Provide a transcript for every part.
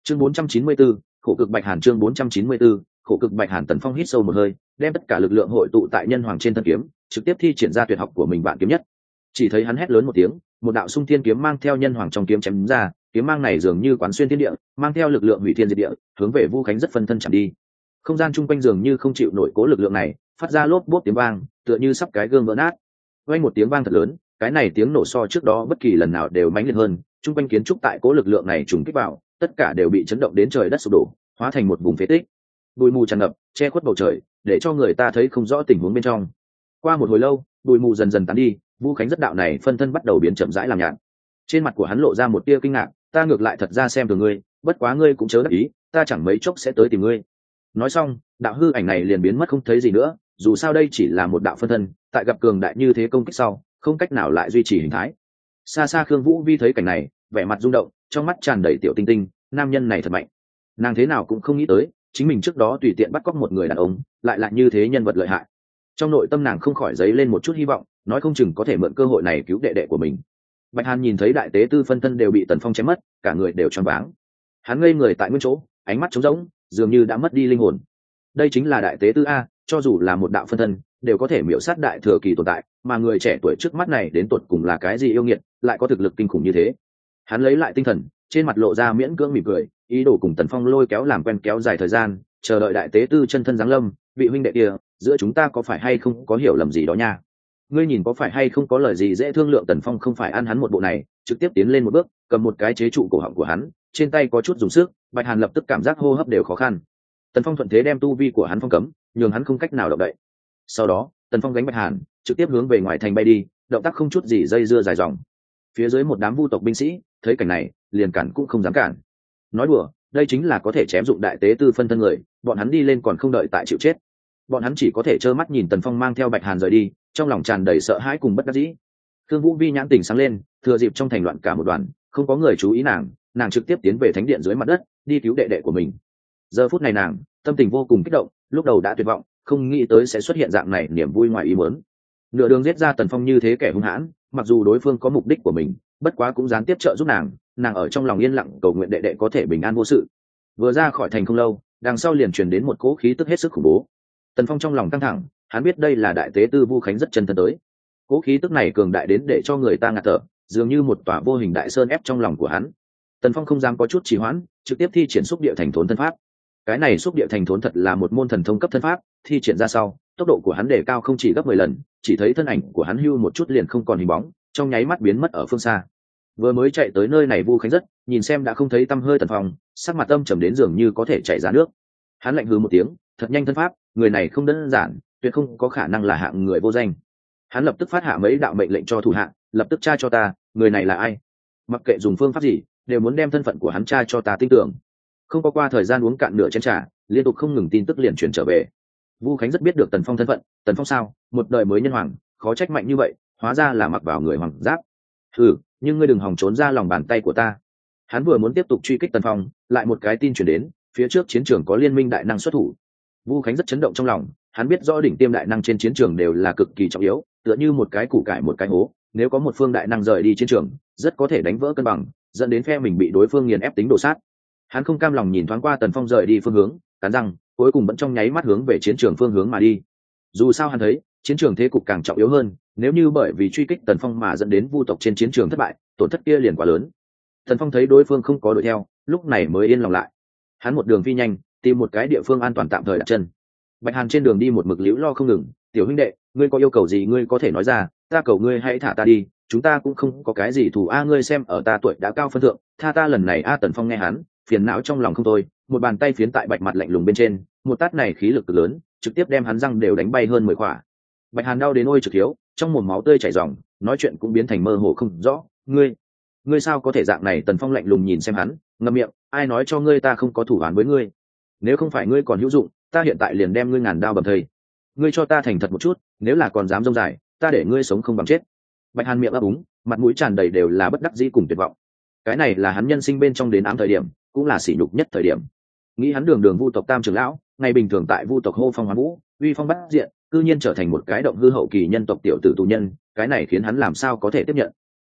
Chương 494, khổ cực Bạch Hàn. Chương 494, khổ cực Bạch Hàn. Tần Phong hít sâu một hơi, đem tất cả lực lượng hội tụ tại nhân hoàng trên thân kiếm, trực tiếp thi triển ra tuyệt học của mình Vạn Kiếm Nhất. Chỉ thấy hắn hét lớn một tiếng, một đạo xung thiên kiếm mang theo nhân hoàng trong kiếm chém ra, kiếm mang này dường như quán xuyên thiên địa, mang theo lực lượng hủy thiên diệt địa, hướng về Vu Khánh rất phân thân chạm đi. Không gian chung quanh dường như không chịu nổi cố lực lượng này, phát ra lốp bốp tiếng vang, tựa như sắp cái gương vỡ nát. Vang một tiếng vang thật lớn, cái này tiếng nổ so trước đó bất kỳ lần nào đều mãnh liệt hơn, chung quanh kiến trúc tại cố lực lượng này trùng kích vào, tất cả đều bị chấn động đến trời đất sụp đổ, hóa thành một vùng phế tích. Bụi mù tràn ngập, che khuất bầu trời, để cho người ta thấy không rõ tình huống bên trong. Qua một hồi lâu, bụi mù dần dần tán đi, Vu Khánh rất đạo này phân thân bắt đầu biến chậm rãi làm nhạt. Trên mặt của hắn lộ ra một tia kinh ngạc, ta ngược lại thật ra xem thường ngươi, bất quá ngươi cũng chớ đắc ý, ta chẳng mấy chốc sẽ tới tìm ngươi. Nói xong, đạo hư ảnh này liền biến mất không thấy gì nữa, dù sao đây chỉ là một đạo phân thân, tại gặp cường đại như thế công kích sau, không cách nào lại duy trì hình thái. Xa xa Khương Vũ Vi thấy cảnh này, vẻ mặt rung động, trong mắt tràn đầy tiểu tinh tinh, nam nhân này thật mạnh. Nàng thế nào cũng không nghĩ tới, chính mình trước đó tùy tiện bắt cóc một người đàn ông, lại là như thế nhân vật lợi hại. Trong nội tâm nàng không khỏi dấy lên một chút hy vọng, nói không chừng có thể mượn cơ hội này cứu đệ đệ của mình. Bạch Hàn nhìn thấy đại tế tư phân thân đều bị Tần Phong chém mất, cả người đều choáng váng. Hắn ngây người tại nguyên chỗ, ánh mắt trống rỗng, dường như đã mất đi linh hồn. Đây chính là đại tế tư a, cho dù là một đạo phân thân, đều có thể miểu sát đại thừa kỳ tồn tại, mà người trẻ tuổi trước mắt này đến tột cùng là cái gì yêu nghiệt, lại có thực lực kinh khủng như thế. Hắn lấy lại tinh thần, trên mặt lộ ra miễn cưỡng mỉm cười, ý đồ cùng Tần Phong lôi kéo làm quen kéo dài thời gian, chờ đợi đại tế tư chân thân giáng lâm. Vị huynh đệ kia, giữa chúng ta có phải hay không có hiểu lầm gì đó nha? Ngươi nhìn có phải hay không có lời gì dễ thương lượng? Tần Phong không phải ăn hắn một bộ này, trực tiếp tiến lên một bước, cầm một cái chế trụ cổ họng của hắn, trên tay có chút dùng sức. Bạch Hàn lập tức cảm giác hô hấp đều khó khăn. Tần Phong thuận thế đem tu vi của hắn phong cấm, nhường hắn không cách nào động đậy. Sau đó, Tần Phong gánh Bạch Hàn, trực tiếp hướng về ngoài thành bay đi, động tác không chút gì dây dưa dài dòng. Phía dưới một đám vu tộc binh sĩ thấy cảnh này, liền cản cũng không dám cản. Nói đùa, đây chính là có thể chém dụng đại tế tư phân thân người, bọn hắn đi lên còn không đợi tại chịu chết. Bọn hắn chỉ có thể trơ mắt nhìn Tần Phong mang theo Bạch Hàn rời đi, trong lòng tràn đầy sợ hãi cùng bất đắc dĩ. Thương Vũ Vi nhãn tỉnh sáng lên, thừa dịp trong thành loạn cả một đoàn, không có người chú ý nàng trực tiếp tiến về thánh điện dưới mặt đất, đi cứu đệ đệ của mình. Giờ phút này nàng tâm tình vô cùng kích động, lúc đầu đã tuyệt vọng, không nghĩ tới sẽ xuất hiện dạng này niềm vui ngoài ý muốn. Nửa đường giết ra Tần Phong như thế kẻ hung hãn, mặc dù đối phương có mục đích của mình, bất quá cũng gián tiếp trợ giúp nàng ở trong lòng yên lặng cầu nguyện đệ đệ có thể bình an vô sự. Vừa ra khỏi thành không lâu, đằng sau liền truyền đến một cỗ khí tức hết sức khủng bố. Tần Phong trong lòng căng thẳng, hắn biết đây là đại tế tư Vu Khánh rất chân thân tới. Cỗ khí tức này cường đại đến để cho người ta ngạt thở, dường như một tòa vô hình đại sơn ép trong lòng của hắn. Tần Phong không dám có chút trì hoãn, trực tiếp thi triển xúc địa thành thốn thân pháp. Cái này xúc địa thành thốn thật là một môn thần thông cấp thân pháp, thi triển ra sau, tốc độ của hắn đề cao không chỉ gấp 10 lần, chỉ thấy thân ảnh của hắn hưu một chút liền không còn hình bóng, trong nháy mắt biến mất ở phương xa. Vừa mới chạy tới nơi này Vu Khánh rất, nhìn xem đã không thấy tăm hơi Tần Phong, sắc mặt âm trầm đến dường như có thể chảy ra nước. Hắn lạnh hừ một tiếng, thật nhanh thân pháp, người này không đơn giản, tuyệt không có khả năng là hạng người vô danh. Hắn lập tức phát hạ mấy đạo mệnh lệnh cho thủ hạ, lập tức tra cho ta, người này là ai? Mặc kệ dùng phương pháp gì, đều muốn đem thân phận của hắn tra cho ta tin tưởng. Không có qua thời gian uống cạn nửa chén trà, liên tục không ngừng tin tức liền truyền trở về. Vu Khánh rất biết được Tần Phong thân phận, Tần Phong sao, một đời mới nhân hoàng, khó trách mạnh như vậy, hóa ra là mặc vào người hoàng giáp. Nhưng ngươi đừng hòng trốn ra lòng bàn tay của ta. Hắn vừa muốn tiếp tục truy kích Tần Phong, lại một cái tin truyền đến, phía trước chiến trường có liên minh đại năng xuất thủ. Vu Khánh rất chấn động trong lòng, hắn biết rõ đỉnh tiêm đại năng trên chiến trường đều là cực kỳ trọng yếu, tựa như một cái củ cải một cái hố, nếu có một phương đại năng rời đi chiến trường, rất có thể đánh vỡ cân bằng, dẫn đến phe mình bị đối phương nghiền ép tính đổ sát. Hắn không cam lòng nhìn thoáng qua Tần Phong rời đi phương hướng, cắn răng, cuối cùng vẫn trong nháy mắt hướng về chiến trường phương hướng mà đi. Dù sao hắn thấy, chiến trường thế cục càng trọng yếu hơn, nếu như bởi vì truy kích Tần Phong mà dẫn đến vu tộc trên chiến trường thất bại, tổn thất kia liền quá lớn. Tần Phong thấy đối phương không có đuổi theo, lúc này mới yên lòng lại. Hắn một đường phi nhanh, tìm một cái địa phương an toàn tạm thời đặt chân. Bạch Hàn trên đường đi một mực liễu lo không ngừng, "Tiểu huynh đệ, ngươi có yêu cầu gì ngươi có thể nói ra, ta cầu ngươi hãy thả ta đi, chúng ta cũng không có cái gì thù ngươi xem ở ta tuổi đã cao phân thượng, tha ta lần này Tần Phong nghe hắn, phiền não trong lòng không thôi, một bàn tay phiến tại Bạch mặt lạnh lùng bên trên, một tát này khí lực cực lớn, trực tiếp đem hắn răng đều đánh bay hơn 10 khỏa. Bạch Hàn đau đến ôi trực hiếu, trong mồm máu tươi chảy ròng, nói chuyện cũng biến thành mơ hồ không rõ, ngươi sao có thể dạng này?" Tần Phong lạnh lùng nhìn xem hắn, ngậm miệng, "Ai nói cho ngươi ta không có thủ án với ngươi? Nếu không phải ngươi còn hữu dụng, ta hiện tại liền đem ngươi ngàn đao bầm thây. Ngươi cho ta thành thật một chút, nếu là còn dám rông dài, ta để ngươi sống không bằng chết." Bạch Hàn miệng ấp úng, mặt mũi tràn đầy đều là bất đắc dĩ cùng tuyệt vọng. Cái này là hắn nhân sinh bên trong đến ám thời điểm, cũng là sỉ nhục nhất thời điểm. Nghĩ hắn đường đường vu tộc tam trưởng lão, ngày bình thường tại vu tộc hô phong hoán vũ, uy phong bát diện, cư nhiên trở thành một cái động hư hậu kỳ nhân tộc tiểu tử tù nhân, cái này khiến hắn làm sao có thể tiếp nhận.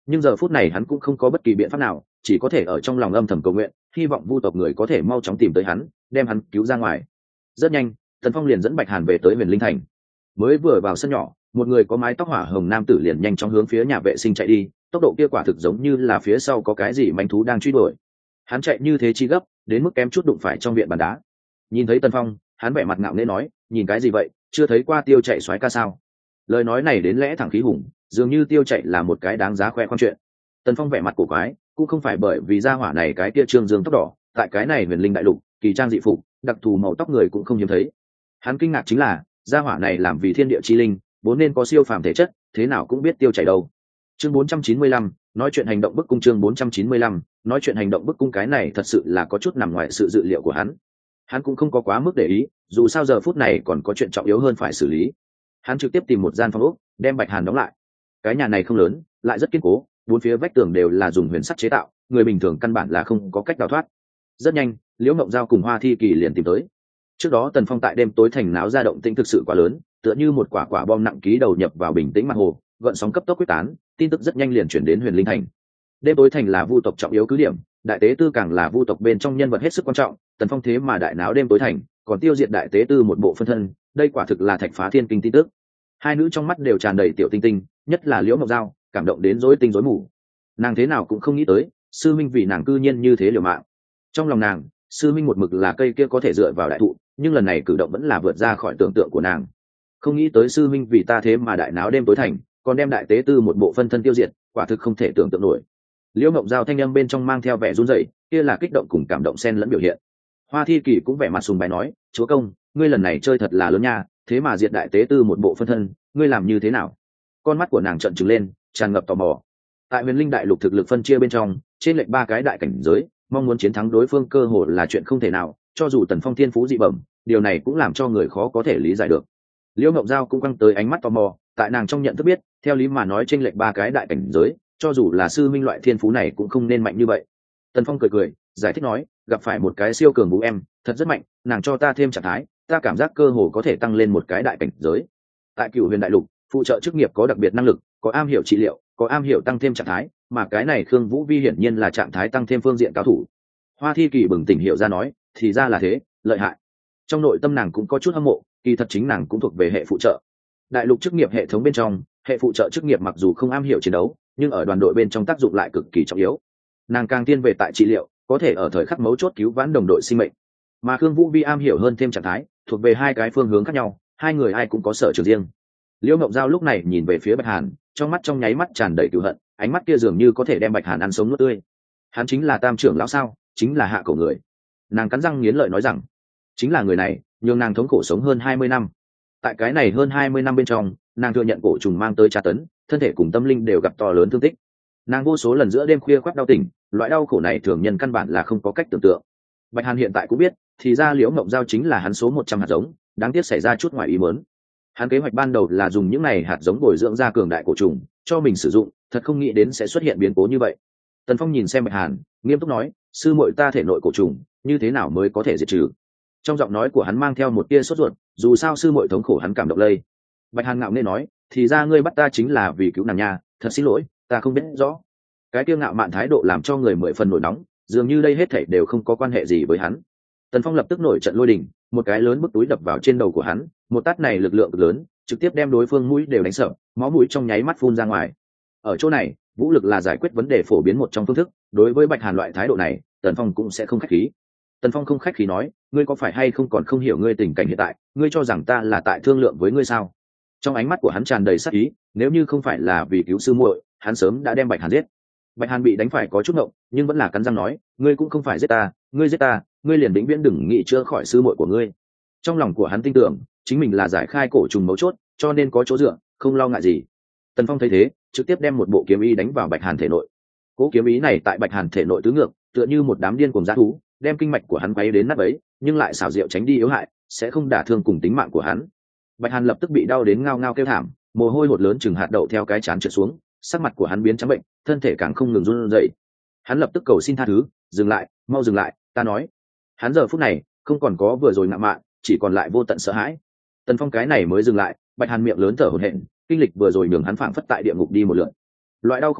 nhưng giờ phút này hắn cũng không có bất kỳ biện pháp nào, chỉ có thể ở trong lòng âm thầm cầu nguyện, hy vọng vu tộc người có thể mau chóng tìm tới hắn, đem hắn cứu ra ngoài. Rất nhanh, Tần Phong liền dẫn Bạch Hàn về tới Huyền Linh Thành. Mới vừa vào sân nhỏ, một người có mái tóc hỏa hồng nam tử liền nhanh chóng hướng phía nhà vệ sinh chạy đi, tốc độ kia quả thực giống như là phía sau có cái gì manh thú đang truy đuổi. Hắn chạy như thế chi gấp, đến mức kém chút đụng phải trong viện bàn đá. Nhìn thấy Tần Phong, hắn vẻ mặt ngạo nghễ nói, nhìn cái gì vậy, chưa thấy qua Tiêu Chạy soái ca sao? Lời nói này đến lẽ thẳng khí hùng, dường như Tiêu Chạy là một cái đáng giá khoe khoang chuyện. Tần Phong vẻ mặt cổ quái, cũng không phải bởi vì gia hỏa này cái kia trương dương tóc đỏ, tại cái này Huyền Linh đại lục, kỳ trang dị phục, đặc thù màu tóc người cũng không hiếm thấy. Hắn kinh ngạc chính là, gia hỏa này làm vì thiên địa chi linh, vốn nên có siêu phàm thể chất, thế nào cũng biết Tiêu Chạy đâu. Chương 495, nói chuyện hành động bức cung. Chương 495, nói chuyện hành động bức cung. Cái này thật sự là có chút nằm ngoài sự dự liệu của hắn. Hắn cũng không có quá mức để ý, dù sao giờ phút này còn có chuyện trọng yếu hơn phải xử lý. Hắn trực tiếp tìm một gian phòng ốc, đem Bạch Hàn đóng lại. Cái nhà này không lớn, lại rất kiên cố, bốn phía vách tường đều là dùng huyền sắt chế tạo, người bình thường căn bản là không có cách đào thoát. Rất nhanh, Liễu Ngộng Giao cùng Hoa Thi Kỳ liền tìm tới. Trước đó Tần Phong tại đêm tối thành náo ra động tĩnh thực sự quá lớn, tựa như một quả quả bom nặng ký đầu nhập vào bình tĩnh mặt hồ, gợn sóng cấp tốc quyết tán, tin tức rất nhanh liền chuyển đến Huyền Linh Thành. Đêm tối thành là vu tộc trọng yếu cứ điểm, đại tế tư càng là vu tộc bên trong nhân vật hết sức quan trọng, Tần Phong thế mà đại náo đêm tối thành, còn tiêu diệt đại tế tư một bộ phân thân, đây quả thực là thạch phá thiên kinh tin tức. Hai nữ trong mắt đều tràn đầy tiểu tinh tinh, nhất là Liễu Ngọc Giao, cảm động đến rối tinh rối mù. Nàng thế nào cũng không nghĩ tới, sư minh vì nàng cư nhiên như thế liều mạng. Trong lòng nàng, sư minh một mực là cây kia có thể dựa vào đại thụ, nhưng lần này cử động vẫn là vượt ra khỏi tưởng tượng của nàng. Không nghĩ tới sư minh vì ta thế mà đại náo đêm tối thành, còn đem đại tế tư một bộ phân thân tiêu diệt, quả thực không thể tưởng tượng nổi. Liễu Ngộng Giao thanh âm bên trong mang theo vẻ run rẩy, kia là kích động cùng cảm động xen lẫn biểu hiện. Hoa Thi Kỳ cũng vẻ mặt sùng bái nói, chúa công, ngươi lần này chơi thật là lớn nha, thế mà diệt đại tế tư một bộ phân thân, ngươi làm như thế nào? Con mắt của nàng trợn trừng lên, tràn ngập tò mò. Tại Huyền Linh đại lục thực lực phân chia bên trong, trên lệch ba cái đại cảnh giới, mong muốn chiến thắng đối phương cơ hồ là chuyện không thể nào, cho dù Tần Phong thiên phú dị bẩm, điều này cũng làm cho người khó có thể lý giải được. Liễu Ngộng Giao cũng căng tới ánh mắt tò mò, tại nàng trong nhận thức biết, theo lý mà nói trên lệch ba cái đại cảnh giới, cho dù là sư minh loại thiên phú này cũng không nên mạnh như vậy. Tần Phong cười cười, giải thích nói, gặp phải một cái siêu cường vũ em, thật rất mạnh, nàng cho ta thêm trạng thái, ta cảm giác cơ hồ có thể tăng lên một cái đại cảnh giới. Tại Cửu Huyền đại lục, phụ trợ chức nghiệp có đặc biệt năng lực, có am hiểu trị liệu, có am hiểu tăng thêm trạng thái, mà cái này Khương Vũ Vi hiển nhiên là trạng thái tăng thêm phương diện cao thủ. Hoa Thi Kỳ bừng tỉnh hiểu ra nói, thì ra là thế, lợi hại. Trong nội tâm nàng cũng có chút hâm mộ, kỳ thật chính nàng cũng thuộc về hệ phụ trợ. Đại lục chức nghiệp hệ thống bên trong, hệ phụ trợ chức nghiệp mặc dù không am hiểu chiến đấu, nhưng ở đoàn đội bên trong tác dụng lại cực kỳ trọng yếu. Nàng càng tiên về tại trị liệu, có thể ở thời khắc mấu chốt cứu vãn đồng đội sinh mệnh. Mà Khương Vũ Vi am hiểu hơn thêm trạng thái, thuộc về hai cái phương hướng khác nhau, hai người ai cũng có sở trường riêng. Liễu Ngộng Giao lúc này nhìn về phía Bạch Hàn, trong mắt trong nháy mắt tràn đầy cừu hận, ánh mắt kia dường như có thể đem Bạch Hàn ăn sống nuốt tươi. Hắn chính là Tam trưởng lão sao? Chính là hạ cổ người. Nàng cắn răng nghiến lợi nói rằng, chính là người này, nhường nàng thống khổ sống hơn 20 năm. Tại cái này hơn 20 năm bên trong, nàng thừa nhận cổ trùng mang tới tra tấn, thân thể cùng tâm linh đều gặp to lớn thương tích. Nàng vô số lần giữa đêm khuya khoác đau tỉnh, loại đau khổ này thường nhân căn bản là không có cách tưởng tượng. Bạch Hàn hiện tại cũng biết, thì ra Liễu Ngộng Giao chính là hắn số 100 hạt giống, đáng tiếc xảy ra chút ngoài ý muốn. Hắn kế hoạch ban đầu là dùng những này hạt giống bồi dưỡng ra cường đại cổ trùng cho mình sử dụng, thật không nghĩ đến sẽ xuất hiện biến cố như vậy. Tần Phong nhìn xem Bạch Hàn, nghiêm túc nói, sư muội ta thể nội cổ trùng, như thế nào mới có thể diệt trừ? Trong giọng nói của hắn mang theo một tia sốt ruột, dù sao sư muội thống khổ hắn cảm động lây. Bạch Hàn ngạo nghễ nói, thì ra ngươi bắt ta chính là vì cứu nàng nha, thật xin lỗi, ta không biết rõ. Cái tiêu ngạo mạn thái độ làm cho người mười phần nổi nóng, dường như đây hết thảy đều không có quan hệ gì với hắn. Tần Phong lập tức nổi trận lôi đình, một cái lớn bức túi đập vào trên đầu của hắn, một tát này lực lượng cực lớn, trực tiếp đem đối phương mũi đều đánh sập, máu mũi trong nháy mắt phun ra ngoài. Ở chỗ này, vũ lực là giải quyết vấn đề phổ biến một trong phương thức, đối với Bạch Hàn loại thái độ này, Tần Phong cũng sẽ không khách khí. Tần Phong không khách khí nói, ngươi có phải hay không còn không hiểu ngươi tình cảnh hiện tại, ngươi cho rằng ta là tại thương lượng với ngươi sao? Trong ánh mắt của hắn tràn đầy sát ý, nếu như không phải là vì cứu sư muội, hắn sớm đã đem Bạch Hàn giết. Bạch Hàn bị đánh phải có chút ngộng, nhưng vẫn là cắn răng nói, ngươi cũng không phải giết ta, ngươi giết ta, ngươi liền vĩnh viễn đừng nghĩ chữa khỏi sư muội của ngươi. Trong lòng của hắn tin tưởng, chính mình là giải khai cổ trùng mấu chốt, cho nên có chỗ dựa, không lo ngại gì. Tần Phong thấy thế, trực tiếp đem một bộ kiếm ý đánh vào Bạch Hàn thể nội. Cỗ kiếm ý này tại Bạch Hàn thể nội tứ ngược, tựa như một đám điên cuồng dã thú, đem kinh mạch của hắn quấy đến nát bấy, nhưng lại xảo diệu tránh đi yếu hại, sẽ không đả thương cùng tính mạng của hắn. Bạch Hàn lập tức bị đau đến ngao ngao kêu thảm, mồ hôi hột lớn chừng hạt đậu theo cái trán trượt xuống, sắc mặt của hắn biến trắng bệnh, thân thể càng không ngừng run rẩy. Hắn lập tức cầu xin tha thứ, dừng lại, mau dừng lại, ta nói. Hắn giờ phút này không còn có vừa rồi ngạo mạn, chỉ còn lại vô tận sợ hãi. Tần Phong cái này mới dừng lại, Bạch Hàn miệng lớn thở hổn hển, kinh lịch vừa rồi nhường hắn phảng phất tại địa ngục đi một lượt. Loại đau khổ này,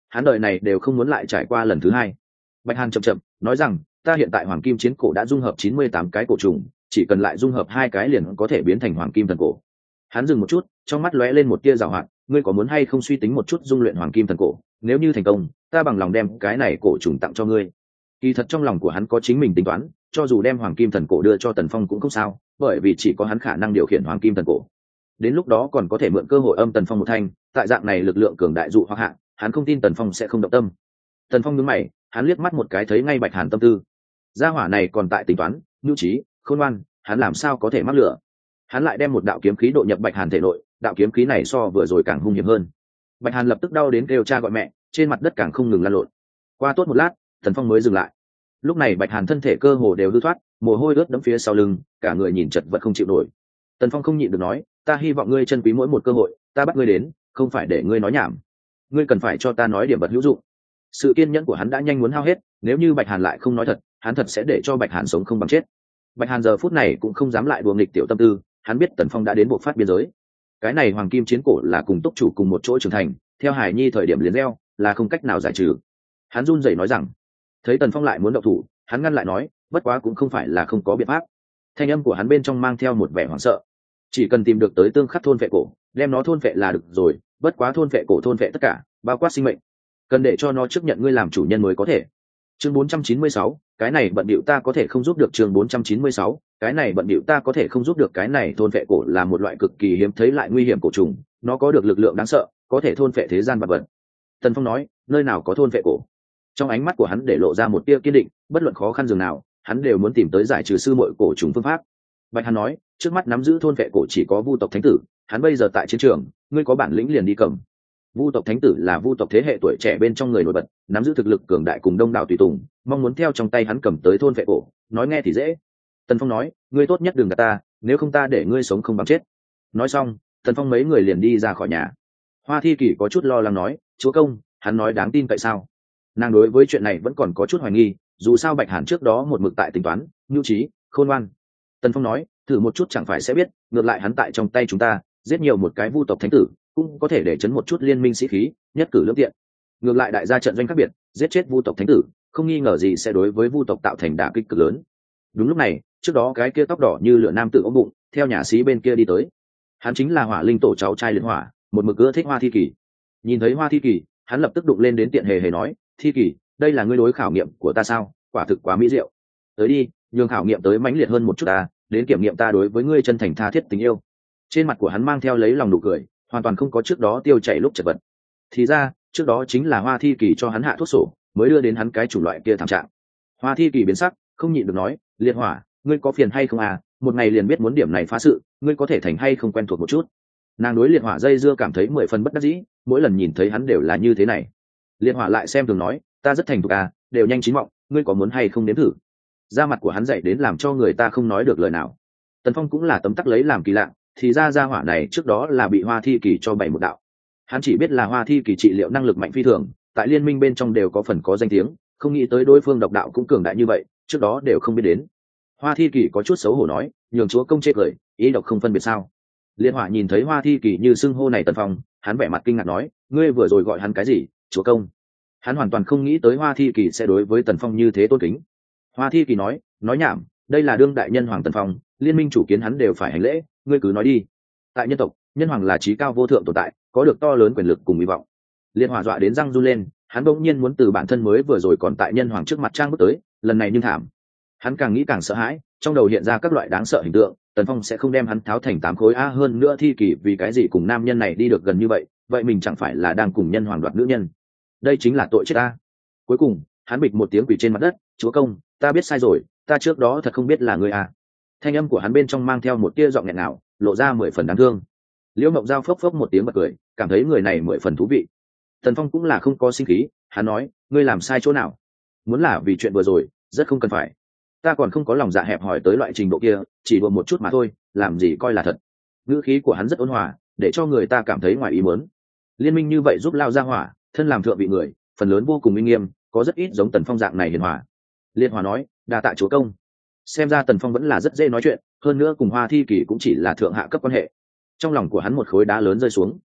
hắn đời này đều không muốn lại trải qua lần thứ hai. Bạch Hàn chậm chậm nói rằng, ta hiện tại hoàng kim chiến cổ đã dung hợp 98 cái cổ trùng, chỉ cần lại dung hợp 2 cái liền có thể biến thành hoàng kim thần cổ. Hắn dừng một chút, trong mắt lóe lên một tia giảo hoạt, ngươi có muốn hay không suy tính một chút dung luyện hoàng kim thần cổ, nếu như thành công, ta bằng lòng đem cái này cổ trùng tặng cho ngươi. Kỳ thật trong lòng của hắn có chính mình tính toán, cho dù đem hoàng kim thần cổ đưa cho Tần Phong cũng không sao, bởi vì chỉ có hắn khả năng điều khiển hoàng kim thần cổ. Đến lúc đó còn có thể mượn cơ hội âm Tần Phong một thanh, tại dạng này lực lượng cường đại dụ hoặc hạ, hắn không tin Tần Phong sẽ không động tâm. Tần Phong nhướng mày, hắn liếc mắt một cái thấy ngay Bạch Hàn tâm tư. Gia hỏa này còn tại tính toán, nhu trí, khôn ngoan, hắn làm sao có thể mắc lửa. Hắn lại đem một đạo kiếm khí độ nhập Bạch Hàn thể nội, đạo kiếm khí này so vừa rồi càng hung hiểm hơn. Bạch Hàn lập tức đau đến kêu cha gọi mẹ, trên mặt đất càng không ngừng lăn lộn. Qua tốt một lát, Tần Phong mới dừng lại. Lúc này Bạch Hàn thân thể cơ hồ đều hư thoát, mồ hôi ướt đẫm phía sau lưng, cả người nhìn chật vật không chịu nổi. Tần Phong không nhịn được nói, ta hy vọng ngươi trân quý mỗi một cơ hội, ta bắt ngươi đến, không phải để ngươi nói nhảm. Ngươi cần phải cho ta nói điểm vật hữu dụng. Sự kiên nhẫn của hắn đã nhanh muốn hao hết, nếu như Bạch Hàn lại không nói thật, hắn thật sẽ để cho Bạch Hàn sống không bằng chết. Bạch Hàn giờ phút này cũng không dám lại đùa nghịch tiểu tâm tư, hắn biết Tần Phong đã đến bộ phát biên giới. Cái này hoàng kim chiến cổ là cùng túc chủ cùng một chỗ trưởng thành, theo Hải Nhi thời điểm liền gieo, là không cách nào giải trừ. Hắn run rẩy nói rằng, thấy Tần Phong lại muốn động thủ, hắn ngăn lại nói, bất quá cũng không phải là không có biện pháp. Thanh âm của hắn bên trong mang theo một vẻ hoảng sợ, chỉ cần tìm được tới tương khắc thôn vệ cổ, đem nó thôn vệ là được rồi, bất quá thôn vệ cổ thôn vệ tất cả, bao quát sinh mệnh, cần để cho nó chấp nhận ngươi làm chủ nhân mới có thể. Chương 496, cái này bận bịu ta có thể không giúp được. Chương 496, cái này bận bịu ta có thể không giúp được. Cái này thôn vệ cổ là một loại cực kỳ hiếm thấy lại nguy hiểm cổ trùng, nó có được lực lượng đáng sợ, có thể thôn vệ thế gian vật vật. Tần Phong nói, nơi nào có thôn vệ cổ? Trong ánh mắt của hắn để lộ ra một tia kiên định, bất luận khó khăn dường nào, hắn đều muốn tìm tới giải trừ sư muội cổ trùng phương pháp. Bạch Hàn nói, trước mắt nắm giữ thôn vệ cổ chỉ có Vu tộc thánh tử, hắn bây giờ tại chiến trường, ngươi có bản lĩnh liền đi cầm. Vu tộc thánh tử là Vu tộc thế hệ tuổi trẻ bên trong người nổi bật, nắm giữ thực lực cường đại cùng đông đảo tùy tùng, mong muốn theo trong tay hắn cầm tới thôn vệ cổ, nói nghe thì dễ. Tần Phong nói, ngươi tốt nhất đừng gạt ta, nếu không ta để ngươi sống không bằng chết. Nói xong, Tần Phong mấy người liền đi ra khỏi nhà. Hoa Thi Kỳ có chút lo lắng nói, chúa công, hắn nói đáng tin cậy sao? Nàng đối với chuyện này vẫn còn có chút hoài nghi, dù sao Bạch Hàn trước đó một mực tại tính toán, nhu trí, khôn ngoan. Tần Phong nói, thử một chút chẳng phải sẽ biết, ngược lại hắn tại trong tay chúng ta, giết nhiều một cái Vu tộc thánh tử, cũng có thể để chấn một chút liên minh sĩ khí, nhất cử lưỡng tiện. Ngược lại đại gia trận doanh khác biệt, giết chết Vu tộc thánh tử, không nghi ngờ gì sẽ đối với Vu tộc tạo thành đả kích cực lớn. Đúng lúc này, trước đó cái kia tóc đỏ như lửa nam tử ôm bụng, theo nhà sĩ bên kia đi tới. Hắn chính là Hỏa Linh tổ cháu trai Liệt Hỏa, một mực ưa thích Hoa Thi Kỳ. Nhìn thấy Hoa Thi Kỳ, hắn lập tức đụng lên đến tiện hề hề nói, Thi Kỳ, đây là ngươi đối khảo nghiệm của ta sao? Quả thực quá mỹ diệu. Tới đi, nhường khảo nghiệm tới mãnh liệt hơn một chút ta, đến kiểm nghiệm ta đối với ngươi chân thành tha thiết tình yêu. Trên mặt của hắn mang theo lấy lòng nụ cười, hoàn toàn không có trước đó tiêu chảy lúc chật vật. Thì ra trước đó chính là Hoa Thi Kỳ cho hắn hạ thuốc sổ, mới đưa đến hắn cái chủng loại kia thảm trạng. Hoa Thi Kỳ biến sắc, không nhịn được nói, Liệt Hỏa, ngươi có phiền hay không à? Một ngày liền biết muốn điểm này phá sự, ngươi có thể thành hay không quen thuộc một chút. Nàng đối Liệt Hỏa dây dưa cảm thấy 10 phần bất đắc dĩ, mỗi lần nhìn thấy hắn đều là như thế này. Liệt Hỏa lại xem thường nói, ta rất thành thục à, đều nhanh chín mọng, ngươi có muốn hay không nếm thử? Da mặt của hắn dậy đến làm cho người ta không nói được lời nào. Tần Phong cũng là tấm tắc lấy làm kỳ lạ, thì ra gia hỏa này trước đó là bị Hoa Thi Kỳ cho bày một đạo. Hắn chỉ biết là Hoa Thi Kỳ trị liệu năng lực mạnh phi thường, tại liên minh bên trong đều có phần có danh tiếng, không nghĩ tới đối phương độc đạo cũng cường đại như vậy, trước đó đều không biết đến. Hoa Thi Kỳ có chút xấu hổ nói, nhường chúa công chê cười, ý độc không phân biệt sao? Liên Hỏa nhìn thấy Hoa Thi Kỳ như xưng hô này Tần Phong, hắn vẻ mặt kinh ngạc nói, ngươi vừa rồi gọi hắn cái gì, chúa công? Hắn hoàn toàn không nghĩ tới Hoa Thi Kỳ sẽ đối với Tần Phong như thế tôn kính. Hoa Thi Kỳ nói nhảm, đây là đương đại nhân hoàng Tần Phong, liên minh chủ kiến hắn đều phải hành lễ, ngươi cứ nói đi. Tại nhân tộc, nhân hoàng là trí cao vô thượng tồn tại, có được to lớn quyền lực cùng hy vọng. Liên Hỏa dọa đến răng run lên, hắn bỗng nhiên muốn từ bản thân mới vừa rồi còn tại nhân hoàng trước mặt trang bước tới, lần này nhưng thảm. Hắn càng nghĩ càng sợ hãi, trong đầu hiện ra các loại đáng sợ hình tượng, Tần Phong sẽ không đem hắn tháo thành 8 khối a, hơn nữa Thi Kỳ vì cái gì cùng nam nhân này đi được gần như vậy, vậy mình chẳng phải là đang cùng nhân hoàng đoạt nữ nhân? Đây chính là tội chết a. Cuối cùng, hắn bịch một tiếng quỳ trên mặt đất, chúa công, ta biết sai rồi, ta trước đó thật không biết là ngươi a. Thanh âm của hắn bên trong mang theo một tia giọng nghẹn ngào, lộ ra 10 phần đáng thương. Liễu Mộng Giao phốc phốc một tiếng bật cười, cảm thấy người này 10 phần thú vị. Tần Phong cũng là không có sinh khí, hắn nói, ngươi làm sai chỗ nào? Muốn là vì chuyện vừa rồi, rất không cần phải. Ta còn không có lòng dạ hẹp hòi tới loại trình độ kia, chỉ đùa một chút mà thôi, làm gì coi là thật. Ngữ khí của hắn rất ôn hòa, để cho người ta cảm thấy ngoài ý muốn. Liên minh như vậy giúp lao ra hỏa, thân làm thượng vị người, phần lớn vô cùng uy nghiêm, có rất ít giống Tần Phong dạng này hiền hòa. Liên Hòa nói, đa tạ chúa công. Xem ra Tần Phong vẫn là rất dễ nói chuyện, hơn nữa cùng Hoa Thi Kỳ cũng chỉ là thượng hạ cấp quan hệ. Trong lòng của hắn một khối đá lớn rơi xuống.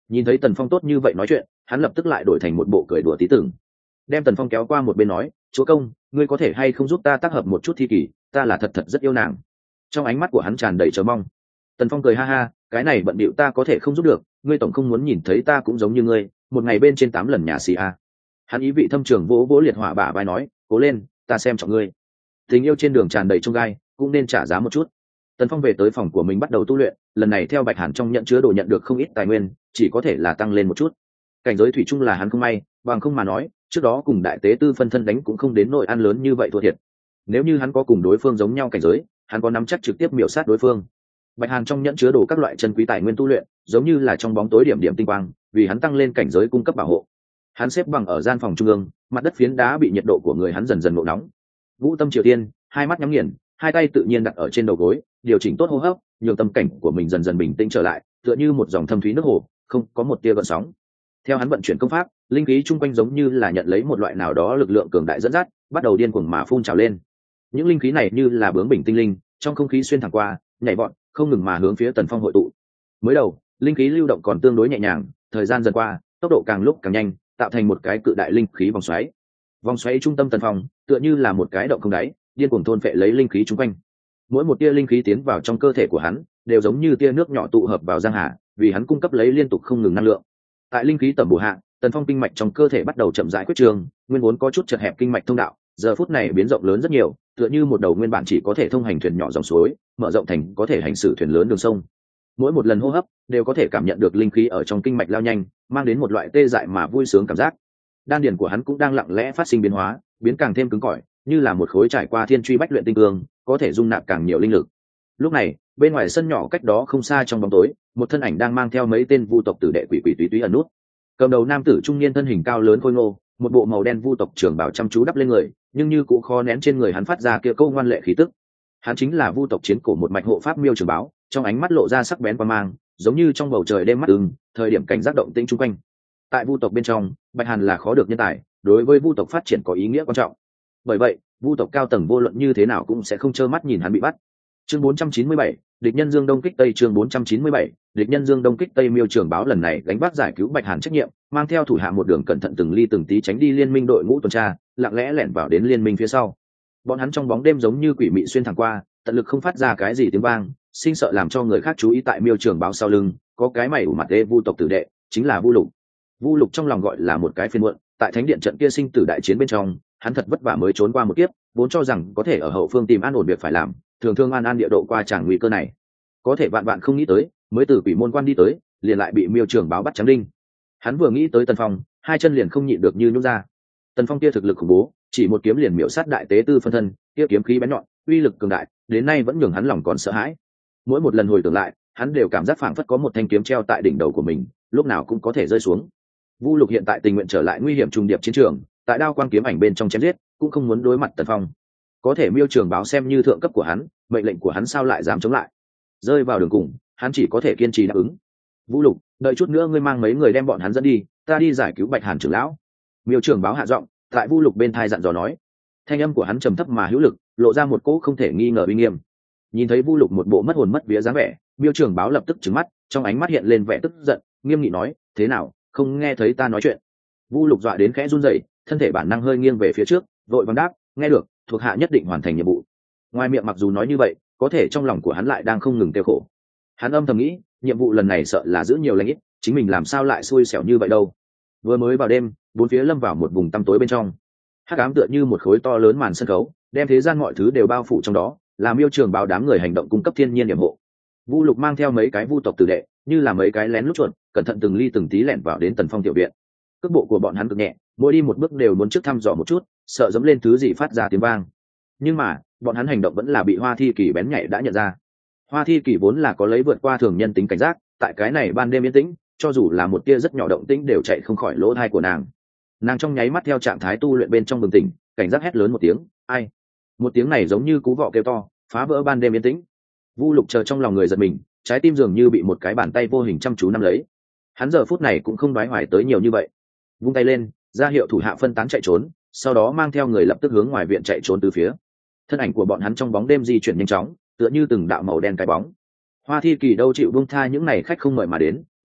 Nhìn thấy Tần Phong tốt như vậy nói chuyện, hắn lập tức lại đổi thành một bộ cười đùa tí tưởng, đem Tần Phong kéo qua một bên nói, chúa công, ngươi có thể hay không giúp ta tác hợp một chút thi kỷ, ta là thật thật rất yêu nàng. Trong ánh mắt của hắn tràn đầy chờ mong. Tần Phong cười ha ha, cái này bận bịu ta có thể không giúp được, ngươi tổng không muốn nhìn thấy ta cũng giống như ngươi, một ngày bên trên 8 lần nhà xì a. Hắn ý vị thâm trường vỗ vỗ liệt hỏa bả vai nói, cố lên, ta xem trọng ngươi. Tình yêu trên đường tràn đầy chông gai, cũng nên trả giá một chút. Tần Phong về tới phòng của mình bắt đầu tu luyện, lần này theo Bạch Hàn trong nhận chứa đồ nhận được không ít tài nguyên, chỉ có thể là tăng lên một chút. Cảnh giới thủy chung là hắn không may, bằng không mà nói, trước đó cùng đại tế tư phân thân đánh cũng không đến nỗi ăn lớn như vậy thua thiệt. Nếu như hắn có cùng đối phương giống nhau cảnh giới, hắn có nắm chắc trực tiếp miểu sát đối phương. Bạch Hàn trong nhẫn chứa đồ các loại chân quý tài nguyên tu luyện, giống như là trong bóng tối điểm điểm tinh quang, vì hắn tăng lên cảnh giới cung cấp bảo hộ. Hắn xếp bằng ở gian phòng trung ương, mặt đất phiến đá bị nhiệt độ của người hắn dần dần nộ nóng. Vũ Tâm Triều Tiên, hai mắt nhắm nghiền, hai tay tự nhiên đặt ở trên đầu gối, điều chỉnh tốt hô hấp, nhường tâm cảnh của mình dần dần bình tĩnh trở lại, tựa như một dòng thâm thúy nước hồ, không có một tia gợn sóng. Theo hắn vận chuyển công pháp, linh khí chung quanh giống như là nhận lấy một loại nào đó lực lượng cường đại dẫn dắt, bắt đầu điên cuồng mà phun trào lên. Những linh khí này như là bướng bỉnh tinh linh, trong không khí xuyên thẳng qua, nhảy vọt, không ngừng mà hướng phía Tần Phong hội tụ. Mới đầu, linh khí lưu động còn tương đối nhẹ nhàng, thời gian dần qua, tốc độ càng lúc càng nhanh, tạo thành một cái cự đại linh khí vòng xoáy. Vòng xoáy trung tâm Tần Phong, tựa như là một cái động không đáy, điên cuồng thôn phệ lấy linh khí chung quanh. Mỗi một tia linh khí tiến vào trong cơ thể của hắn, đều giống như tia nước nhỏ tụ hợp vào giang hà, vì hắn cung cấp lấy liên tục không ngừng năng lượng. Tại linh khí tầm bổ hạ, Tần Phong kinh mạch trong cơ thể bắt đầu chậm rãi quyết trường, nguyên vốn có chút chật hẹp kinh mạch thông đạo, giờ phút này biến rộng lớn rất nhiều, tựa như một đầu nguyên bản chỉ có thể thông hành thuyền nhỏ dòng suối, mở rộng thành có thể hành xử thuyền lớn đường sông. Mỗi một lần hô hấp, đều có thể cảm nhận được linh khí ở trong kinh mạch lao nhanh, mang đến một loại tê dại mà vui sướng cảm giác. Đan điền của hắn cũng đang lặng lẽ phát sinh biến hóa, biến càng thêm cứng cỏi, như là một khối trải qua thiên truy bách luyện tinh cương, có thể dung nạp càng nhiều linh lực. Lúc này, bên ngoài sân nhỏ cách đó không xa trong bóng tối, một thân ảnh đang mang theo mấy tên vu tộc tử đệ quỷ quỷ túy túy ẩn nút. Cầm đầu nam tử trung niên thân hình cao lớn khôi ngô, một bộ màu đen vu tộc trưởng bảo chăm chú đắp lên người, nhưng như cũng khó nén trên người hắn phát ra kia câu ngoan lệ khí tức. Hắn chính là vu tộc chiến cổ một mạch hộ pháp Miêu Trường Báo, trong ánh mắt lộ ra sắc bén quang mang, giống như trong bầu trời đêm mắt ưng, thời điểm cảnh giác động tĩnh chung quanh. Tại vu tộc bên trong, Bạch Hàn là khó được nhân tài, đối với vu tộc phát triển có ý nghĩa quan trọng. Bởi vậy, vu tộc cao tầng vô luận như thế nào cũng sẽ không trơ mắt nhìn hắn bị bắt. Chương 497, địch nhân Dương Đông kích Tây. Chương 497, địch nhân Dương Đông kích Tây. Miêu Trường Báo lần này gánh vác giải cứu Bạch Hàn trách nhiệm, mang theo thủ hạ một đường cẩn thận từng ly từng tí tránh đi liên minh đội ngũ tuần tra, lặng lẽ lẻn vào đến liên minh phía sau. Bọn hắn trong bóng đêm giống như quỷ mị xuyên thẳng qua, tận lực không phát ra cái gì tiếng vang, sinh sợ làm cho người khác chú ý. Tại Miêu Trường Báo sau lưng, có cái mày ủ mặt đê vu tộc tử đệ, chính là Vu Lục. Vu Lục trong lòng gọi là một cái phiền muộn, tại thánh điện trận kia sinh tử đại chiến bên trong, hắn thật vất vả mới trốn qua một kiếp, vốn cho rằng có thể ở hậu phương tìm an ổn việc phải làm, thường thường an địa độ qua tràng nguy cơ này. Có thể vạn vạn không nghĩ tới, mới từ quỷ môn quan đi tới, liền lại bị Miêu Trường Báo bắt trắng đinh. Hắn vừa nghĩ tới Tần Phong, hai chân liền không nhịn được như nhũn ra. Tần Phong kia thực lực khủng bố, chỉ một kiếm liền miểu sát đại tế tư phân thân, kia kiếm khí bén nhọn, uy lực cường đại, đến nay vẫn nhường hắn lòng còn sợ hãi. Mỗi một lần hồi tưởng lại, hắn đều cảm giác phảng phất có một thanh kiếm treo tại đỉnh đầu của mình, lúc nào cũng có thể rơi xuống. Vu Lục hiện tại tình nguyện trở lại nguy hiểm trùng điệp chiến trường, tại đao quang kiếm ảnh bên trong chém giết, cũng không muốn đối mặt Tần Phong. Có thể Miêu Trường Báo xem như thượng cấp của hắn, mệnh lệnh của hắn sao lại dám chống lại? Rơi vào đường cùng, hắn chỉ có thể kiên trì đáp ứng. Vũ Lục, đợi chút nữa ngươi mang mấy người đem bọn hắn dẫn đi, ta đi giải cứu Bạch Hàn trưởng lão. Miêu Trường Báo hạ giọng, tại Vu Lục bên thai dặn dò nói. Thanh âm của hắn trầm thấp mà hữu lực, lộ ra một cỗ không thể nghi ngờ uy nghiêm. Nhìn thấy Vu Lục một bộ mất hồn mất vía dáng vẻ, Miêu Trường Báo lập tức trừng mắt, trong ánh mắt hiện lên vẻ tức giận, nghiêm nghị nói, thế nào, không nghe thấy ta nói chuyện? Vu Lục dọa đến khẽ run rẩy, thân thể bản năng hơi nghiêng về phía trước, vội vàng đáp, nghe được, thuộc hạ nhất định hoàn thành nhiệm vụ. Ngoài miệng mặc dù nói như vậy, có thể trong lòng của hắn lại đang không ngừng tiêu khổ. Hắn âm thầm nghĩ, nhiệm vụ lần này sợ là giữ nhiều lãnh ít, chính mình làm sao lại xui xẻo như vậy đâu. Vừa mới vào đêm, bốn phía lâm vào một vùng tăm tối bên trong. Hắc ám tựa như một khối to lớn màn sân khấu, đem thế gian mọi thứ đều bao phủ trong đó, làm Miêu Trường Báo đám người hành động cung cấp thiên nhiên điểm hộ. Vu Lục mang theo mấy cái vu tộc tử đệ, như là mấy cái lén lút chuột, cẩn thận từng ly từng tí lẻn vào đến Tần Phong tiểu viện. Cước bộ của bọn hắn cực nhẹ, mỗi đi một bước đều muốn trước thăm dò một chút, sợ dẫm lên thứ gì phát ra tiếng vang. Nhưng mà, bọn hắn hành động vẫn là bị Hoa Thi Kỳ bén nhạy đã nhận ra. Hoa Thi Kỳ vốn là có lấy vượt qua thường nhân tính cảnh giác, tại cái này ban đêm yên tĩnh, cho dù là một tia rất nhỏ động tĩnh đều chạy không khỏi lỗ tai của nàng. Nàng trong nháy mắt theo trạng thái tu luyện bên trong bừng tỉnh, cảnh giác hét lớn một tiếng, ai. Một tiếng này giống như cú vọ kêu to, phá vỡ ban đêm yên tĩnh. Vu Lục chờ trong lòng người giật mình, trái tim dường như bị một cái bàn tay vô hình chăm chú nắm lấy. Hắn giờ phút này cũng không đoái hoài tới nhiều như vậy, vung tay lên, ra hiệu thủ hạ phân tán chạy trốn, sau đó mang theo người lập tức hướng ngoài viện chạy trốn từ phía. Thân ảnh của bọn hắn trong bóng đêm di chuyển nhanh chóng, tựa như từng đạo màu đen cái bóng. Hoa Thi Kỳ đâu chịu buông tha những này khách không mời mà đến,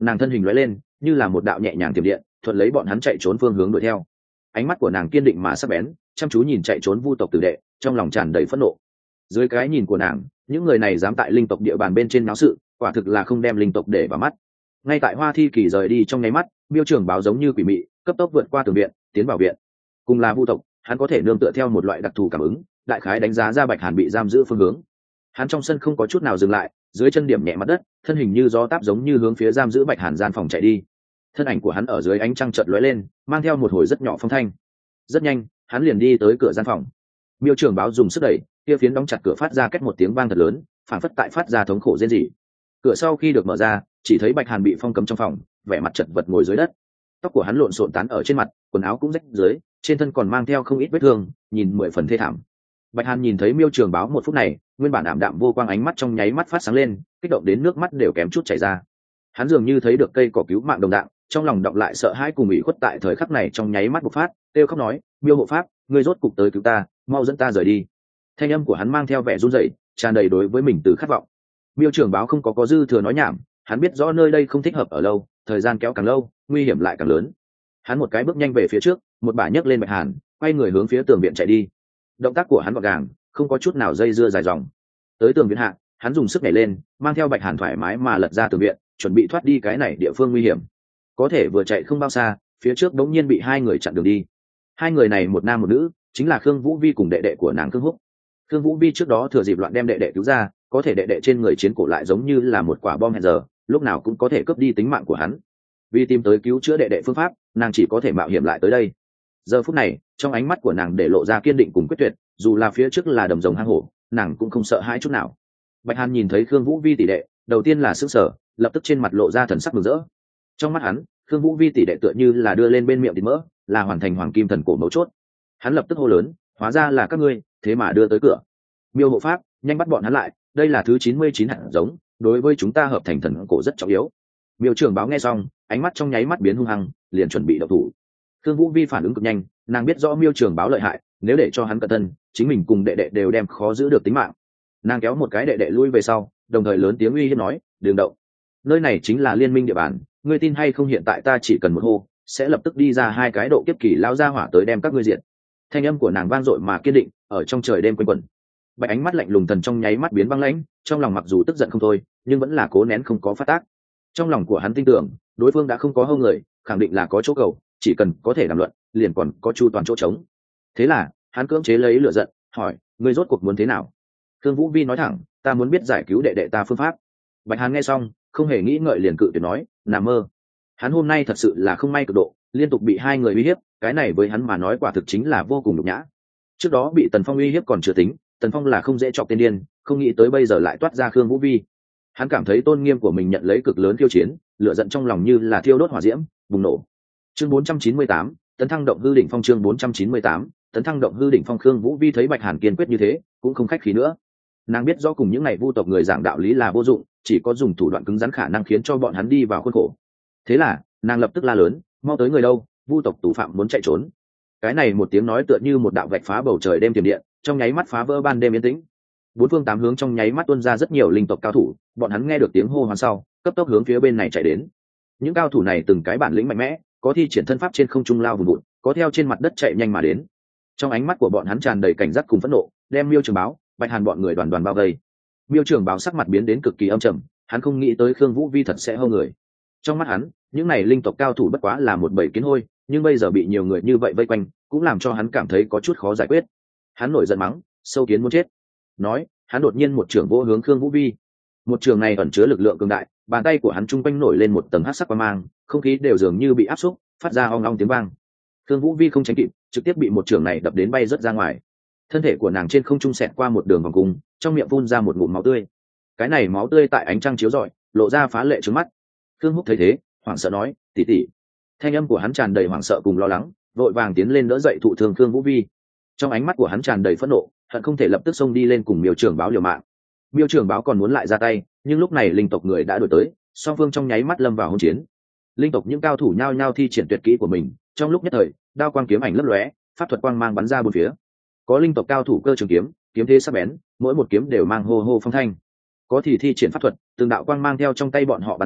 nàng thân hình lóe lên như là một đạo nhẹ nhàng tiềm điện, thuận lấy bọn hắn chạy trốn phương hướng đuổi theo. Ánh mắt của nàng kiên định mà sắc bén, chăm chú nhìn chạy trốn vu tộc tử đệ, trong lòng tràn đầy phẫn nộ. Dưới cái nhìn của nàng, những người này dám tại linh tộc địa bàn bên trên náo sự, quả thực là không đem linh tộc để vào mắt. Ngay tại Hoa Thi Kỳ rời đi trong nháy mắt, Miêu Trường Báo giống như quỷ mị, cấp tốc vượt qua tường viện, tiến vào viện. Cùng là vu tộc, hắn có thể nương tựa theo một loại đặc thù cảm ứng, đại khái đánh giá ra Bạch Hàn bị giam giữ phương hướng. Hắn trong sân không có chút nào dừng lại, dưới chân điểm nhẹ mặt đất, thân hình như gió táp giống như hướng phía giam giữ Bạch Hàn gian phòng chạy đi. Thân ảnh của hắn ở dưới ánh trăng chợt lóe lên, mang theo một hồi rất nhỏ phong thanh. Rất nhanh, hắn liền đi tới cửa gian phòng. Miêu Trường Báo dùng sức đẩy, kia phiến đóng chặt cửa phát ra két một tiếng vang thật lớn, phảng phất tại phát ra thống khổ rên rỉ. Cửa sau khi được mở ra, chỉ thấy Bạch Hàn bị phong cấm trong phòng, vẻ mặt chật vật ngồi dưới đất. Tóc của hắn lộn xộn tán ở trên mặt, quần áo cũng rách dưới, trên thân còn mang theo không ít vết thương, nhìn 10 phần thê thảm. Bạch Hàn nhìn thấy Miêu Trường Báo một phút này, nguyên bản ảm đạm vô quang ánh mắt trong nháy mắt phát sáng lên, kích động đến nước mắt đều kém chút chảy ra. Hắn dường như thấy được cây cỏ cứu mạng đồng dạng, trong lòng đọng lại sợ hãi cùng ủy khuất tại thời khắc này trong nháy mắt bộc phát, kêu khóc nói: "Miêu hộ pháp, ngươi rốt cục tới cứu ta, mau dẫn ta rời đi." Thanh âm của hắn mang theo vẻ run rẩy, tràn đầy đối với mình từ khát vọng. Miêu Trường Báo không có dư thừa nói nhảm, hắn biết rõ nơi đây không thích hợp ở lâu, thời gian kéo càng lâu, nguy hiểm lại càng lớn. Hắn một cái bước nhanh về phía trước, một bà nhấc lên Bạch Hàn, quay người hướng phía tường viện chạy đi. Động tác của hắn gọn gàng, không có chút nào dây dưa dài dòng. Tới tường viện hạ, hắn dùng sức nhảy lên, mang theo Bạch Hàn thoải mái mà lật ra tường viện, chuẩn bị thoát đi cái này địa phương nguy hiểm. Có thể vừa chạy không bao xa, phía trước đống nhiên bị hai người chặn đường đi. Hai người này một nam một nữ, chính là Khương Vũ Vi cùng đệ đệ của nàng Khương Húc. Khương Vũ Vi trước đó thừa dịp loạn đem đệ đệ cứu ra, có thể đệ đệ trên người chiến cổ lại giống như là một quả bom hẹn giờ, lúc nào cũng có thể cướp đi tính mạng của hắn. Vì tìm tới cứu chữa đệ đệ phương pháp, nàng chỉ có thể mạo hiểm lại tới đây. Giờ phút này, trong ánh mắt của nàng để lộ ra kiên định cùng quyết tuyệt, dù là phía trước là đầm rồng hang hổ, nàng cũng không sợ hãi chút nào. Bạch Hàn nhìn thấy Khương Vũ Vi tỷ đệ, đầu tiên là sửng sở, lập tức trên mặt lộ ra thần sắc mừng rỡ. Trong mắt hắn, Khương Vũ Vi tỷ đệ tựa như là đưa lên bên miệng thịt mỡ, là hoàn thành hoàng kim thần cổ mấu chốt. Hắn lập tức hô lớn: "Hóa ra là các ngươi, thế mà đưa tới cửa. Miêu hộ pháp, nhanh bắt bọn hắn lại, đây là thứ 99 hạt giống, đối với chúng ta hợp thành thần cổ rất trọng yếu." Miêu Trường Báo nghe xong, ánh mắt trong nháy mắt biến hung hăng, liền chuẩn bị động thủ. Khương Vũ Vi phản ứng cực nhanh, nàng biết rõ Miêu Trường Báo lợi hại, nếu để cho hắn cẩn thân, chính mình cùng đệ đệ đều đem khó giữ được tính mạng. Nàng kéo một cái đệ đệ lui về sau, đồng thời lớn tiếng uy hiếp nói: "Đừng động, nơi này chính là liên minh địa bàn, ngươi tin hay không hiện tại ta chỉ cần một hô, sẽ lập tức đi ra hai cái độ kiếp kỳ lão gia hỏa tới đem các ngươi diệt." Thanh âm của nàng vang dội mà kiên định, ở trong trời đêm quanh quẩn. Bạch ánh mắt lạnh lùng thần trong nháy mắt biến băng lãnh, trong lòng mặc dù tức giận không thôi, nhưng vẫn là cố nén không có phát tác. Trong lòng của hắn tin tưởng, đối phương đã không có hâu người, khẳng định là có chỗ cầu, chỉ cần có thể đàm luận, liền còn có chu toàn chỗ trống. Thế là, hắn cưỡng chế lấy lửa giận, hỏi: "Ngươi rốt cuộc muốn thế nào?" Khương Vũ Vi nói thẳng: "Ta muốn biết giải cứu đệ đệ ta phương pháp." Bạch Hàn nghe xong, không hề nghĩ ngợi liền cự tuyệt nói: "Nằm mơ." Hắn hôm nay thật sự là không may cực độ, liên tục bị hai người uy hiếp, cái này với hắn mà nói quả thực chính là vô cùng nhục nhã. Trước đó bị Tần Phong uy hiếp còn chưa tính, Tần Phong là không dễ chọc tên điên, không nghĩ tới bây giờ lại toát ra Khương Vũ Vi. Hắn cảm thấy tôn nghiêm của mình nhận lấy cực lớn khiêu chiến, lửa giận trong lòng như là thiêu đốt hỏa diễm, bùng nổ. Chương 498, tấn thăng động hư đỉnh phong. Chương 498, tấn thăng động hư đỉnh phong. Khương Vũ Vi thấy Bạch Hàn kiên quyết như thế, cũng không khách khí nữa. Nàng biết rõ cùng những ngày vu tộc người giảng đạo lý là vô dụng, chỉ có dùng thủ đoạn cứng rắn khả năng khiến cho bọn hắn đi vào khuôn khổ. Thế là, nàng lập tức la lớn: "Mau tới người đâu, vu tộc tù phạm muốn chạy trốn." Cái này một tiếng nói tựa như một đạo vạch phá bầu trời đêm tiềm điện, trong nháy mắt phá vỡ ban đêm yên tĩnh. Bốn phương tám hướng trong nháy mắt tuôn ra rất nhiều linh tộc cao thủ, bọn hắn nghe được tiếng hô hoán sau, cấp tốc hướng phía bên này chạy đến. Những cao thủ này từng cái bản lĩnh mạnh mẽ, có thi triển thân pháp trên không trung lao vùn vụt, có theo trên mặt đất chạy nhanh mà đến. Trong ánh mắt của bọn hắn tràn đầy cảnh giác cùng phẫn nộ, đem Miêu Trường Báo, Bạch Hàn bọn người đoàn đoàn bao vây. Miêu Trường Báo sắc mặt biến đến cực kỳ âm trầm, hắn không nghĩ tới Khương Vũ Vi thật sẽ hô người. Trong mắt hắn, những này linh tộc cao thủ bất quá là một bầy kiến hôi, nhưng bây giờ bị nhiều người như vậy vây quanh, cũng làm cho hắn cảm thấy có chút khó giải quyết. Hắn nổi giận mắng: "Sâu kiến muốn chết!" Nói, hắn đột nhiên một trường vỗ hướng Khương Vũ Vi. Một trường này ẩn chứa lực lượng cường đại, bàn tay của hắn trung quanh nổi lên một tầng hắc sắc quang mang, không khí đều dường như bị áp xúc, phát ra ong ong tiếng vang. Khương Vũ Vi không tránh kịp, trực tiếp bị một trường này đập đến bay rớt ra ngoài. Thân thể của nàng trên không trung xẹt qua một đường vòng cung, trong miệng phun ra một ngụm máu tươi. Cái này máu tươi tại ánh trăng chiếu rọi, lộ ra phá lệ trước mắt. Khương Húc thấy thế, hoảng sợ nói: "Tỷ tỷ." Thanh âm của hắn tràn đầy hoảng sợ cùng lo lắng, vội vàng tiến lên đỡ dậy thụ thương Khương Vũ Vi. Trong ánh mắt của hắn tràn đầy phẫn nộ, hận không thể lập tức xông đi lên cùng Miêu Trường Báo liều mạng. Miêu Trường Báo còn muốn lại ra tay, nhưng lúc này linh tộc người đã đuổi tới, song phương trong nháy mắt lâm vào hỗn chiến. Linh tộc những cao thủ nhao nhao thi triển tuyệt kỹ của mình, trong lúc nhất thời, đao quang kiếm ảnh lấp lóe, pháp thuật quang mang bắn ra bốn phía. Có linh tộc cao thủ cơ trường kiếm, kiếm thế sắc bén, mỗi một kiếm đều mang hô hô phong thanh. Có thì thi triển pháp thuật, từng đạo quang mang theo trong tay bọn họ bắn ra,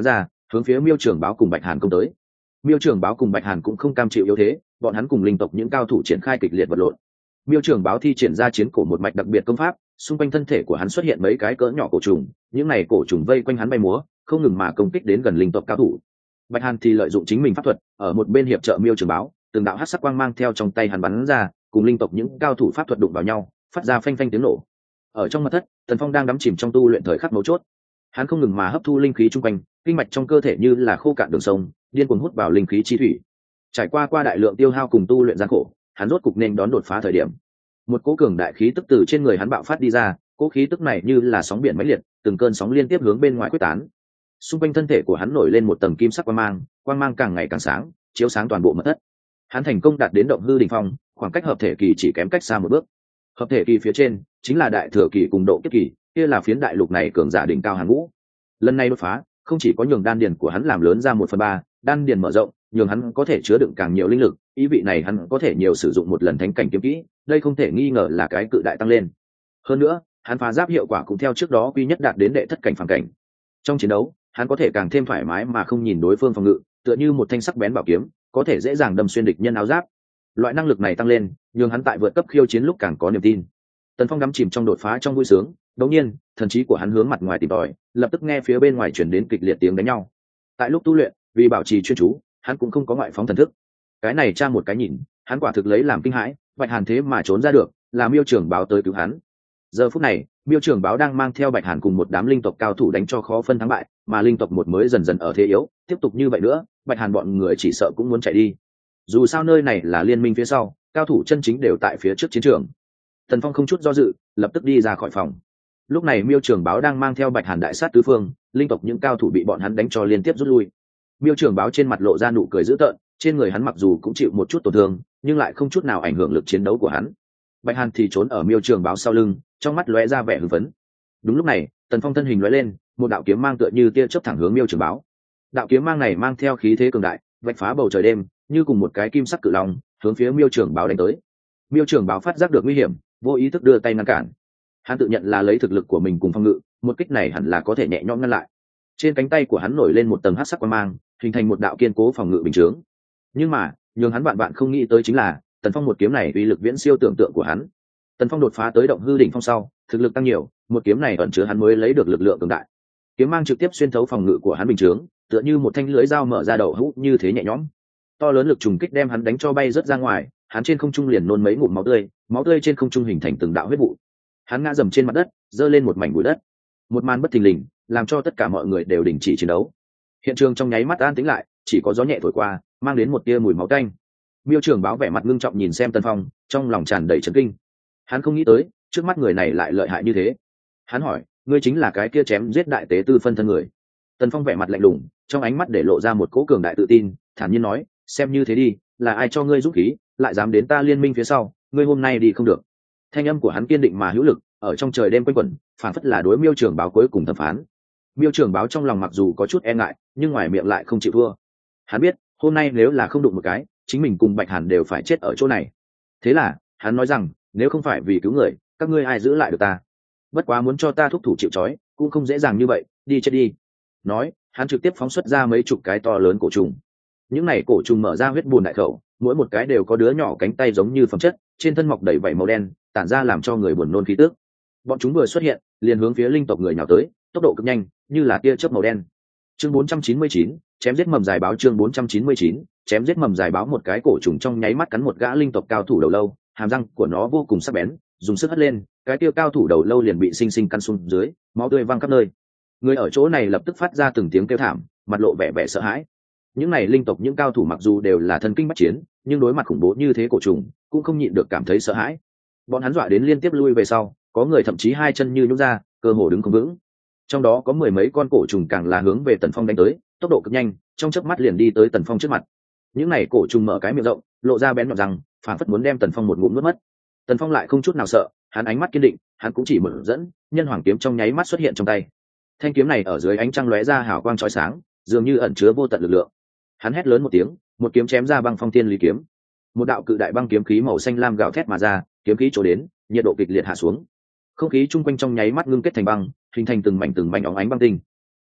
hướng phía Miêu Trường Báo cùng Bạch Hàn công tới. Miêu Trường Báo cùng Bạch Hàn cũng không cam chịu yếu thế, bọn hắn cùng linh tộc những cao thủ triển khai kịch liệt vật lộn. Miêu Trường Báo thi triển ra chiến cổ một mạch đặc biệt công pháp, xung quanh thân thể của hắn xuất hiện mấy cái cỡ nhỏ cổ trùng, những này cổ trùng vây quanh hắn bay múa, không ngừng mà công kích đến gần linh tộc cao thủ. Bạch Hàn thì lợi dụng chính mình pháp thuật, ở một bên hiệp trợ Miêu Trường Báo, từng đạo hắc sắc quang mang theo trong tay hắn bắn ra, cùng linh tộc những cao thủ pháp thuật đụng vào nhau, phát ra phanh phanh tiếng nổ. Ở trong mật thất, Tần Phong đang đắm chìm trong tu luyện thời khắc mấu chốt. Hắn không ngừng mà hấp thu linh khí chung quanh, kinh mạch trong cơ thể như là khô cạn đường sông, điên cuồng hút vào linh khí chi thủy. Trải qua đại lượng tiêu hao cùng tu luyện gian khổ, hắn rốt cục nên đón đột phá thời điểm. Một cỗ cường đại khí tức từ trên người hắn bạo phát đi ra, cỗ khí tức này như là sóng biển mãnh liệt, từng cơn sóng liên tiếp hướng bên ngoài quyết tán. Xung quanh thân thể của hắn nổi lên một tầng kim sắc quang mang càng ngày càng sáng, chiếu sáng toàn bộ mật thất. Hắn thành công đạt đến động hư đỉnh phong, khoảng cách hợp thể kỳ chỉ kém cách xa một bước. Hợp thể kỳ phía trên chính là đại thừa kỳ cùng độ kiếp kỳ, kia là phiến đại lục này cường giả đỉnh cao hàng ngũ. Lần này đột phá không chỉ có nhường đan điền của hắn làm lớn ra 1/3, đan điền mở rộng, nhường hắn có thể chứa đựng càng nhiều linh lực, ý vị này hắn có thể nhiều sử dụng một lần thánh cảnh kiếm kỹ, đây không thể nghi ngờ là cái cự đại tăng lên. Hơn nữa, hắn phá giáp hiệu quả cũng theo trước đó quy nhất đạt đến đệ thất cảnh phản cảnh. Trong chiến đấu, hắn có thể càng thêm thoải mái mà không nhìn đối phương phòng ngự, tựa như một thanh sắc bén bảo kiếm, có thể dễ dàng đâm xuyên địch nhân áo giáp. Loại năng lực này tăng lên, nhường hắn tại vượt cấp khiêu chiến lúc càng có niềm tin. Tần Phong đắm chìm trong đột phá trong vui sướng, đột nhiên, thần trí của hắn hướng mặt ngoài tìm tòi, lập tức nghe phía bên ngoài truyền đến kịch liệt tiếng đánh nhau. Tại lúc tu luyện, vì bảo trì chuyên chú, hắn cũng không có ngoại phóng thần thức. Cái này tra một cái nhìn, hắn quả thực lấy làm kinh hãi, Bạch Hàn thế mà trốn ra được, là Miêu Trường Báo tới cứu hắn. Giờ phút này, Miêu Trường Báo đang mang theo Bạch Hàn cùng một đám linh tộc cao thủ đánh cho khó phân thắng bại, mà linh tộc một mới dần dần ở thế yếu, tiếp tục như vậy nữa, Bạch Hàn bọn người chỉ sợ cũng muốn chạy đi. Dù sao nơi này là liên minh phía sau, cao thủ chân chính đều tại phía trước chiến trường. Tần Phong không chút do dự, lập tức đi ra khỏi phòng. Lúc này Miêu Trường Báo đang mang theo Bạch Hàn đại sát tứ phương, linh tộc những cao thủ bị bọn hắn đánh cho liên tiếp rút lui. Miêu Trường Báo trên mặt lộ ra nụ cười dữ tợn, trên người hắn mặc dù cũng chịu một chút tổn thương, nhưng lại không chút nào ảnh hưởng lực chiến đấu của hắn. Bạch Hàn thì trốn ở Miêu Trường Báo sau lưng, trong mắt lóe ra vẻ hưng phấn. Đúng lúc này, Tần Phong thân hình lóe lên, một đạo kiếm mang tựa như tia chớp thẳng hướng Miêu Trường Báo. Đạo kiếm mang này mang theo khí thế cường đại, vạch phá bầu trời đêm, như cùng một cái kim sắc cự long, hướng phía Miêu Trường Báo đánh tới. Miêu Trường Báo phát giác được nguy hiểm, vô ý thức đưa tay ngăn cản. Hắn tự nhận là lấy thực lực của mình cùng phòng ngự, một kích này hẳn là có thể nhẹ nhõm ngăn lại. Trên cánh tay của hắn nổi lên một tầng hắc sắc quang mang, hình thành một đạo kiên cố phòng ngự bình chướng. Nhưng mà, nhường hắn bạn không nghĩ tới chính là, Tần Phong một kiếm này uy lực viễn siêu tưởng tượng của hắn. Tần Phong đột phá tới động hư đỉnh phong sau, thực lực tăng nhiều, một kiếm này ẩn chứa hắn mới lấy được lực lượng cường đại. Kiếm mang trực tiếp xuyên thấu phòng ngự của hắn bình chướng, tựa như một thanh lưỡi dao mở ra đầu hũ như thế nhẹ nhõm. To lớn lực trùng kích đem hắn đánh cho bay rớt ra ngoài, hắn trên không trung liền nôn mấy ngụm máu tươi trên không trung hình thành từng đạo huyết vụ. Hắn ngã dầm trên mặt đất, giơ lên một mảnh bụi đất. Một màn bất thình lình, làm cho tất cả mọi người đều đình chỉ chiến đấu. Hiện trường trong nháy mắt an tĩnh lại, chỉ có gió nhẹ thổi qua, mang đến một tia mùi máu tanh. Miêu Trường Báo vẻ mặt ngưng trọng nhìn xem Tần Phong, trong lòng tràn đầy chấn kinh. Hắn không nghĩ tới, trước mắt người này lại lợi hại như thế. Hắn hỏi, ngươi chính là cái kia chém giết đại tế tư phân thân người? Tần Phong vẻ mặt lạnh lùng, trong ánh mắt để lộ ra một cỗ cường đại tự tin, thản nhiên nói, xem như thế đi, là ai cho ngươi dũng khí, lại dám đến ta liên minh phía sau, ngươi hôm nay đi không được. Thanh âm của hắn kiên định mà hữu lực, ở trong trời đêm quanh quẩn, phản phất là đối Miêu Trường Báo cuối cùng thẩm phán. Miêu Trường Báo trong lòng mặc dù có chút e ngại, nhưng ngoài miệng lại không chịu thua. Hắn biết, hôm nay nếu là không đụng một cái, chính mình cùng Bạch Hàn đều phải chết ở chỗ này. Thế là, hắn nói rằng, nếu không phải vì cứu người, các ngươi ai giữ lại được ta? Bất quá muốn cho ta thúc thủ chịu trói, cũng không dễ dàng như vậy, đi chết đi. Nói, hắn trực tiếp phóng xuất ra mấy chục cái to lớn cổ trùng. Những này cổ trùng mở ra huyết bùn đại khẩu, mỗi một cái đều có đứa nhỏ cánh tay giống như phẩm chất, trên thân mọc đầy vảy màu đen, tản ra làm cho người buồn nôn khí tức. Bọn chúng vừa xuất hiện, liền hướng phía linh tộc người nhào tới, tốc độ cực nhanh, như là tia chớp màu đen. Chương 499, chém giết mầm dài báo. Chương 499, chém giết mầm dài báo. Một cái cổ trùng trong nháy mắt cắn một gã linh tộc cao thủ đầu lâu, hàm răng của nó vô cùng sắc bén, dùng sức hất lên, cái tiêu cao thủ đầu lâu liền bị sinh sinh căn xuống dưới, máu tươi văng khắp nơi. Người ở chỗ này lập tức phát ra từng tiếng kêu thảm, mặt lộ vẻ vẻ sợ hãi. Những này linh tộc những cao thủ mặc dù đều là thân kinh bách chiến, nhưng đối mặt khủng bố như thế cổ trùng, cũng không nhịn được cảm thấy sợ hãi. Bọn hắn dọa đến liên tiếp lui về sau, có người thậm chí hai chân như nhũn ra, cơ hồ đứng không vững. Trong đó có mười mấy con cổ trùng càng là hướng về Tần Phong đánh tới, tốc độ cực nhanh, trong chớp mắt liền đi tới Tần Phong trước mặt. Những này cổ trùng mở cái miệng rộng, lộ ra bén nhọn răng, phảng phất muốn đem Tần Phong một ngụm nuốt mất. Tần Phong lại không chút nào sợ, hắn ánh mắt kiên định, hắn cũng chỉ mở dẫn, nhân hoàng kiếm trong nháy mắt xuất hiện trong tay. Thanh kiếm này ở dưới ánh trăng lóe ra hào quang chói sáng, dường như ẩn chứa vô tận lực lượng. Hắn hét lớn một tiếng, một kiếm chém ra băng phong thiên lý kiếm. Một đạo cự đại băng kiếm khí màu xanh lam gào thét mà ra, kiếm khí chỗ đến, nhiệt độ kịch liệt hạ xuống. Không khí chung quanh trong nháy mắt ngưng kết thành băng, hình thành từng mảnh óng ánh băng tinh.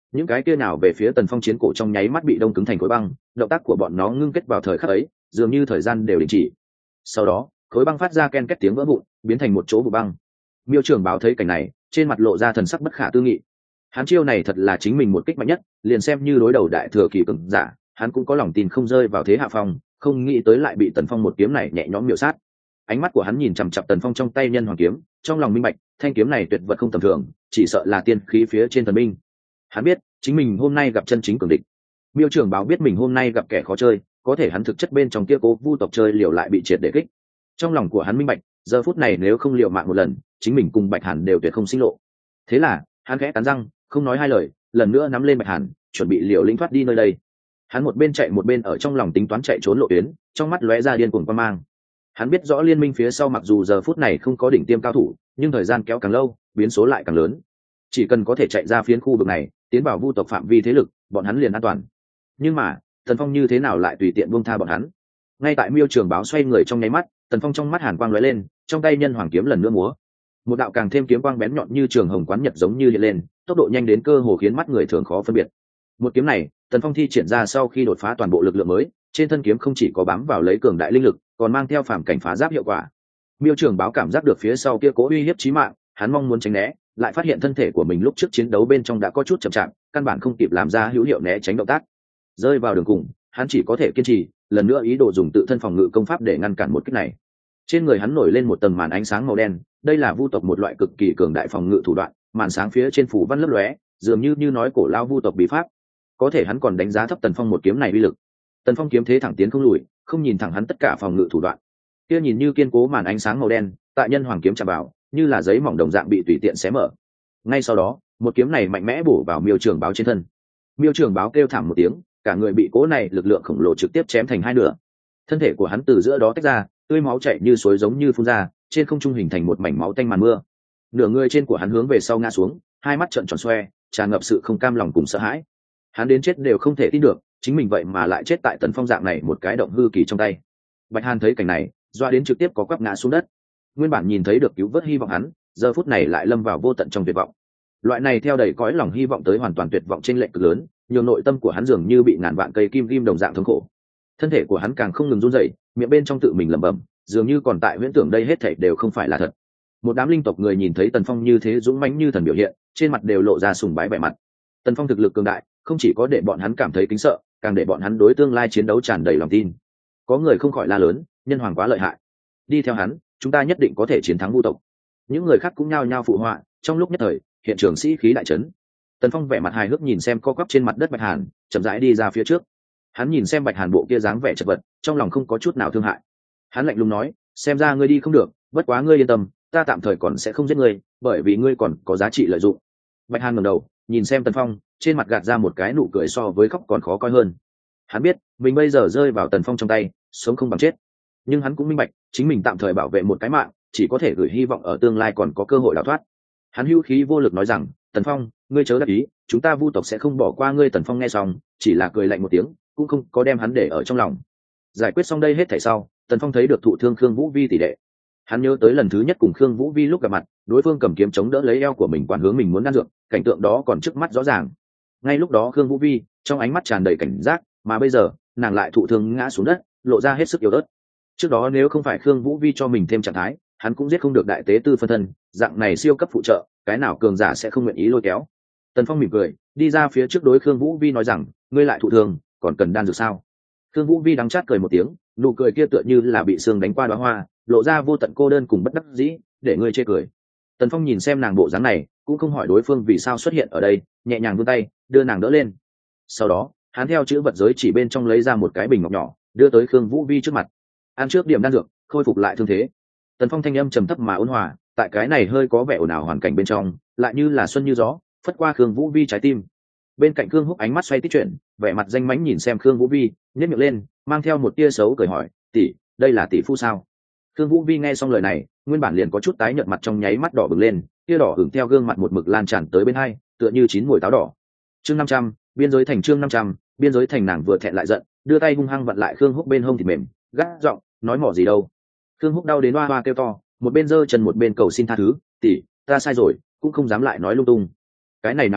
những cái kia nào về phía Tần Phong chiến cổ trong nháy mắt bị đông cứng thành khối băng, động tác của bọn nó ngưng kết vào thời khắc ấy, dường như thời gian đều đình chỉ. Sau đó, khối băng phát ra ken két tiếng vỡ vụn, biến thành một chỗ vụ băng. Miêu trưởng báo thấy cảnh này, trên mặt lộ ra thần sắc bất khả tư nghị. Hắn chiêu này thật là chính mình một kích mạnh nhất, liền xem như đối đầu đại thừa kỳ cường giả, hắn cũng có lòng tin không rơi vào thế hạ phong, không nghĩ tới lại bị Tần Phong một kiếm này nhẹ nhõm miểu sát. Ánh mắt của hắn nhìn chằm chằm Tần Phong trong tay nhân hoàng kiếm, trong lòng minh bạch, thanh kiếm này tuyệt vật không tầm thường, chỉ sợ là tiên khí phía trên thần binh. Hắn biết, chính mình hôm nay gặp chân chính cường địch. Miêu trưởng báo biết mình hôm nay gặp kẻ khó chơi, có thể hắn thực chất bên trong kia cố vu tộc chơi liều lại bị triệt để kích. Trong lòng của hắn minh bạch, giờ phút này nếu không liều mạng một lần, chính mình cùng Bạch Hàn đều tuyệt không sinh lộ. Thế là, hắn khẽ cắn răng, không nói hai lời, lần nữa nắm lên Bạch Hàn, chuẩn bị liều lĩnh thoát đi nơi đây. Hắn một bên chạy một bên ở trong lòng tính toán chạy trốn lộ tuyến, trong mắt lóe ra điên cuồng quan mang. Hắn biết rõ liên minh phía sau mặc dù giờ phút này không có đỉnh tiêm cao thủ, nhưng thời gian kéo càng lâu, biến số lại càng lớn. Chỉ cần có thể chạy ra phiến khu vực này, tiến vào vu tộc phạm vi thế lực, bọn hắn liền an toàn. Nhưng mà, Tần Phong như thế nào lại tùy tiện buông tha bọn hắn? Ngay tại Miêu Trường Báo xoay người trong nháy mắt, Tần Phong trong mắt hàn quang lóe lên, trong tay nhân hoàng kiếm lần nữa múa. Một đạo càng thêm kiếm quang bén nhọn như trường hồng quán nhật giống như hiện lên, tốc độ nhanh đến cơ hồ khiến mắt người thường khó phân biệt. Một kiếm này, Tần Phong thi triển ra sau khi đột phá toàn bộ lực lượng mới, trên thân kiếm không chỉ có bám vào lấy cường đại linh lực, còn mang theo phàm cảnh phá giáp hiệu quả. Miêu Trường Báo cảm giác được phía sau kia cố uy hiếp chí mạng, hắn mong muốn tránh né, lại phát hiện thân thể của mình lúc trước chiến đấu bên trong đã có chút chậm chạp, căn bản không kịp làm ra hữu hiệu né tránh động tác. Rơi vào đường cùng, hắn chỉ có thể kiên trì, lần nữa ý đồ dùng tự thân phòng ngự công pháp để ngăn cản một kích này. Trên người hắn nổi lên một tầng màn ánh sáng màu đen, đây là vu tộc một loại cực kỳ cường đại phòng ngự thủ đoạn, màn sáng phía trên phủ văn lấp lóe, dường như nói cổ lao vu tộc bí pháp. Có thể hắn còn đánh giá thấp Tần Phong một kiếm này uy lực. Tần Phong kiếm thế thẳng tiến không lùi, không nhìn thẳng hắn tất cả phòng ngự thủ đoạn. Kia nhìn như kiên cố màn ánh sáng màu đen, tại nhân hoàng kiếm chạm vào, như là giấy mỏng đồng dạng bị tùy tiện xé mở. Ngay sau đó, một kiếm này mạnh mẽ bổ vào Miêu Trường Báo trên thân. Miêu Trường Báo kêu thảm một tiếng, cả người bị cố này lực lượng khổng lồ trực tiếp chém thành hai nửa. Thân thể của hắn từ giữa đó tách ra, tươi máu chảy như suối giống như phun ra, trên không trung hình thành một mảnh máu tanh màn mưa. Nửa người trên của hắn hướng về sau ngã xuống, hai mắt trợn tròn xoe, tràn ngập sự không cam lòng cùng sợ hãi. Hắn đến chết đều không thể tin được, chính mình vậy mà lại chết tại Tần Phong dạng này một cái động hư kỳ trong tay. Bạch Hàn thấy cảnh này, doa đến trực tiếp có quắp ngã xuống đất. Nguyên bản nhìn thấy được cứu vớt hy vọng hắn, giờ phút này lại lâm vào vô tận trong tuyệt vọng. Loại này theo đầy cõi lòng hy vọng tới hoàn toàn tuyệt vọng trên lệch cực lớn, nhiều nội tâm của hắn dường như bị ngàn vạn cây kim ghim đồng dạng thống khổ. Thân thể của hắn càng không ngừng run rẩy, miệng bên trong tự mình lẩm bẩm, dường như còn tại huyễn tưởng đây hết thảy đều không phải là thật. Một đám linh tộc người nhìn thấy Tần Phong như thế dũng mãnh như thần biểu hiện, trên mặt đều lộ ra sùng bái vẻ mặt. Tần Phong thực lực cường đại, không chỉ có để bọn hắn cảm thấy kính sợ, càng để bọn hắn đối tương lai chiến đấu tràn đầy lòng tin. Có người không khỏi la lớn, nhân hoàng quá lợi hại, đi theo hắn, chúng ta nhất định có thể chiến thắng vu tộc. Những người khác cũng nhao nhao phụ họa, trong lúc nhất thời, hiện trường sĩ khí đại chấn. Tần Phong vẻ mặt hài hước nhìn xem co quắp trên mặt đất Bạch Hàn, chậm rãi đi ra phía trước. Hắn nhìn xem Bạch Hàn bộ kia dáng vẻ chật vật, trong lòng không có chút nào thương hại. Hắn lạnh lùng nói, xem ra ngươi đi không được, bất quá ngươi yên tâm, ta tạm thời còn sẽ không giết ngươi, bởi vì ngươi còn có giá trị lợi dụng. Bạch Hàn ngẩng đầu, nhìn xem Tần Phong, trên mặt gạt ra một cái nụ cười so với khóc còn khó coi hơn. Hắn biết, mình bây giờ rơi vào Tần Phong trong tay, sống không bằng chết. Nhưng hắn cũng minh bạch, chính mình tạm thời bảo vệ một cái mạng, chỉ có thể gửi hy vọng ở tương lai còn có cơ hội đào thoát. Hắn hữu khí vô lực nói rằng, Tần Phong, ngươi chớ đắc ý, chúng ta vu tộc sẽ không bỏ qua ngươi. Tần Phong nghe xong, chỉ là cười lạnh một tiếng, cũng không có đem hắn để ở trong lòng. Giải quyết xong đây hết thảy sau, Tần Phong thấy được thụ thương Khương Vũ Vi tỷ đệ. Hắn nhớ tới lần thứ nhất cùng Khương Vũ Vi lúc gặp mặt, đối phương cầm kiếm chống đỡ lấy eo của mình, quản hướng mình muốn đan dược, cảnh tượng đó còn trước mắt rõ ràng. Ngay lúc đó Khương Vũ Vi trong ánh mắt tràn đầy cảnh giác, mà bây giờ nàng lại thụ thương ngã xuống đất, lộ ra hết sức yếu ớt. Trước đó nếu không phải Khương Vũ Vi cho mình thêm trạng thái, hắn cũng giết không được đại tế tư phân thân, dạng này siêu cấp phụ trợ, cái nào cường giả sẽ không nguyện ý lôi kéo. Tần Phong mỉm cười, đi ra phía trước đối Khương Vũ Vi nói rằng, ngươi lại thụ thương, còn cần đan dược sao? Khương Vũ Vi đắng chát cười một tiếng, nụ cười kia tựa như là bị sương đánh qua đóa hoa, lộ ra vô tận cô đơn cùng bất đắc dĩ, để ngươi chê cười. Tần Phong nhìn xem nàng bộ dáng này, cũng không hỏi đối phương vì sao xuất hiện ở đây, nhẹ nhàng vươn tay, đưa nàng đỡ lên. Sau đó, hắn theo chữ vật giới chỉ bên trong lấy ra một cái bình ngọc nhỏ, đưa tới Khương Vũ Vi trước mặt. Ăn trước điểm đan dược, khôi phục lại thương thế. Tần Phong thanh âm trầm thấp mà ôn hòa, tại cái này hơi có vẻ ồn ào hoàn cảnh bên trong, lại như là xuân như gió, phất qua Khương Vũ Vi trái tim. Bên cạnh Khương Húc ánh mắt xoay tích chuyển, vẻ mặt danh mãnh nhìn xem Khương Vũ Vi, nhếch miệng lên, mang theo một tia xấu cười hỏi, tỷ, đây là tỷ phu sao? Khương Vũ Vi nghe xong lời này, nguyên bản liền có chút tái nhợt mặt trong nháy mắt đỏ bừng lên, tia đỏ hửng theo gương mặt một mực lan tràn tới bên hai, tựa như chín mùi táo đỏ. Chương 500, biên giới thành chương 500, biên giới thành. Nàng vừa thẹn lại giận, đưa tay hung hăng vặn lại Khương Húc bên hông thịt mềm, gắt giọng, nói mỏ gì đâu. Khương Húc đau đến oa oa kêu to, một bên giơ chân một bên cầu xin tha thứ, tỷ, ta sai rồi, cũng không dám lại nói lung tung. Cái này náo trò,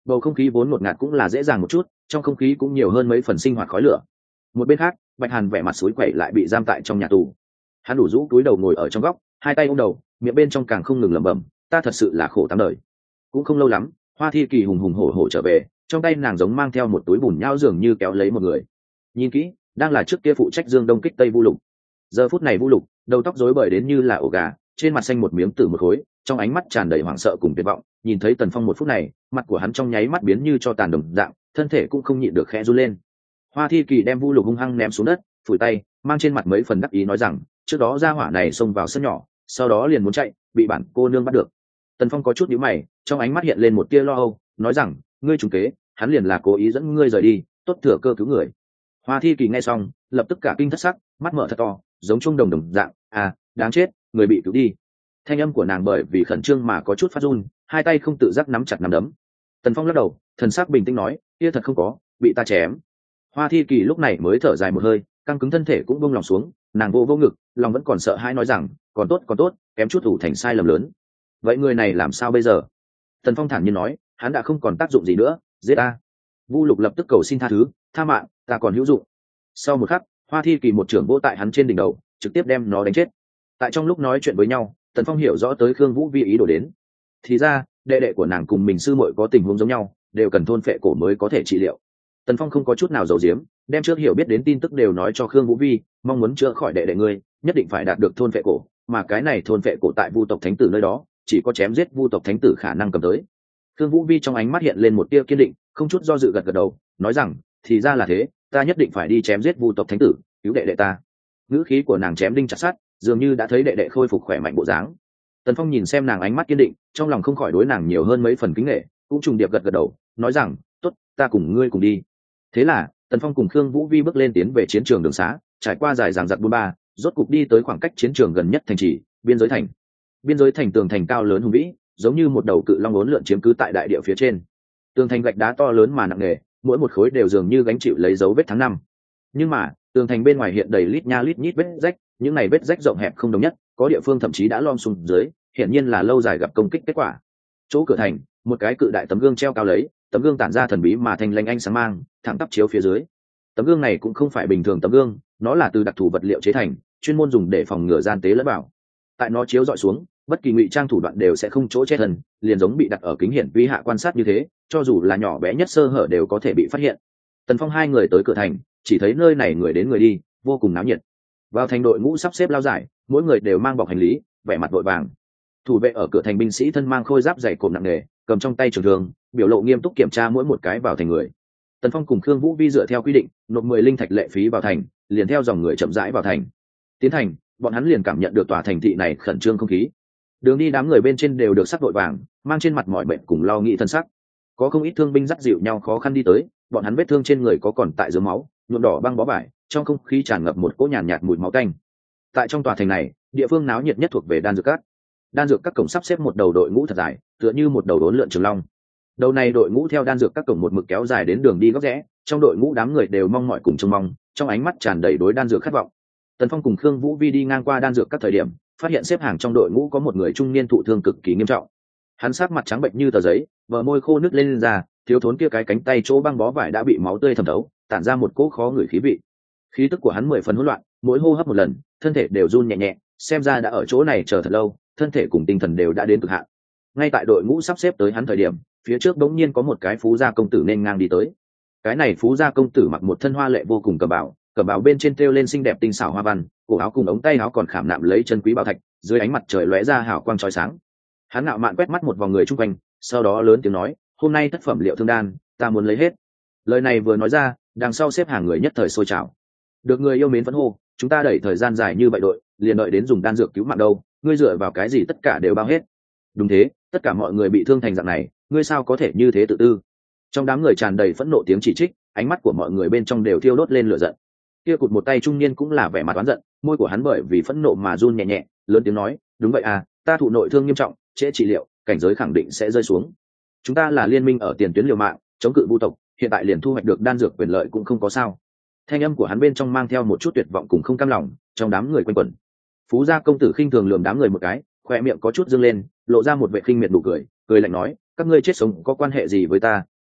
bầu không khí vốn ngột ngạt cũng là dễ dàng một chút, trong không khí cũng nhiều hơn mấy phần sinh hoạt khói lửa. Một bên khác, Bạch Hàn vẻ mặt suối quẩy lại bị giam tại trong nhà tù. Hắn đủ rũ túi đầu ngồi ở trong góc, hai tay ôm đầu, miệng bên trong càng không ngừng lẩm bẩm, ta thật sự là khổ tám đời. Cũng không lâu lắm, Hoa Thi Kỳ hùng hùng hổ hổ trở về, trong tay nàng giống mang theo một túi bùn nhão dường như kéo lấy một người. Nhìn kỹ, đang là trước kia phụ trách Dương Đông kích Tây Vu Lục. Giờ phút này Vu Lục, đầu tóc rối bời đến như là ổ gà, trên mặt xanh một miếng tử một khối, trong ánh mắt tràn đầy hoảng sợ cùng tuyệt vọng. Nhìn thấy Tần Phong một phút này, mặt của hắn trong nháy mắt biến như cho tàn đồng dạng, thân thể cũng không nhịn được khẽ run lên. Hoa Thi Kỳ đem Vu Lục hung hăng ném xuống đất, phủi tay, mang trên mặt mấy phần đắc ý nói rằng, trước đó gia hỏa này xông vào sân nhỏ, sau đó liền muốn chạy, bị bản cô nương bắt được. Tần Phong có chút nhíu mày, trong ánh mắt hiện lên một tia lo âu, nói rằng, ngươi trúng kế, hắn liền là cố ý dẫn ngươi rời đi, tốt thừa cơ cứu người. Hoa Thi Kỳ nghe xong, lập tức cả kinh thất sắc, mắt mở thật to, giống trung đồng đồng dạng, à, đáng chết, người bị cứu đi. Thanh âm của nàng bởi vì khẩn trương mà có chút phát run, hai tay không tự giác nắm chặt nắm đấm. Tần Phong lắc đầu, thần sắc bình tĩnh nói, kia thật không có, bị ta chém. Hoa Thi Kỳ lúc này mới thở dài một hơi, căng cứng thân thể cũng buông lòng xuống, nàng vô vô ngực, lòng vẫn còn sợ hãi nói rằng, còn tốt, kém chút ủ thành sai lầm lớn. Vậy người này làm sao bây giờ? Tần Phong thản nhiên nói, hắn đã không còn tác dụng gì nữa, giết ta. Vu Lục lập tức cầu xin tha thứ, tha mạng, ta còn hữu dụng. Sau một khắc, Hoa Thi Kỳ một trưởng vỗ tại hắn trên đỉnh đầu, trực tiếp đem nó đánh chết. Tại trong lúc nói chuyện với nhau, Tần Phong hiểu rõ tới Khương Vũ Vi ý đồ đến. Thì ra, đệ đệ của nàng cùng mình sư muội có tình huống giống nhau, đều cần thôn phệ cổ mới có thể trị liệu. Tần Phong không có chút nào giấu giếm, đem trước hiểu biết đến tin tức đều nói cho Khương Vũ Vi, mong muốn chữa khỏi đệ đệ ngươi, nhất định phải đạt được thôn phệ cổ, mà cái này thôn phệ cổ tại Vu tộc thánh tử nơi đó, chỉ có chém giết Vu tộc thánh tử khả năng cầm tới. Khương Vũ Vi trong ánh mắt hiện lên một tia kiên định, không chút do dự gật gật đầu, nói rằng, thì ra là thế, ta nhất định phải đi chém giết Vu tộc thánh tử, cứu đệ đệ ta. Ngữ khí của nàng chém đinh chặt sắt, dường như đã thấy đệ đệ khôi phục khỏe mạnh bộ dáng. Tần Phong nhìn xem nàng ánh mắt kiên định, trong lòng không khỏi đối nàng nhiều hơn mấy phần kính nể, cũng trùng điệp gật gật đầu, nói rằng, tốt, ta cùng ngươi cùng đi. Thế là, Tần Phong cùng Khương Vũ Vi bước lên tiến về chiến trường đường xá, trải qua dài dằng dặc buôn ba, rốt cục đi tới khoảng cách chiến trường gần nhất thành trì, biên giới thành. Biên giới thành tường thành cao lớn hùng vĩ, giống như một đầu cự long uốn lượn chiếm cứ tại đại địa phía trên. Tường thành gạch đá to lớn mà nặng nề, mỗi một khối đều dường như gánh chịu lấy dấu vết tháng năm. Nhưng mà, tường thành bên ngoài hiện đầy lít nha lít nhít vết rách, những này vết rách rộng hẹp không đồng nhất, có địa phương thậm chí đã lom xuống dưới, hiển nhiên là lâu dài gặp công kích kết quả. Chỗ cửa thành, một cái cự đại tấm gương treo cao lấy, tấm gương tản ra thần bí mà thanh lanh ánh sáng mang, thẳng tắp chiếu phía dưới. Tấm gương này cũng không phải bình thường tấm gương, nó là từ đặc thù vật liệu chế thành, chuyên môn dùng để phòng ngừa gian tế lẫn vào. Tại nó chiếu dọi xuống, bất kỳ ngụy trang thủ đoạn đều sẽ không chỗ che thân, liền giống bị đặt ở kính hiển vi hạ quan sát như thế, cho dù là nhỏ bé nhất sơ hở đều có thể bị phát hiện. Tần Phong hai người tới cửa thành, chỉ thấy nơi này người đến người đi, vô cùng náo nhiệt. Vào thành đội ngũ sắp xếp lao dài, mỗi người đều mang bọc hành lý, vẻ mặt vội vàng. Thủ vệ ở cửa thành binh sĩ thân mang khôi giáp dày cộm nặng nề, cầm trong tay trường thương, biểu lộ nghiêm túc kiểm tra mỗi một cái vào thành người. Tần Phong cùng Khương Vũ Vi dựa theo quy định, nộp 10 linh thạch lệ phí vào thành, liền theo dòng người chậm rãi vào thành. Tiến thành, bọn hắn liền cảm nhận được tòa thành thị này khẩn trương không khí. Đường đi đám người bên trên đều được sắc vội vàng, mang trên mặt mọi bệnh cùng lo nghĩ thân sắc. Có không ít thương binh dắt dịu nhau khó khăn đi tới, bọn hắn vết thương trên người có còn tại dưới máu, nhuộm đỏ băng bó vải, trong không khí tràn ngập một cỗ nhàn nhạt mùi máu tanh. Tại trong tòa thành này, địa phương náo nhiệt nhất thuộc về đan dược các. Đan dược các cổng sắp xếp một đầu đội ngũ thật dài, tựa như một đầu đốn lượn trường long. Đầu này đội ngũ theo đan dược các cổng một mực kéo dài đến đường đi góc rẽ, trong đội ngũ đám người đều mong mỏi cùng trông mong, trong ánh mắt tràn đầy đối đan dược khát vọng. Tần Phong cùng Khương Vũ Vi đi ngang qua đan dược các thời điểm, phát hiện xếp hàng trong đội ngũ có một người trung niên thụ thương cực kỳ nghiêm trọng. Hắn sắc mặt trắng bệnh như tờ giấy, bờ môi khô nứt lên ra, thiếu thốn kia cái cánh tay chỗ băng bó vải đã bị máu tươi thẩm thấu, tản ra một cỗ khó ngửi khí vị. Khí tức của hắn 10 phần hỗn loạn, mỗi hô hấp một lần, thân thể đều run nhẹ nhẹ, xem ra đã ở chỗ này chờ thật lâu, thân thể cùng tinh thần đều đã đến cực hạn. Ngay tại đội ngũ sắp xếp tới hắn thời điểm, phía trước đống nhiên có một cái phú gia công tử nên ngang đi tới. Cái này phú gia công tử mặc một thân hoa lệ vô cùng cẩm bào bên trên treo lên xinh đẹp tinh xảo hoa văn, cổ áo cùng ống tay áo còn khảm nạm lấy chân quý bảo thạch, dưới ánh mặt trời lóe ra hào quang chói sáng. Hắn ngạo mạn quét mắt một vòng người chung quanh, sau đó lớn tiếng nói, hôm nay thất phẩm liệu thương đan, ta muốn lấy hết. Lời này vừa nói ra, đằng sau xếp hàng người nhất thời sôi trào. Được người yêu mến vẫn hô, chúng ta đẩy thời gian dài như vậy đội, liền đợi đến dùng đan dược cứu mạng đâu, ngươi dựa vào cái gì tất cả đều bao hết. Đúng thế, tất cả mọi người bị thương thành dạng này, ngươi sao có thể như thế tự tư. Trong đám người tràn đầy phẫn nộ tiếng chỉ trích, ánh mắt của mọi người bên trong đều thiêu đốt lên lửa giận. Kia cụt một tay trung niên cũng là vẻ mặt oán giận, môi của hắn bởi vì phẫn nộ mà run nhẹ nhẹ, lớn tiếng nói, đúng vậy à, ta thụ nội thương nghiêm trọng, trễ trị liệu, cảnh giới khẳng định sẽ rơi xuống. Chúng ta là liên minh ở tiền tuyến liều mạng, chống cự vu tộc, hiện tại liền thu hoạch được đan dược quyền lợi cũng không có sao. Thanh âm của hắn bên trong mang theo một chút tuyệt vọng cùng không cam lòng, trong đám người quanh quẩn. Phú gia công tử khinh thường lườm đám người một cái, khoe miệng có chút dương lên, lộ ra một vẻ khinh miệt nụ cười, cười lạnh nói, các ngươi chết sống có quan hệ gì với ta,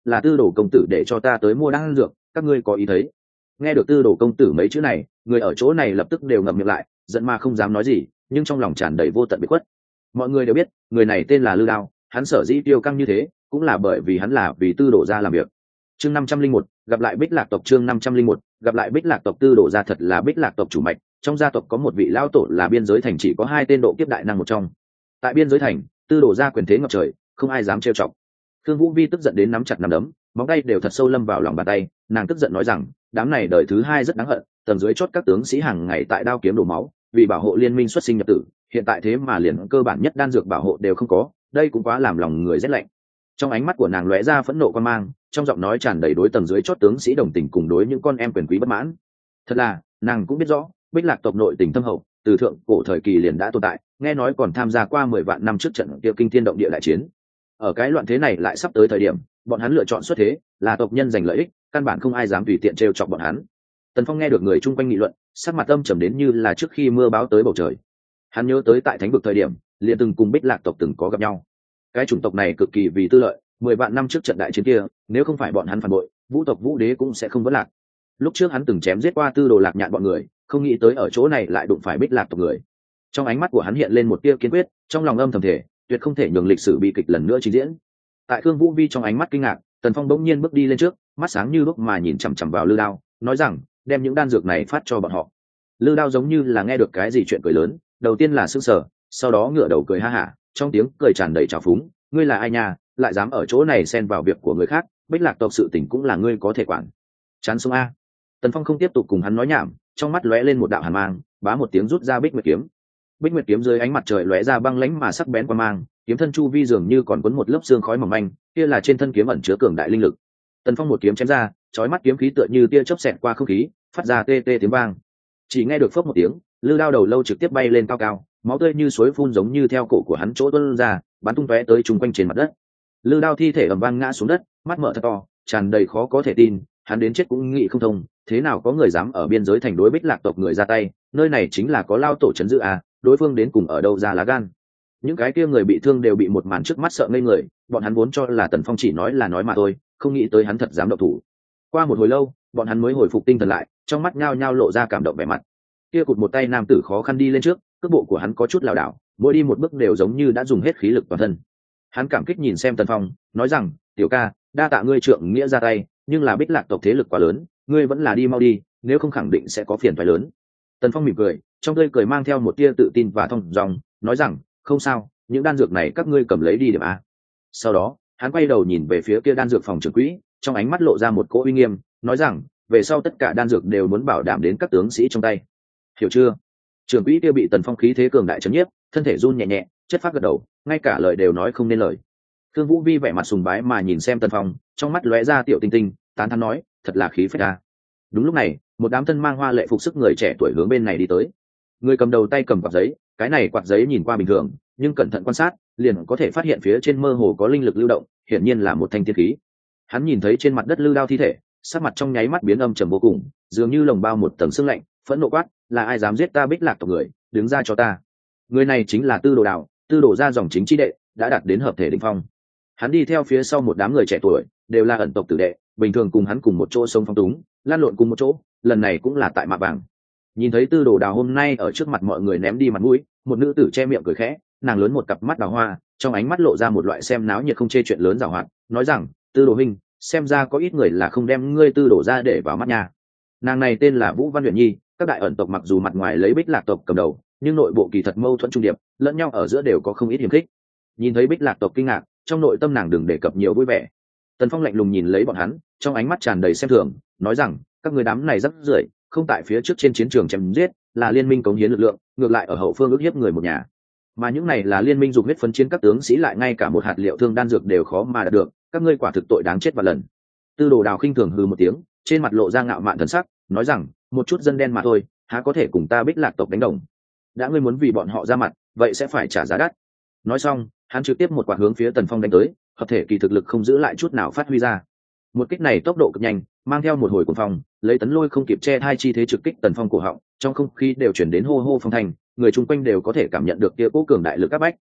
là tư đồ công tử để cho ta tới mua đan dược, các ngươi có ý thấy? Nghe được tư đồ công tử mấy chữ này, người ở chỗ này lập tức đều ngậm miệng lại, giận mà không dám nói gì, nhưng trong lòng tràn đầy vô tận bị khuất. Mọi người đều biết người này tên là Lư Đao, hắn sở dĩ tiêu căng như thế cũng là bởi vì hắn là vì tư đồ gia làm việc. Chương 501, gặp lại Bích Lạc tộc. Chương 501, gặp lại Bích Lạc tộc. Tư đồ gia thật là Bích Lạc tộc chủ mạch, trong gia tộc có một vị lão tổ là biên giới thành chỉ có 2 tên độ kiếp đại năng một trong. Tại biên giới thành, tư đồ gia quyền thế ngập trời, không ai dám trêu chọc. Thương Vũ Vi tức giận đến nắm chặt nắm đấm, móng tay đều thật sâu lâm vào lòng bàn tay, nàng tức giận nói rằng, đám này đời thứ 2 rất đáng hận, tầng dưới chót các tướng sĩ hàng ngày tại đao kiếm đổ máu, vì bảo hộ liên minh xuất sinh nhập tử, hiện tại thế mà liền cơ bản nhất đan dược bảo hộ đều không có, đây cũng quá làm lòng người rét lạnh. Trong ánh mắt của nàng lóe ra phẫn nộ quan mang, trong giọng nói tràn đầy đối tầng dưới chót tướng sĩ đồng tình cùng đối những con em quyền quý bất mãn. Thật là, nàng cũng biết rõ, Bích Lạc tộc nội tình thâm hậu, từ thượng cổ thời kỳ liền đã tồn tại, nghe nói còn tham gia qua 10 vạn năm trước trận kia kinh thiên động địa đại chiến. Ở cái loạn thế này lại sắp tới thời điểm, bọn hắn lựa chọn xuất thế, là tộc nhân giành lợi ích, căn bản không ai dám tùy tiện trêu chọc bọn hắn. Tần Phong nghe được người chung quanh nghị luận, sắc mặt âm trầm đến như là trước khi mưa báo tới bầu trời. Hắn nhớ tới tại Thánh vực thời điểm, liền từng cùng Bích Lạc tộc từng có gặp nhau. Cái chủng tộc này cực kỳ vì tư lợi, 10 vạn năm trước trận đại chiến kia, nếu không phải bọn hắn phản bội, Vũ tộc Vũ đế cũng sẽ không vỡ lạc. Lúc trước hắn từng chém giết qua Tư Đồ Lạc Nhạn bọn người, không nghĩ tới ở chỗ này lại đụng phải Bích Lạc tộc người. Trong ánh mắt của hắn hiện lên một tia kiên quyết, trong lòng âm thầm thể, tuyệt không thể nhường lịch sử bi kịch lần nữa trình diễn. Tại Khương Vũ Vi trong ánh mắt kinh ngạc, Tần Phong bỗng nhiên bước đi lên trước, mắt sáng như lúc mà nhìn chằm chằm vào Lư Đao, nói rằng, đem những đan dược này phát cho bọn họ. Lư Đao giống như là nghe được cái gì chuyện cười lớn, đầu tiên là sững sờ, sau đó ngửa đầu cười ha hả, trong tiếng cười tràn đầy trào phúng, ngươi là ai nha, lại dám ở chỗ này xen vào việc của người khác, Bích Lạc tộc sự tình cũng là ngươi có thể quản. Chán sống a. Tần Phong không tiếp tục cùng hắn nói nhảm, trong mắt lóe lên một đạo hàn mang, bá một tiếng rút ra Bích Nguyệt kiếm. Bích Nguyệt kiếm dưới ánh mặt trời lóe ra băng lãnh mà sắc bén qua mang, kiếm thân chu vi dường như còn cuốn một lớp xương khói mỏng manh, kia là trên thân kiếm ẩn chứa cường đại linh lực. Tần Phong một kiếm chém ra, chói mắt kiếm khí tựa như tia chớp xẹt qua không khí, phát ra tê tê tiếng vang. Chỉ nghe được phốc một tiếng, Lư Đao đầu lâu trực tiếp bay lên cao cao, máu tươi như suối phun giống như theo cổ của hắn chỗ tuôn ra, bắn tung tóe tới chung quanh trên mặt đất. Lư Đao thi thể ầm vang ngã xuống đất, mắt mở thật to, tràn đầy khó có thể tin, hắn đến chết cũng nghĩ không thông, thế nào có người dám ở biên giới thành đối Bích Lạc tộc người ra tay, nơi này chính là có lao tổ trấn giữ à, đối phương đến cùng ở đâu ra lá gan. Những cái kia người bị thương đều bị một màn trước mắt sợ ngây người, bọn hắn vốn cho là Tần Phong chỉ nói là nói mà thôi, không nghĩ tới hắn thật dám động thủ. Qua một hồi lâu, bọn hắn mới hồi phục tinh thần lại, trong mắt nhao nhao lộ ra cảm động vẻ mặt. Kia cụt một tay nam tử khó khăn đi lên trước, cước bộ của hắn có chút lảo đảo, mỗi đi một bước đều giống như đã dùng hết khí lực toàn thân. Hắn cảm kích nhìn xem Tần Phong, nói rằng, tiểu ca, đa tạ ngươi trượng nghĩa ra tay, nhưng là Bích Lạc tộc thế lực quá lớn, ngươi vẫn là đi mau đi, nếu không khẳng định sẽ có phiền toái lớn. Tần Phong mỉm cười, trong tươi cười mang theo một tia tự tin và thong dong, nói rằng, không sao, những đan dược này các ngươi cầm lấy đi điểm a. Sau đó, hắn quay đầu nhìn về phía kia đan dược phòng trưởng quỹ, trong ánh mắt lộ ra một cỗ uy nghiêm, nói rằng, về sau tất cả đan dược đều muốn bảo đảm đến các tướng sĩ trong tay. Hiểu chưa? Trưởng quỹ kia bị Tần Phong khí thế cường đại chấn nhiếp, thân thể run nhẹ nhẹ, chất phát gật đầu, ngay cả lời đều nói không nên lời. Thương Vũ Vi vẻ mặt sùng bái mà nhìn xem Tần Phong, trong mắt lóe ra tiểu tinh tinh, tán thán nói, thật là khí phách a. Đúng lúc này, một đám thân mang hoa lệ phục sức người trẻ tuổi hướng bên này đi tới. Người cầm đầu tay cầm quạt giấy, cái này quạt giấy nhìn qua bình thường, nhưng cẩn thận quan sát, liền có thể phát hiện phía trên mơ hồ có linh lực lưu động, hiển nhiên là một thanh tiên khí. Hắn nhìn thấy trên mặt đất Lư Đao thi thể, sắc mặt trong nháy mắt biến âm trầm vô cùng, dường như lồng bao một tầng sương lạnh, phẫn nộ quát, là ai dám giết ta Bích Lạc tộc người, đứng ra cho ta. Người này chính là Tư Đồ Đào, Tư Đồ gia dòng chính chi đệ, đã đạt đến hợp thể đỉnh phong. Hắn đi theo phía sau một đám người trẻ tuổi, đều là ẩn tộc tử đệ, bình thường cùng hắn cùng một chỗ sông phong túng, lan lộn cùng một chỗ, lần này cũng là tại Mạ Vàng. Nhìn thấy Tư Đồ Đào hôm nay ở trước mặt mọi người ném đi mặt mũi, một nữ tử che miệng cười khẽ, nàng lớn một cặp mắt đào hoa, trong ánh mắt lộ ra một loại xem náo nhiệt không chê chuyện lớn giàu hoạt, nói rằng, Tư Đồ huynh, xem ra có ít người là không đem ngươi Tư Đồ ra để vào mắt nha. Nàng này tên là Vũ Văn Huyền Nhi, các đại ẩn tộc mặc dù mặt ngoài lấy Bích Lạc tộc cầm đầu, nhưng nội bộ kỳ thật mâu thuẫn trung điệp, lẫn nhau ở giữa đều có không ít hiềm khích. Nhìn thấy Bích Lạc tộc kinh ngạc, trong nội tâm nàng đừng đề cập nhiều vui vẻ. Tần Phong lạnh lùng nhìn lấy bọn hắn, trong ánh mắt tràn đầy xem thường, nói rằng, các người đám này rất rưởi, không tại phía trước trên chiến trường chém giết, là liên minh cống hiến lực lượng, ngược lại ở hậu phương ức hiếp người một nhà. Mà những này là liên minh dùng huyết phấn chiến các tướng sĩ lại ngay cả một hạt liệu thương đan dược đều khó mà đạt được, các ngươi quả thực tội đáng chết vạn lần. Tư Đồ Đào khinh thường hừ một tiếng, trên mặt lộ ra ngạo mạn thần sắc, nói rằng, một chút dân đen mà thôi, há có thể cùng ta Bích Lạc tộc đánh đồng. Đã ngươi muốn vì bọn họ ra mặt, vậy sẽ phải trả giá đắt. Nói xong, hắn trực tiếp một quạt hướng phía Tần Phong đánh tới, hợp thể kỳ thực lực không giữ lại chút nào phát huy ra. Một kích này tốc độ cực nhanh, mang theo một hồi cuồng phong, lấy Tấn Lôi không kịp che hai chi thế trực kích Tần Phong cổ họng, trong không khí đều chuyển đến hô hô phong thành, người chung quanh đều có thể cảm nhận được kia cố cường đại lực áp bách.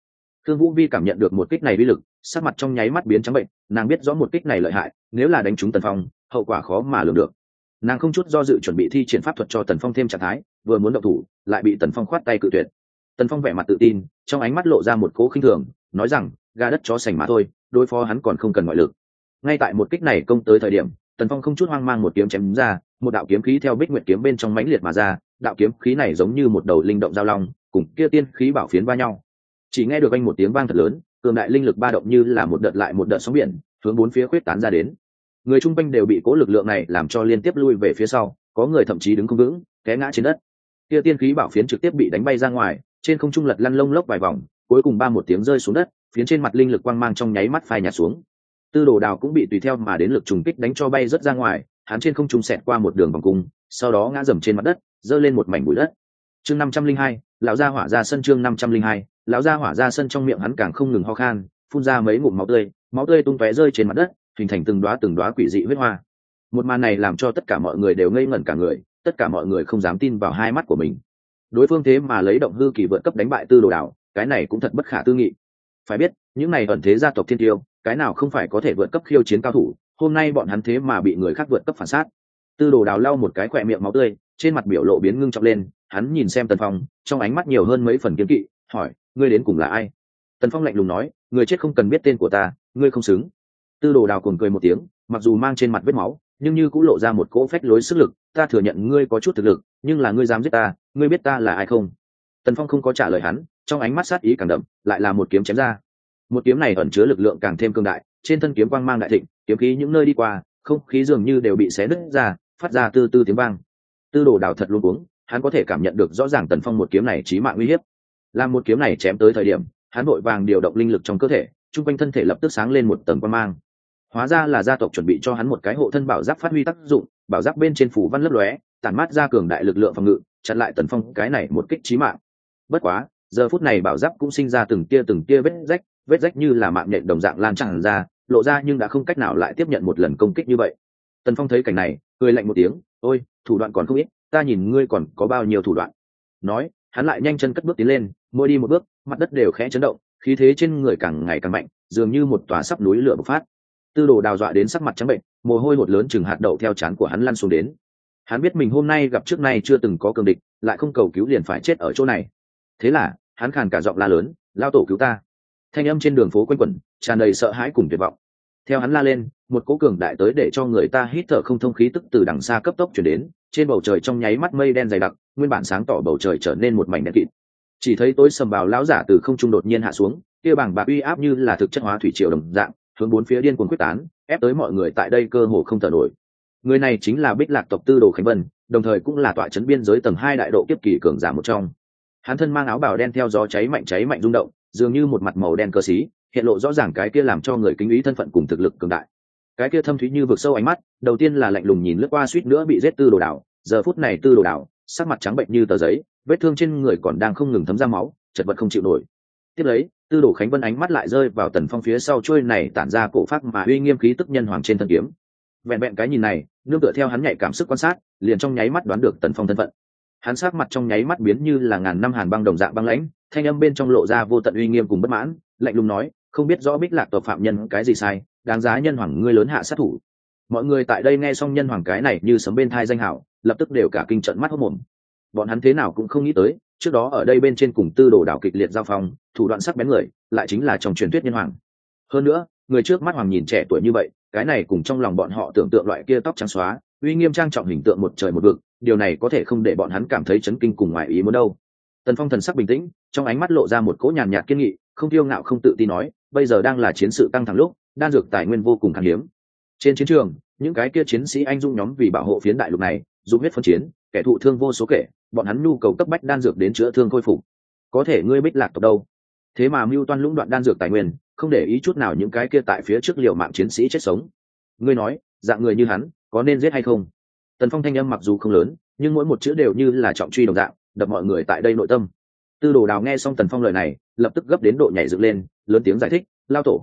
Thương Vũ Vi cảm nhận được một kích này uy lực, sắc mặt trong nháy mắt biến trắng bệnh, nàng biết rõ một kích này lợi hại, nếu là đánh trúng Tần Phong, hậu quả khó mà lường được. Nàng không chút do dự chuẩn bị thi triển pháp thuật cho Tần Phong thêm trạng thái, vừa muốn động thủ, lại bị Tần Phong khoát tay cự tuyệt. Tần Phong vẻ mặt tự tin, trong ánh mắt lộ ra một cố khinh thường, nói rằng, gà đất chó sành mà thôi, đối phó hắn còn không cần ngoại lực. Ngay tại một kích này công tới thời điểm, Tần Phong không chút hoang mang một kiếm chém ra, một đạo kiếm khí theo Bích Nguyệt kiếm bên trong mãnh liệt mà ra, đạo kiếm khí này giống như một đầu linh động giao long, cùng kia tiên khí bảo phiến va nhau. Chỉ nghe được anh một tiếng vang thật lớn, cường đại linh lực ba động như là một đợt lại một đợt sóng biển, hướng bốn phía khuếch tán ra đến. Người chung quanh đều bị cố lực lượng này làm cho liên tiếp lui về phía sau, có người thậm chí đứng không vững, té ngã trên đất. Kia tiên khí bảo phiến trực tiếp bị đánh bay ra ngoài, trên không trung lật lăn lông lốc vài vòng, cuối cùng ba một tiếng rơi xuống đất, phiến trên mặt linh lực quang mang trong nháy mắt phai nhạt xuống. Tư Đồ Đào cũng bị tùy theo mà đến lực trùng kích đánh cho bay rất ra ngoài, hắn trên không trung xẹt qua một đường vòng cung, sau đó ngã dầm trên mặt đất, giơ lên một mảnh bụi đất. Chương 502, lão gia hỏa ra sân. Chương 502, lão gia hỏa ra sân. Trong miệng hắn càng không ngừng ho khan, phun ra mấy ngụm máu tươi tung tóe rơi trên mặt đất, hình thành từng đóa quỷ dị huyết hoa. Một màn này làm cho tất cả mọi người đều ngây ngẩn cả người, tất cả mọi người không dám tin vào hai mắt của mình. Đối phương thế mà lấy động hư kỳ vượt cấp đánh bại Tư Đồ Đào, cái này cũng thật bất khả tư nghị. Phải biết, những này ẩn thế gia tộc thiên tiêu, cái nào không phải có thể vượt cấp khiêu chiến cao thủ, hôm nay bọn hắn thế mà bị người khác vượt cấp phản sát. Tư Đồ Đào lau một cái khỏe miệng máu tươi, trên mặt biểu lộ biến ngưng trọng lên, hắn nhìn xem Tần Phong, trong ánh mắt nhiều hơn mấy phần kiêng kỵ, hỏi, ngươi đến cùng là ai? Tần Phong lạnh lùng nói, người chết không cần biết tên của ta, ngươi không xứng. Tư Đồ Đào cuồng cười một tiếng, mặc dù mang trên mặt vết máu, nhưng như cũng lộ ra một cỗ phách lối sức lực, ta thừa nhận ngươi có chút thực lực, nhưng là ngươi dám giết ta, ngươi biết ta là ai không? Tần Phong không có trả lời hắn, trong ánh mắt sát ý càng đậm, lại là một kiếm chém ra. Một kiếm này ẩn chứa lực lượng càng thêm cường đại, trên thân kiếm quang mang đại thịnh, kiếm khí những nơi đi qua, không khí dường như đều bị xé nứt ra, phát ra từ từ tiếng vang. Tư Đồ Đào thật luống cuống, hắn có thể cảm nhận được rõ ràng Tần Phong một kiếm này chí mạng uy hiếp. Làm một kiếm này chém tới thời điểm, hắn vội vàng điều động linh lực trong cơ thể, trung quanh thân thể lập tức sáng lên một tầng quang mang. Hóa ra là gia tộc chuẩn bị cho hắn một cái hộ thân bảo giáp phát huy tác dụng, bảo giáp bên trên phủ văn lấp lóe, tản mát ra cường đại lực lượng phòng ngự, chặn lại Tần Phong cái này một kích chí mạng. Bất quá, giờ phút này bảo giáp cũng sinh ra từng tia vết rách như là mạng nhện đồng dạng lan tràn ra, lộ ra nhưng đã không cách nào lại tiếp nhận một lần công kích như vậy. Tần Phong thấy cảnh này, cười lạnh một tiếng, ôi, thủ đoạn còn không ít, ta nhìn ngươi còn có bao nhiêu thủ đoạn. Nói, hắn lại nhanh chân cất bước tiến lên, mỗi đi một bước, mặt đất đều khẽ chấn động, khí thế trên người càng ngày càng mạnh, dường như một tòa sắp núi lửa bộc phát. Tư Đồ Đào dọa đến sắc mặt trắng bệnh, mồ hôi hột lớn chừng hạt đậu theo trán của hắn lăn xuống đến. Hắn biết mình hôm nay gặp trước nay chưa từng có cường địch, lại không cầu cứu liền phải chết ở chỗ này. Thế là, hắn khàn cả giọng la lớn, lao tổ cứu ta. Thanh âm trên đường phố quanh quẩn, tràn đầy sợ hãi cùng tuyệt vọng. Theo hắn la lên, một cỗ cường đại tới để cho người ta hít thở không thông khí tức từ đằng xa cấp tốc chuyển đến, trên bầu trời trong nháy mắt mây đen dày đặc, nguyên bản sáng tỏ bầu trời trở nên một mảnh đen kịt. Chỉ thấy tối sầm bào lão giả từ không trung đột nhiên hạ xuống, kia bảng bạc uy áp như là thực chất hóa thủy triều đồng dạng, hướng bốn phía điên cuồng quyết tán, ép tới mọi người tại đây cơ hồ không thở nổi. Người này chính là Bích Lạc tộc Tư Đồ Khánh Vân, đồng thời cũng là tọa trấn biên giới tầng 2 đại độ kiếp kỳ cường giả một trong. Hắn thân mang áo bào đen theo gió cháy mạnh rung động, dường như một mặt màu đen cơ xí, hiện lộ rõ ràng cái kia làm cho người kính ý thân phận cùng thực lực cường đại. Cái kia thâm thúy như vực sâu ánh mắt, đầu tiên là lạnh lùng nhìn lướt qua suýt nữa bị giết Tư Đồ Đào, giờ phút này Tư Đồ Đào, sắc mặt trắng bệnh như tờ giấy, vết thương trên người còn đang không ngừng thấm ra máu, chật vật không chịu nổi. Tiếp lấy, Tư Đồ Khánh Vân ánh mắt lại rơi vào Tần Phong phía sau trôi này tản ra cổ phác mà uy nghiêm khí tức nhân hoàng trên thân kiếm. Vẹn cái nhìn này, nương tựa theo hắn nhạy cảm sức quan sát, liền trong nháy mắt đoán được Tần Phong thân phận. Hắn sắc mặt trong nháy mắt biến như là ngàn năm hàn băng đồng dạng băng lãnh, thanh âm bên trong lộ ra vô tận uy nghiêm cùng bất mãn, lạnh lùng nói, không biết rõ Bích Lạc tộc phạm nhân cái gì sai, đáng giá nhân hoàng ngươi lớn hạ sát thủ. Mọi người tại đây nghe xong nhân hoàng cái này như sấm bên thai danh hảo, lập tức đều cả kinh trận mắt hốt mồm. Bọn hắn thế nào cũng không nghĩ tới, trước đó ở đây bên trên cùng Tư Đồ Đào kịch liệt giao phong, thủ đoạn sắc bén người, lại chính là trong truyền thuyết nhân hoàng. Hơn nữa, người trước mắt hoàng nhìn trẻ tuổi như vậy, cái này cùng trong lòng bọn họ tưởng tượng loại kia tóc trắng xóa, uy nghiêm trang trọng hình tượng một trời một vực, điều này có thể không để bọn hắn cảm thấy chấn kinh cùng ngoài ý muốn đâu. Tần Phong thần sắc bình tĩnh, trong ánh mắt lộ ra một cỗ nhàn nhạt kiên nghị, không kiêu ngạo không tự tin nói, bây giờ đang là chiến sự căng thẳng lúc, đan dược tài nguyên vô cùng khan hiếm. Trên chiến trường, những cái kia chiến sĩ anh dũng nhóm vì bảo hộ phiến đại lục này, dùng huyết phân chiến, kẻ thụ thương vô số kể, bọn hắn nhu cầu cấp bách đan dược đến chữa thương khôi phục. Có thể ngươi Bích Lạc tộc đâu? Thế mà mưu toan lũng đoạn đan dược tài nguyên, không để ý chút nào những cái kia tại phía trước liều mạng chiến sĩ chết sống. Ngươi nói, dạng người như hắn, có nên giết hay không? Tần Phong thanh âm mặc dù không lớn, nhưng mỗi một chữ đều như là trọng truy đồng dạng, đập mọi người tại đây nội tâm. Tư Đồ Đào nghe xong Tần Phong lời này, lập tức gấp đến độ nhảy dựng lên, lớn tiếng giải thích, lao tổ,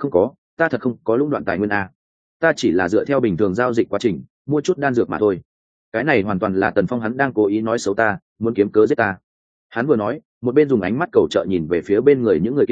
ta thật không có lũng đoạn tài nguyên a. Ta chỉ là dựa theo bình thường giao dịch quá trình, mua chút đan dược mà thôi. Cái này hoàn toàn là Tần Phong hắn đang cố ý nói xấu ta, muốn kiếm cớ giết ta. Hắn vừa nói, một bên dùng ánh mắt cầu trợ nhìn về phía bên người những người kia,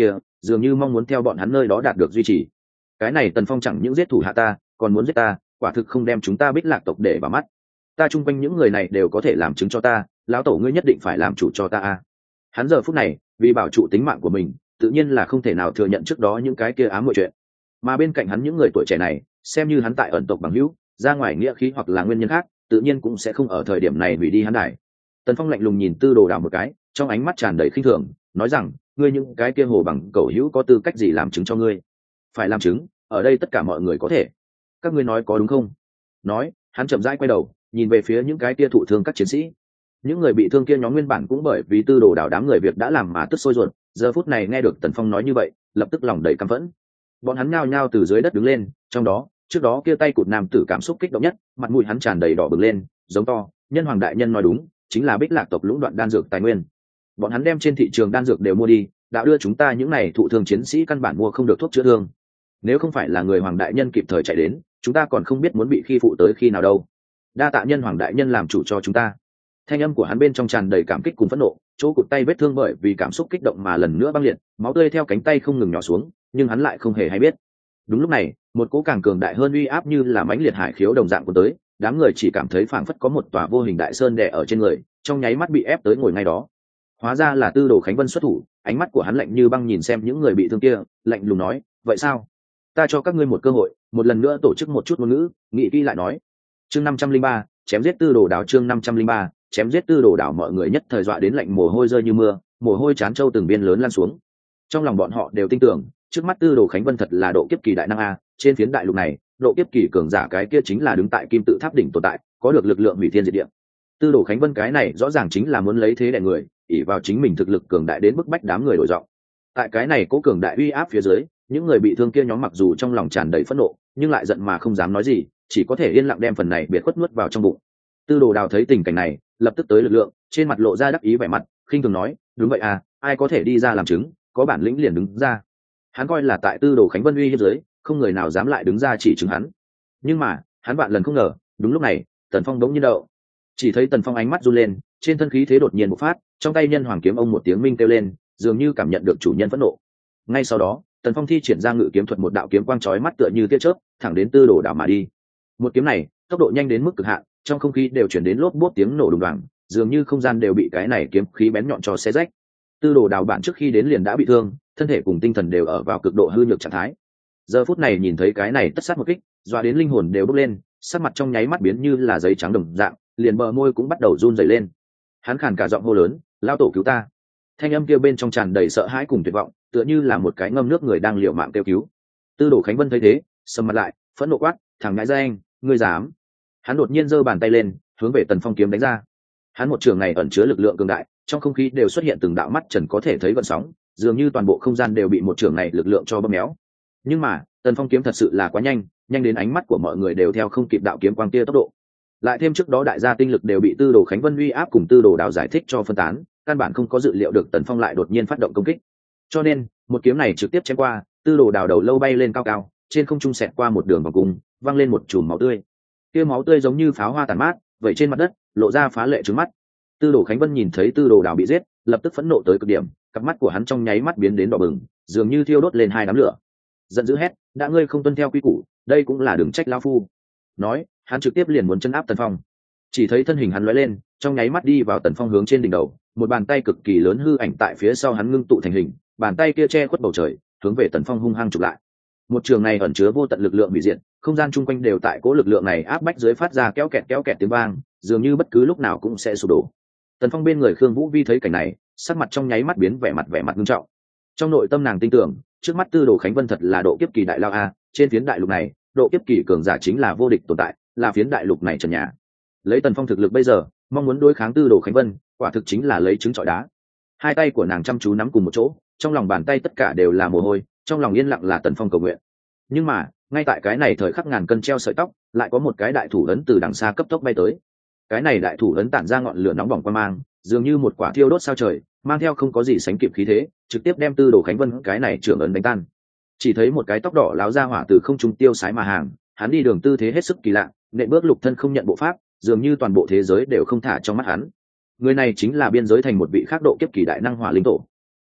dường như mong muốn theo bọn hắn nơi đó đạt được duy trì. Cái này Tần Phong chẳng những giết thủ hạ ta, còn muốn giết ta, quả thực không đem chúng ta Bích Lạc tộc để vào mắt. Ta chung quanh những người này đều có thể làm chứng cho ta, lão tổ ngươi nhất định phải làm chủ cho ta a. Hắn giờ phút này vì bảo trụ tính mạng của mình, tự nhiên là không thể nào thừa nhận trước đó những cái kia ám muội chuyện. Mà bên cạnh hắn những người tuổi trẻ này, xem như hắn tại ẩn tộc bằng hữu, ra ngoài nghĩa khí hoặc là nguyên nhân khác, tự nhiên cũng sẽ không ở thời điểm này hủy đi hắn đài. Tần Phong lạnh lùng nhìn Tư Đồ Đào một cái, trong ánh mắt tràn đầy khinh thường, nói rằng, ngươi những cái kia hồ bằng cẩu hữu có tư cách gì làm chứng cho ngươi? Phải làm chứng, ở đây tất cả mọi người có thể. Các ngươi nói có đúng không? Nói, hắn chậm rãi quay đầu, nhìn về phía những cái kia thụ thương các chiến sĩ. Những người bị thương kia nhóm nguyên bản cũng bởi vì Tư Đồ Đào đám người việc đã làm mà tức sôi ruột, giờ phút này nghe được Tần Phong nói như vậy, lập tức lòng đầy căm phẫn. Bọn hắn nhao nhao từ dưới đất đứng lên, trong đó, trước đó kia tay cụt nam tử cảm xúc kích động nhất, mặt mũi hắn tràn đầy đỏ bừng lên, giống to, nhân hoàng đại nhân nói đúng, chính là Bích Lạc tộc lũng đoạn đan dược tài nguyên. Bọn hắn đem trên thị trường đan dược đều mua đi, đã đưa chúng ta những này thụ thương chiến sĩ căn bản mua không được thuốc chữa thương. Nếu không phải là người hoàng đại nhân kịp thời chạy đến, chúng ta còn không biết muốn bị khi phụ tới khi nào đâu. Đa tạ nhân hoàng đại nhân làm chủ cho chúng ta. Thanh âm của hắn bên trong tràn đầy cảm kích cùng phẫn nộ, chỗ cụt tay vết thương bởi vì cảm xúc kích động mà lần nữa băng liệt, máu tươi theo cánh tay không ngừng nhỏ xuống, nhưng hắn lại không hề hay biết. Đúng lúc này, một cỗ càng cường đại hơn uy áp như là mãnh liệt hải khiếu đồng dạng của tới, đám người chỉ cảm thấy phảng phất có một tòa vô hình đại sơn đè ở trên người, trong nháy mắt bị ép tới ngồi ngay đó. Hóa ra là Tư Đồ Khánh Vân xuất thủ, ánh mắt của hắn lạnh như băng nhìn xem những người bị thương kia, lạnh lùng nói, vậy sao? Ta cho các ngươi một cơ hội, một lần nữa tổ chức một chút ngôn ngữ, nghĩ kỹ lại nói. Chương 503, chém giết Tư Đồ Đảo. Chương 503, chém giết Tư Đồ Đảo. Mọi người nhất thời dọa đến lạnh mồ hôi rơi như mưa, mồ hôi chán trâu từng viên lớn lan xuống. Trong lòng bọn họ đều tin tưởng, trước mắt Tư Đồ Khánh Vân thật là độ kiếp kỳ đại năng a, trên phiến đại lục này, độ kiếp kỳ cường giả cái kia chính là đứng tại kim tự tháp đỉnh tồn tại, có được lực lượng hủy thiên diệt địa. Tư Đồ Khánh Vân cái này rõ ràng chính là muốn lấy thế đè người, ỷ vào chính mình thực lực cường đại đến bức bách đám người đổi giọng. Tại cái này cố cường đại uy áp phía dưới, những người bị thương kia nhóm mặc dù trong lòng tràn đầy phẫn nộ, nhưng lại giận mà không dám nói gì, chỉ có thể yên lặng đem phần này biệt khuất nuốt vào trong bụng. Tư Đồ Đào thấy tình cảnh này, lập tức tới lực lượng, trên mặt lộ ra đắc ý vẻ mặt, khinh thường nói, đúng vậy à, ai có thể đi ra làm chứng, có bản lĩnh liền đứng ra. Hắn coi là tại Tư Đồ Khánh Vân uy hiếp dưới, không người nào dám lại đứng ra chỉ chứng hắn. Nhưng mà, hắn vạn lần không ngờ, đúng lúc này, Tần Phong đống nhiên đậu. Chỉ thấy Tần Phong ánh mắt run lên, trên thân khí thế đột nhiên bộc phát, trong tay nhân hoàng kiếm ông một tiếng minh kêu lên, dường như cảm nhận được chủ nhân phẫn nộ. Ngay sau đó, Tần Phong thi triển ra ngự kiếm thuật, một đạo kiếm quang chói mắt tựa như tia chớp, thẳng đến Tư Đồ Đảo mà đi. Một kiếm này, tốc độ nhanh đến mức cực hạn, trong không khí đều truyền đến lốp bốp tiếng nổ đùng đoàng, dường như không gian đều bị cái này kiếm khí bén nhọn cho xé rách. Tư Đồ Đảo bản trước khi đến liền đã bị thương, thân thể cùng tinh thần đều ở vào cực độ hư nhược trạng thái. Giờ phút này nhìn thấy cái này tất sát một kích, dọa đến linh hồn đều bốc lên, sắc mặt trong nháy mắt biến như là giấy trắng đồng dạng, liền bờ môi cũng bắt đầu run rẩy lên. Hắn khàn cả giọng hô lớn, lao tổ cứu ta. Thanh âm kia bên trong tràn đầy sợ hãi cùng tuyệt vọng, tựa như là một cái ngâm nước người đang liều mạng kêu cứu. Tư Đồ Khánh Vân thấy thế, sầm mặt lại, phẫn nộ quát, thằng ngãi danh, ngươi dám? Hắn đột nhiên giơ bàn tay lên, hướng về Tần Phong kiếm đánh ra. Hắn một trường này ẩn chứa lực lượng cường đại, trong không khí đều xuất hiện từng đạo mắt trần có thể thấy gợn sóng, dường như toàn bộ không gian đều bị một trường này lực lượng cho bóp méo. Nhưng mà, Tần Phong kiếm thật sự là quá nhanh, nhanh đến ánh mắt của mọi người đều theo không kịp đạo kiếm quang kia tốc độ. Lại thêm trước đó đại gia tinh lực đều bị Tư Đồ Khánh Vân uy áp cùng Tư Đồ Đào giải thích cho phân tán, căn bản không có dự liệu được Tần Phong lại đột nhiên phát động công kích. Cho nên, một kiếm này trực tiếp chém qua, Tư Đồ Đào đầu lâu bay lên cao cao, trên không trung xẹt qua một đường vòng cung, văng lên một chùm máu tươi. Kia máu tươi giống như pháo hoa tàn mát, vẩy trên mặt đất, lộ ra phá lệ trừng mắt. Tư Đồ Khánh Vân nhìn thấy Tư Đồ Đào bị giết, lập tức phẫn nộ tới cực điểm, cặp mắt của hắn trong nháy mắt biến đến đỏ bừng, dường như thiêu đốt lên hai đám lửa. Giận dữ hét, đã ngươi không tuân theo quy củ, đây cũng là đường trách lão phu. Nói, hắn trực tiếp liền muốn chân áp Tần Phong. Chỉ thấy thân hình hắn lóe lên, trong nháy mắt đi vào Tần Phong hướng trên đỉnh đầu, một bàn tay cực kỳ lớn hư ảnh tại phía sau hắn ngưng tụ thành hình, bàn tay kia che khuất bầu trời, hướng về Tần Phong hung hăng chụp lại. Một trường này ẩn chứa vô tận lực lượng hủy diệt, không gian chung quanh đều tại cố lực lượng này áp bách dưới phát ra kéo kẹt tiếng vang, dường như bất cứ lúc nào cũng sẽ sụp đổ. Tần Phong bên người Khương Vũ Vi thấy cảnh này, sắc mặt trong nháy mắt biến vẻ mặt nghiêm trọng. Trong nội tâm nàng tin tưởng, trước mắt Tư Đồ Khánh Vân thật là độ kiếp kỳ đại lao a, trên phiến đại lục này, độ kiếp kỳ cường giả chính là vô địch tồn tại, là phiến đại lục này trần nhà. Lấy Tần Phong thực lực bây giờ, mong muốn đối kháng Tư Đồ Khánh Vân, quả thực chính là lấy trứng trọi đá. Hai tay của nàng chăm chú nắm cùng một chỗ, trong lòng bàn tay tất cả đều là mồ hôi, trong lòng yên lặng là Tần Phong cầu nguyện. Nhưng mà, ngay tại cái này thời khắc ngàn cân treo sợi tóc, lại có một cái đại thủ ấn từ đằng xa cấp tốc bay tới. Cái này đại thủ ấn tản ra ngọn lửa nóng bỏng quang mang, dường như một quả thiêu đốt sao trời, mang theo không có gì sánh kịp khí thế, trực tiếp đem Tư Đồ Khánh Vân cái này trưởng ấn đánh tan. Chỉ thấy một cái tóc đỏ láo ra hỏa từ không trung tiêu sái mà hàng, hắn đi đường tư thế hết sức kỳ lạ, nện bước lục thân không nhận bộ pháp, dường như toàn bộ thế giới đều không thả trong mắt hắn. Người này chính là biên giới thành một vị khác độ kiếp kỳ đại năng Hỏa Linh Tổ.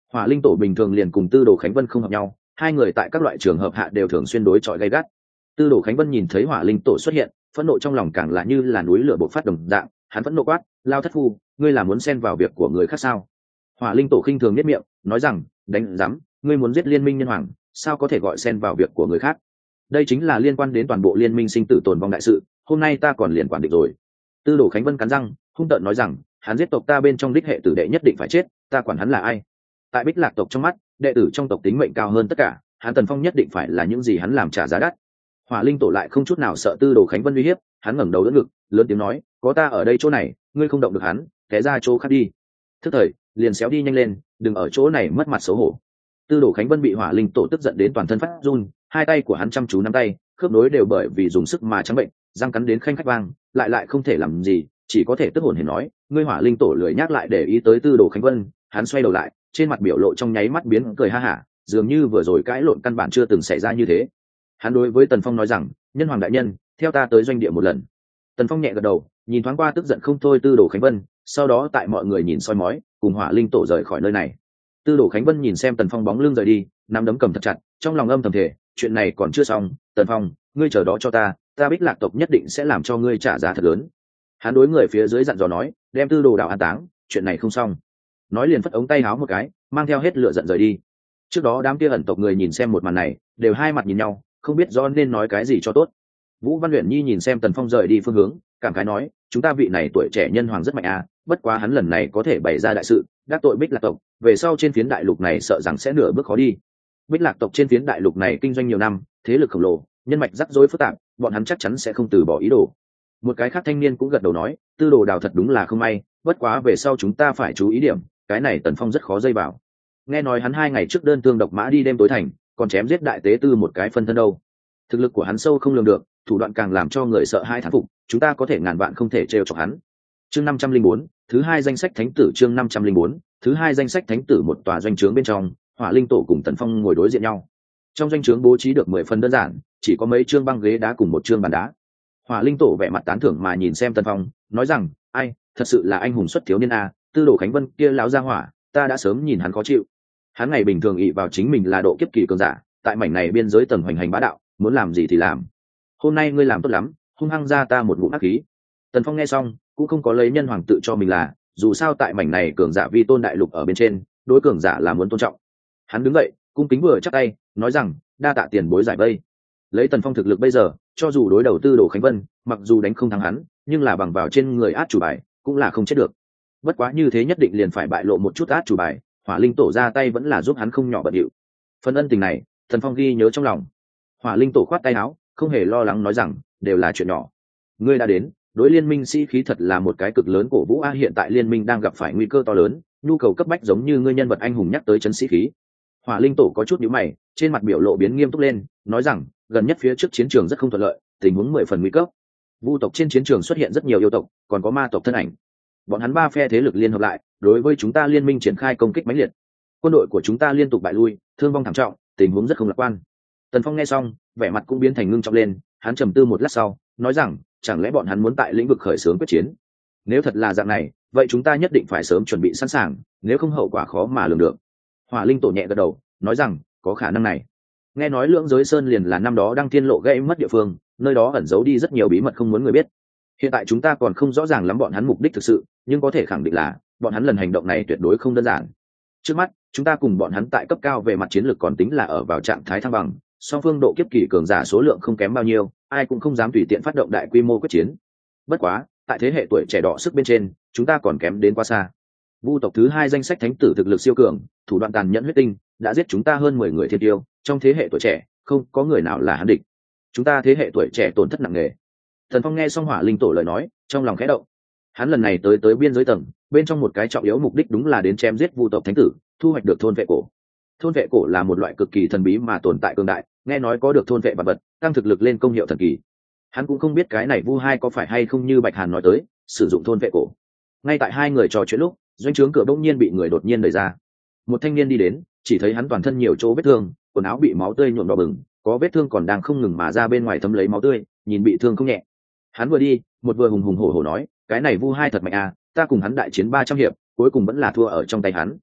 Hỏa Linh Tổ bình thường liền cùng Tư Đồ Khánh Vân không hợp nhau, hai người tại các loại trường hợp hạ đều thường xuyên đối chọi gay gắt. Tư Đồ Khánh Vân nhìn thấy Hỏa Linh Tổ xuất hiện, phẫn nộ trong lòng càng là như là núi lửa bộc phát đồng dạng, hắn phẫn nộ quát, lao thất phu, ngươi là muốn xen vào việc của người khác sao? Hỏa Linh Tổ khinh thường nhếch miệng, nói rằng, đánh rắm, ngươi muốn giết liên minh nhân hoàng, sao có thể gọi xen vào việc của người khác? Đây chính là liên quan đến toàn bộ liên minh sinh tử tồn vong đại sự, hôm nay ta còn liền quản định rồi. Tư Đồ Khánh Vân cắn răng, hung tợn nói rằng, hắn giết tộc ta bên trong đích hệ tử đệ nhất định phải chết, ta quản hắn là ai? Tại Bích Lạc tộc trong mắt, đệ tử trong tộc tính mệnh cao hơn tất cả, hắn Tần Phong nhất định phải là những gì hắn làm trả giá đắt. Hỏa Linh Tổ lại không chút nào sợ Tư Đồ Khánh Vân uy hiếp, hắn ngẩng đầu đỡ ngực, lớn tiếng nói, có ta ở đây chỗ này, ngươi không động được hắn, té ra chỗ khác đi. Thức thời, liền xéo đi nhanh lên, đừng ở chỗ này mất mặt xấu hổ. Tư Đồ Khánh Vân bị Hỏa Linh Tổ tức giận đến toàn thân phát run, hai tay của hắn chăm chú nắm tay, khớp nối đều bởi vì dùng sức mà trắng bệnh, răng cắn đến khanh khách vang, lại không thể làm gì, chỉ có thể tức hồn hển nói, ngươi Hỏa Linh Tổ lười nhắc lại để ý tới Tư Đồ Khánh Vân, hắn xoay đầu lại, trên mặt biểu lộ trong nháy mắt biến cười ha hả, dường như vừa rồi cãi lộn căn bản chưa từng xảy ra như thế. Hắn đối với Tần Phong nói rằng, nhân hoàng đại nhân, theo ta tới doanh địa một lần. Tần Phong nhẹ gật đầu, nhìn thoáng qua tức giận không thôi Tư Đồ Khánh Vân, sau đó tại mọi người nhìn soi mói, cùng Hỏa Linh Tổ rời khỏi nơi này. Tư Đồ Khánh Vân nhìn xem Tần Phong bóng lưng rời đi, nắm đấm cầm thật chặt, trong lòng âm thầm thề, chuyện này còn chưa xong, Tần Phong, ngươi chờ đó cho ta Bích Lạc tộc nhất định sẽ làm cho ngươi trả giá thật lớn. Hắn đối người phía dưới dặn dò nói, đem Tư Đồ đạo an táng, chuyện này không xong. Nói liền phất ống tay háo một cái, mang theo hết lửa giận rời đi. Trước đó đám kia ẩn tộc người nhìn xem một màn này, đều hai mặt nhìn nhau, không biết do nên nói cái gì cho tốt. Vũ Văn Uyển Nhi nhìn xem Tần Phong rời đi phương hướng, cảm khái nói, chúng ta vị này tuổi trẻ nhân hoàng rất mạnh à, bất quá hắn lần này có thể bày ra đại sự, đắc tội Bích Lạc tộc, về sau trên phiến đại lục này sợ rằng sẽ nửa bước khó đi. Bích Lạc tộc trên phiến đại lục này kinh doanh nhiều năm, thế lực khổng lồ, nhân mạch rắc rối phức tạp, bọn hắn chắc chắn sẽ không từ bỏ ý đồ. Một cái khác thanh niên cũng gật đầu nói, Tư Đồ đào thật đúng là không may, bất quá về sau chúng ta phải chú ý điểm, cái này Tần Phong rất khó dây vào. Nghe nói hắn 2 ngày trước đơn thương độc mã đi đêm tối thành, còn chém giết đại tế tư một cái phân thân đâu. Thực lực của hắn sâu không lường được, thủ đoạn càng làm cho người sợ hai thán phục, chúng ta có thể ngàn vạn không thể trêu chọc hắn. Chương 504, thứ hai danh sách thánh tử. Chương 504, thứ hai danh sách thánh tử. Một tòa doanh trướng bên trong, Hỏa Linh Tổ cùng Tần Phong ngồi đối diện nhau. Trong doanh trướng bố trí được 10 phần đơn giản, chỉ có mấy chương băng ghế đá cùng một chương bàn đá. Hỏa Linh Tổ vẻ mặt tán thưởng mà nhìn xem Tần Phong, nói rằng, ai, thật sự là anh hùng xuất thiếu niên a, Tư Đồ Khánh Vân kia lão gia hỏa, ta đã sớm nhìn hắn khó chịu. Hắn ngày bình thường ỷ vào chính mình là độ kiếp kỳ cường giả, tại mảnh này biên giới tầng hoành hành bá đạo, muốn làm gì thì làm. Hôm nay ngươi làm tốt lắm, hung hăng ra ta một ngụm ác khí. Tần Phong nghe xong, cũng không có lấy nhân hoàng tự cho mình là, dù sao tại mảnh này cường giả vi tôn đại lục ở bên trên, đối cường giả là muốn tôn trọng. Hắn đứng dậy, cung kính vừa chắp tay, nói rằng, đa tạ tiền bối giải vây. Lấy Tần Phong thực lực bây giờ, cho dù đối đầu Tư Đồ Khánh Vân, mặc dù đánh không thắng hắn, nhưng là bằng vào trên người át chủ bài, cũng là không chết được. Bất quá như thế nhất định liền phải bại lộ một chút át chủ bài, Hỏa Linh Tổ ra tay vẫn là giúp hắn không nhỏ bận điệu. Phần ân tình này, Tần Phong ghi nhớ trong lòng. Hỏa Linh Tổ khoát tay áo, không hề lo lắng nói rằng, đều là chuyện nhỏ. Ngươi đã đến, đối liên minh sĩ khí thật là một cái cực lớn cổ vũ a, hiện tại liên minh đang gặp phải nguy cơ to lớn, nhu cầu cấp bách giống như ngươi nhân vật anh hùng nhắc tới chấn sĩ khí. Hỏa Linh Tổ có chút nhíu mày, trên mặt biểu lộ biến nghiêm túc lên, nói rằng, gần nhất phía trước chiến trường rất không thuận lợi, tình huống 10 phần nguy cấp. Vu tộc trên chiến trường xuất hiện rất nhiều yêu tộc, còn có ma tộc thân ảnh. Bọn hắn 3 phe thế lực liên hợp lại, đối với chúng ta liên minh triển khai công kích mãnh liệt. Quân đội của chúng ta liên tục bại lui, thương vong thảm trọng, tình huống rất không lạc quan. Tần Phong nghe xong, vẻ mặt cũng biến thành ngưng trọng lên, hắn trầm tư một lát sau, nói rằng, chẳng lẽ bọn hắn muốn tại lĩnh vực khởi xướng quyết chiến? Nếu thật là dạng này, vậy chúng ta nhất định phải sớm chuẩn bị sẵn sàng, nếu không hậu quả khó mà lường được. Hỏa Linh Tổ nhẹ gật đầu, nói rằng, có khả năng này. Nghe nói Lưỡng Giới Sơn liền là năm đó Đăng Thiên Lộ gãy mất địa phương, nơi đó ẩn giấu đi rất nhiều bí mật không muốn người biết. Hiện tại chúng ta còn không rõ ràng lắm bọn hắn mục đích thực sự, nhưng có thể khẳng định là bọn hắn lần hành động này tuyệt đối không đơn giản. Trước mắt, chúng ta cùng bọn hắn tại cấp cao về mặt chiến lược còn tính là ở vào trạng thái thăng bằng, song phương độ kiếp kỳ cường giả số lượng không kém bao nhiêu, ai cũng không dám tùy tiện phát động đại quy mô quyết chiến. Bất quá, tại thế hệ tuổi trẻ đỏ sức bên trên, chúng ta còn kém đến quá xa. Vu tộc thứ hai danh sách thánh tử thực lực siêu cường, thủ đoạn tàn nhẫn huyết tinh, đã giết chúng ta hơn 10 người thiên tiêu, trong thế hệ tuổi trẻ, không có người nào là hắn địch. Chúng ta thế hệ tuổi trẻ tổn thất nặng nề. Thần Phong nghe xong Hỏa Linh Tổ lời nói, trong lòng khẽ động. Hắn lần này tới biên giới tầng, bên trong một cái trọng yếu mục đích đúng là đến chém giết Vu tộc thánh tử, thu hoạch được thôn vệ cổ. Thôn vệ cổ là một loại cực kỳ thần bí mà tồn tại cường đại, nghe nói có được thôn vệ vật vật, tăng thực lực lên công hiệu thần kỳ. Hắn cũng không biết cái này Vu hai có phải hay không như Bạch Hàn nói tới, sử dụng thôn vệ cổ. Ngay tại hai người trò chuyện lúc, doanh trướng cửa bỗng nhiên bị người đột nhiên đẩy ra. Một thanh niên đi đến, chỉ thấy hắn toàn thân nhiều chỗ vết thương, quần áo bị máu tươi nhuộm đỏ bừng, có vết thương còn đang không ngừng mà ra bên ngoài thấm lấy máu tươi, nhìn bị thương không nhẹ. Hắn vừa đi, một vừa hùng hùng hổ hổ nói, cái này Vu hai thật mạnh à, ta cùng hắn đại chiến 300 hiệp, cuối cùng vẫn là thua ở trong tay hắn.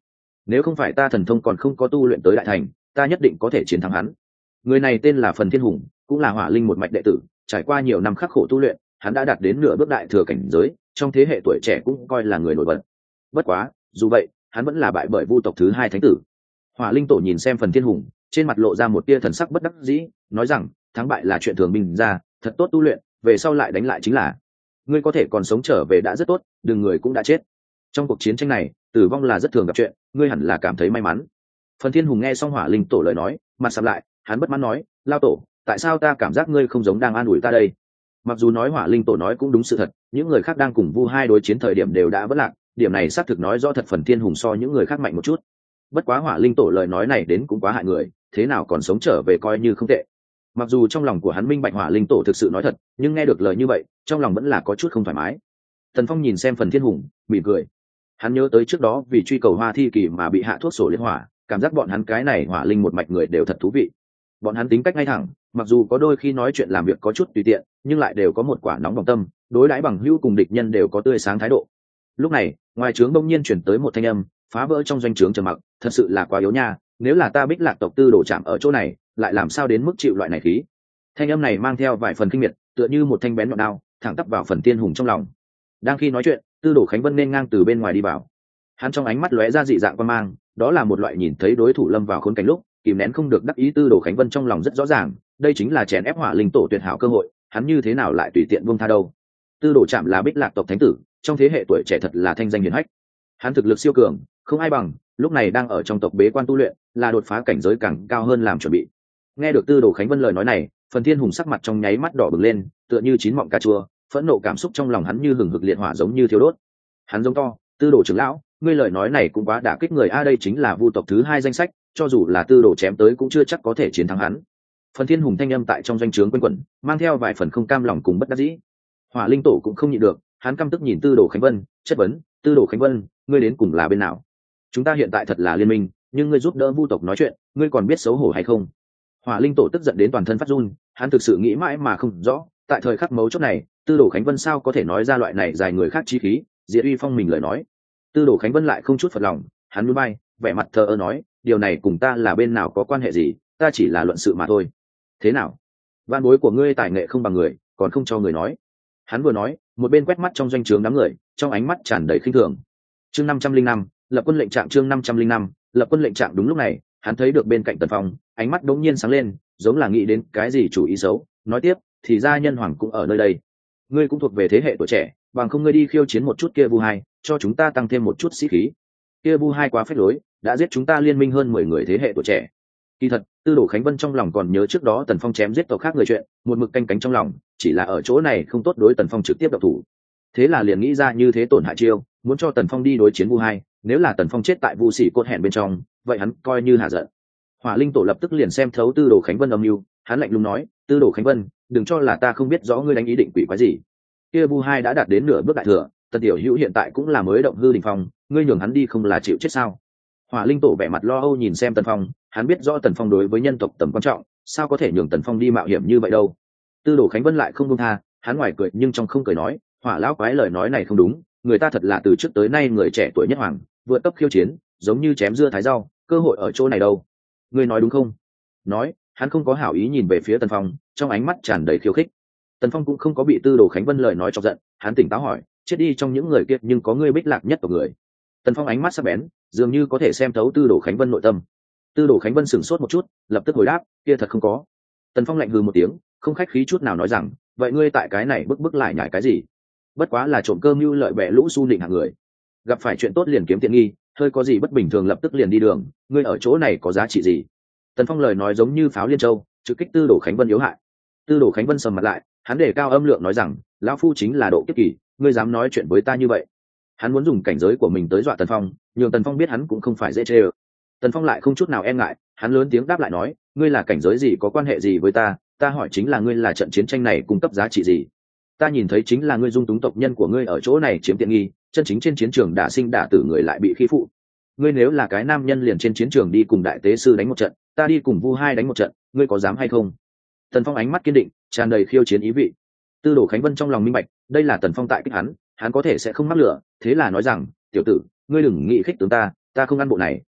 nếu không phải ta thần thông còn không có tu luyện tới đại thành, ta nhất định có thể chiến thắng hắn. Người này tên là Phần Thiên Hùng, cũng là Hỏa Linh một mạch đệ tử, trải qua nhiều năm khắc khổ tu luyện, hắn đã đạt đến nửa bước đại thừa cảnh giới, trong thế hệ tuổi trẻ cũng coi là người nổi bật. Bất quá, dù vậy, hắn vẫn là bại bởi Vu tộc thứ hai thánh tử. Hỏa Linh tổ nhìn xem Phần Thiên Hùng, trên mặt lộ ra một tia thần sắc bất đắc dĩ, nói rằng, thắng bại là chuyện thường bình ra, thật tốt tu luyện, về sau lại đánh lại chính là. Ngươi có thể còn sống trở về đã rất tốt, đừng người cũng đã chết. Trong cuộc chiến tranh này, tử vong là rất thường gặp chuyện, ngươi hẳn là cảm thấy may mắn. Phần Thiên Hùng nghe xong Hỏa Linh tổ lời nói, mặt sầm lại, hắn bất mãn nói, lao tổ, tại sao ta cảm giác ngươi không giống đang an ủi ta đây? Mặc dù nói Hỏa Linh tổ nói cũng đúng sự thật, những người khác đang cùng Vu Hai đối chiến thời điểm đều đã vất lạc, điểm này xác thực nói rõ thật Phần Thiên Hùng so những người khác mạnh một chút. Bất quá Hỏa Linh tổ lời nói này đến cũng quá hại người, thế nào còn sống trở về coi như không tệ. Mặc dù trong lòng của hắn minh bạch Hỏa Linh tổ thực sự nói thật, nhưng nghe được lời như vậy, trong lòng vẫn là có chút không thoải mái. Tần Phong nhìn xem Phần Thiên Hùng, mỉm cười. Hắn nhớ tới trước đó vì truy cầu Hoa Thi Kỳ mà bị hạ thuốc sổ liên hỏa, cảm giác bọn hắn cái này Hỏa Linh một mạch người đều thật thú vị. Bọn hắn tính cách ngay thẳng, mặc dù có đôi khi nói chuyện làm việc có chút tùy tiện, nhưng lại đều có một quả nóng bỏng tâm, đối đãi bằng hữu cùng địch nhân đều có tươi sáng thái độ. Lúc này, ngoài trướng bỗng nhiên chuyển tới một thanh âm, phá vỡ trong doanh trướng trầm mặc, thật sự là quá yếu nha, nếu là ta Bích Lạc tộc Tư Đồ chạm ở chỗ này, lại làm sao đến mức chịu loại này khí. Thanh âm này mang theo vài phần kinh miệt, tựa như một thanh bén nhọn đao, thẳng tắp vào Phần Thiên Hùng trong lòng. Đang khi nói chuyện, Tư Đồ Khánh Vân nên ngang từ bên ngoài đi vào. Hắn trong ánh mắt lóe ra dị dạng quan mang, đó là một loại nhìn thấy đối thủ lâm vào khốn cảnh lúc, kìm nén không được đắc ý. Tư Đồ Khánh Vân trong lòng rất rõ ràng, đây chính là chèn ép Hỏa Linh tổ tuyệt hảo cơ hội, hắn như thế nào lại tùy tiện buông tha đâu. Tư Đồ Trạm là Bích Lạc tộc thánh tử, trong thế hệ tuổi trẻ thật là thanh danh hiển hách. Hắn thực lực siêu cường, không ai bằng, lúc này đang ở trong tộc bế quan tu luyện, là đột phá cảnh giới càng cao hơn làm chuẩn bị. Nghe được Tư Đồ Khánh Vân lời nói này, Phần Thiên Hùng sắc mặt trong nháy mắt đỏ bừng lên, tựa như chín mọng cà chua, phẫn nộ cảm xúc trong lòng hắn như hừng hực liệt hỏa giống như thiêu đốt. Hắn giống to, Tư Đồ trưởng lão, ngươi lời nói này cũng quá đả kích người a, đây chính là Vu tộc thứ hai danh sách, cho dù là Tư Đồ chém tới cũng chưa chắc có thể chiến thắng hắn. Phần Thiên Hùng thanh âm tại trong doanh trướng quanh quẩn, mang theo vài phần không cam lòng cùng bất đắc dĩ. Hỏa Linh tổ cũng không nhịn được, hắn căm tức nhìn Tư Đồ Khánh Vân, chất vấn, Tư Đồ Khánh Vân, ngươi đến cùng là bên nào? Chúng ta hiện tại thật là liên minh, nhưng ngươi giúp đỡ Vu tộc nói chuyện, ngươi còn biết xấu hổ hay không? Hỏa Linh tổ tức giận đến toàn thân phát run, hắn thực sự nghĩ mãi mà không rõ, tại thời khắc mấu chốt này, Tư Đồ Khánh Vân sao có thể nói ra loại này dài người khác chí khí, diệt uy phong mình lời nói. Tư Đồ Khánh Vân lại không chút phật lòng, hắn nhún vai, vẻ mặt thờ ơ nói, điều này cùng ta là bên nào có quan hệ gì, ta chỉ là luận sự mà thôi. Thế nào? Van bối của ngươi tài nghệ không bằng người, còn không cho người nói. Hắn vừa nói, một bên quét mắt trong doanh trướng đám người, trong ánh mắt tràn đầy khinh thường. Chương 505, lập quân lệnh trạng. Chương 505, lập quân lệnh trạng. Đúng lúc này, hắn thấy được bên cạnh Tần Phong, ánh mắt đống nhiên sáng lên, giống là nghĩ đến cái gì chủ ý xấu, nói tiếp, thì ra Nhân Hoàng cũng ở nơi đây. Ngươi cũng thuộc về thế hệ tuổi trẻ, bằng không ngươi đi khiêu chiến một chút kia Vu Hai, cho chúng ta tăng thêm một chút sĩ khí. Kia Vu Hai quá phách lối, đã giết chúng ta liên minh hơn 10 người thế hệ tuổi trẻ. Kỳ thật, Tư Đồ Khánh Vân trong lòng còn nhớ trước đó Tần Phong chém giết tộc khác người chuyện, một mực canh cánh trong lòng, chỉ là ở chỗ này không tốt đối Tần Phong trực tiếp động thủ. Thế là liền nghĩ ra như thế tổn hại chiêu, muốn cho Tần Phong đi đối chiến Vu Hai, nếu là Tần Phong chết tại Vu Sĩ cốt hẹn bên trong, vậy hắn coi như hạ giận. Hỏa Linh tổ lập tức liền xem thấu Tư Đồ Khánh Vân âm mưu, hắn lạnh lùng nói, Tư Đồ Khánh Vân, đừng cho là ta không biết rõ ngươi đánh ý định quỷ quái gì. Kia Vu Hai đã đạt đến nửa bước đại thừa, Tần tiểu hữu hiện tại cũng là mới động hư đỉnh phong, ngươi nhường hắn đi không là chịu chết sao? Hỏa Linh tổ vẻ mặt lo âu nhìn xem Tần Phong, hắn biết rõ Tần Phong đối với nhân tộc tầm quan trọng, sao có thể nhường Tần Phong đi mạo hiểm như vậy đâu. Tư Đồ Khánh Vân lại không buông tha, hắn ngoài cười nhưng trong không cười nói, Hỏa lão quái lời nói này không đúng, người ta thật là từ trước tới nay người trẻ tuổi nhất hoàng, vượt cấp khiêu chiến, giống như chém dưa thái rau, cơ hội ở chỗ này đâu. Ngươi nói đúng không? Nói, hắn không có hảo ý nhìn về phía Tần Phong, trong ánh mắt tràn đầy khiêu khích. Tần Phong cũng không có bị Tư Đồ Khánh Vân lời nói chọc giận, hắn tỉnh táo hỏi, chết đi trong những người kia nhưng có ngươi Bích Lạc nhất của người. Tần Phong ánh mắt sắc bén, dường như có thể xem thấu Tư Đồ Khánh Vân nội tâm. Tư Đồ Khánh Vân sửng sốt một chút, lập tức hồi đáp, kia thật không có. Tần Phong lạnh hừ một tiếng, không khách khí chút nào nói rằng, vậy ngươi tại cái này bức lại nhảy cái gì? Bất quá là trộm cơm mưu lợi bẻ lũ su nịnh hạng người, gặp phải chuyện tốt liền kiếm tiện nghi, hơi có gì bất bình thường lập tức liền đi đường, ngươi ở chỗ này có giá trị gì? Tần Phong lời nói giống như pháo liên châu, trực kích Tư Đồ Khánh Vân yếu hại. Tư Đồ Khánh Vân sầm mặt lại, hắn đề cao âm lượng nói rằng, lão phu chính là độ kiếp kỳ, ngươi dám nói chuyện với ta như vậy? Hắn muốn dùng cảnh giới của mình tới dọa Tần Phong, nhường Tần Phong biết hắn cũng không phải dễ chơi. Tần Phong lại không chút nào e ngại, hắn lớn tiếng đáp lại nói, ngươi là cảnh giới gì có quan hệ gì với ta? Ta hỏi chính là ngươi là trận chiến tranh này cung cấp giá trị gì? Ta nhìn thấy chính là ngươi dung túng tộc nhân của ngươi ở chỗ này chiếm tiện nghi, chân chính trên chiến trường đả sinh đả tử người lại bị khi phụ. Ngươi nếu là cái nam nhân liền trên chiến trường đi cùng đại tế sư đánh một trận, ta đi cùng Vu Hai đánh một trận, ngươi có dám hay không? Tần Phong ánh mắt kiên định, tràn đầy khiêu chiến ý vị. Tư Đồ Khánh Vân trong lòng minh bạch, đây là Tần Phong tại kích hắn có thể sẽ không mắc lửa, thế là nói rằng, tiểu tử, ngươi đừng nghĩ khích tướng ta không ăn bộ này,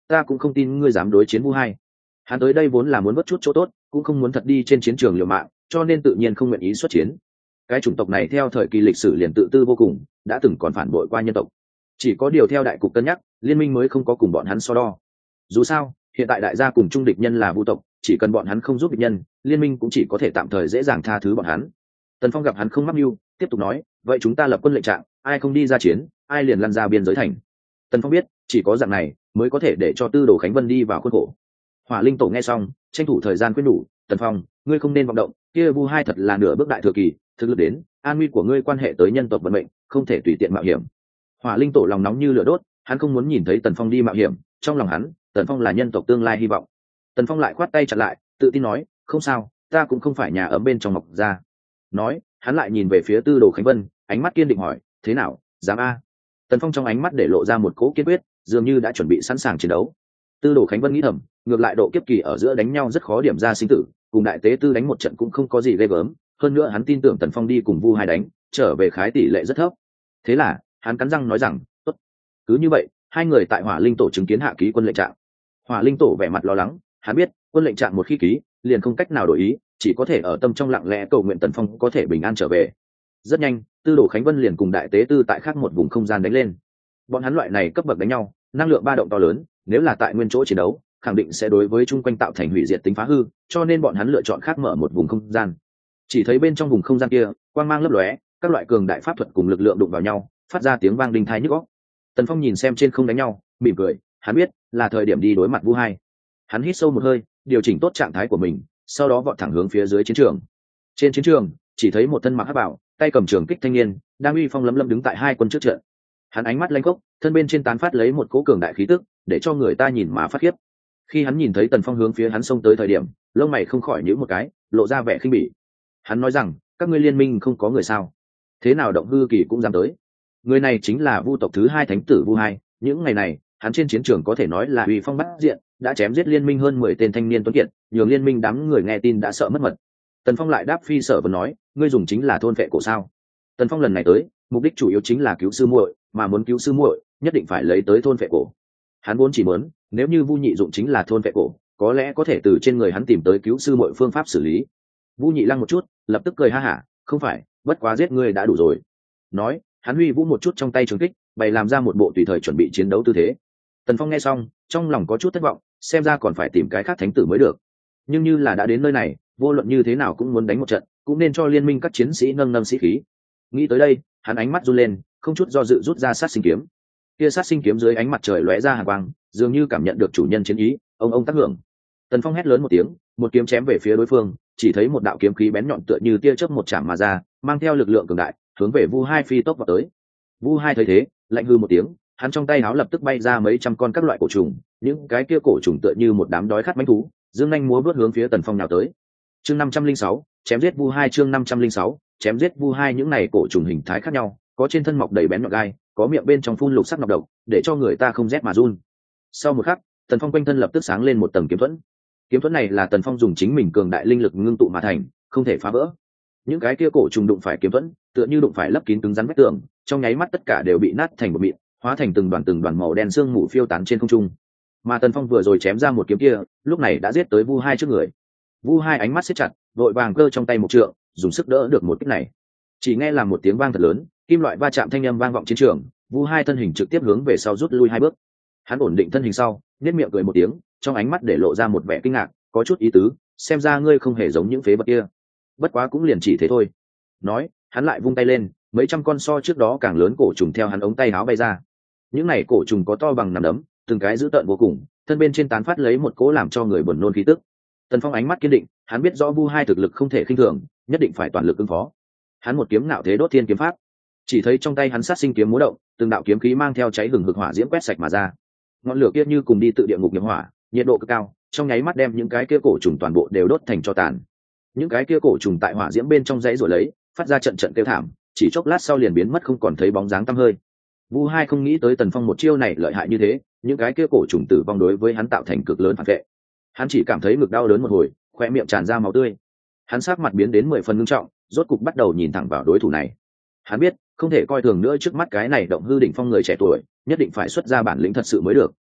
ta cũng không tin ngươi dám đối chiến Vu Hai. Hắn tới đây vốn là muốn vớt chút chỗ tốt, cũng không muốn thật đi trên chiến trường liều mạng, cho nên tự nhiên không nguyện ý xuất chiến. Cái chủng tộc này theo thời kỳ lịch sử liền tự tư vô cùng, đã từng còn phản bội qua nhân tộc. Chỉ có điều theo đại cục cân nhắc, liên minh mới không có cùng bọn hắn so đo. Dù sao, hiện tại đại gia cùng chung địch nhân là Vu tộc, chỉ cần bọn hắn không giúp địch nhân, liên minh cũng chỉ có thể tạm thời dễ dàng tha thứ bọn hắn. Tần Phong gặp hắn không mắc mưu, tiếp tục nói, vậy chúng ta lập quân lệnh trạng, ai không đi ra chiến, ai liền lăn ra biên giới thành. Tần Phong biết, chỉ có dạng này mới có thể để cho Tư Đồ Khánh Vân đi vào khuôn khổ. Hỏa Linh Tổ nghe xong, tranh thủ thời gian khuyên nhủ, Tần Phong, ngươi không nên vọng động, kia Vu Hai thật là nửa bước đại thừa kỳ, thực lực đến, an nguy của ngươi quan hệ tới nhân tộc vận mệnh, không thể tùy tiện mạo hiểm. Hỏa Linh Tổ lòng nóng như lửa đốt, hắn không muốn nhìn thấy Tần Phong đi mạo hiểm, trong lòng hắn, Tần Phong là nhân tộc tương lai hy vọng. Tần Phong lại khoát tay chặn lại, tự tin nói, không sao, ta cũng không phải nhà ấm bên trong mọc ra. Nói, hắn lại nhìn về phía Tư Đồ Khánh Vân, ánh mắt kiên định hỏi, thế nào, dám a? Tần Phong trong ánh mắt để lộ ra một cỗ kiên quyết, dường như đã chuẩn bị sẵn sàng chiến đấu. Tư Đồ Khánh Vân nghĩ thầm, ngược lại độ kiếp kỳ ở giữa đánh nhau rất khó điểm ra sinh tử, cùng đại tế tư đánh một trận cũng không có gì ghê gớm, hơn nữa hắn tin tưởng Tần Phong đi cùng Vu Hai đánh, trở về khái tỷ lệ rất thấp. Thế là, hắn cắn răng nói rằng, tốt. Cứ như vậy, hai người tại Hỏa Linh Tổ chứng kiến hạ ký quân lệnh trạng. Hỏa Linh Tổ vẻ mặt lo lắng, hắn biết, quân lệnh trạng một khi ký, liền không cách nào đổi ý, chỉ có thể ở tâm trong lặng lẽ cầu nguyện Tần Phong có thể bình an trở về. Rất nhanh, Tư Đồ Khánh Vân liền cùng đại tế tư tại khác một vùng không gian đánh lên. Bọn hắn loại này cấp bậc đánh nhau, năng lượng ba động to lớn, nếu là tại nguyên chỗ chiến đấu, khẳng định sẽ đối với chung quanh tạo thành hủy diệt tính phá hư, cho nên bọn hắn lựa chọn khác mở một vùng không gian. Chỉ thấy bên trong vùng không gian kia, quang mang lấp lóe, các loại cường đại pháp thuật cùng lực lượng đụng vào nhau, phát ra tiếng vang đinh tai nhức óc. Tần Phong nhìn xem trên không đánh nhau, mỉm cười, hắn biết, là thời điểm đi đối mặt Vu Hai. Hắn hít sâu một hơi, điều chỉnh tốt trạng thái của mình, sau đó vọt thẳng hướng phía dưới chiến trường. Trên chiến trường, chỉ thấy một thân mặc hắc bào, tay cầm trường kích thanh niên, đang uy phong lấm lấm đứng tại hai quân trước trận. Hắn ánh mắt lanh khốc, thân bên trên tán phát lấy một cỗ cường đại khí tức, để cho người ta nhìn mà phát khiếp. Khi hắn nhìn thấy Tần Phong hướng phía hắn xông tới thời điểm, lông mày không khỏi nhíu một cái, lộ ra vẻ khinh bỉ. Hắn nói rằng, các ngươi liên minh không có người sao? Thế nào Động Hư Kỳ cũng dám tới? Người này chính là Vu tộc thứ hai thánh tử Vu Hai. Những ngày này, hắn trên chiến trường có thể nói là uy phong bát diện, đã chém giết liên minh hơn 10 tên thanh niên tuấn kiệt, nhường liên minh đám người nghe tin đã sợ mất mật. Tần Phong lại đáp phi sở và nói, ngươi dùng chính là thôn vệ cổ sao? Tần Phong lần này tới, mục đích chủ yếu chính là cứu sư muội, mà muốn cứu sư muội, nhất định phải lấy tới thôn vệ cổ. Hắn vốn chỉ muốn, nếu như Vu Nhị dụng chính là thôn vệ cổ, có lẽ có thể từ trên người hắn tìm tới cứu sư muội phương pháp xử lý. Vu Nhị lăng một chút, lập tức cười ha hả, không phải, bất quá giết ngươi đã đủ rồi. Nói, hắn huy vũ một chút trong tay trường kích, bày làm ra một bộ tùy thời chuẩn bị chiến đấu tư thế. Tần Phong nghe xong, trong lòng có chút thất vọng, xem ra còn phải tìm cái khác thánh tử mới được. Nhưng như là đã đến nơi này, vô luận như thế nào cũng muốn đánh một trận, cũng nên cho liên minh các chiến sĩ nâng nâng sĩ khí. Nghĩ tới đây, hắn ánh mắt run lên, không chút do dự rút ra sát sinh kiếm. Kia sát sinh kiếm dưới ánh mặt trời lóe ra hàn quang, dường như cảm nhận được chủ nhân chiến ý, ông tác hưởng. Tần Phong hét lớn một tiếng, một kiếm chém về phía đối phương, chỉ thấy một đạo kiếm khí bén nhọn tựa như tia chớp một chạm mà ra, mang theo lực lượng cường đại, hướng về Vu Hai phi tốc vào tới. Vu Hai thấy thế, lạnh hư một tiếng, hắn trong tay háo lập tức bay ra mấy trăm con các loại cổ trùng, những cái kia cổ trùng tựa như một đám đói khát mãnh thú, dương nhanh múa vớt hướng phía Tần Phong nào tới. Chương 506, chém giết Vu Hai. Chương 506, chém giết Vu Hai. Những này cổ trùng hình thái khác nhau, có trên thân mọc đầy bén nhọn gai, có miệng bên trong phun lục sắc nọc độc, để cho người ta không rét mà run. Sau một khắc, Tần Phong quanh thân lập tức sáng lên một tầng kiếm thuẫn. Kiếm thuẫn này là Tần Phong dùng chính mình cường đại linh lực ngưng tụ mà thành, không thể phá vỡ. Những cái kia cổ trùng đụng phải kiếm thuẫn, tựa như đụng phải lấp kín cứng rắn vách tường, trong nháy mắt tất cả đều bị nát thành một mịn, hóa thành từng đoàn màu đen sương mù phiêu tán trên không trung. Mà Tần Phong vừa rồi chém ra một kiếm kia, lúc này đã giết tới Vu Hai trước người. Vu Hai ánh mắt siết chặt, vội vàng cơ trong tay một trượng, dùng sức đỡ được một kích này. Chỉ nghe là một tiếng vang thật lớn, kim loại va chạm thanh âm vang vọng chiến trường, Vu Hai thân hình trực tiếp hướng về sau rút lui 2 bước. Hắn ổn định thân hình sau, nhếch miệng cười một tiếng, trong ánh mắt để lộ ra một vẻ kinh ngạc, có chút ý tứ, xem ra ngươi không hề giống những phế vật kia. Bất quá cũng liền chỉ thế thôi. Nói, hắn lại vung tay lên, mấy trăm con so trước đó càng lớn cổ trùng theo hắn ống tay áo bay ra. Những này cổ trùng có to bằng nắm đấm, từng cái dữ tợn vô cùng, thân bên trên tán phát lấy một cỗ làm cho người buồn nôn khí tức. Tần Phong ánh mắt kiên định, hắn biết rõ Vu Hai thực lực không thể khinh thường, nhất định phải toàn lực ứng phó. Hắn một kiếm nạo thế đốt thiên kiếm pháp, chỉ thấy trong tay hắn sát sinh kiếm múa động, từng đạo kiếm khí mang theo cháy hừng hực hỏa diễm quét sạch mà ra. Ngọn lửa kia như cùng đi tự địa ngục nghiệp hỏa, nhiệt độ cực cao, trong nháy mắt đem những cái kia cổ trùng toàn bộ đều đốt thành tro tàn. Những cái kia cổ trùng tại hỏa diễm bên trong dãy rồi lấy, phát ra trận trận kêu thảm, chỉ chốc lát sau liền biến mất không còn thấy bóng dáng tăm hơi. Vu Hai không nghĩ tới Tần Phong một chiêu này lợi hại như thế, những cái kia cổ trùng tử vong đối với hắn tạo thành cực lớn phản vệ. Hắn chỉ cảm thấy ngực đau đớn một hồi, khoe miệng tràn ra máu tươi. Hắn sắc mặt biến đến 10 phần nghiêm trọng, rốt cục bắt đầu nhìn thẳng vào đối thủ này. Hắn biết, không thể coi thường nữa trước mắt cái này Động Hư đỉnh phong người trẻ tuổi, nhất định phải xuất ra bản lĩnh thật sự mới được.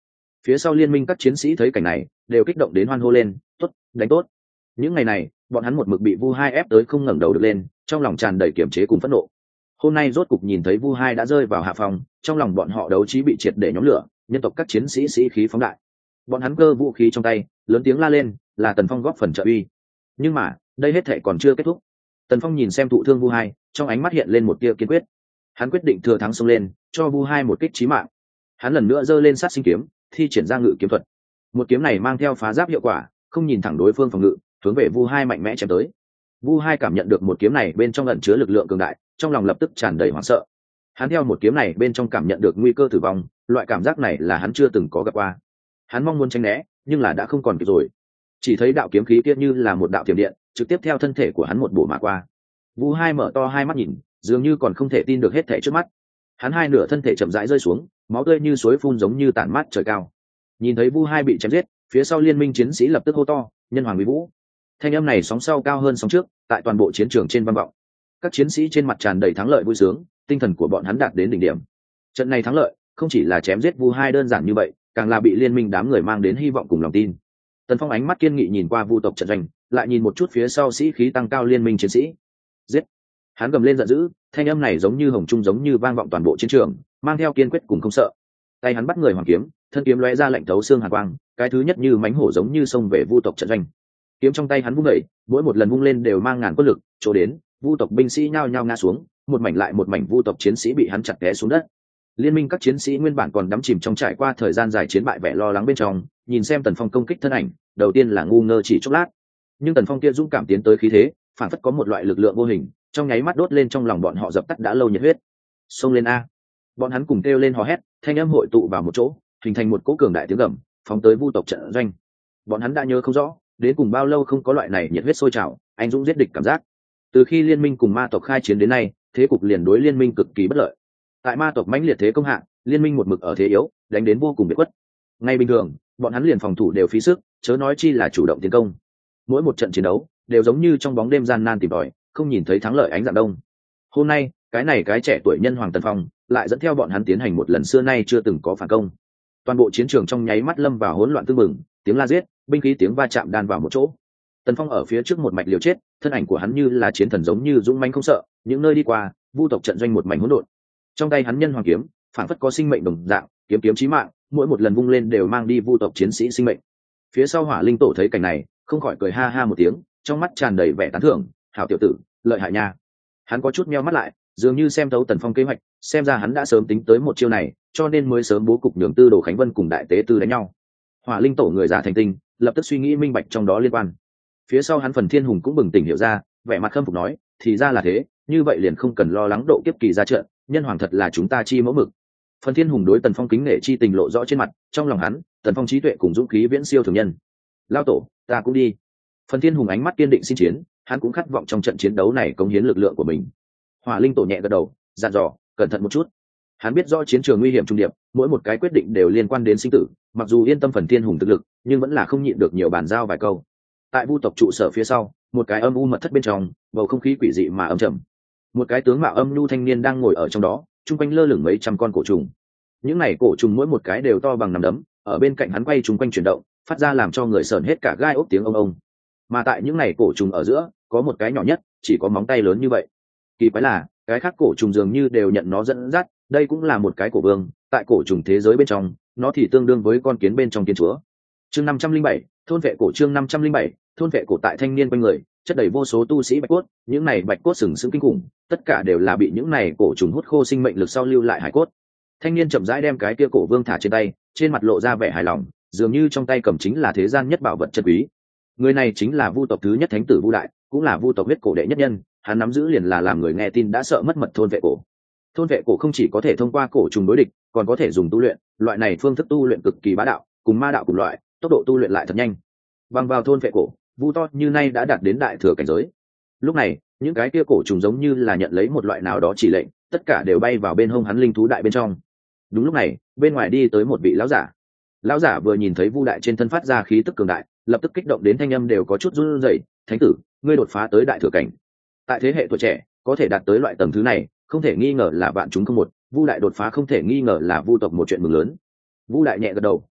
Phía sau liên minh các chiến sĩ thấy cảnh này đều kích động đến hoan hô lên, tốt, đánh tốt. Những ngày này bọn hắn một mực bị Vu Hai ép tới không ngẩng đầu được lên, trong lòng tràn đầy kiềm chế cùng phẫn nộ. Hôm nay rốt cục nhìn thấy Vu Hai đã rơi vào hạ phòng, trong lòng bọn họ đấu trí bị triệt để nhóm lửa, nhân tộc các chiến sĩ sĩ khí phóng đại. Bọn hắn cơ vũ khí trong tay, lớn tiếng la lên, là Tần Phong góp phần trợ uy. Nhưng mà đây hết thệ còn chưa kết thúc. Tần Phong nhìn xem thụ thương Vu Hai, trong ánh mắt hiện lên một tia kiên quyết. Hắn quyết định thừa thắng xông lên, cho Vu Hai một kích chí mạng. Hắn lần nữa giơ lên sát sinh kiếm, thi triển ra ngự kiếm thuật. Một kiếm này mang theo phá giáp hiệu quả, không nhìn thẳng đối phương phòng ngự, hướng về Vu Hai mạnh mẽ chém tới. Vu Hai cảm nhận được một kiếm này bên trong ẩn chứa lực lượng cường đại, trong lòng lập tức tràn đầy hoảng sợ. Hắn theo một kiếm này bên trong cảm nhận được nguy cơ tử vong, loại cảm giác này là hắn chưa từng có gặp qua. Hắn mong muốn tránh né, nhưng là đã không còn kịp rồi. Chỉ thấy đạo kiếm khí kia như là một đạo tiềm điện, trực tiếp theo thân thể của hắn một bổ mà qua. Vu Hai mở to hai mắt nhìn, dường như còn không thể tin được hết thảy trước mắt. Hắn hai nửa thân thể chậm rãi rơi xuống, máu tươi như suối phun giống như tản mát trời cao. Nhìn thấy Vu Hai bị chém giết, phía sau liên minh chiến sĩ lập tức hô to, nhân hoàng uy vũ. Thanh âm này sóng sau cao hơn sóng trước, tại toàn bộ chiến trường trên vang vọng. Các chiến sĩ trên mặt tràn đầy thắng lợi vui sướng, tinh thần của bọn hắn đạt đến đỉnh điểm. Trận này thắng lợi không chỉ là chém giết Vu Hai đơn giản như vậy, càng là bị liên minh đám người mang đến hy vọng cùng lòng tin. Tần Phong ánh mắt kiên nghị nhìn qua Vu tộc trận doanh, lại nhìn một chút phía sau sĩ khí tăng cao liên minh chiến sĩ. Giết! Hắn gầm lên giận dữ, thanh âm này giống như hồng trung giống như vang vọng toàn bộ chiến trường, mang theo kiên quyết cùng không sợ. Tay hắn bắt người hoàng kiếm, thân kiếm lóe ra lạnh thấu xương hàn quang, cái thứ nhất như mãnh hổ giống như xông về Vu tộc trận doanh. Kiếm trong tay hắn vung đẩy, mỗi một lần vung lên đều mang ngàn quân lực, chỗ đến, Vu tộc binh sĩ nhao nhao ngã xuống, một mảnh lại một mảnh Vu tộc chiến sĩ bị hắn chặt té xuống đất. Liên minh các chiến sĩ nguyên bản còn đắm chìm trong trải qua thời gian dài chiến bại vẻ lo lắng bên trong, nhìn xem Tần Phong công kích thân ảnh, đầu tiên là ngu ngơ chỉ chốc lát. Nhưng Tần Phong kia dũng cảm tiến tới khí thế, phản phất có một loại lực lượng vô hình, trong nháy mắt đốt lên trong lòng bọn họ dập tắt đã lâu nhiệt huyết. Xông lên a! Bọn hắn cùng kêu lên hò hét, thanh âm hội tụ vào một chỗ, hình thành một cỗ cường đại tiếng gầm, phóng tới Vu tộc trận doanh. Bọn hắn đã nhớ không rõ, đến cùng bao lâu không có loại này nhiệt huyết sôi trào, anh dũng giết địch cảm giác. Từ khi liên minh cùng ma tộc khai chiến đến nay, thế cục liền đối liên minh cực kỳ bất lợi. Tại ma tộc mãnh liệt thế công hạng, liên minh một mực ở thế yếu, đánh đến vô cùng biệt khuất. Ngay bình thường, bọn hắn liền phòng thủ đều phí sức, chớ nói chi là chủ động tiến công. Mỗi một trận chiến đấu đều giống như trong bóng đêm gian nan tìm tòi, không nhìn thấy thắng lợi ánh dạng đông. Hôm nay, cái trẻ tuổi nhân hoàng Tần Phong lại dẫn theo bọn hắn tiến hành một lần xưa nay chưa từng có phản công. Toàn bộ chiến trường trong nháy mắt lâm vào hỗn loạn tương mừng, tiếng la giết, binh khí tiếng va chạm đan vào một chỗ. Tần Phong ở phía trước một mạch liều chết, thân ảnh của hắn như là chiến thần giống như dũng mãnh không sợ, những nơi đi qua, Vu tộc trận doanh một mảnh hỗn độn. Trong tay hắn nhân hoàng kiếm, phản phất có sinh mệnh đồng dạng, kiếm kiếm chí mạng, mỗi một lần vung lên đều mang đi Vu tộc chiến sĩ sinh mệnh. Phía sau Hỏa Linh Tổ thấy cảnh này, không khỏi cười ha ha một tiếng, trong mắt tràn đầy vẻ tán thưởng, hảo tiểu tử, lợi hại nha. Hắn có chút meo mắt lại, dường như xem thấu Tần Phong kế hoạch, xem ra hắn đã sớm tính tới một chiêu này, cho nên mới sớm bố cục nhường Tư Đồ Khánh Vân cùng đại tế tư đánh nhau. Hỏa Linh Tổ người già thành tinh, lập tức suy nghĩ minh bạch trong đó liên quan. Phía sau hắn Phần Thiên Hùng cũng bừng tỉnh hiểu ra, vẻ mặt khâm phục nói, thì ra là thế, như vậy liền không cần lo lắng độ kiếp kỳ ra trận, nhân hoàng thật là chúng ta chi mẫu mực. Phần Thiên Hùng đối Tần Phong kính nể chi tình lộ rõ trên mặt, trong lòng hắn, Tần Phong trí tuệ cùng dũng khí viễn siêu thường nhân. Lao tổ, ta cũng đi. Phần Thiên Hùng ánh mắt kiên định xin chiến, hắn cũng khát vọng trong trận chiến đấu này cống hiến lực lượng của mình. Hỏa Linh Tổ nhẹ gật đầu, dặn dò, cẩn thận một chút. Hắn biết rõ chiến trường nguy hiểm trung điệp, mỗi một cái quyết định đều liên quan đến sinh tử, mặc dù yên tâm Phần Thiên Hùng thực lực, nhưng vẫn là không nhịn được nhiều bàn giao vài câu. Tại Vu tộc trụ sở phía sau, một cái âm u mật thất bên trong, bầu không khí quỷ dị mà âm trầm. Một cái tướng mạo âm nhu thanh niên đang ngồi ở trong đó, chung quanh lơ lửng mấy trăm con cổ trùng. Những này cổ trùng mỗi một cái đều to bằng nắm đấm, ở bên cạnh hắn quay chung quanh chuyển động, phát ra làm cho người sởn hết cả gai ốc tiếng ông ông. Mà tại những này cổ trùng ở giữa, có một cái nhỏ nhất, chỉ có móng tay lớn như vậy. Kỳ quái là, cái khác cổ trùng dường như đều nhận nó dẫn dắt, đây cũng là một cái cổ vương, tại cổ trùng thế giới bên trong, nó thì tương đương với con kiến bên trong kiến chúa. Chương 507, thôn vệ cổ chương 507, thôn vệ cổ tại thanh niên quanh người, chất đầy vô số tu sĩ bạch cốt, những này bạch cốt sừng sững kinh khủng, tất cả đều là bị những này cổ trùng hút khô sinh mệnh lực sau lưu lại hải cốt. Thanh niên chậm rãi đem cái kia cổ vương thả trên tay, trên mặt lộ ra vẻ hài lòng, dường như trong tay cầm chính là thế gian nhất bảo vật chân quý. Người này chính là Vu tộc thứ nhất thánh tử Vu Đại, cũng là Vu tộc huyết cổ đệ nhất nhân, hắn nắm giữ liền là làm người nghe tin đã sợ mất mật thôn vệ cổ. Thôn vệ cổ không chỉ có thể thông qua cổ trùng đối địch, còn có thể dùng tu luyện, loại này phương thức tu luyện cực kỳ bá đạo, cùng ma đạo cùng loại, tốc độ tu luyện lại thật nhanh. Bằng vào thôn vệ cổ, Vu to như nay đã đạt đến đại thừa cảnh giới. Lúc này, những cái kia cổ trùng giống như là nhận lấy một loại nào đó chỉ lệnh, tất cả đều bay vào bên hông hắn linh thú đại bên trong. Đúng lúc này, bên ngoài đi tới một vị lão giả. Lão giả vừa nhìn thấy Vu Đại trên thân phát ra khí tức cường đại, lập tức kích động đến thanh âm đều có chút run rẩy. Thánh tử, ngươi đột phá tới đại thừa cảnh. Tại thế hệ tuổi trẻ, có thể đạt tới loại tầng thứ này, không thể nghi ngờ là vạn chúng không một. Vu Đại đột phá không thể nghi ngờ là Vu tộc một chuyện mừng lớn. Vu Đại nhẹ gật đầu,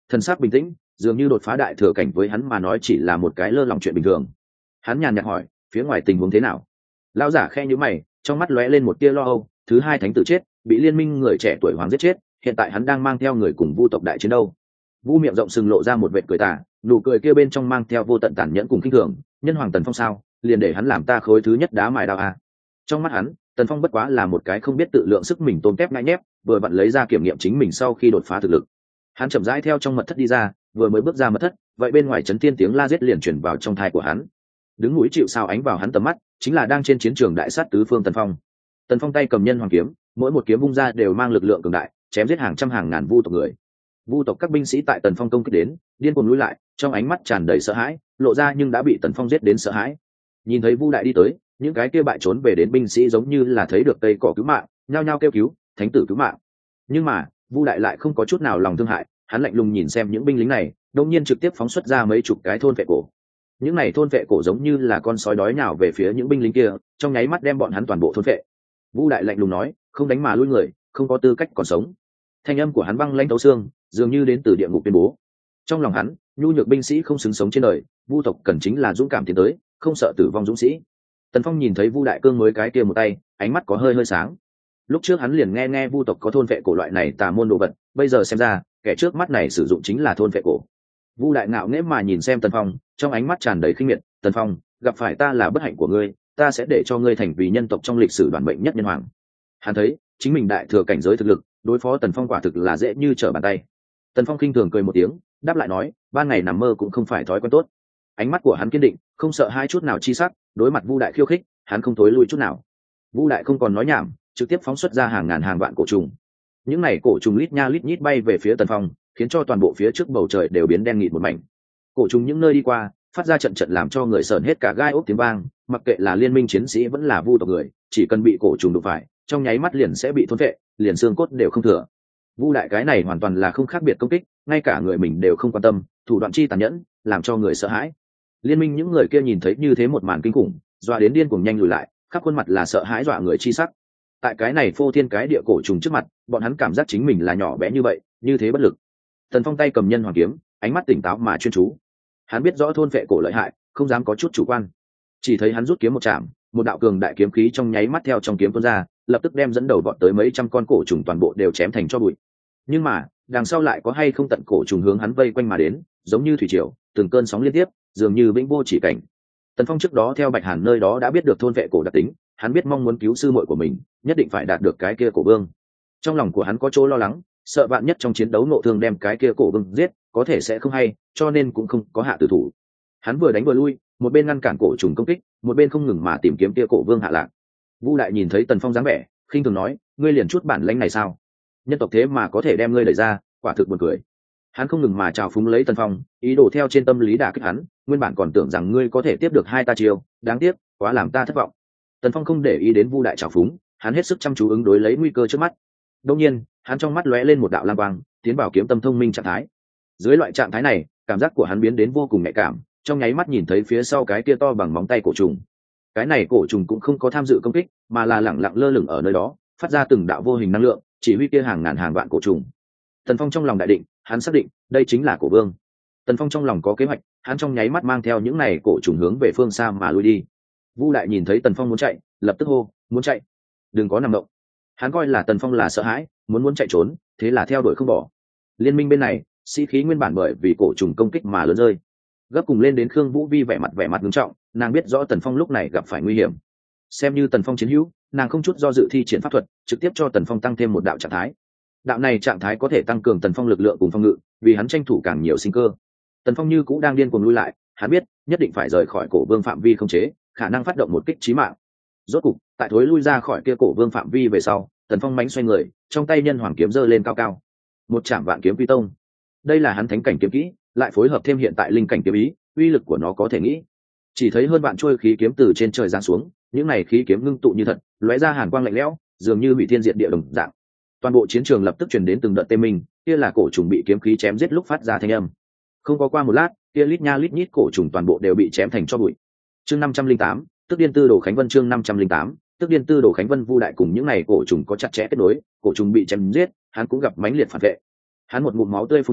thần sắc bình tĩnh, dường như đột phá đại thừa cảnh với hắn mà nói chỉ là một cái lơ lỏng chuyện bình thường. Hắn nhàn nhạt hỏi, phía ngoài tình huống thế nào? Lão giả khe nhíu mày, trong mắt lóe lên một tia lo âu. Thứ hai thánh tử chết, bị liên minh người trẻ tuổi hoàng giết chết, hiện tại hắn đang mang theo người cùng vu tộc đại chiến đâu. Vu miệng rộng sừng lộ ra một vệt cười tà, nụ cười kia bên trong mang theo vô tận tàn nhẫn cùng khinh thường. Nhân hoàng Tần Phong sao, liền để hắn làm ta khối thứ nhất đá mài đao à? Trong mắt hắn, Tần Phong bất quá là một cái không biết tự lượng sức mình tôm tép ngại nhép, vừa vặn lấy ra kiểm nghiệm chính mình sau khi đột phá thực lực. Hắn chậm rãi theo trong mật thất đi ra, vừa mới bước ra mật thất, vậy bên ngoài chấn thiên tiếng la giết liền truyền vào trong tai của hắn. Đứng núi chịu sao ánh vào hắn tầm mắt, chính là đang trên chiến trường đại sát tứ phương Tần Phong. Tần Phong tay cầm nhân hoàng kiếm, mỗi một kiếm vung ra đều mang lực lượng cường đại, chém giết hàng trăm hàng ngàn vu tộc người. Vu tộc các binh sĩ tại Tần Phong công kích đến, điên cuồng lùi lại, trong ánh mắt tràn đầy sợ hãi, lộ ra nhưng đã bị Tần Phong giết đến sợ hãi. Nhìn thấy Vu đại đi tới, những cái kia bại trốn về đến binh sĩ giống như là thấy được cây cỏ cứu mạng, nhao nhao kêu cứu, thánh tử cứu mạng. Nhưng mà, Vu đại lại không có chút nào lòng thương hại, hắn lạnh lùng nhìn xem những binh lính này, đột nhiên trực tiếp phóng xuất ra mấy chục cái thôn vệ cổ. Những này thôn vệ cổ giống như là con sói đói nhào về phía những binh lính kia, trong nháy mắt đem bọn hắn toàn bộ thôn vệ. Vu đại lạnh lùng nói, không đánh mà lui người, không có tư cách còn sống. Thanh âm của hắn băng lãnh thấu xương, dường như đến từ địa ngục tuyên bố. Trong lòng hắn, nhu nhược binh sĩ không xứng sống trên đời, Vu tộc cần chính là dũng cảm tiến tới, không sợ tử vong dũng sĩ. Tần Phong nhìn thấy Vu đại cương mới cái kia một tay, ánh mắt có hơi hơi sáng. Lúc trước hắn liền nghe Vu tộc có thôn vệ cổ loại này tà môn đồ vật, bây giờ xem ra, kẻ trước mắt này sử dụng chính là thôn vệ cổ. Vu đại ngạo nghễ mà nhìn xem Tần Phong, trong ánh mắt tràn đầy khinh miệt. Tần Phong, gặp phải ta là bất hạnh của ngươi, ta sẽ để cho ngươi thành vì nhân tộc trong lịch sử đoàn mệnh nhất nhân hoàng. Hắn thấy chính mình đại thừa cảnh giới thực lực, đối phó Tần Phong quả thực là dễ như trở bàn tay. Tần Phong khinh thường cười một tiếng, đáp lại nói, ban ngày nằm mơ cũng không phải thói quen tốt. Ánh mắt của hắn kiên định, không sợ hai chút nào chi sắc, đối mặt Vu đại khiêu khích, hắn không thối lui chút nào. Vu đại không còn nói nhảm, trực tiếp phóng xuất ra hàng ngàn hàng vạn cổ trùng. Những này cổ trùng lít nha lít nhít bay về phía Tần Phong, khiến cho toàn bộ phía trước bầu trời đều biến đen nghịt một mảnh. Cổ trùng những nơi đi qua, phát ra trận trận làm cho người sởn hết cả gai ốc tiếng vang, mặc kệ là liên minh chiến sĩ vẫn là vu tộc người, chỉ cần bị cổ trùng đụng phải, trong nháy mắt liền sẽ bị thôn phệ, liền xương cốt đều không thừa. Vu đại cái này hoàn toàn là không khác biệt công kích, ngay cả người mình đều không quan tâm, thủ đoạn chi tàn nhẫn, làm cho người sợ hãi. Liên minh những người kia nhìn thấy như thế một màn kinh khủng, dọa đến điên cuồng nhanh lùi lại, khắp khuôn mặt là sợ hãi dọa người chi sắc. Tại cái này phô thiên cái địa cổ trùng trước mặt, bọn hắn cảm giác chính mình là nhỏ bé như vậy, như thế bất lực. Tần Phong tay cầm nhân hoàng kiếm, ánh mắt tỉnh táo mà chuyên chú. Hắn biết rõ thôn phệ cổ lợi hại, không dám có chút chủ quan. Chỉ thấy hắn rút kiếm một chạm, một đạo cường đại kiếm khí trong nháy mắt theo trong kiếm tuôn ra, lập tức đem dẫn đầu vọt tới mấy trăm con cổ trùng toàn bộ đều chém thành tro bụi. Nhưng mà, đằng sau lại có hay không tận cổ trùng hướng hắn vây quanh mà đến, giống như thủy triều, từng cơn sóng liên tiếp, dường như vĩnh vô chỉ cảnh. Tần Phong trước đó theo Bạch Hàn nơi đó đã biết được thôn phệ cổ đặc tính, hắn biết mong muốn cứu sư muội của mình, nhất định phải đạt được cái kia cổ vương. Trong lòng của hắn có chỗ lo lắng, sợ vạn nhất trong chiến đấu nộ thương đem cái kia cổ vương giết, có thể sẽ không hay, cho nên cũng không có hạ tử thủ. Hắn vừa đánh vừa lui, một bên ngăn cản cổ trùng công kích, một bên không ngừng mà tìm kiếm kia cổ vương hạ lạc. Vu đại nhìn thấy Tần Phong dáng vẻ, khinh thường nói, ngươi liền chút bản lãnh này sao? Nhân tộc thế mà có thể đem ngươi đẩy ra, quả thực buồn cười. Hắn không ngừng mà trào phúng lấy Tần Phong, ý đồ theo trên tâm lý đả kích hắn, nguyên bản còn tưởng rằng ngươi có thể tiếp được hai ta chiêu, đáng tiếc, quá làm ta thất vọng. Tần Phong không để ý đến Vu đại trào phúng, hắn hết sức chăm chú ứng đối lấy nguy cơ trước mắt. Đương nhiên, hắn trong mắt lóe lên một đạo lam quang, tiến vào kiếm tâm thông minh trạng thái. Dưới loại trạng thái này, cảm giác của hắn biến đến vô cùng nhạy cảm, trong nháy mắt nhìn thấy phía sau cái kia to bằng móng tay cổ trùng. Cái này cổ trùng cũng không có tham dự công kích, mà là lẳng lặng lơ lửng ở nơi đó, phát ra từng đạo vô hình năng lượng, chỉ huy kia hàng ngàn hàng vạn cổ trùng. Tần Phong trong lòng đại định, hắn xác định, đây chính là cổ vương. Tần Phong trong lòng có kế hoạch, hắn trong nháy mắt mang theo những này cổ trùng hướng về phương xa mà lui đi. Vu đại nhìn thấy Tần Phong muốn chạy, lập tức hô, muốn chạy, đừng có nằm động. Hắn coi là Tần Phong là sợ hãi, muốn chạy trốn, thế là theo đuổi không bỏ. Liên minh bên này, sĩ khí nguyên bản bởi vì cổ trùng công kích mà lớn rơi. Gấp cùng lên đến Khương Vũ Vi vẻ mặt nghiêm trọng, nàng biết rõ Tần Phong lúc này gặp phải nguy hiểm. Xem như Tần Phong chiến hữu, nàng không chút do dự thi triển pháp thuật, trực tiếp cho Tần Phong tăng thêm một đạo trạng thái. Đạo này trạng thái có thể tăng cường Tần Phong lực lượng cùng phòng ngự, vì hắn tranh thủ càng nhiều sinh cơ. Tần Phong như cũng đang điên cuồng lui lại, hắn biết nhất định phải rời khỏi cổ vương phạm vi không chế, khả năng phát động một kích chí mạng. Rốt cục, tại thối lui ra khỏi kia cổ vương phạm vi về sau, Tần Phong mánh xoay người, trong tay nhân hoàng kiếm giơ lên cao cao, một chạm vạn kiếm quy tông. Đây là hắn thánh cảnh kiếm kỹ, lại phối hợp thêm hiện tại linh cảnh kiếm ý, uy lực của nó có thể nghĩ. Chỉ thấy hơn vạn trôi khí kiếm từ trên trời giáng xuống, những này khí kiếm ngưng tụ như thật, lóe ra hàn quang lạnh lẽo, dường như hủy thiên diệt địa đồng dạng. Toàn bộ chiến trường lập tức truyền đến từng đợt tê minh, kia là cổ trùng bị kiếm khí chém giết lúc phát ra thanh âm. Không có qua một lát, kia lít nha lít nhít cổ trùng toàn bộ đều bị chém thành tro bụi. Chương 508, tức điên tư đồ Khánh Vân chương 508, tức điên tư đồ Khánh Vân. Vu đại cùng những này cổ trùng có chặt chẽ kết nối, cổ trùng bị chém giết, hắn cũng gặp mãnh liệt phản vệ. Hắn một ngụm máu tươi phun ra,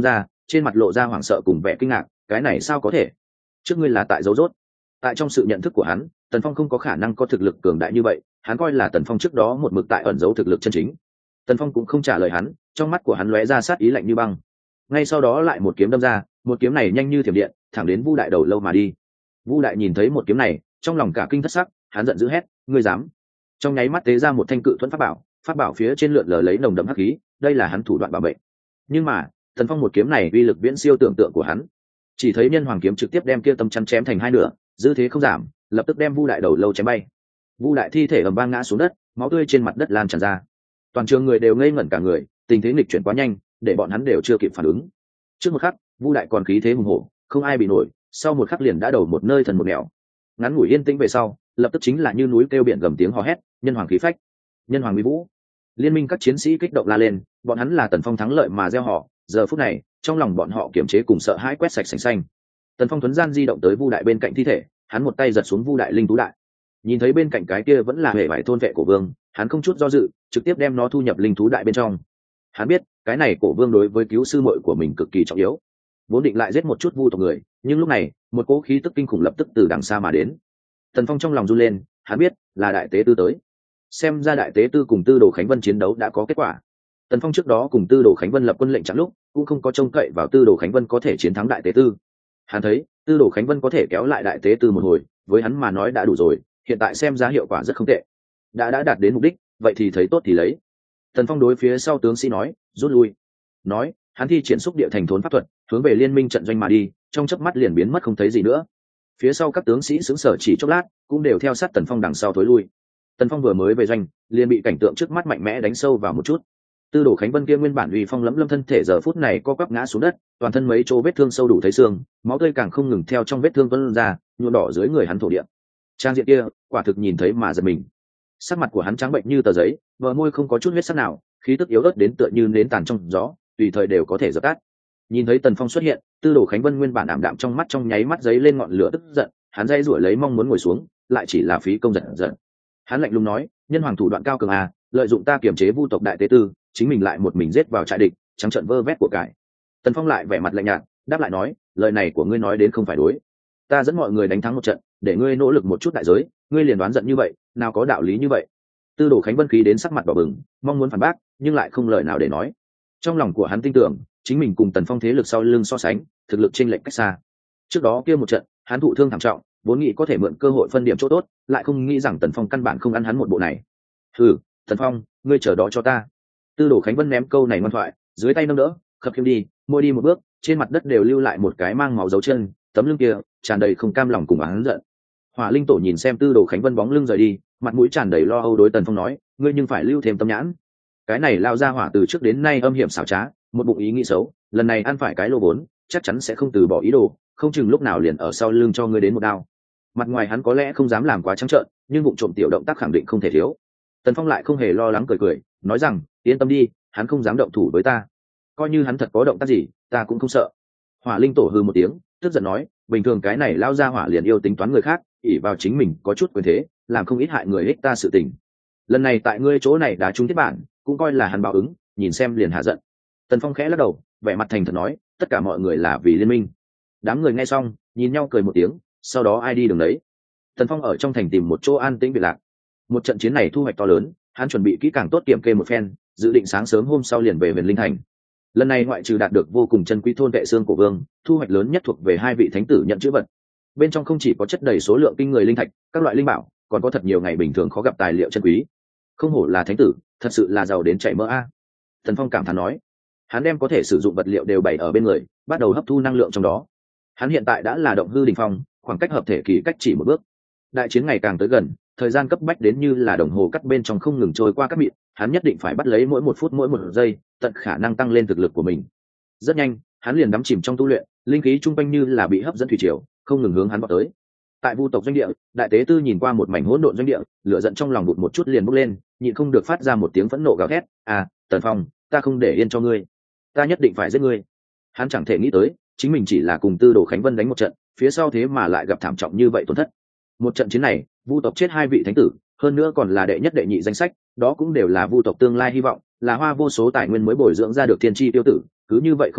trên mặt lộ ra hoảng sợ cùng vẻ kinh ngạc, cái này sao có thể? Trước ngươi là tại dấu rốt. Tại trong sự nhận thức của hắn, Tần Phong không có khả năng có thực lực cường đại như vậy, hắn coi là Tần Phong trước đó một mực tại ẩn giấu thực lực chân chính. Tần Phong cũng không trả lời hắn, trong mắt của hắn lóe ra sát ý lạnh như băng. Ngay sau đó lại một kiếm đâm ra, một kiếm này nhanh như thiểm điện, thẳng đến Vu Đại đầu lâu mà đi. Vu Đại nhìn thấy một kiếm này, trong lòng cả kinh thất sắc, hắn giận dữ hét, ngươi dám? Trong nháy mắt tế ra một thanh cự thuẫn pháp bảo phía trên lượn lờ lấy nồng đậm hắc khí, đây là hắn thủ đoạn bảo vệ. Nhưng mà, Tần Phong một kiếm này uy lực viễn siêu tưởng tượng của hắn. Chỉ thấy nhân hoàng kiếm trực tiếp đem kia tâm chắn chém thành hai nửa, dư thế không giảm, lập tức đem Vu Đại đầu lâu chém bay. Vu Đại thi thể ầm vang ngã xuống đất, máu tươi trên mặt đất lan tràn ra. Toàn trường người đều ngây ngẩn cả người, tình thế nghịch chuyển quá nhanh, để bọn hắn đều chưa kịp phản ứng. Trước một khắc, Vu Đại còn khí thế hùng hổ, không ai bị nổi, sau một khắc liền đã đầu một nơi thần một nẻo. Ngắn ngủi yên tĩnh về sau, lập tức chính là như núi kêu biển gầm tiếng hò hét, nhân hoàng khí phách, nhân hoàng uy vũ. Liên minh các chiến sĩ kích động la lên, bọn hắn là Tần Phong thắng lợi mà reo hò, giờ phút này, trong lòng bọn họ kiềm chế cùng sợ hãi quét sạch sành xanh. Tần Phong thuấn gian di động tới Vu Đại bên cạnh thi thể, hắn một tay giật xuống Vu Đại linh thú đại. Nhìn thấy bên cạnh cái kia vẫn là hệ vải thôn vệ cổ vương, hắn không chút do dự, trực tiếp đem nó thu nhập linh thú đại bên trong. Hắn biết, cái này cổ vương đối với cứu sư muội của mình cực kỳ trọng yếu. Vốn định lại giết một chút Vu tộc người, nhưng lúc này, một cỗ khí tức kinh khủng lập tức từ đằng xa mà đến. Tần Phong trong lòng run lên, hắn biết, là đại tế tư tới. Xem ra đại tế tư cùng Tư Đồ Khánh Vân chiến đấu đã có kết quả. Tần Phong trước đó cùng Tư Đồ Khánh Vân lập quân lệnh chặn lúc, cũng không có trông cậy vào Tư Đồ Khánh Vân có thể chiến thắng đại tế tư. Hắn thấy, Tư Đồ Khánh Vân có thể kéo lại đại tế tư một hồi, với hắn mà nói đã đủ rồi, hiện tại xem ra hiệu quả rất không tệ. Đã đạt đến mục đích, vậy thì thấy tốt thì lấy. Tần Phong đối phía sau tướng sĩ nói, rút lui. Nói, hắn thi triển xúc địa thành thốn pháp thuật, hướng về liên minh trận doanh mà đi, trong chớp mắt liền biến mất không thấy gì nữa. Phía sau các tướng sĩ sững sờ chỉ chốc lát, cũng đều theo sát Tần Phong đằng sau thối lui. Tần Phong vừa mới về doanh, liền bị cảnh tượng trước mắt mạnh mẽ đánh sâu vào một chút. Tư Đồ Khánh Vân kia nguyên bản uy phong lẫm lâm thân thể giờ phút này co quắp ngã xuống đất, toàn thân mấy chỗ vết thương sâu đủ thấy xương, máu tươi càng không ngừng theo trong vết thương tuôn ra, nhuộm đỏ dưới người hắn thổ địa. Trang diện kia, quả thực nhìn thấy mà giật mình. Sắc mặt của hắn trắng bệnh như tờ giấy, bờ môi không có chút huyết sắc nào, khí tức yếu ớt đến tựa như nến tàn trong gió, tùy thời đều có thể dập tắt. Nhìn thấy Tần Phong xuất hiện, Tư Đồ Khánh Vân nguyên bản ảm đạm trong mắt trong nháy mắt giấy lên ngọn lửa tức giận, hắn dây rủa lấy mong muốn ngồi xuống, lại chỉ là phí công giận. Hắn lạnh lùng nói, nhân hoàng thủ đoạn cao cường à, lợi dụng ta kiềm chế Vu tộc đại tế tư, chính mình lại một mình giết vào trại địch, trắng trợn vơ vét của cải. Tần Phong lại vẻ mặt lạnh nhạt, đáp lại nói, lời này của ngươi nói đến không phải đối. Ta dẫn mọi người đánh thắng một trận, để ngươi nỗ lực một chút đại giới, ngươi liền đoán giận như vậy, nào có đạo lý như vậy. Tư Đồ Khánh Vân khí đến sắc mặt đỏ bừng, mong muốn phản bác, nhưng lại không lời nào để nói. Trong lòng của hắn tin tưởng, chính mình cùng Tần Phong thế lực sau lưng so sánh, thực lực chênh lệch cách xa. Trước đó kia một trận, hắn thụ thương thảm trọng, vốn nghĩ có thể mượn cơ hội phân điểm chỗ tốt, lại không nghĩ rằng Tần Phong căn bản không ăn hắn một bộ này. Hừ, Tần Phong, ngươi chờ đó cho ta. Tư Đồ Khánh Vân ném câu này ngoan thoại, dưới tay nâng đỡ, khập khiễng đi, môi đi một bước, trên mặt đất đều lưu lại một cái mang máu dấu chân, tấm lưng kia tràn đầy không cam lòng cùng oán giận. Hỏa Linh Tổ nhìn xem Tư Đồ Khánh Vân bóng lưng rời đi, mặt mũi tràn đầy lo âu đối Tần Phong nói, ngươi nhưng phải lưu thêm tâm nhãn. Cái này lao ra hỏa từ trước đến nay âm hiểm xảo trá, một bụng ý nghĩ xấu, lần này ăn phải cái lô vốn, chắc chắn sẽ không từ bỏ ý đồ, không chừng lúc nào liền ở sau lưng cho ngươi đến một đao. Mặt ngoài hắn có lẽ không dám làm quá trắng trợn, nhưng vụ trộm tiểu động tác khẳng định không thể thiếu. Tần Phong lại không hề lo lắng, cười nói rằng, yên tâm đi, hắn không dám động thủ với ta, coi như hắn thật có động tác gì, ta cũng không sợ. Hỏa Linh Tổ hừ một tiếng, tức giận nói, bình thường cái này lao ra hỏa liền yêu tính toán người khác, ỷ vào chính mình có chút quyền thế, làm không ít hại người ích ta sự tình. Lần này tại ngươi chỗ này đá trúng thiết bản, cũng coi là hắn báo ứng, nhìn xem liền hạ giận. Tần Phong khẽ lắc đầu, vẻ mặt thành thật nói, tất cả mọi người là vì liên minh. Đám người nghe xong, nhìn nhau cười một tiếng, sau đó ai đi đường đấy. Tần Phong ở trong thành tìm một chỗ an tĩnh biệt lạc. Một trận chiến này thu hoạch to lớn, hắn chuẩn bị kỹ càng tốt kiểm kê một phen, dự định sáng sớm hôm sau liền về Huyền Linh Thành. Lần này ngoại trừ đạt được vô cùng chân quý thôn vệ xương của vương, thu hoạch lớn nhất thuộc về hai vị thánh tử nhận chữ vật. Bên trong không chỉ có chất đầy số lượng kinh người linh thạch, các loại linh bảo, còn có thật nhiều ngày bình thường khó gặp tài liệu chân quý. Không hổ là thánh tử, thật sự là giàu đến chảy mỡ a. Tần Phong cảm thán nói. Hắn đem có thể sử dụng vật liệu đều bày ở bên người, bắt đầu hấp thu năng lượng trong đó. Hắn hiện tại đã là động hư đỉnh phong, khoảng cách hợp thể kỳ cách chỉ một bước. Đại chiến ngày càng tới gần, thời gian cấp bách đến như là đồng hồ cắt bên trong không ngừng trôi qua các mịn, hắn nhất định phải bắt lấy mỗi một phút mỗi một giây, tận khả năng tăng lên thực lực của mình. Rất nhanh, hắn liền đắm chìm trong tu luyện, linh khí trung quanh như là bị hấp dẫn thủy triều, không ngừng hướng hắn vào tới. Tại Vu tộc doanh địa, đại tế tư nhìn qua một mảnh hỗn độn doanh địa, lửa giận trong lòng bụt một chút liền bốc lên, nhịn không được phát ra một tiếng phẫn nộ gào thét, "À, Tần Phong, ta không để yên cho ngươi, ta nhất định phải giết ngươi." Hắn chẳng thể nghĩ tới, chính mình chỉ là cùng Tư Đồ Khánh Vân đánh một trận, phía sau thế mà lại gặp thảm trọng như vậy tổn thất. Một trận chiến này, Vu tộc chết hai vị thánh tử, hơn nữa còn là đệ nhất đệ nhị danh sách, đó cũng đều là Vu tộc tương lai hy vọng, là hoa vô số tài nguyên mới bồi dưỡng ra được thiên chi tiêu tử, cứ như vậy không có,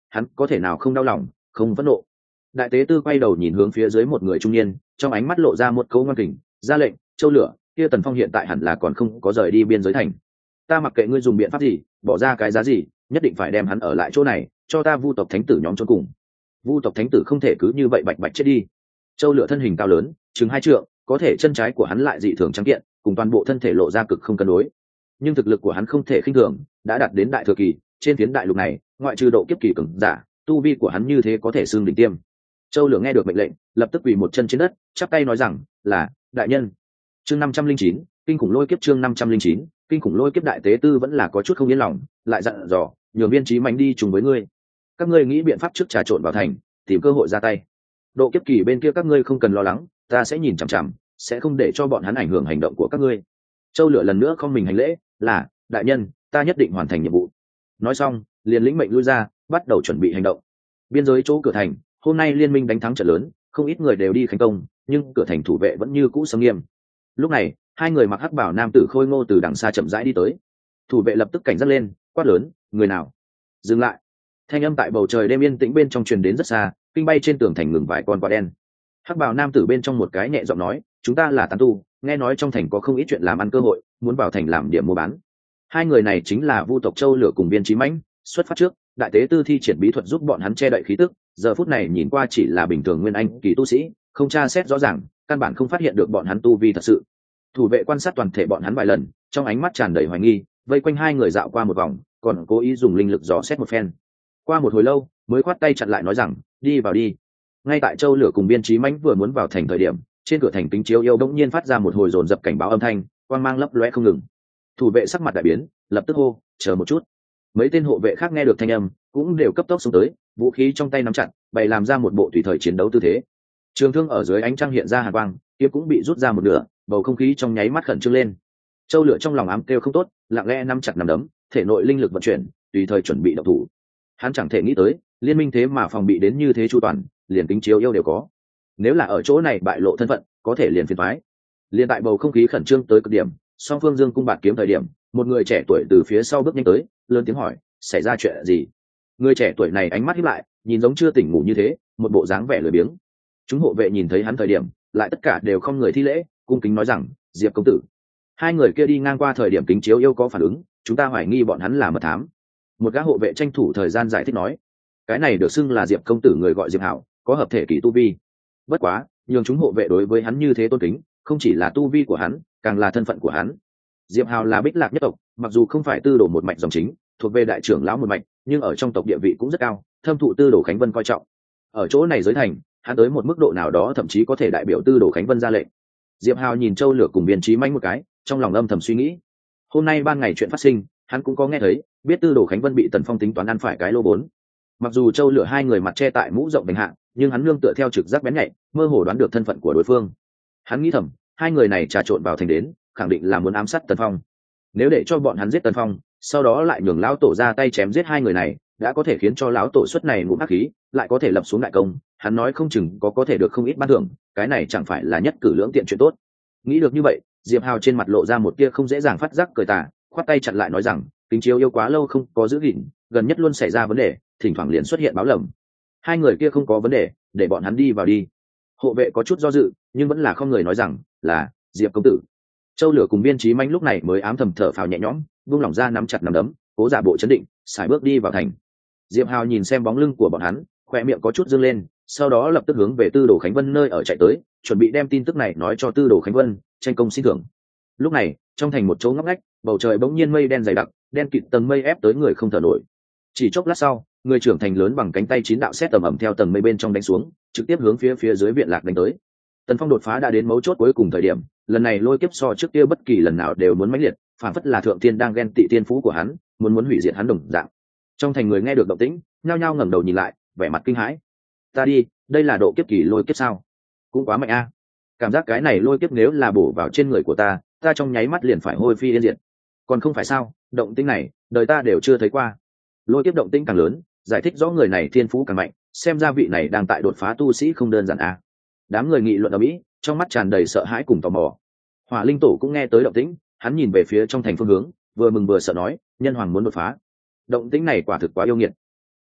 hắn có thể nào không đau lòng, không phẫn nộ. Đại tế tư quay đầu nhìn hướng phía dưới một người trung niên, trong ánh mắt lộ ra một câu ngoan kình, ra lệnh, Châu Lửa, kia Tần Phong hiện tại hẳn là còn không có rời đi biên giới thành. Ta mặc kệ ngươi dùng biện pháp gì, bỏ ra cái giá gì, nhất định phải đem hắn ở lại chỗ này, cho ta Vu tộc thánh tử nhóm chôn cùng. Vu tộc thánh tử không thể cứ như vậy bạch bạch chết đi. Châu Lửa thân hình cao lớn, chừng 2 trượng, có thể chân trái của hắn lại dị thường trắng kiện, cùng toàn bộ thân thể lộ ra cực không cân đối. Nhưng thực lực của hắn không thể khinh thường, đã đạt đến đại thừa kỳ, trên phiến đại lục này, ngoại trừ độ kiếp kỳ cường giả, tu vi của hắn như thế có thể xưng đỉnh tiêm. Châu Lửa nghe được mệnh lệnh, lập tức quỳ một chân trên đất, chắp tay nói rằng, là đại nhân. Chương 509, kinh khủng lôi kiếp. Chương 509, kinh khủng lôi kiếp. Đại tế tư vẫn là có chút không yên lòng, lại dặn dò, nhường Viên Chí Mạnh đi chung với ngươi. Các ngươi nghĩ biện pháp trước trà trộn vào thành, tìm cơ hội ra tay. Độ kiếp kỳ bên kia các ngươi không cần lo lắng, ta sẽ nhìn chằm chằm, sẽ không để cho bọn hắn ảnh hưởng hành động của các ngươi. Châu Lửa lần nữa không mình hành lễ, là đại nhân, ta nhất định hoàn thành nhiệm vụ. Nói xong, liền lĩnh mệnh lui ra, bắt đầu chuẩn bị hành động. Biên giới chỗ cửa thành, hôm nay liên minh đánh thắng trận lớn, không ít người đều đi khánh công, nhưng cửa thành thủ vệ vẫn như cũ sâm nghiêm. Lúc này, 2 người mặc hắc bảo nam tử khôi ngô từ đằng xa chậm rãi đi tới. Thủ vệ lập tức cảnh giác lên, quát lớn, người nào? Dừng lại! Thanh âm tại bầu trời đêm yên tĩnh bên trong truyền đến rất xa, kinh bay trên tường thành ngừng vài con quạ đen. Hắc bảo nam tử bên trong một cái nhẹ giọng nói, chúng ta là tán tu, nghe nói trong thành có không ít chuyện làm ăn cơ hội, muốn vào thành làm điểm mua bán. 2 người này chính là Vu tộc Châu Lửa cùng Viên Chí Mãnh. Xuất phát trước, đại tế tư thi triển bí thuật giúp bọn hắn che đậy khí tức, giờ phút này nhìn qua chỉ là bình thường nguyên anh kỳ tu sĩ, không tra xét rõ ràng, căn bản không phát hiện được bọn hắn tu vi thật sự. Thủ vệ quan sát toàn thể bọn hắn vài lần, trong ánh mắt tràn đầy hoài nghi, vây quanh 2 người dạo qua một vòng, còn cố ý dùng linh lực dò xét một phen. Qua một hồi lâu, mới khoát tay chặn lại nói rằng, đi vào đi. Ngay tại Châu Lửa cùng Viên Chí Mãnh vừa muốn vào thành thời điểm, trên cửa thành kính chiếu yêu đống nhiên phát ra một hồi dồn dập cảnh báo âm thanh, quang mang lấp lóe không ngừng. Thủ vệ sắc mặt đại biến, lập tức hô, chờ một chút. Mấy tên hộ vệ khác nghe được thanh âm, cũng đều cấp tốc xông tới, vũ khí trong tay nắm chặt, bày làm ra một bộ tùy thời chiến đấu tư thế. Trường thương ở dưới ánh trăng hiện ra hàn quang, kiếm cũng bị rút ra một nửa, bầu không khí trong nháy mắt khẩn trương lên. Châu Lửa trong lòng ám kêu không tốt, lặng lẽ nắm chặt nắm đấm, thể nội linh lực vận chuyển, tùy thời chuẩn bị động thủ. Hắn chẳng thể nghĩ tới, liên minh thế mà phòng bị đến như thế chu toàn, liền kính chiếu yêu đều có. Nếu là ở chỗ này bại lộ thân phận, có thể liền phiền toái. Liên tại bầu không khí khẩn trương tới cực điểm, song phương dương cung bạt kiếm thời điểm, một người trẻ tuổi từ phía sau bước nhanh tới, lớn tiếng hỏi, xảy ra chuyện gì? Người trẻ tuổi này ánh mắt híp lại, nhìn giống chưa tỉnh ngủ như thế, một bộ dáng vẻ lười biếng. Chúng hộ vệ nhìn thấy hắn thời điểm, lại tất cả đều không người thi lễ, cung kính nói rằng, Diệp công tử. 2 người kia đi ngang qua thời điểm kính chiếu yêu có phản ứng, chúng ta hoài nghi bọn hắn là mật thám. Một gã hộ vệ tranh thủ thời gian giải thích nói, cái này được xưng là Diệp công tử người gọi Diệp Hạo, có hợp thể kỳ tu vi. Bất quá, nhường chúng hộ vệ đối với hắn như thế tôn kính, không chỉ là tu vi của hắn, càng là thân phận của hắn. Diệp Hạo là Bích Lạc nhất tộc, mặc dù không phải Tư Đồ một mạch dòng chính, thuộc về đại trưởng lão một mạch, nhưng ở trong tộc địa vị cũng rất cao, thâm thụ Tư Đồ Khánh Vân coi trọng. Ở chỗ này giới thành, hắn tới một mức độ nào đó thậm chí có thể đại biểu Tư Đồ Khánh Vân ra lệnh. Diệp Hạo nhìn Châu Lửa cùng Viên Chí Mãnh một cái, trong lòng âm thầm suy nghĩ. Hôm nay ban ngày chuyện phát sinh, hắn cũng có nghe thấy, biết Tư Đồ Khánh Vân bị Tần Phong tính toán ăn phải cái lô vốn. Mặc dù Châu Lửa 2 người mặt che tại mũ rộng bành hạ, nhưng hắn nương tựa theo trực giác bén nhạy, mơ hồ đoán được thân phận của đối phương. Hắn nghĩ thầm, 2 người này trà trộn vào thành đến, khẳng định là muốn ám sát Tần Phong. Nếu để cho bọn hắn giết Tần Phong, sau đó lại nhường lão tổ ra tay chém giết 2 người này, đã có thể khiến cho lão tổ xuất này ngụm ác khí, lại có thể lập xuống đại công, hắn nói không chừng có thể được không ít ban thưởng, cái này chẳng phải là nhất cử lưỡng tiện chuyện tốt. Nghĩ được như vậy, Diệp Hào trên mặt lộ ra một tia không dễ dàng phát giác cười tà, khoát tay chặn lại nói rằng, kính chiếu yêu quá lâu không có giữ gìn, gần nhất luôn xảy ra vấn đề, thỉnh thoảng liền xuất hiện báo lầm. 2 người kia không có vấn đề, để bọn hắn đi vào đi. Hộ vệ có chút do dự, nhưng vẫn là không người nói rằng, là Diệp công tử. Châu Lửa cùng Viên Chí Mãnh lúc này mới ám thầm thở phào nhẹ nhõm, buông lỏng ra nắm chặt nắm đấm, cố giả bộ chấn định, sải bước đi vào thành. Diệp Hào nhìn xem bóng lưng của bọn hắn, khoe miệng có chút dương lên, sau đó lập tức hướng về Tư Đồ Khánh Vân nơi ở chạy tới, chuẩn bị đem tin tức này nói cho Tư Đồ Khánh Vân, tranh công xin thưởng. Lúc này, trong thành một chỗ ngóc ngách, bầu trời bỗng nhiên mây đen dày đặc, đen kịt tầng mây ép tới người không thở nổi. Chỉ chốc lát sau, người trưởng thành lớn bằng cánh tay 9 đạo sét tầm ẩm theo tầng mây bên trong đánh xuống, trực tiếp hướng phía dưới viện lạc đánh tới. Tần Phong đột phá đã đến mấu chốt cuối cùng thời điểm, lần này lôi kiếp so trước kia bất kỳ lần nào đều muốn mãnh liệt, phản phất là thượng tiên đang ghen tị tiên phú của hắn, muốn hủy diệt hắn đồng dạng. Trong thành người nghe được động tĩnh, nhao nhao ngẩng đầu nhìn lại, vẻ mặt kinh hãi. Ta đi, đây là độ kiếp kỳ lôi kiếp sao? Cũng quá mạnh a. Cảm giác cái này lôi kiếp nếu là bổ vào trên người của ta trong nháy mắt liền phải hôi phi yên diệt. Còn không phải sao, động tĩnh này, đời ta đều chưa thấy qua. Lôi kiếp động tĩnh càng lớn, giải thích rõ người này thiên phú càng mạnh, xem ra vị này đang tại đột phá tu sĩ không đơn giản a. Đám người nghị luận ầm ĩ, trong mắt tràn đầy sợ hãi cùng tò mò. Hỏa Linh Tổ cũng nghe tới động tĩnh, hắn nhìn về phía trong thành phương hướng, vừa mừng vừa sợ nói, nhân hoàng muốn đột phá. Động tĩnh này quả thực quá yêu nghiệt.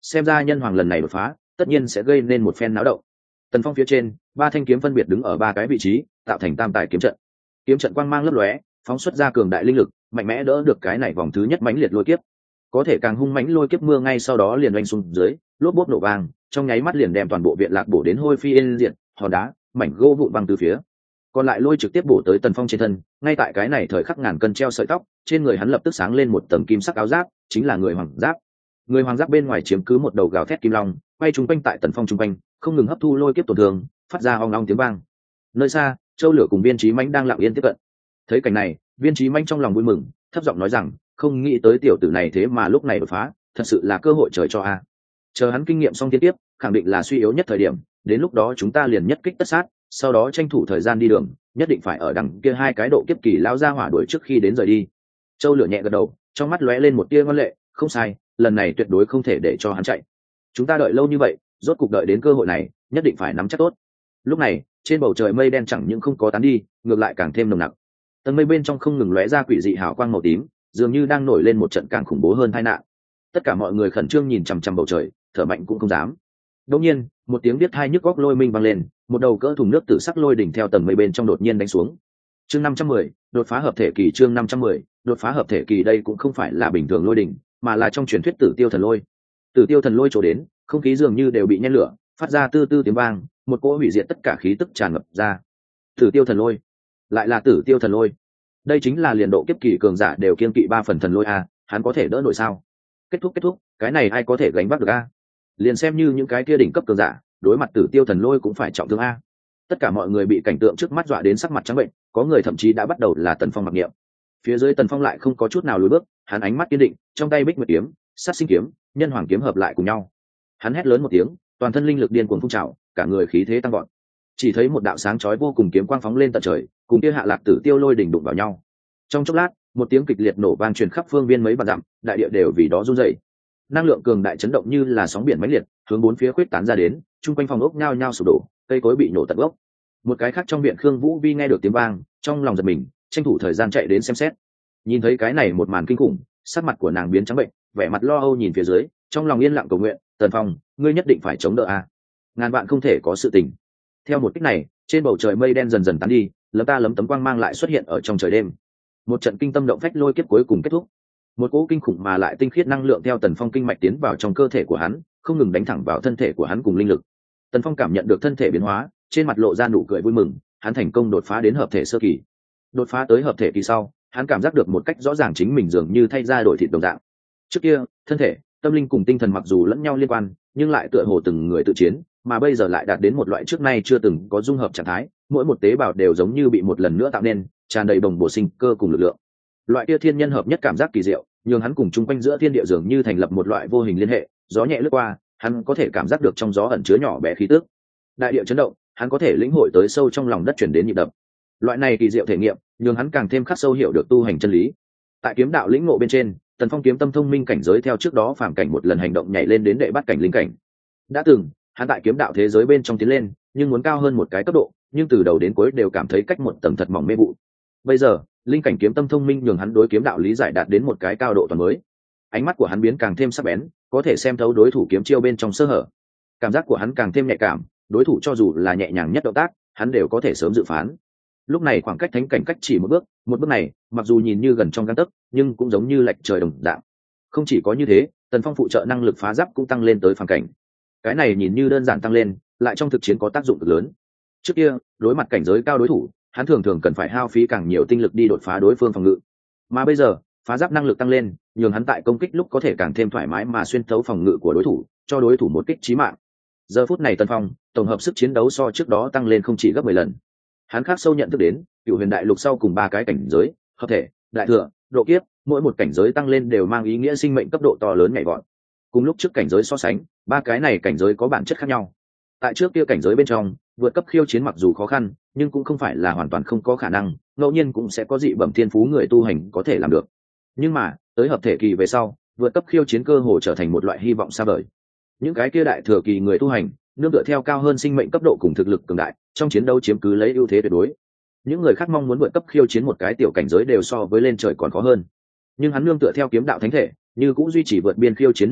xem ra nhân hoàng lần này đột phá tất nhiên sẽ gây nên một phen náo động. Tần Phong phía trên, ba thanh kiếm phân biệt đứng ở ba cái vị trí, tạo thành tam tài kiếm trận. Kiếm trận quang mang lấp lóe, phóng xuất ra cường đại linh lực, mạnh mẽ đỡ được cái này vòng thứ nhất mãnh liệt lôi kiếp. Có thể càng hung mãnh lôi kiếp mưa ngay sau đó liền oanh xuống dưới, lốp bốp nổ vang, trong nháy mắt liền đem toàn bộ viện lạc bổ đến hôi phi yên diệt, hòn đá, mảnh gỗ vụn văng từ phía. Còn lại lôi trực tiếp bổ tới Tần Phong trên thân, ngay tại cái này thời khắc ngàn cân treo sợi tóc, trên người hắn lập tức sáng lên một tầng kim sắc áo giáp, chính là người hoàng giáp. Người hoàng giáp bên ngoài chiếm cứ một đầu gào thét kim long, quay trung quanh tại Tần Phong trung quanh, không ngừng hấp thu lôi kiếp tổn thương, phát ra ong ong tiếng vang. Nơi xa, Châu Lửa cùng Viên Chí Mãnh đang lặng yên tiếp cận. Thấy cảnh này, Viên Chí Mãnh trong lòng vui mừng, thấp giọng nói rằng, không nghĩ tới tiểu tử này thế mà lúc này đột phá, thật sự là cơ hội trời cho a. Chờ hắn kinh nghiệm xong thiên tiếp, khẳng định là suy yếu nhất thời điểm, đến lúc đó chúng ta liền nhất kích tất sát, sau đó tranh thủ thời gian đi đường, nhất định phải ở đằng kia hai cái độ kiếp kỳ lao ra hỏa đuổi trước khi đến rời đi. Châu Lửa nhẹ gật đầu, trong mắt lóe lên một tia ngoan lệ, không sai, lần này tuyệt đối không thể để cho hắn chạy. Chúng ta đợi lâu như vậy, rốt cục đợi đến cơ hội này, nhất định phải nắm chắc tốt. Lúc này, trên bầu trời mây đen chẳng những không có tán đi, ngược lại càng thêm nồng nặc. Tầng mây bên trong không ngừng lóe ra quỷ dị hào quang màu tím, dường như đang nổi lên một trận càng khủng bố hơn tai nạn. Tất cả mọi người khẩn trương nhìn chằm chằm bầu trời, thở mạnh cũng không dám. Đột nhiên, một tiếng biết tai nhức óc lôi minh vang lên, một đầu cỡ thùng nước tử sắc lôi đỉnh theo tầng mây bên trong đột nhiên đánh xuống. Chương 510, đột phá hợp thể kỳ. Chương 510, đột phá hợp thể kỳ. Đây cũng không phải là bình thường lôi đỉnh, mà là trong truyền thuyết Tử Tiêu Thần Lôi. Tử Tiêu Thần Lôi trổ đến, không khí dường như đều bị nhen lửa, phát ra tư tư tiếng vang, một cỗ hủy diệt tất cả khí tức tràn ngập ra. Tử Tiêu Thần Lôi, lại là Tử Tiêu Thần Lôi. Đây chính là liền độ kiếp kỳ cường giả đều kiên kỵ 3 phần thần lôi a, hắn có thể đỡ nổi sao? Kết thúc, cái này ai có thể gánh vác được a? Liền xem như những cái kia đỉnh cấp cường giả, đối mặt Tử Tiêu Thần Lôi cũng phải trọng thương a. Tất cả mọi người bị cảnh tượng trước mắt dọa đến sắc mặt trắng bệnh, có người thậm chí đã bắt đầu là Tần Phong mặc niệm. Phía dưới Tần Phong lại không có chút nào lùi bước, hắn ánh mắt kiên định, trong tay Bích Nguyệt kiếm, Sát Sinh kiếm, Nhân Hoàng kiếm hợp lại cùng nhau. Hắn hét lớn một tiếng, toàn thân linh lực điên cuồng phun trào, cả người khí thế tăng vọt. Chỉ thấy một đạo sáng chói vô cùng kiếm quang phóng lên tận trời, cùng kia hạ lạc Tử Tiêu lôi đỉnh đụng vào nhau. Trong chốc lát, một tiếng kịch liệt nổ vang truyền khắp phương viên mấy vạn dặm, đại địa đều vì đó run rẩy. Năng lượng cường đại chấn động như là sóng biển mãnh liệt, hướng bốn phía khuếch tán ra đến, chung quanh phòng ốc nhao nhao sụp đổ, cây cối bị nổ tận gốc. Một cái khác trong viện Khương Vũ Vi nghe được tiếng vang, trong lòng giật mình, tranh thủ thời gian chạy đến xem xét. Nhìn thấy cái này một màn kinh khủng, sắc mặt của nàng biến trắng bệnh, vẻ mặt lo âu nhìn phía dưới, trong lòng yên lặng cầu nguyện, Tần Phong, ngươi nhất định phải chống đỡ a, ngàn vạn không thể có sự tình. Theo một kích này, trên bầu trời mây đen dần dần tán đi, lấm tấm quang mang lại xuất hiện ở trong trời đêm. Một trận kinh tâm động phách lôi kiếp cuối cùng kết thúc. Một cỗ kinh khủng mà lại tinh khiết năng lượng theo Tần Phong kinh mạch tiến vào trong cơ thể của hắn, không ngừng đánh thẳng vào thân thể của hắn cùng linh lực. Tần Phong cảm nhận được thân thể biến hóa, trên mặt lộ ra nụ cười vui mừng, hắn thành công đột phá đến hợp thể sơ kỳ. Đột phá tới hợp thể kỳ sau, hắn cảm giác được một cách rõ ràng chính mình dường như thay ra đổi thịt đồng dạng. Trước kia, thân thể, tâm linh cùng tinh thần mặc dù lẫn nhau liên quan, nhưng lại tựa hồ từng người tự chiến, mà bây giờ lại đạt đến một loại trước nay chưa từng có dung hợp trạng thái, mỗi một tế bào đều giống như bị một lần nữa tạo nên, tràn đầy đồng bổ sinh cơ cùng lực lượng. Loại kia thiên nhân hợp nhất cảm giác kỳ diệu, nhưng hắn cùng chung quanh giữa thiên địa dường như thành lập một loại vô hình liên hệ, gió nhẹ lướt qua, hắn có thể cảm giác được trong gió ẩn chứa nhỏ bé khí tức. Đại địa chấn động, hắn có thể lĩnh hội tới sâu trong lòng đất chuyển đến nhịp đập. Loại này kỳ diệu thể nghiệm, nhưng hắn càng thêm khắc sâu hiểu được tu hành chân lý. Tại kiếm đạo lĩnh ngộ bên trên, Tần Phong kiếm tâm thông minh cảnh giới theo trước đó phàm cảnh một lần hành động nhảy lên đến đệ bát cảnh linh cảnh. Đã từng, hắn tại kiếm đạo thế giới bên trong tiến lên, nhưng muốn cao hơn một cái cấp độ, nhưng từ đầu đến cuối đều cảm thấy cách một tầng thật mỏng mê vụ. Bây giờ, linh cảnh kiếm tâm thông minh nhường hắn đối kiếm đạo lý giải đạt đến một cái cao độ toàn mới. Ánh mắt của hắn biến càng thêm sắc bén, có thể xem thấu đối thủ kiếm chiêu bên trong sơ hở. Cảm giác của hắn càng thêm nhạy cảm, đối thủ cho dù là nhẹ nhàng nhất động tác, hắn đều có thể sớm dự phán. Lúc này khoảng cách thánh cảnh cách chỉ một bước này, mặc dù nhìn như gần trong gang tấc, nhưng cũng giống như lệch trời đồng dạng. Không chỉ có như thế, Tần Phong phụ trợ năng lực phá giáp cũng tăng lên tới phàm cảnh. Cái này nhìn như đơn giản tăng lên, lại trong thực chiến có tác dụng cực lớn. Trước kia, đối mặt cảnh giới cao đối thủ, hắn thường cần phải hao phí càng nhiều tinh lực đi đột phá đối phương phòng ngự. Mà bây giờ, phá giáp năng lực tăng lên, nhường hắn tại công kích lúc có thể càng thêm thoải mái mà xuyên thấu phòng ngự của đối thủ, cho đối thủ một kích chí mạng. Giờ phút này Tần Phong, tổng hợp sức chiến đấu so trước đó tăng lên không chỉ gấp 10 lần. Hắn khắc sâu nhận thức đến, Cửu Huyền Đại Lục sau cùng 3 cái cảnh giới, hợp thể, đại thừa, độ kiếp, mỗi một cảnh giới tăng lên đều mang ý nghĩa sinh mệnh cấp độ to lớn nhảy vọt. Cùng lúc trước cảnh giới so sánh, 3 cái này cảnh giới có bản chất khác nhau. Tại trước kia cảnh giới bên trong, vượt cấp khiêu chiến mặc dù khó khăn, nhưng cũng không phải là hoàn toàn không có khả năng, ngẫu nhiên cũng sẽ có dị bẩm thiên phú người tu hành có thể làm được. Nhưng mà, tới hợp thể kỳ về sau, vượt cấp khiêu chiến cơ hồ trở thành một loại hy vọng xa vời. Những cái kia đại thừa kỳ người tu hành, nương tựa theo cao hơn sinh mệnh cấp độ cùng thực lực cường đại, trong chiến đấu chiếm cứ lấy ưu thế tuyệt đối. Những người khác mong muốn vượt cấp khiêu chiến một cái tiểu cảnh giới đều so với lên trời còn khó hơn. Nhưng hắn nương tựa theo kiếm đạo thánh thể, như cũng duy trì vượt biên khiêu chiến năng lực,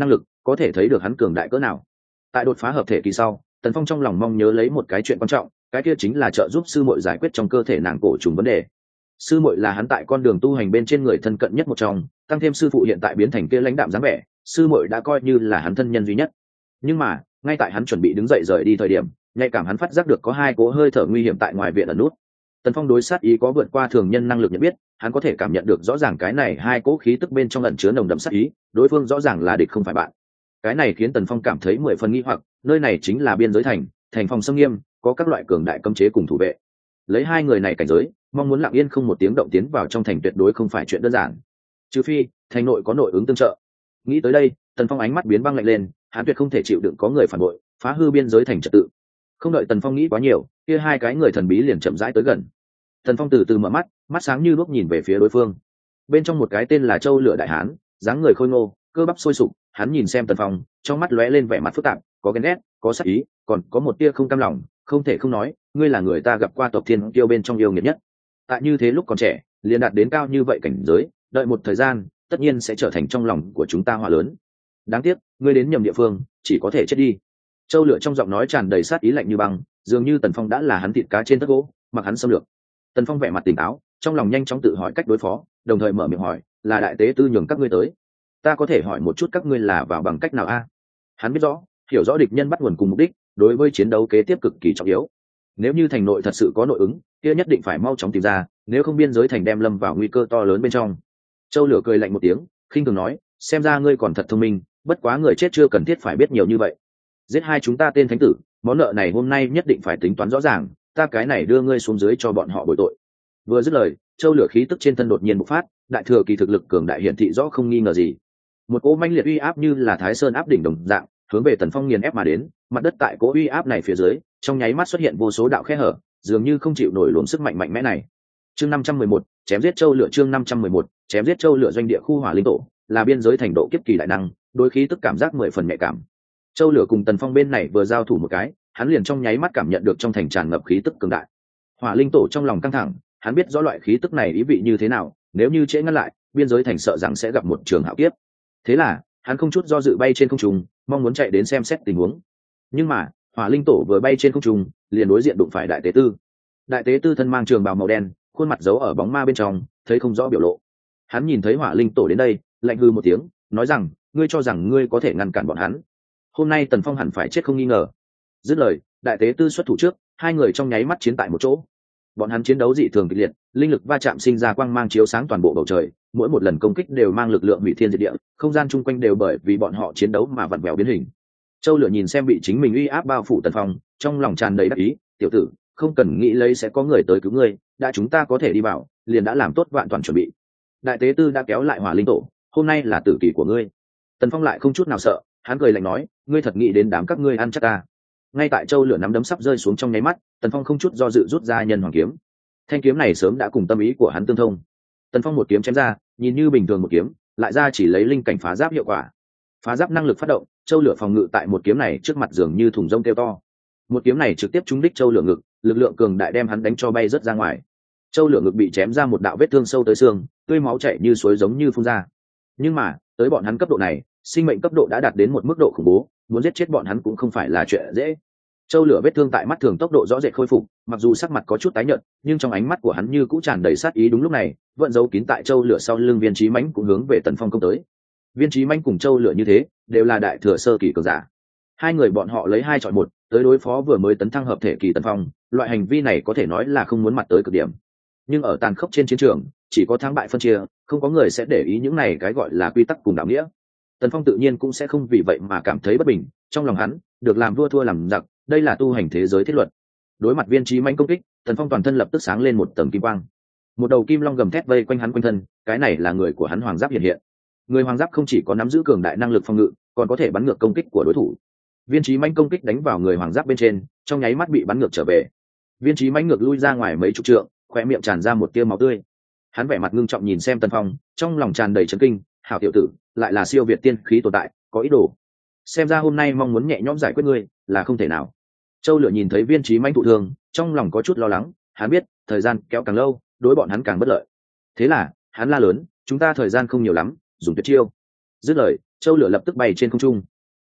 có thể thấy được hắn cường đại cỡ nào. Tại đột phá hợp thể kỳ sau, Tần Phong trong lòng mong nhớ lấy một cái chuyện quan trọng, cái kia chính là trợ giúp sư muội giải quyết trong cơ thể nàng cổ trùng vấn đề. Sư muội là hắn tại con đường tu hành bên trên người thân cận nhất một trong, tăng thêm sư phụ hiện tại biến thành kia lãnh đạm dáng vẻ, sư muội đã coi như là hắn thân nhân duy nhất. Nhưng mà ngay tại hắn chuẩn bị đứng dậy rời đi thời điểm, nhạy cảm hắn phát giác được có hai cỗ hơi thở nguy hiểm tại ngoài viện ẩn nút. Tần Phong đối sát ý có vượt qua thường nhân năng lực nhận biết, hắn có thể cảm nhận được rõ ràng cái này hai cỗ khí tức bên trong ẩn chứa nồng đậm sát ý, đối phương rõ ràng là địch không phải bạn. Cái này khiến Tần Phong cảm thấy 10 phần nghi hoặc, nơi này chính là biên giới thành, thành phòng xâm nghiêm, có các loại cường đại cấm chế cùng thủ vệ. Lấy hai người này cảnh giới, mong muốn lặng yên không một tiếng động tiến vào trong thành tuyệt đối không phải chuyện đơn giản. Trừ phi thành nội có nội ứng tương trợ. Nghĩ tới đây, Tần Phong ánh mắt biến băng lạnh lên, hắn tuyệt không thể chịu đựng có người phản bội, phá hư biên giới thành trật tự. Không đợi Tần Phong nghĩ quá nhiều, kia hai cái người thần bí liền chậm rãi tới gần. Tần Phong từ từ mở mắt, mắt sáng như đuốc nhìn về phía đối phương. Bên trong một cái tên là Châu Lửa đại hán, dáng người khôi ngô, cơ bắp sôi sục, hắn nhìn xem Tần Phong, trong mắt lóe lên vẻ mặt phức tạp, có ghen ghét, có sát ý, còn có một tia không cam lòng, không thể không nói, ngươi là người ta gặp qua tộc thiên kiêu bên trong yêu nghiệt nhất. Tại như thế lúc còn trẻ, liền đạt đến cao như vậy cảnh giới, đợi một thời gian, tất nhiên sẽ trở thành trong lòng của chúng ta hỏa lớn. Đáng tiếc, ngươi đến nhầm địa phương, chỉ có thể chết đi. Châu Lửa trong giọng nói tràn đầy sát ý lạnh như băng, dường như Tần Phong đã là hắn thịt cá trên tất gỗ, mặc hắn xâm lược. Tần Phong vẻ mặt tỉnh táo, trong lòng nhanh chóng tự hỏi cách đối phó, đồng thời mở miệng hỏi, là đại tế tư nhường các ngươi tới, ta có thể hỏi một chút các ngươi là vào bằng cách nào a? Hắn biết rõ, hiểu rõ địch nhân bắt nguồn cùng mục đích, đối với chiến đấu kế tiếp cực kỳ trọng yếu. Nếu như thành nội thật sự có nội ứng, kia nhất định phải mau chóng tìm ra, nếu không biên giới thành đem lâm vào nguy cơ to lớn bên trong. Châu Lửa cười lạnh một tiếng, khinh thường nói, xem ra ngươi còn thật thông minh, bất quá người chết chưa cần thiết phải biết nhiều như vậy. Giết hai chúng ta tên thánh tử, món nợ này hôm nay nhất định phải tính toán rõ ràng, ta cái này đưa ngươi xuống dưới cho bọn họ bồi tội. Vừa dứt lời, Châu Lửa khí tức trên thân đột nhiên bộc phát, đại thừa kỳ thực lực cường đại hiển thị rõ không nghi ngờ gì. Một cỗ manh liệt uy áp như là Thái Sơn áp đỉnh đồng dạng, hướng về Tần Phong nghiền ép mà đến, mặt đất tại cỗ uy áp này phía dưới, trong nháy mắt xuất hiện vô số đạo khe hở, dường như không chịu nổi luồng sức mạnh mạnh mẽ này. Chương 511, chém giết Châu Lửa. Chương 511, chém giết Châu Lửa. Doanh địa khu Hỏa Linh Tổ là biên giới thành độ kiếp kỳ đại năng, đối khí tức cảm giác 10 phần nhạy cảm. Châu Lửa cùng Tần Phong bên này vừa giao thủ một cái, hắn liền trong nháy mắt cảm nhận được trong thành tràn ngập khí tức cường đại. Hỏa Linh Tổ trong lòng căng thẳng, hắn biết rõ loại khí tức này ý vị như thế nào, nếu như trễ ngăn lại, biên giới thành sợ rằng sẽ gặp một trường hạo kiếp. Thế là, hắn không chút do dự bay trên không trung, mong muốn chạy đến xem xét tình huống. Nhưng mà, Hỏa Linh Tổ vừa bay trên không trung, liền đối diện đụng phải Đại Tế Tư. Đại Tế Tư thân mang trường bào màu đen, khuôn mặt giấu ở bóng ma bên trong, thấy không rõ biểu lộ. Hắn nhìn thấy Hỏa Linh Tổ đến đây, lạnh hư một tiếng, nói rằng, ngươi cho rằng ngươi có thể ngăn cản bọn hắn? Hôm nay Tần Phong hẳn phải chết không nghi ngờ. Dứt lời, Đại Tế Tư xuất thủ trước, hai người trong nháy mắt chiến tại một chỗ. Bọn hắn chiến đấu dị thường kịch liệt, linh lực va chạm sinh ra quang mang chiếu sáng toàn bộ bầu trời, mỗi một lần công kích đều mang lực lượng hủy thiên diệt địa, không gian chung quanh đều bởi vì bọn họ chiến đấu mà vặn vẹo biến hình. Châu Lửa nhìn xem bị chính mình uy áp bao phủ Tần Phong, trong lòng tràn đầy đắc ý, tiểu tử, không cần nghĩ lấy sẽ có người tới cứu ngươi, đã chúng ta có thể đi vào, liền đã làm tốt vạn toàn chuẩn bị. Đại Tế Tư đã kéo lại Hỏa Linh Tổ, hôm nay là tử kỳ của ngươi. Tần Phong lại không chút nào sợ, hắn cười lạnh nói, ngươi thật nghĩ đến đám các ngươi ăn chắc ta? Ngay tại Châu Lửa nắm đấm sắp rơi xuống trong nháy mắt, Tần Phong không chút do dự rút ra Nhân Hoàng kiếm. Thanh kiếm này sớm đã cùng tâm ý của hắn tương thông. Tần Phong một kiếm chém ra, nhìn như bình thường một kiếm, lại ra chỉ lấy linh cảnh phá giáp hiệu quả. Phá giáp năng lực phát động, Châu Lửa phòng ngự tại một kiếm này trước mặt dường như thùng rông kêu to. Một kiếm này trực tiếp trúng đích Châu Lửa ngực, lực lượng cường đại đem hắn đánh cho bay rất ra ngoài. Châu Lửa ngực bị chém ra một đạo vết thương sâu tới xương, tươi máu chảy như suối giống như phun ra. Nhưng mà, tới bọn hắn cấp độ này, sinh mệnh cấp độ đã đạt đến một mức độ khủng bố, muốn giết chết bọn hắn cũng không phải là chuyện dễ. Châu Lửa vết thương tại mắt thường tốc độ rõ rệt khôi phục, mặc dù sắc mặt có chút tái nhợt, nhưng trong ánh mắt của hắn như cũ tràn đầy sát ý. Đúng lúc này, vận dấu kín tại Châu Lửa sau lưng Viên Chí Mãnh cũng hướng về Tần Phong công tới. Viên Chí Mãnh cùng Châu Lửa như thế, đều là đại thừa sơ kỳ cường giả. Hai người bọn họ lấy 2 chọi 1, tới đối phó vừa mới tấn thăng hợp thể kỳ Tần Phong, loại hành vi này có thể nói là không muốn mặt tới cực điểm. Nhưng ở tàn khốc trên chiến trường, chỉ có thắng bại phân chia, không có người sẽ để ý những này cái gọi là quy tắc cùng đạo nghĩa. Tần Phong tự nhiên cũng sẽ không vì vậy mà cảm thấy bất bình, trong lòng hắn, được làm vua thua làm giặc, đây là tu hành thế giới thiết luật. Đối mặt Viên Chí Mãnh công kích, Tần Phong toàn thân lập tức sáng lên một tầng kim quang. Một đầu kim long gầm thét vây quanh hắn quanh thân, cái này là người của hắn Hoàng Giáp hiện hiện. Người Hoàng Giáp không chỉ có nắm giữ cường đại năng lực phòng ngự, còn có thể bắn ngược công kích của đối thủ. Viên Chí Mãnh công kích đánh vào người Hoàng Giáp bên trên, trong nháy mắt bị bắn ngược trở về. Viên Chí Mãnh ngược lui ra ngoài mấy chục trượng, khóe miệng tràn ra một tia máu tươi. Hắn vẻ mặt ngưng trọng nhìn xem Tần Phong, trong lòng tràn đầy chấn kinh, hảo tiểu tử, lại là siêu việt tiên khí tồn tại, có ý đồ. Xem ra hôm nay mong muốn nhẹ nhõm giải quyết ngươi là không thể nào. Châu Lửa nhìn thấy Viên Chí Mãnh thụ thương, trong lòng có chút lo lắng, hắn biết, thời gian kéo càng lâu, đối bọn hắn càng bất lợi. Thế là, hắn la lớn, chúng ta thời gian không nhiều lắm, dùng tuyệt chiêu. Dứt lời, Châu Lửa lập tức bay trên không trung.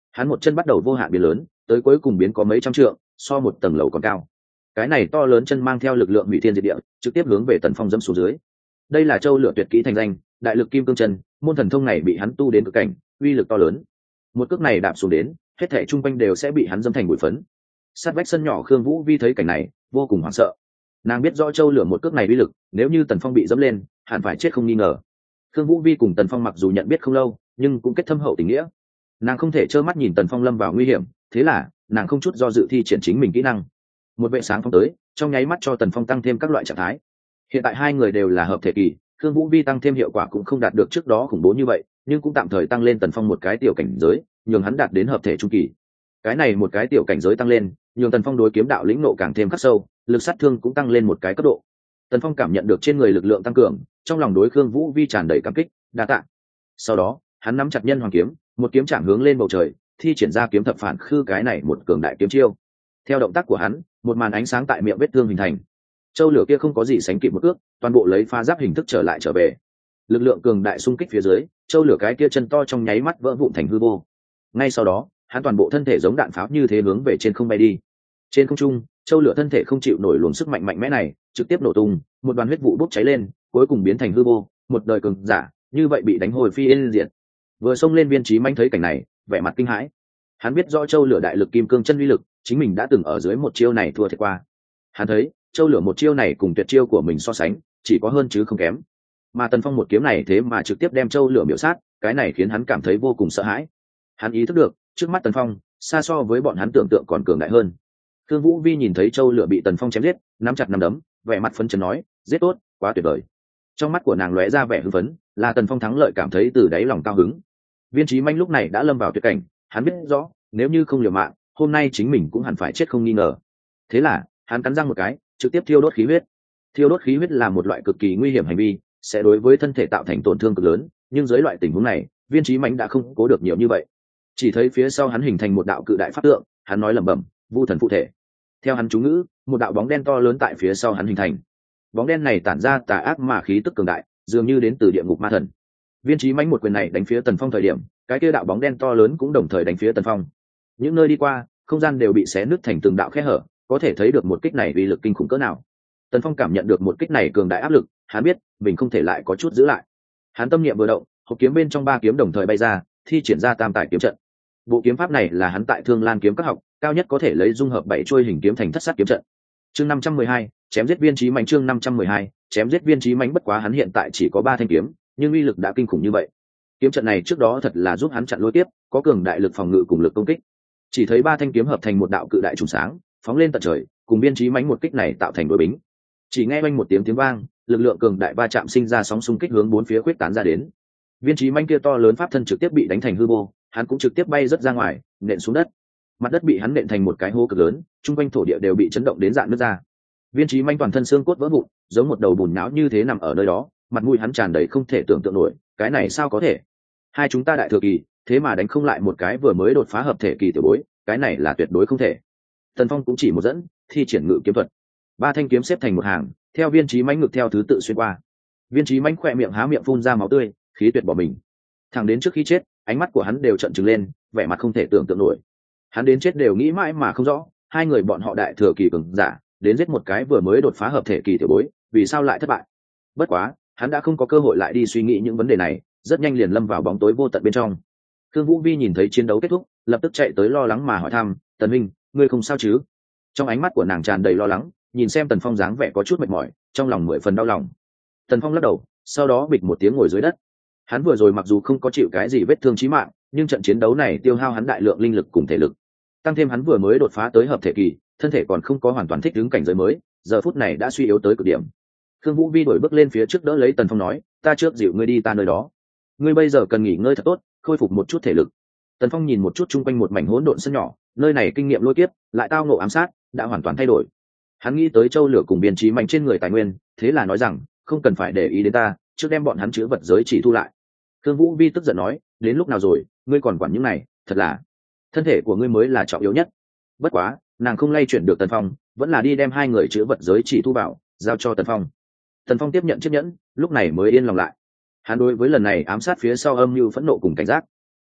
hắn một chân bắt đầu vô hạn biến lớn, tới cuối cùng biến có mấy trăm trượng, so một tầng lầu còn cao. Cái này to lớn chân mang theo lực lượng hủy thiên diệt địa, trực tiếp hướng về Tần Phong dẫm xuống dưới. Đây là châu lửa tuyệt kỹ thành danh, đại lực kim cương chân, môn thần thông này bị hắn tu đến cực cảnh, uy lực to lớn. Một cước này đạp xuống đến, hết thảy chung quanh đều sẽ bị hắn dẫm thành bụi phấn. Sát vách sân nhỏ Khương Vũ Vi thấy cảnh này, vô cùng hoảng sợ. Nàng biết rõ châu lửa một cước này uy lực, nếu như Tần Phong bị dẫm lên, hẳn phải chết không nghi ngờ. Khương Vũ Vi cùng Tần Phong mặc dù nhận biết không lâu, nhưng cũng kết thâm hậu tình nghĩa. Nàng không thể trơ mắt nhìn Tần Phong lâm vào nguy hiểm, thế là nàng không chút do dự thi triển chính mình kỹ năng. Một vệ sáng phóng tới, trong nháy mắt cho Tần Phong tăng thêm các loại trạng thái. Hiện tại hai người đều là hợp thể kỳ, Khương Vũ Vi tăng thêm hiệu quả cũng không đạt được trước đó khủng bố như vậy, nhưng cũng tạm thời tăng lên Tần Phong một cái tiểu cảnh giới, nhường hắn đạt đến hợp thể trung kỳ. Cái này một cái tiểu cảnh giới tăng lên, nhường Tần Phong đối kiếm đạo lĩnh nộ càng thêm khắc sâu, lực sát thương cũng tăng lên một cái cấp độ. Tần Phong cảm nhận được trên người lực lượng tăng cường, trong lòng đối Khương Vũ Vi tràn đầy cảm kích, đa tạ. Sau đó, hắn nắm chặt nhân hoàng kiếm, một kiếm chạm hướng lên bầu trời, thi triển ra kiếm thập phản khư cái này một cường đại kiếm chiêu. Theo động tác của hắn, một màn ánh sáng tại miệng vết thương hình thành. Châu lửa kia không có gì sánh kịp một cước, toàn bộ lấy pha giáp hình thức trở về. Lực lượng cường đại xung kích phía dưới, châu lửa cái kia chân to trong nháy mắt vỡ vụn thành hư vô. Ngay sau đó, hắn toàn bộ thân thể giống đạn pháo như thế hướng về trên không bay đi. Trên không trung, châu lửa thân thể không chịu nổi luồng sức mạnh mạnh mẽ này, trực tiếp nổ tung, một đoàn huyết vụ bốc cháy lên, cuối cùng biến thành hư vô, một đời cường giả, như vậy bị đánh hồi phi yên diệt. Vừa xông lên Viên Chí Manh thấy cảnh này, vẻ mặt kinh hãi. Hắn biết rõ châu lửa đại lực kim cương chân uy lực, chính mình đã từng ở dưới một chiêu này thua thiệt qua. Hắn thấy, châu lửa một chiêu này cùng tuyệt chiêu của mình so sánh, chỉ có hơn chứ không kém. Mà Tần Phong một kiếm này thế mà trực tiếp đem châu lửa miểu sát, cái này khiến hắn cảm thấy vô cùng sợ hãi. Hắn ý thức được, trước mắt Tần Phong, xa so với bọn hắn tưởng tượng còn cường đại hơn. Khương Vũ Vi nhìn thấy châu lửa bị Tần Phong chém giết, nắm chặt nắm đấm, vẻ mặt phấn chấn nói, giết tốt, quá tuyệt vời. Trong mắt của nàng lóe ra vẻ hưng phấn, là Tần Phong thắng lợi cảm thấy từ đáy lòng cao hứng. Viên Chí Manh lúc này đã lâm vào tuyệt cảnh, hắn biết rõ, nếu như không liều mạng, hôm nay chính mình cũng hẳn phải chết không nghi ngờ. Thế là, hắn cắn răng một cái, trực tiếp thiêu đốt khí huyết. Thiêu đốt khí huyết là một loại cực kỳ nguy hiểm hành vi, sẽ đối với thân thể tạo thành tổn thương cực lớn, nhưng dưới loại tình huống này, Viên Chí Manh đã không cố được nhiều như vậy. Chỉ thấy phía sau hắn hình thành một đạo cự đại pháp tượng, hắn nói lẩm bẩm, Vu thần phụ thể. Theo hắn chú ngữ, một đạo bóng đen to lớn tại phía sau hắn hình thành. Bóng đen này tản ra tà ác mà khí tức cường đại, dường như đến từ địa ngục ma thần. Viên Chí Manh một quyền này đánh phía Tần Phong thời điểm, cái kia đạo bóng đen to lớn cũng đồng thời đánh phía Tần Phong. Những nơi đi qua, không gian đều bị xé nứt thành từng đạo khe hở, có thể thấy được một kích này uy lực kinh khủng cỡ nào. Tần Phong cảm nhận được một kích này cường đại áp lực, hắn biết mình không thể lại có chút giữ lại. Hắn tâm niệm vừa động, hộp kiếm bên trong ba kiếm đồng thời bay ra, thi triển ra tam tải kiếm trận. Bộ kiếm pháp này là hắn tại Thương Lan kiếm các học, cao nhất có thể lấy dung hợp 7 chuôi hình kiếm thành thất sát kiếm trận. Chương 512, chém giết Viên Chí Manh. Chương 512, chém giết Viên Chí Manh. Bất quá hắn hiện tại chỉ có 3 thanh kiếm, nhưng uy lực đã kinh khủng như vậy. Kiếm trận này trước đó thật là giúp hắn chặn lôi tiếp, có cường đại lực phòng ngự cùng lực công kích. Chỉ thấy 3 thanh kiếm hợp thành một đạo cự đại trùng sáng, phóng lên tận trời, cùng Viên Chí Manh một kích này tạo thành đối bính. Chỉ nghe oanh một tiếng tiếng vang, lực lượng cường đại va chạm sinh ra sóng xung kích hướng bốn phía khuyết tán ra đến. Viên Chí Manh kia to lớn pháp thân trực tiếp bị đánh thành hư vô, hắn cũng trực tiếp bay rất ra ngoài, nện xuống đất. Mặt đất bị hắn nện thành một cái hố cực lớn, trung quanh thổ địa đều bị chấn động đến rạn nứt ra. Viên Chí Manh toàn thân xương cốt vỡ vụn, giống một đầu bùn nhão như thế nằm ở nơi đó, mặt mũi hắn tràn đầy không thể tưởng tượng nổi, cái này sao có thể? Hai chúng ta đại thừa kỳ, thế mà đánh không lại một cái vừa mới đột phá hợp thể kỳ tiểu bối, cái này là tuyệt đối không thể. Tần Phong cũng chỉ một dẫn, thi triển ngự kiếm thuật. 3 thanh kiếm xếp thành một hàng, theo Viên Chí Manh ngực theo thứ tự xuyên qua. Viên Chí Manh khỏe miệng há miệng phun ra máu tươi, khí tuyệt bỏ mình. Thẳng đến trước khi chết, ánh mắt của hắn đều trợn trừng lên, vẻ mặt không thể tưởng tượng nổi. Hắn đến chết đều nghĩ mãi mà không rõ, hai người bọn họ đại thừa kỳ cường giả, đến giết một cái vừa mới đột phá hợp thể kỳ tiểu bối, vì sao lại thất bại? Bất quá, hắn đã không có cơ hội lại đi suy nghĩ những vấn đề này, rất nhanh liền lâm vào bóng tối vô tận bên trong. Khương Vũ Vi nhìn thấy chiến đấu kết thúc, lập tức chạy tới lo lắng mà hỏi thăm, "Tần huynh, ngươi không sao chứ?" Trong ánh mắt của nàng tràn đầy lo lắng, nhìn xem Tần Phong dáng vẻ có chút mệt mỏi, trong lòng 10 phần đau lòng. Tần Phong lắc đầu, sau đó bịch một tiếng ngồi dưới đất. Hắn vừa rồi mặc dù không có chịu cái gì vết thương chí mạng, nhưng trận chiến đấu này tiêu hao hắn đại lượng linh lực cùng thể lực. Tăng thêm hắn vừa mới đột phá tới hợp thể kỳ, thân thể còn không có hoàn toàn thích ứng cảnh giới mới, giờ phút này đã suy yếu tới cực điểm. Khương Vũ Vi đổi bước lên phía trước đỡ lấy Tần Phong nói, "Ta trước dịu ngươi đi ta nơi đó. Ngươi bây giờ cần nghỉ ngơi thật tốt, khôi phục một chút thể lực." Tần Phong nhìn một chút chung quanh một mảnh hỗn độn sân nhỏ, nơi này kinh nghiệm lôi kiếp, lại tao ngộ ám sát, đã hoàn toàn thay đổi. Hắn nghĩ tới châu lửa cùng Viên Chí Manh trên người tài nguyên, thế là nói rằng, "Không cần phải để ý đến ta, trước đem bọn hắn chứa vật giới chỉ thu lại." Khương Vũ Vi tức giận nói, "Đến lúc nào rồi, ngươi còn quản những này, thật là thân thể của ngươi mới là trọng yếu nhất." Bất quá, nàng không lay chuyển được Tần Phong, vẫn là đi đem hai người chứa vật giới chỉ thu vào, giao cho Tần Phong. Tần Phong tiếp nhận chiếc nhẫn, lúc này mới yên lòng lại. Hắn đối với lần này ám sát phía sau âm mưu phẫn nộ cùng cảnh giác.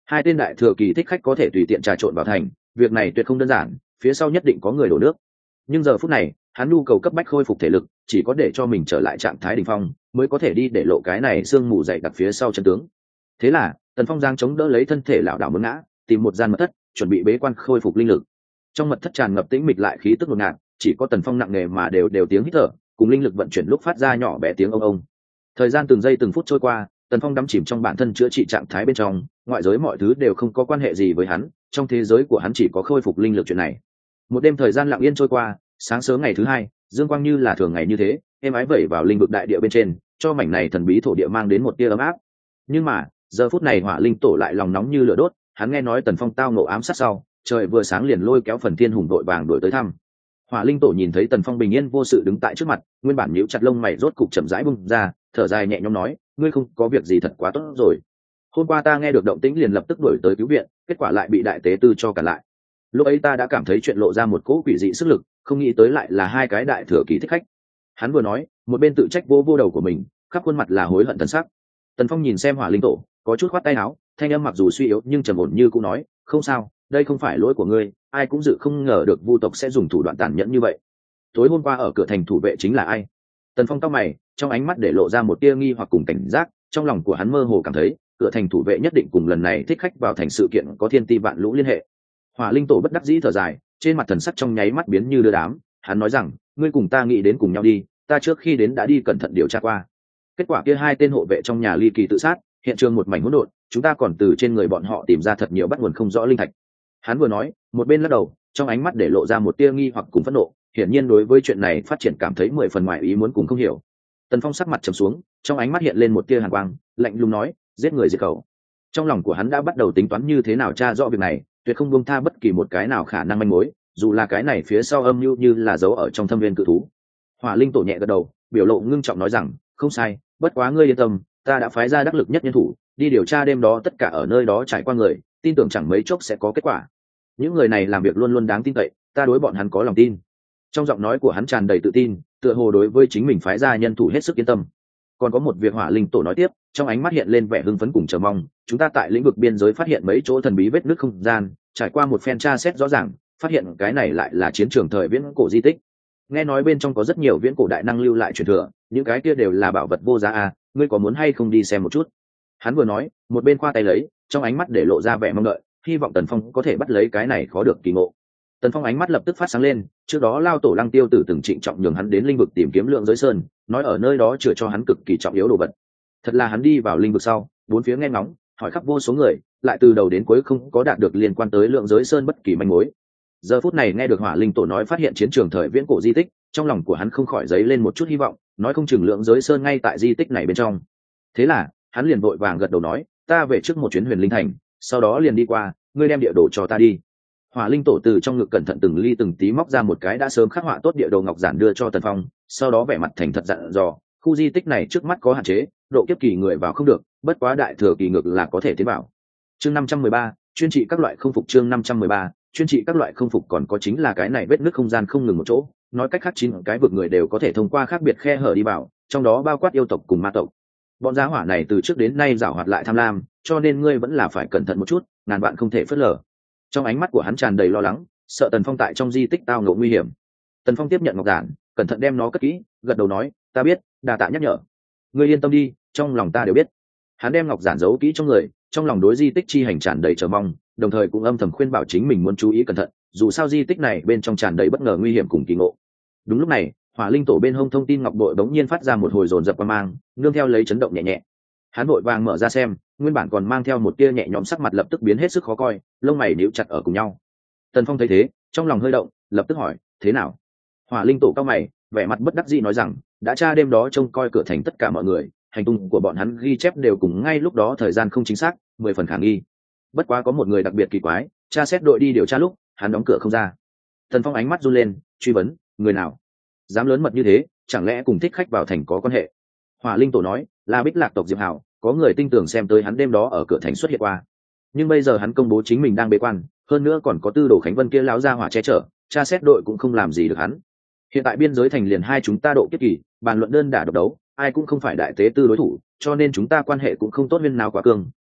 Hai tên đại thừa kỳ thích khách có thể tùy tiện trà trộn vào thành, việc này tuyệt không đơn giản, phía sau nhất định có người đổ nước. Nhưng giờ phút này hắn nhu cầu cấp bách khôi phục thể lực, chỉ có để cho mình trở lại trạng thái đỉnh phong mới có thể đi để lộ cái này sương mù dậy đặc phía sau chân tướng. Thế là Tần Phong giang chống đỡ lấy thân thể lảo đảo muốn ngã, tìm một gian mật thất chuẩn bị bế quan khôi phục linh lực. Trong mật thất tràn ngập tĩnh mịch lại khí tức ngột ngạt, chỉ có Tần Phong nặng nề mà đều tiếng hít thở cùng linh lực vận chuyển lúc phát ra nhỏ bé tiếng ông ông. Thời gian từng giây từng phút trôi qua, Tần Phong đắm chìm trong bản thân chữa trị trạng thái bên trong, ngoại giới mọi thứ đều không có quan hệ gì với hắn, trong thế giới của hắn chỉ có khôi phục linh lực chuyện này. Một đêm thời gian lặng yên trôi qua, sáng sớm ngày thứ hai, dương quang như là thường ngày như thế, êm ái vẩy vào linh vực đại địa bên trên, cho mảnh này thần bí thổ địa mang đến một tia ấm áp. Nhưng mà giờ phút này Hỏa Linh Tổ lại lòng nóng như lửa đốt, hắn nghe nói Tần Phong tao ngộ ám sát sau, trời vừa sáng liền lôi kéo Phần Thiên Hùng đội vàng đuổi tới thăm. Hỏa Linh Tổ nhìn thấy Tần Phong bình yên vô sự đứng tại trước mặt, nguyên bản nhíu chặt lông mày rốt cục chậm rãi bung ra, thở dài nhẹ nhõm nói, ngươi không có việc gì thật quá tốt rồi. Hôm qua ta nghe được động tĩnh liền lập tức đuổi tới cứu viện, kết quả lại bị đại tế tư cho cản lại. Lúc ấy ta đã cảm thấy chuyện lộ ra một cỗ quỷ dị sức lực, không nghĩ tới lại là hai cái đại thừa kỳ thích khách. Hắn vừa nói, một bên tự trách vô đầu của mình, khắp khuôn mặt là hối hận thần sắc. Tần Phong nhìn xem Hỏa Linh Tổ, có chút khoát tay áo, thanh âm mặc dù suy yếu nhưng trầm ổn như cũng nói, không sao, đây không phải lỗi của ngươi, ai cũng dự không ngờ được Vu tộc sẽ dùng thủ đoạn tàn nhẫn như vậy. Tối hôm qua ở cửa thành thủ vệ chính là ai? Tần Phong cau mày, trong ánh mắt để lộ ra một tia nghi hoặc cùng cảnh giác, trong lòng của hắn mơ hồ cảm thấy, cửa thành thủ vệ nhất định cùng lần này thích khách vào thành sự kiện có thiên ti vạn lũ liên hệ. Hỏa Linh Tổ bất đắc dĩ thở dài, trên mặt thần sắc trong nháy mắt biến như đưa đám, hắn nói rằng, ngươi cùng ta nghĩ đến cùng nhau đi, ta trước khi đến đã đi cẩn thận điều tra qua. Kết quả kia hai tên hộ vệ trong nhà ly kỳ tự sát, hiện trường một mảnh hỗn độn, chúng ta còn từ trên người bọn họ tìm ra thật nhiều bắt nguồn không rõ linh thạch. Hắn vừa nói, một bên lắc đầu, trong ánh mắt để lộ ra một tia nghi hoặc cùng phẫn nộ, hiển nhiên đối với chuyện này phát triển cảm thấy 10 phần ngoài ý muốn cùng không hiểu. Tần Phong sắc mặt trầm xuống, trong ánh mắt hiện lên một tia hàn quang, lạnh lùng nói, giết người diệt khẩu. Trong lòng của hắn đã bắt đầu tính toán như thế nào tra rõ việc này, tuyệt không buông tha bất kỳ một cái nào khả năng manh mối, dù là cái này phía sau âm mưu như là giấu ở trong thâm viên cự thú. Hỏa Linh Tổ nhẹ gật đầu, biểu lộ ngưng trọng nói rằng, không sai, bất quá ngươi yên tâm, ta đã phái ra đắc lực nhất nhân thủ, đi điều tra đêm đó tất cả ở nơi đó trải qua người, tin tưởng chẳng mấy chốc sẽ có kết quả. Những người này làm việc luôn luôn đáng tin cậy, ta đối bọn hắn có lòng tin. Trong giọng nói của hắn tràn đầy tự tin, tựa hồ đối với chính mình phái ra nhân thủ hết sức yên tâm. Còn có một việc Hỏa Linh Tổ nói tiếp, trong ánh mắt hiện lên vẻ hưng phấn cùng chờ mong, chúng ta tại lĩnh vực biên giới phát hiện mấy chỗ thần bí vết nứt không gian, trải qua một phen tra xét rõ ràng, phát hiện cái này lại là chiến trường thời viễn cổ di tích. Nghe nói bên trong có rất nhiều viễn cổ đại năng lưu lại truyền thừa, những cái kia đều là bảo vật vô giá à, ngươi có muốn hay không đi xem một chút? Hắn vừa nói, một bên khoa tay lấy, trong ánh mắt để lộ ra vẻ mong đợi, hy vọng Tần Phong có thể bắt lấy cái này khó được kỳ ngộ. Tần Phong ánh mắt lập tức phát sáng lên, trước đó Lao Tổ Lăng Tiêu Tử từng trịnh trọng nhường hắn đến linh vực tìm kiếm lượng giới sơn, nói ở nơi đó chừa cho hắn cực kỳ trọng yếu đồ vật. Thật là hắn đi vào linh vực sau, bốn phía nghe ngóng, hỏi khắp vô số người, lại từ đầu đến cuối không có đạt được liên quan tới lượng giới sơn bất kỳ manh mối. Giờ phút này nghe được Hỏa Linh Tổ nói phát hiện chiến trường thời viễn cổ di tích, trong lòng của hắn không khỏi dấy lên một chút hy vọng, nói không chừng lượng giới sơn ngay tại di tích này bên trong. Thế là hắn liền vội vàng gật đầu nói, ta về trước một chuyến Huyền Linh Thành, sau đó liền đi qua, ngươi đem địa đồ cho ta đi. Hỏa Linh Tổ từ trong ngực cẩn thận từng ly từng tí móc ra một cái đã sớm khắc họa tốt địa đồ ngọc giản đưa cho Tần Phong, sau đó vẻ mặt thành thật dặn dò, khu di tích này trước mắt có hạn chế, độ kiếp kỳ người vào không được, bất quá đại thừa kỳ ngược là có thể tiến vào. Chương 513, chuyên trị các loại không phục. Chương 513, chuyên trị các loại không phục. Còn có chính là cái này vết nứt không gian không ngừng một chỗ, nói cách khác 9 cái vực người đều có thể thông qua khác biệt khe hở đi vào, trong đó bao quát yêu tộc cùng ma tộc. Bọn gia hỏa này từ trước đến nay giảo hoạt lại tham lam, cho nên ngươi vẫn là phải cẩn thận một chút, ngàn vạn không thể phớt lờ. Trong ánh mắt của hắn tràn đầy lo lắng, sợ Tần Phong tại trong di tích tao ngộ nguy hiểm. Tần Phong tiếp nhận ngọc giản, cẩn thận đem nó cất kỹ, gật đầu nói, ta biết, đa tạ nhắc nhở. Ngươi yên tâm đi, trong lòng ta đều biết. Hắn đem ngọc giản giấu kỹ trong người, trong lòng đối di tích chi hành tràn đầy chờ mong, đồng thời cũng âm thầm khuyên bảo chính mình muốn chú ý cẩn thận, dù sao di tích này bên trong tràn đầy bất ngờ nguy hiểm cùng kỳ ngộ. Đúng lúc này, Hỏa Linh Tổ bên hông thông tin ngọc bội bỗng nhiên phát ra một hồi dồn dập qua mang, nương theo lấy chấn động nhẹ nhẹ. Hắn vội vàng mở ra xem, nguyên bản còn mang theo một tia nhẹ nhõm sắc mặt lập tức biến hết sức khó coi, lông mày níu chặt ở cùng nhau. Tần Phong thấy thế, trong lòng hơi động, lập tức hỏi, thế nào? Hỏa Linh Tổ cao mày, vẻ mặt bất đắc dĩ nói rằng, đã tra đêm đó trông coi cửa thành tất cả mọi người, hành tung của bọn hắn ghi chép đều cùng ngay lúc đó thời gian không chính xác, 10 phần khả nghi. Bất quá có một người đặc biệt kỳ quái, tra xét đội đi điều tra lúc, hắn đóng cửa không ra. Tần Phong ánh mắt run lên, truy vấn, người nào? Dám lớn mật như thế, chẳng lẽ cùng thích khách vào thành có quan hệ? Hỏa Linh Tổ nói, là Bích Lạc tộc Diệp Hảo, có người tin tưởng xem tới hắn đêm đó ở cửa thành xuất hiện qua. Nhưng bây giờ hắn công bố chính mình đang bế quan, hơn nữa còn có Tư Đồ Khánh Vân kia láo ra hỏa che chở, tra xét đội cũng không làm gì được hắn. Hiện tại biên giới thành liền hai chúng ta độ kiếp kỳ, bàn luận đơn đả độc đấu, ai cũng không phải đại tế tư đối thủ, cho nên chúng ta quan hệ cũng không tốt, viên nào quá cường,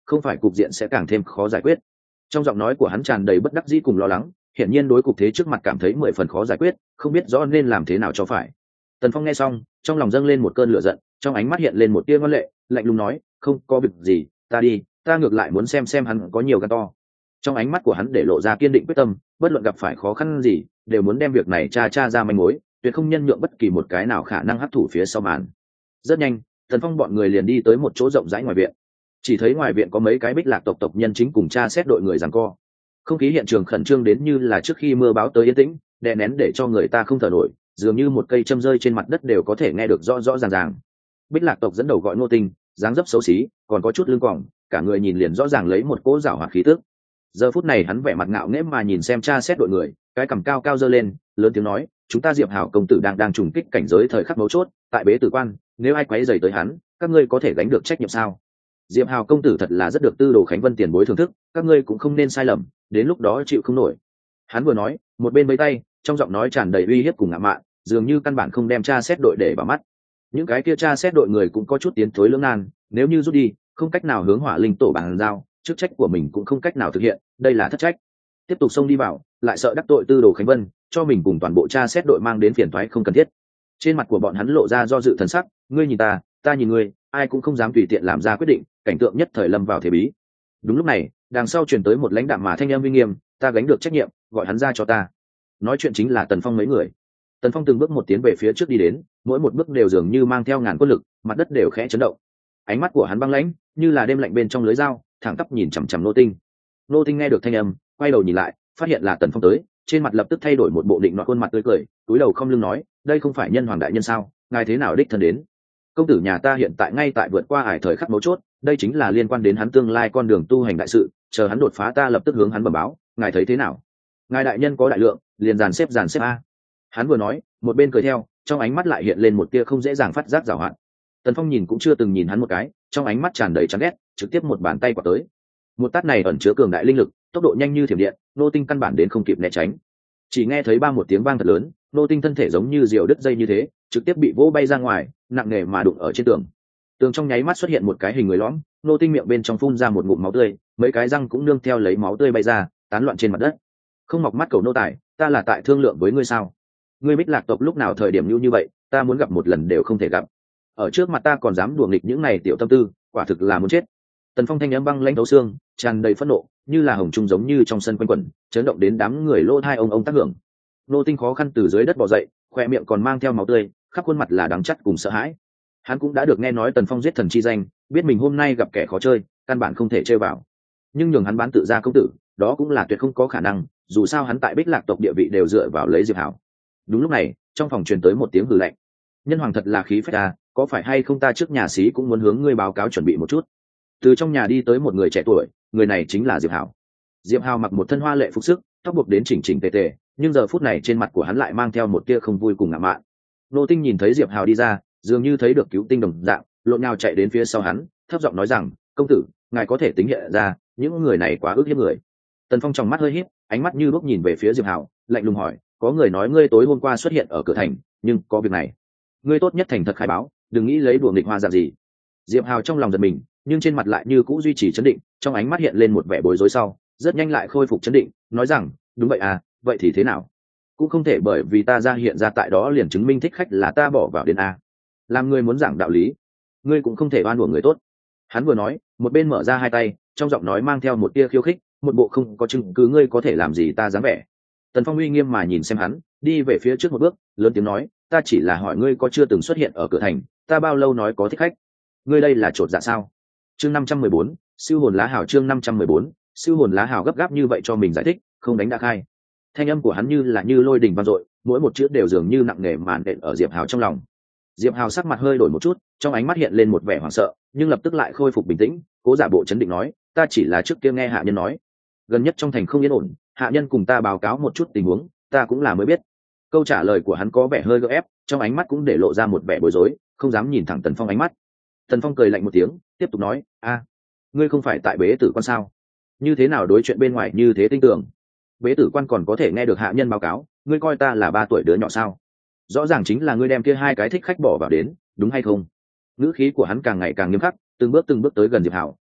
không phải cục diện sẽ càng thêm khó giải quyết. Trong giọng nói của hắn tràn đầy bất đắc dĩ cùng lo lắng, hiển nhiên đối cục thế trước mặt cảm thấy 10 phần khó giải quyết, không biết rõ nên làm thế nào cho phải. Tần Phong nghe xong, trong lòng dâng lên một cơn lửa giận, trong ánh mắt hiện lên một tia ngoan lệ, lạnh lùng nói, không có việc gì, ta đi, ta ngược lại muốn xem hắn có nhiều gan to. Trong ánh mắt của hắn để lộ ra kiên định quyết tâm, bất luận gặp phải khó khăn gì, đều muốn đem việc này tra ra manh mối, tuyệt không nhân nhượng bất kỳ một cái nào khả năng hấp thụ phía sau màn. Rất nhanh, Tần Phong bọn người liền đi tới một chỗ rộng rãi ngoài viện. Chỉ thấy ngoài viện có mấy cái Bích Lạc tộc nhân chính cùng tra xét đội người giằng co. Không khí hiện trường khẩn trương đến như là trước khi mưa báo tới yên tĩnh, đè nén để cho người ta không thở nổi, dường như một cây châm rơi trên mặt đất đều có thể nghe được rõ ràng. Bích Lạc tộc dẫn đầu gọi Ngô Tinh, dáng dấp xấu xí, còn có chút lưng còng, cả người nhìn liền rõ ràng lấy một cỗ giảo hoạt khí tức. Giờ phút này hắn vẻ mặt ngạo nghễ mà nhìn xem tra xét đội người, cái cằm cao cao giơ lên, lớn tiếng nói, chúng ta Diệp Hảo công tử đang trùng kích cảnh giới thời khắc mấu chốt, tại bế tử quan, nếu ai quấy rầy tới hắn, các ngươi có thể gánh được trách nhiệm sao? Diệp Hào công tử thật là rất được Tư Đồ Khánh Vân tiền bối thưởng thức, các ngươi cũng không nên sai lầm, đến lúc đó chịu không nổi. Hắn vừa nói, một bên vẫy tay, trong giọng nói tràn đầy uy hiếp cùng ngạo mạn, dường như căn bản không đem tra xét đội để vào mắt. Những cái kia tra xét đội người cũng có chút tiến thối lưỡng nan, nếu như rút đi, không cách nào hướng Hỏa Linh tổ bàn giao, chức trách của mình cũng không cách nào thực hiện, đây là thất trách. Tiếp tục xông đi vào, lại sợ đắc tội Tư Đồ Khánh Vân, cho mình cùng toàn bộ tra xét đội mang đến phiền toái không cần thiết. Trên mặt của bọn hắn lộ ra do dự thần sắc, ngươi nhìn ta nhìn ngươi, ai cũng không dám tùy tiện làm ra quyết định, cảnh tượng nhất thời lâm vào thế bí. Đúng lúc này, đằng sau truyền tới một lãnh đạm mà thanh âm uy nghiêm, ta gánh được trách nhiệm, gọi hắn ra cho ta. Nói chuyện chính là Tần Phong mấy người. Tần Phong từng bước một tiến về phía trước đi đến, mỗi một bước đều dường như mang theo ngàn quân lực, mặt đất đều khẽ chấn động. Ánh mắt của hắn băng lãnh, như là đêm lạnh bên trong lưới dao, thẳng tắp nhìn chằm chằm Nô Tinh. Nô Tinh nghe được thanh âm, quay đầu nhìn lại, phát hiện là Tần Phong tới, trên mặt lập tức thay đổi một bộ định nọ khuôn mặt tươi cười, cúi đầu không lưng nói, đây không phải Nhân Hoàng đại nhân sao, ngài thế nào đích thân đến? Công tử nhà ta hiện tại ngay tại vượt qua ải thời khắc mấu chốt, đây chính là liên quan đến hắn tương lai con đường tu hành đại sự, chờ hắn đột phá ta lập tức hướng hắn bẩm báo, ngài thấy thế nào? Ngài đại nhân có đại lượng, liền dàn xếp a. Hắn vừa nói, một bên cười theo, trong ánh mắt lại hiện lên một tia không dễ dàng phát giác giảo hoạt. Tần Phong nhìn cũng chưa từng nhìn hắn một cái, trong ánh mắt tràn đầy chán ghét, trực tiếp một bàn tay quạt tới. Một tát này ẩn chứa cường đại linh lực, tốc độ nhanh như thiểm điện, Nô Tinh căn bản đến không kịp né tránh. Chỉ nghe thấy ba một tiếng vang thật lớn, Nô Tinh thân thể giống như diều đứt dây như thế, trực tiếp bị vỗ bay ra ngoài, nặng nề mà đụng ở trên tường. Tường trong nháy mắt xuất hiện một cái hình người lõm, Nô Tinh miệng bên trong phun ra một ngụm máu tươi, mấy cái răng cũng nương theo lấy máu tươi bay ra, tán loạn trên mặt đất. Không mọc mắt cầu nô tài, ta là tại thương lượng với ngươi sao? Ngươi Bích Lạc tộc lúc nào thời điểm như vậy, ta muốn gặp một lần đều không thể gặp. Ở trước mặt ta còn dám đùa nghịch những này tiểu tâm tư, quả thực là muốn chết. Tần Phong thanh âm băng lãnh thấu xương, tràn đầy phẫn nộ, như là hồng trung giống như trong sân quanh quẩn, chấn động đến đám người lô thai ông tác hưởng. Nô Tinh khó khăn từ dưới đất bò dậy, khoe miệng còn mang theo máu tươi, khắp khuôn mặt là đắng chắt cùng sợ hãi. Hắn cũng đã được nghe nói Tần Phong giết thần chi danh, biết mình hôm nay gặp kẻ khó chơi, căn bản không thể chơi vào. Nhưng nhường hắn bán tự ra công tử, đó cũng là tuyệt không có khả năng, dù sao hắn tại Bích Lạc tộc địa vị đều dựa vào lấy Diệp Hảo. Đúng lúc này, trong phòng truyền tới một tiếng hừ lạnh. Nhân Hoàng thật là khí phách à, có phải hay không ta trước nhà xí cũng muốn hướng ngươi báo cáo chuẩn bị một chút. Từ trong nhà đi tới một người trẻ tuổi, người này chính là Diệp Hảo. Diệp Hảo mặc một thân hoa lệ phục sức, tóc buộc đến chỉnh chỉnh tề tề, nhưng giờ phút này trên mặt của hắn lại mang theo một tia không vui cùng ngạo mạn. Nô Tinh nhìn thấy Diệp Hảo đi ra, dường như thấy được cứu tinh đồng dạng, lộn nhào chạy đến phía sau hắn, thấp giọng nói rằng, công tử, ngài có thể tính hiện ra, những người này quá ức hiếp người. Tần Phong trong mắt hơi híp, ánh mắt như đuốc nhìn về phía Diệp Hảo, lạnh lùng hỏi, có người nói ngươi tối hôm qua xuất hiện ở cửa thành, nhưng có việc này, ngươi tốt nhất thành thật khai báo, đừng nghĩ lấy đùa nghịch hoa dạng gì. Diệp Hảo trong lòng giật mình, nhưng trên mặt lại như cũ duy trì chấn định, trong ánh mắt hiện lên một vẻ bối rối sau, rất nhanh lại khôi phục chấn định, nói rằng, đúng vậy à, vậy thì thế nào? Cũng không thể bởi vì ta ra hiện ra tại đó liền chứng minh thích khách là ta bỏ vào đến a. Làm ngươi muốn giảng đạo lý, ngươi cũng không thể oan uổng người tốt. Hắn vừa nói, một bên mở ra hai tay, trong giọng nói mang theo một tia khiêu khích, một bộ không có chứng cứ ngươi có thể làm gì ta dám vẻ. Tần Phong uy nghiêm mà nhìn xem hắn, đi về phía trước một bước, lớn tiếng nói, ta chỉ là hỏi ngươi có chưa từng xuất hiện ở cửa thành, ta bao lâu nói có thích khách? Ngươi đây là trột dạ sao? Chương 514, siêu hồn lá hào. Chương 514, siêu hồn lá hào gấp gáp như vậy cho mình giải thích, không đánh đã khai. Thanh âm của hắn như là như lôi đình vang dội, mỗi một chữ đều dường như nặng nề màn đện ở Diệp Hào trong lòng. Diệp Hào sắc mặt hơi đổi một chút, trong ánh mắt hiện lên một vẻ hoảng sợ, nhưng lập tức lại khôi phục bình tĩnh, cố giả bộ chấn định nói, ta chỉ là trước kia nghe hạ nhân nói, gần nhất trong thành không yên ổn, hạ nhân cùng ta báo cáo một chút tình huống, ta cũng là mới biết. Câu trả lời của hắn có vẻ hơi gượng ép, trong ánh mắt cũng để lộ ra một vẻ bối rối, không dám nhìn thẳng Tần Phong ánh mắt. Tần Phong cười lạnh một tiếng, tiếp tục nói, a, ngươi không phải tại bế tử quan sao? Như thế nào đối chuyện bên ngoài như thế tinh tường? Bế tử quan còn có thể nghe được hạ nhân báo cáo, ngươi coi ta là 3 tuổi đứa nhỏ sao? Rõ ràng chính là ngươi đem kia 2 cái thích khách bỏ vào đến, đúng hay không? Ngữ khí của hắn càng ngày càng nghiêm khắc, từng bước tới gần Diệp Hảo,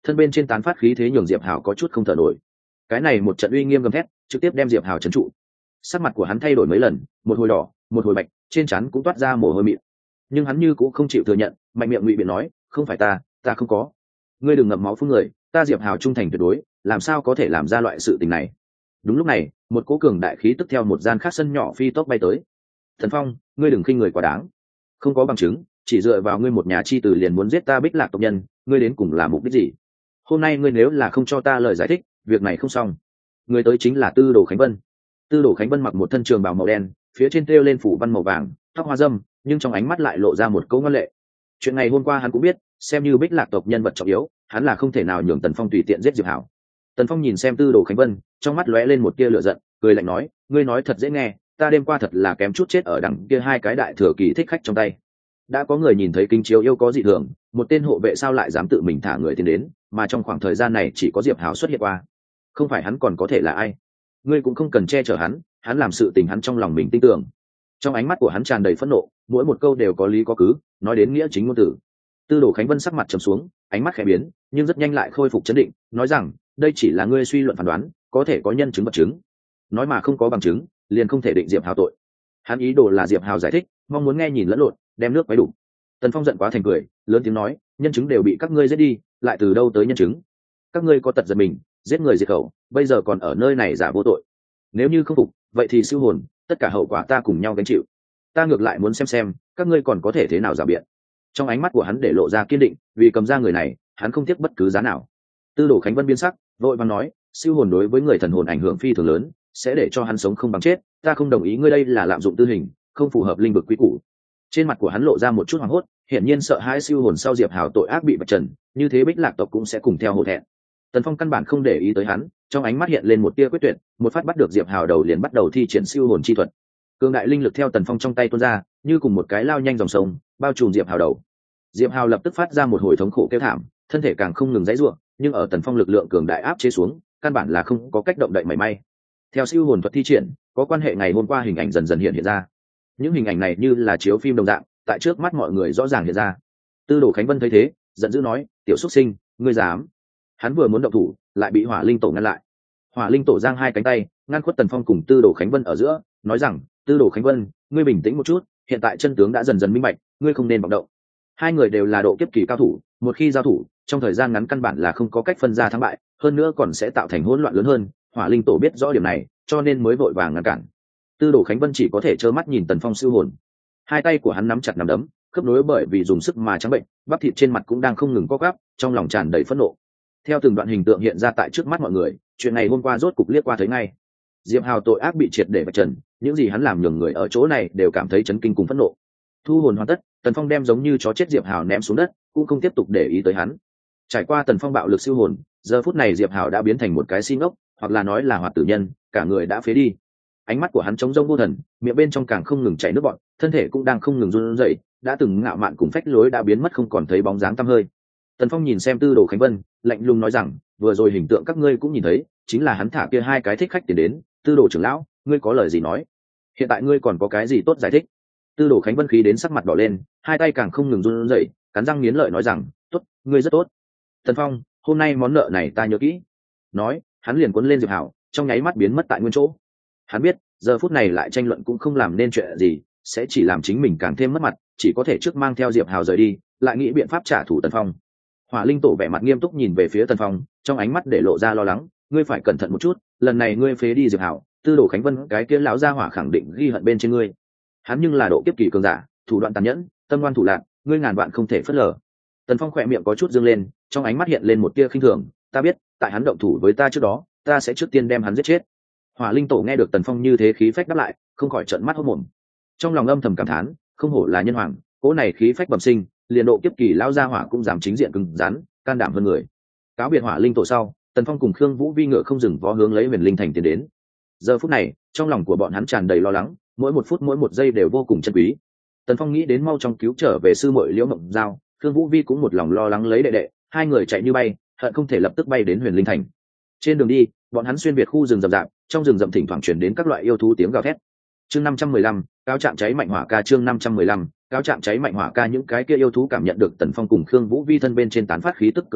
thân bên trên tán phát khí thế nhường Diệp Hào có chút không thở nổi. Cái này một trận uy nghiêm gầm thét trực tiếp đem Diệp Hào trấn trụ. Sắc mặt của hắn thay đổi mấy lần, một hồi đỏ một hồi bạch, trên trán cũng toát ra mồ hôi mịn, nhưng hắn như cũng không chịu thừa nhận, mạnh miệng ngụy biện nói, không phải ta không có. Ngươi đừng ngậm máu phun người, ta Diệp Hào trung thành tuyệt đối, làm sao có thể làm ra loại sự tình này. Đúng lúc này, một cỗ cường đại khí tức theo một gian khác sân nhỏ phi tốc bay tới. Thần Phong, ngươi đừng khinh người quá đáng, không có bằng chứng, chỉ dựa vào ngươi một nhà chi tử liền muốn giết ta Bích Lạc tộc nhân, ngươi đến cùng là mục đích gì? Hôm nay ngươi nếu là không cho ta lời giải thích, việc này không xong. Người tới chính là Tư Đồ Khánh Vân. Tư Đồ Khánh Vân mặc một thân trường bào màu đen, phía trên thêu lên phủ văn màu vàng, tóc hoa dâm, nhưng trong ánh mắt lại lộ ra một câu ngoan lệ. Chuyện này hôm qua hắn cũng biết, xem như Bích Lạc tộc nhân vật trọng yếu, hắn là không thể nào nhường Tần Phong tùy tiện giết Diệp Hảo. Tần Phong nhìn xem Tư Đồ Khánh Vân, trong mắt lóe lên một tia lửa giận, cười lạnh nói, ngươi nói thật dễ nghe, ta đêm qua thật là kém chút chết ở đằng kia hai cái đại thừa kỳ thích khách trong tay. Đã có người nhìn thấy kinh chiếu yêu có dị thường, một tên hộ vệ sao lại dám tự mình thả người tiến đến, mà trong khoảng thời gian này chỉ có Diệp Hảo xuất hiện qua. Không phải hắn còn có thể là ai? Ngươi cũng không cần che chở hắn làm sự tình hắn trong lòng mình tin tưởng. Trong ánh mắt của hắn tràn đầy phẫn nộ, mỗi một câu đều có lý có cứ, nói đến nghĩa chính ngôn từ. Tư Đồ Khánh Vân sắc mặt trầm xuống, ánh mắt khẽ biến, nhưng rất nhanh lại khôi phục chấn định, nói rằng, đây chỉ là ngươi suy luận phán đoán, có thể có nhân chứng vật chứng. Nói mà không có bằng chứng, liền không thể định Diệp Hào tội. Hắn ý đồ là Diệp Hào giải thích, mong muốn nghe nhìn lẫn lộn, đem nước quấy đủ. Tần Phong giận quá thành cười, lớn tiếng nói, nhân chứng đều bị các ngươi giết đi, lại từ đâu tới nhân chứng? Các ngươi có tật giật mình, giết người diệt khẩu, bây giờ còn ở nơi này giả vô tội. Nếu như không phục, vậy thì siêu hồn, tất cả hậu quả ta cùng nhau gánh chịu. Ta ngược lại muốn xem các ngươi còn có thể thế nào giả biện. Trong ánh mắt của hắn để lộ ra kiên định, vì cầm ra người này, hắn không tiếc bất cứ giá nào. Tư Đồ Khánh Vân biến sắc, vội vàng nói, siêu hồn đối với người thần hồn ảnh hưởng phi thường lớn, sẽ để cho hắn sống không bằng chết, ta không đồng ý, ngươi đây là lạm dụng tư hình, không phù hợp linh vực quy củ. Trên mặt của hắn lộ ra một chút hoảng hốt, hiển nhiên sợ hãi siêu hồn sau Diệp Hào tội ác bị vạch trần, như thế Bích Lạc tộc cũng sẽ cùng theo hổ thẹn. Tần Phong căn bản không để ý tới hắn, trong ánh mắt hiện lên một tia quyết tuyệt, một phát bắt được Diệp Hào đầu liền bắt đầu thi triển siêu hồn chi thuật. Cường đại linh lực theo Tần Phong trong tay tuôn ra, như cùng một cái lao nhanh dòng sông, bao trùm Diệp Hào đầu. Diệp Hào lập tức phát ra một hồi thống khổ kêu thảm, thân thể càng không ngừng giãy giụa, nhưng ở Tần Phong lực lượng cường đại áp chế xuống, căn bản là không có cách động đậy mảy may. Theo siêu hồn thuật thi triển, có quan hệ ngày hôm qua hình ảnh dần dần hiện ra. Những hình ảnh này như là chiếu phim đồng dạng, tại trước mắt mọi người rõ ràng hiện ra. Tư Đồ Khánh Vân thấy thế, giận dữ nói, tiểu xuất sinh, ngươi dám? Hắn vừa muốn động thủ, lại bị Hỏa Linh Tổ ngăn lại. Hỏa Linh Tổ giang hai cánh tay, ngăn khuất Tần Phong cùng Tư Đồ Khánh Vân ở giữa, nói rằng, Tư Đồ Khánh Vân, ngươi bình tĩnh một chút, hiện tại chân tướng đã dần dần minh bạch, ngươi không nên vọng động. Hai người đều là độ kiếp kỳ cao thủ, một khi giao thủ, trong thời gian ngắn căn bản là không có cách phân ra thắng bại, hơn nữa còn sẽ tạo thành hỗn loạn lớn hơn. Hỏa Linh Tổ biết rõ điểm này, cho nên mới vội vàng ngăn cản. Tư Đồ Khánh Vân chỉ có thể trơ mắt nhìn Tần Phong siêu hồn. Hai tay của hắn nắm chặt nắm đấm, khớp nối bởi vì dùng sức mà trắng bệnh, bắp thịt trên mặt cũng đang không ngừng co quắp, trong lòng tràn đầy phẫn nộ. Theo từng đoạn hình tượng hiện ra tại trước mắt mọi người, chuyện này hôm qua rốt cục liếc qua thấy ngay. Diệp Hào tội ác bị triệt để vạch trần, những gì hắn làm nhường người ở chỗ này đều cảm thấy chấn kinh cùng phẫn nộ. Thu hồn hoàn tất, Tần Phong đem giống như chó chết Diệp Hào ném xuống đất, cũng không tiếp tục để ý tới hắn. Trải qua Tần Phong bạo lực siêu hồn, giờ phút này Diệp Hào đã biến thành một cái si ngốc, hoặc là nói là hoạt tử nhân, cả người đã phế đi. Ánh mắt của hắn trống rỗng vô thần, miệng bên trong càng không ngừng chảy nước bọt, thân thể cũng đang không ngừng run rẩy, đã từng ngạo mạn cùng phách lối đã biến mất không còn thấy bóng dáng tăm hơi. Tần Phong nhìn xem Tư Đồ Khánh Vân, lạnh lùng nói rằng, vừa rồi hình tượng các ngươi cũng nhìn thấy, chính là hắn thả kia hai cái thích khách tiền đến. Tư Đồ trưởng lão, ngươi có lời gì nói? Hiện tại ngươi còn có cái gì tốt giải thích? Tư Đồ Khánh Vân khí đến sắc mặt đỏ lên, hai tay càng không ngừng run rẩy, cắn răng nghiến lợi nói rằng, tốt, ngươi rất tốt. Tần Phong, hôm nay món nợ này ta nhớ kỹ. Nói, hắn liền cuốn lên Diệp Hảo, trong nháy mắt biến mất tại nguyên chỗ. Hắn biết, giờ phút này lại tranh luận cũng không làm nên chuyện gì, sẽ chỉ làm chính mình càng thêm mất mặt, chỉ có thể trước mang theo Diệp Hào rời đi, lại nghĩ biện pháp trả thù Tần Phong. Hỏa Linh Tổ vẻ mặt nghiêm túc nhìn về phía Tần Phong, trong ánh mắt để lộ ra lo lắng, ngươi phải cẩn thận một chút, lần này ngươi phế đi Diệp Hào, Tư Đồ Khánh Vân cái kia lão gia hỏa khẳng định ghi hận bên trên ngươi. Hắn nhưng là độ kiếp kỳ cường giả, thủ đoạn tàn nhẫn, tâm ngoan thủ lạn, ngươi ngàn vạn không thể phớt lờ. Tần Phong khỏe miệng có chút dương lên, trong ánh mắt hiện lên một tia khinh thường, ta biết, tại hắn động thủ với ta trước đó, ta sẽ trước tiên đem hắn giết chết. Hỏa Linh Tổ nghe được Tần Phong như thế khí phách đáp lại, không khỏi trợn mắt hốt mồm. Trong lòng âm thầm cảm thán, không hổ là nhân hoàng, cỗ này khí phách bẩm sinh, liền độ kiếp kỳ lão gia hỏa cũng dám chính diện cứng rắn, can đảm hơn người. Cáo biệt Hỏa Linh Tổ sau, Tần Phong cùng Khương Vũ Vi ngựa không dừng vó hướng lấy Huyền Linh Thành tiến đến. Giờ phút này, trong lòng của bọn hắn tràn đầy lo lắng, mỗi một phút mỗi một giây đều vô cùng chân quý. Tần Phong nghĩ đến mau chóng cứu trở về sư muội Liễu Mộng Giao, Khương Vũ Vi cũng một lòng lo lắng lấy đệ đệ, hai người chạy như bay, hận không thể lập tức bay đến Huyền Linh Thành. Trên đường đi, bọn hắn xuyên việt khu rừng rậm rạp, trong rừng rậm thỉnh thoảng truyền đến các loại yêu thú tiếng gào thét. Chương 515, cáo trạng cháy mạnh hỏa ca. Chương 515, cáo trạng cháy mạnh hỏa ca. Những cái kia yêu thú cảm nhận được Tần Phong cùng Khương Vũ Vi thân bên trên tán phát khí tức cường đại,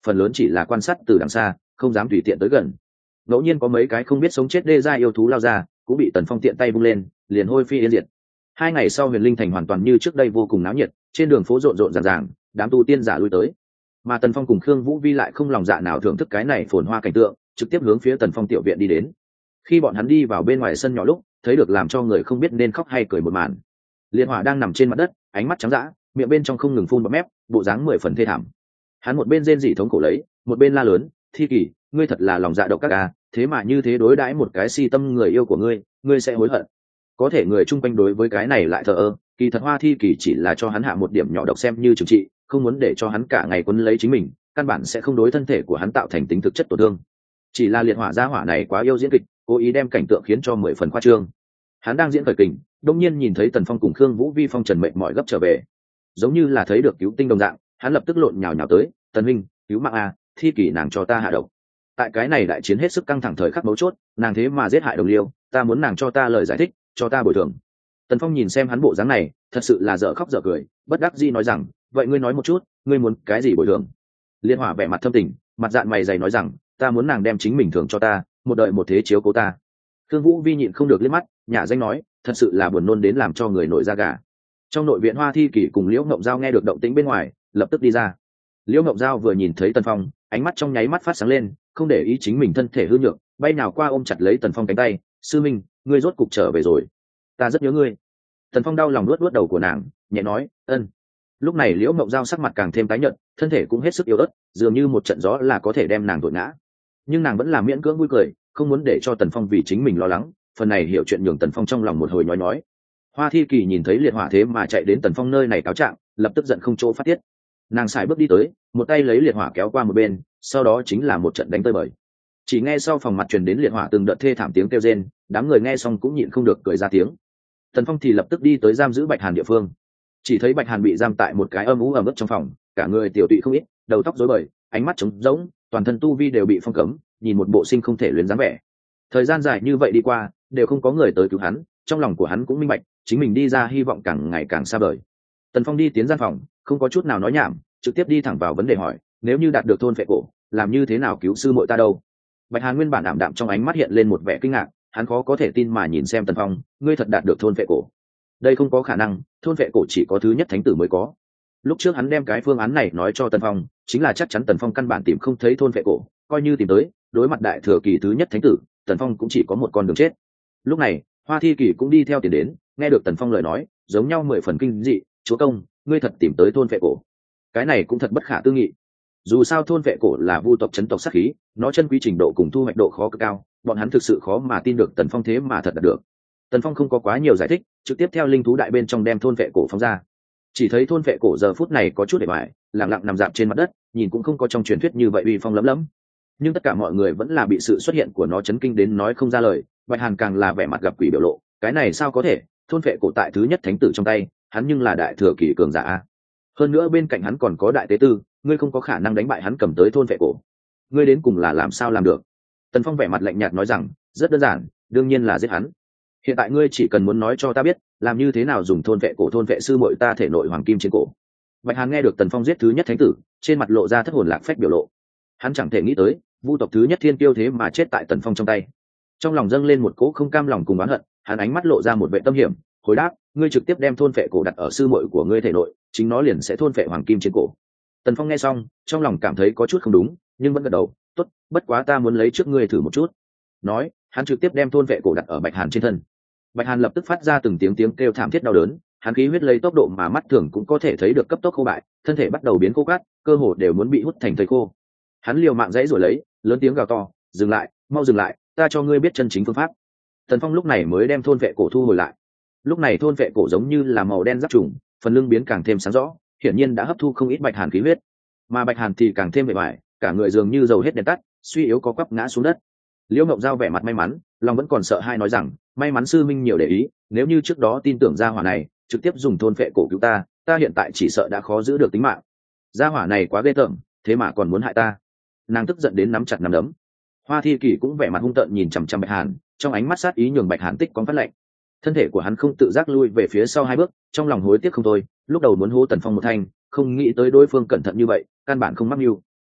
phần lớn chỉ là quan sát từ đằng xa, không dám tùy tiện tới gần. Ngẫu nhiên có mấy cái không biết sống chết đê gia yêu thú lao ra, cũng bị Tần Phong tiện tay vung lên, liền hôi phi yên diệt. 2 ngày sau Huyền Linh Thành hoàn toàn như trước đây vô cùng náo nhiệt, trên đường phố rộn rộn ràng ràng, đám tu tiên giả lui tới. Mà Tần Phong cùng Khương Vũ Vi lại không lòng dạ nào thưởng thức cái này phồn hoa cảnh tượng, trực tiếp hướng phía Tần Phong tiểu viện đi đến. Khi bọn hắn đi vào bên ngoài sân nhỏ lúc, thấy được làm cho người không biết nên khóc hay cười một màn. Liên Hỏa đang nằm trên mặt đất, ánh mắt trắng dã, miệng bên trong không ngừng phun bọt mép, bộ dáng 10 phần thê thảm. Hắn một bên rên rỉ thống khổ lấy, một bên la lớn, "Thi Kỳ, ngươi thật là lòng dạ độc các a, thế mà như thế đối đãi một cái si tâm người yêu của ngươi, ngươi sẽ hối hận." Có thể người chung quanh đối với cái này lại thờ ơ, kỳ thật Hoa Thi Kỳ chỉ là cho hắn hạ một điểm nhỏ độc xem như trừng trị, không muốn để cho hắn cả ngày quấn lấy chính mình, căn bản sẽ không đối thân thể của hắn tạo thành tính thực chất tổn thương. Chỉ là Liệt Hỏa gia hỏa này quá yêu diễn kịch, cố ý đem cảnh tượng khiến cho 10 phần khoa trương. Hắn đang diễn khởi kình, đột nhiên nhìn thấy Tần Phong cùng Khương Vũ Vi phong trần mệt mỏi gấp trở về, giống như là thấy được cứu tinh đồng dạng, hắn lập tức lộn nhào nhào tới, "Tần huynh, cứu mạng a, Thi Kỳ nàng cho ta hạ độc." Tại cái này đại chiến hết sức căng thẳng thời khắc mấu chốt, nàng thế mà giết hại đồng liêu, ta muốn nàng cho ta lời giải thích, cho ta bồi thường. Tần Phong nhìn xem hắn bộ dáng này, thật sự là dở khóc dở cười, bất đắc dĩ nói rằng, "Vậy ngươi nói một chút, ngươi muốn cái gì bồi thường?" Liên Hỏa vẻ mặt thâm tình, mặt dạn mày dày nói rằng, "Ta muốn nàng đem chính mình thưởng cho ta, một đời một thế chiếu cố ta." Khương Vũ Vi nhịn không được liếc mắt, nhả danh nói, "Thật sự là buồn nôn đến làm cho người nổi da gà." Trong nội viện Hoa Thi Kỳ cùng Liễu Ngộng Giao nghe được động tĩnh bên ngoài, lập tức đi ra. Liễu Ngộng Giao vừa nhìn thấy Tần Phong, ánh mắt trong nháy mắt phát sáng lên, không để ý chính mình thân thể hư nhược, bay nào qua ôm chặt lấy Tần Phong cánh tay, "Sư minh, ngươi rốt cục trở về rồi, ta rất nhớ ngươi." Tần Phong đau lòng luốt luốt đầu của nàng, nhẹ nói, "Ân." Lúc này Liễu Ngộng Giao sắc mặt càng thêm tái nhợt, thân thể cũng hết sức yếu ớt, dường như một trận gió là có thể đem nàng thổi ngã. Nhưng nàng vẫn là miễn cưỡng vui cười, không muốn để cho Tần Phong vì chính mình lo lắng, phần này hiểu chuyện nhường Tần Phong trong lòng một hồi nói. Hoa Thi Kỳ nhìn thấy Liệt Hỏa thế mà chạy đến Tần Phong nơi này cáo trạng, lập tức giận không chỗ phát tiết. Nàng xài bước đi tới, một tay lấy Liệt Hỏa kéo qua một bên, sau đó chính là một trận đánh tơi bời. Chỉ nghe sau phòng mặt truyền đến Liệt Hỏa từng đợt thê thảm tiếng kêu rên, đám người nghe xong cũng nhịn không được cười ra tiếng. Tần Phong thì lập tức đi tới giam giữ Bạch Hàn địa phương. Chỉ thấy Bạch Hàn bị giam tại một cái âm u ẩm ướt trong phòng, cả người tiểu tụy không ít, đầu tóc rối bời, ánh mắt trống rỗng, toàn thân tu vi đều bị phong cấm, nhìn một bộ sinh không thể luyến dáng vẻ. Thời gian dài như vậy đi qua, đều không có người tới cứu hắn, trong lòng của hắn cũng minh bạch, chính mình đi ra hy vọng càng ngày càng xa vời. Tần Phong đi tiến gian phòng, không có chút nào nói nhảm, trực tiếp đi thẳng vào vấn đề hỏi, nếu như đạt được thôn phệ cổ, làm như thế nào cứu sư muội ta đâu? Bạch Hàn nguyên bản ảm đạm trong ánh mắt hiện lên một vẻ kinh ngạc, hắn khó có thể tin mà nhìn xem Tần Phong, ngươi thật đạt được thôn phệ cổ? Đây không có khả năng, thôn phệ cổ chỉ có thứ nhất thánh tử mới có. Lúc trước hắn đem cái phương án này nói cho Tần Phong, chính là chắc chắn Tần Phong căn bản tìm không thấy thôn phệ cổ, coi như tìm tới, đối mặt đại thừa kỳ thứ nhất thánh tử, Tần Phong cũng chỉ có một con đường chết. Lúc này, Hoa Thi Kỳ cũng đi theo tiền đến, nghe được Tần Phong lời nói, giống nhau 10 phần kinh dị, "Chúa công, ngươi thật tìm tới thôn phệ cổ?" Cái này cũng thật bất khả tư nghị. Dù sao thôn phệ cổ là vu tộc chấn tộc sát khí, nó chân quý trình độ cùng thu hoạch độ khó cực cao, bọn hắn thực sự khó mà tin được Tần Phong thế mà thật đạt được. Tần Phong không có quá nhiều giải thích, trực tiếp theo linh thú đại bên trong đem thôn phệ cổ phóng ra. Chỉ thấy thôn phệ cổ giờ phút này có chút để bại, lặng lặng nằm dạp trên mặt đất, nhìn cũng không có trong truyền thuyết như vậy uy phong lẫm lẫm. Nhưng tất cả mọi người vẫn là bị sự xuất hiện của nó chấn kinh đến nói không ra lời. Bạch Hàn càng là vẻ mặt gặp quỷ biểu lộ, cái này sao có thể, thôn phệ cổ tại thứ nhất thánh tử trong tay, hắn nhưng là đại thừa kỳ cường giả a. Hơn nữa bên cạnh hắn còn có đại tế tư, ngươi không có khả năng đánh bại hắn cầm tới thôn phệ cổ. Ngươi đến cùng là làm sao làm được? Tần Phong vẻ mặt lạnh nhạt nói rằng, rất đơn giản, đương nhiên là giết hắn. Hiện tại ngươi chỉ cần muốn nói cho ta biết, làm như thế nào dùng thôn phệ cổ thôn phệ sư muội ta thể nội hoàng kim trên cổ. Bạch Hàn nghe được Tần Phong giết thứ nhất thánh tử, trên mặt lộ ra thất hồn lạc phách biểu lộ. Hắn chẳng thể nghĩ tới, vu tộc thứ nhất thiên kiêu thế mà chết tại Tần Phong trong tay. Trong lòng dâng lên một cỗ không cam lòng cùng oán hận, hắn ánh mắt lộ ra một vẻ tâm hiểm, hồi đáp, ngươi trực tiếp đem thôn phệ cổ đặt ở sư muội của ngươi thể nội, chính nó liền sẽ thôn phệ hoàng kim trên cổ. Tần Phong nghe xong, trong lòng cảm thấy có chút không đúng, nhưng vẫn gật đầu, tốt, bất quá ta muốn lấy trước ngươi thử một chút. Nói, hắn trực tiếp đem thôn phệ cổ đặt ở Bạch Hàn trên thân. Bạch Hàn lập tức phát ra từng tiếng kêu thảm thiết đau đớn, hắn khí huyết lấy tốc độ mà mắt thường cũng có thể thấy được cấp tốc khô bại, thân thể bắt đầu biến khô cát, cơ hồ đều muốn bị hút thành thây khô. Hắn liều mạng dãy rồi lấy, lớn tiếng gào to, dừng lại, mau dừng lại, ta cho ngươi biết chân chính phương pháp. Tần Phong lúc này mới đem thôn vệ cổ thu hồi lại. Lúc này thôn vệ cổ giống như là màu đen giáp trùng, phần lưng biến càng thêm sáng rõ, hiển nhiên đã hấp thu không ít Bạch Hàn khí huyết, mà Bạch Hàn thì càng thêm bề bại, cả người dường như dầu hết đèn tắt, suy yếu có quắp ngã xuống đất. Liễu Ngộng Giao vẻ mặt may mắn, lòng vẫn còn sợ hai nói rằng, may mắn sư minh nhiều để ý, nếu như trước đó tin tưởng gia hỏa này, trực tiếp dùng thôn vệ cổ cứu ta, ta hiện tại chỉ sợ đã khó giữ được tính mạng. Gia hỏa này quá ghê tởm, thế mà còn muốn hại ta. Nàng tức giận đến nắm chặt nắm đấm. Hoa Thi Kỳ cũng vẻ mặt hung tợn nhìn chằm chằm Bạch Hàn, trong ánh mắt sát ý nhường Bạch Hàn tích có phát lạnh. Thân thể của hắn không tự giác lui về phía sau 2 bước, trong lòng hối tiếc không thôi, lúc đầu muốn hô Tần Phong một thanh, không nghĩ tới đối phương cẩn thận như vậy, căn bản không mắc mưu.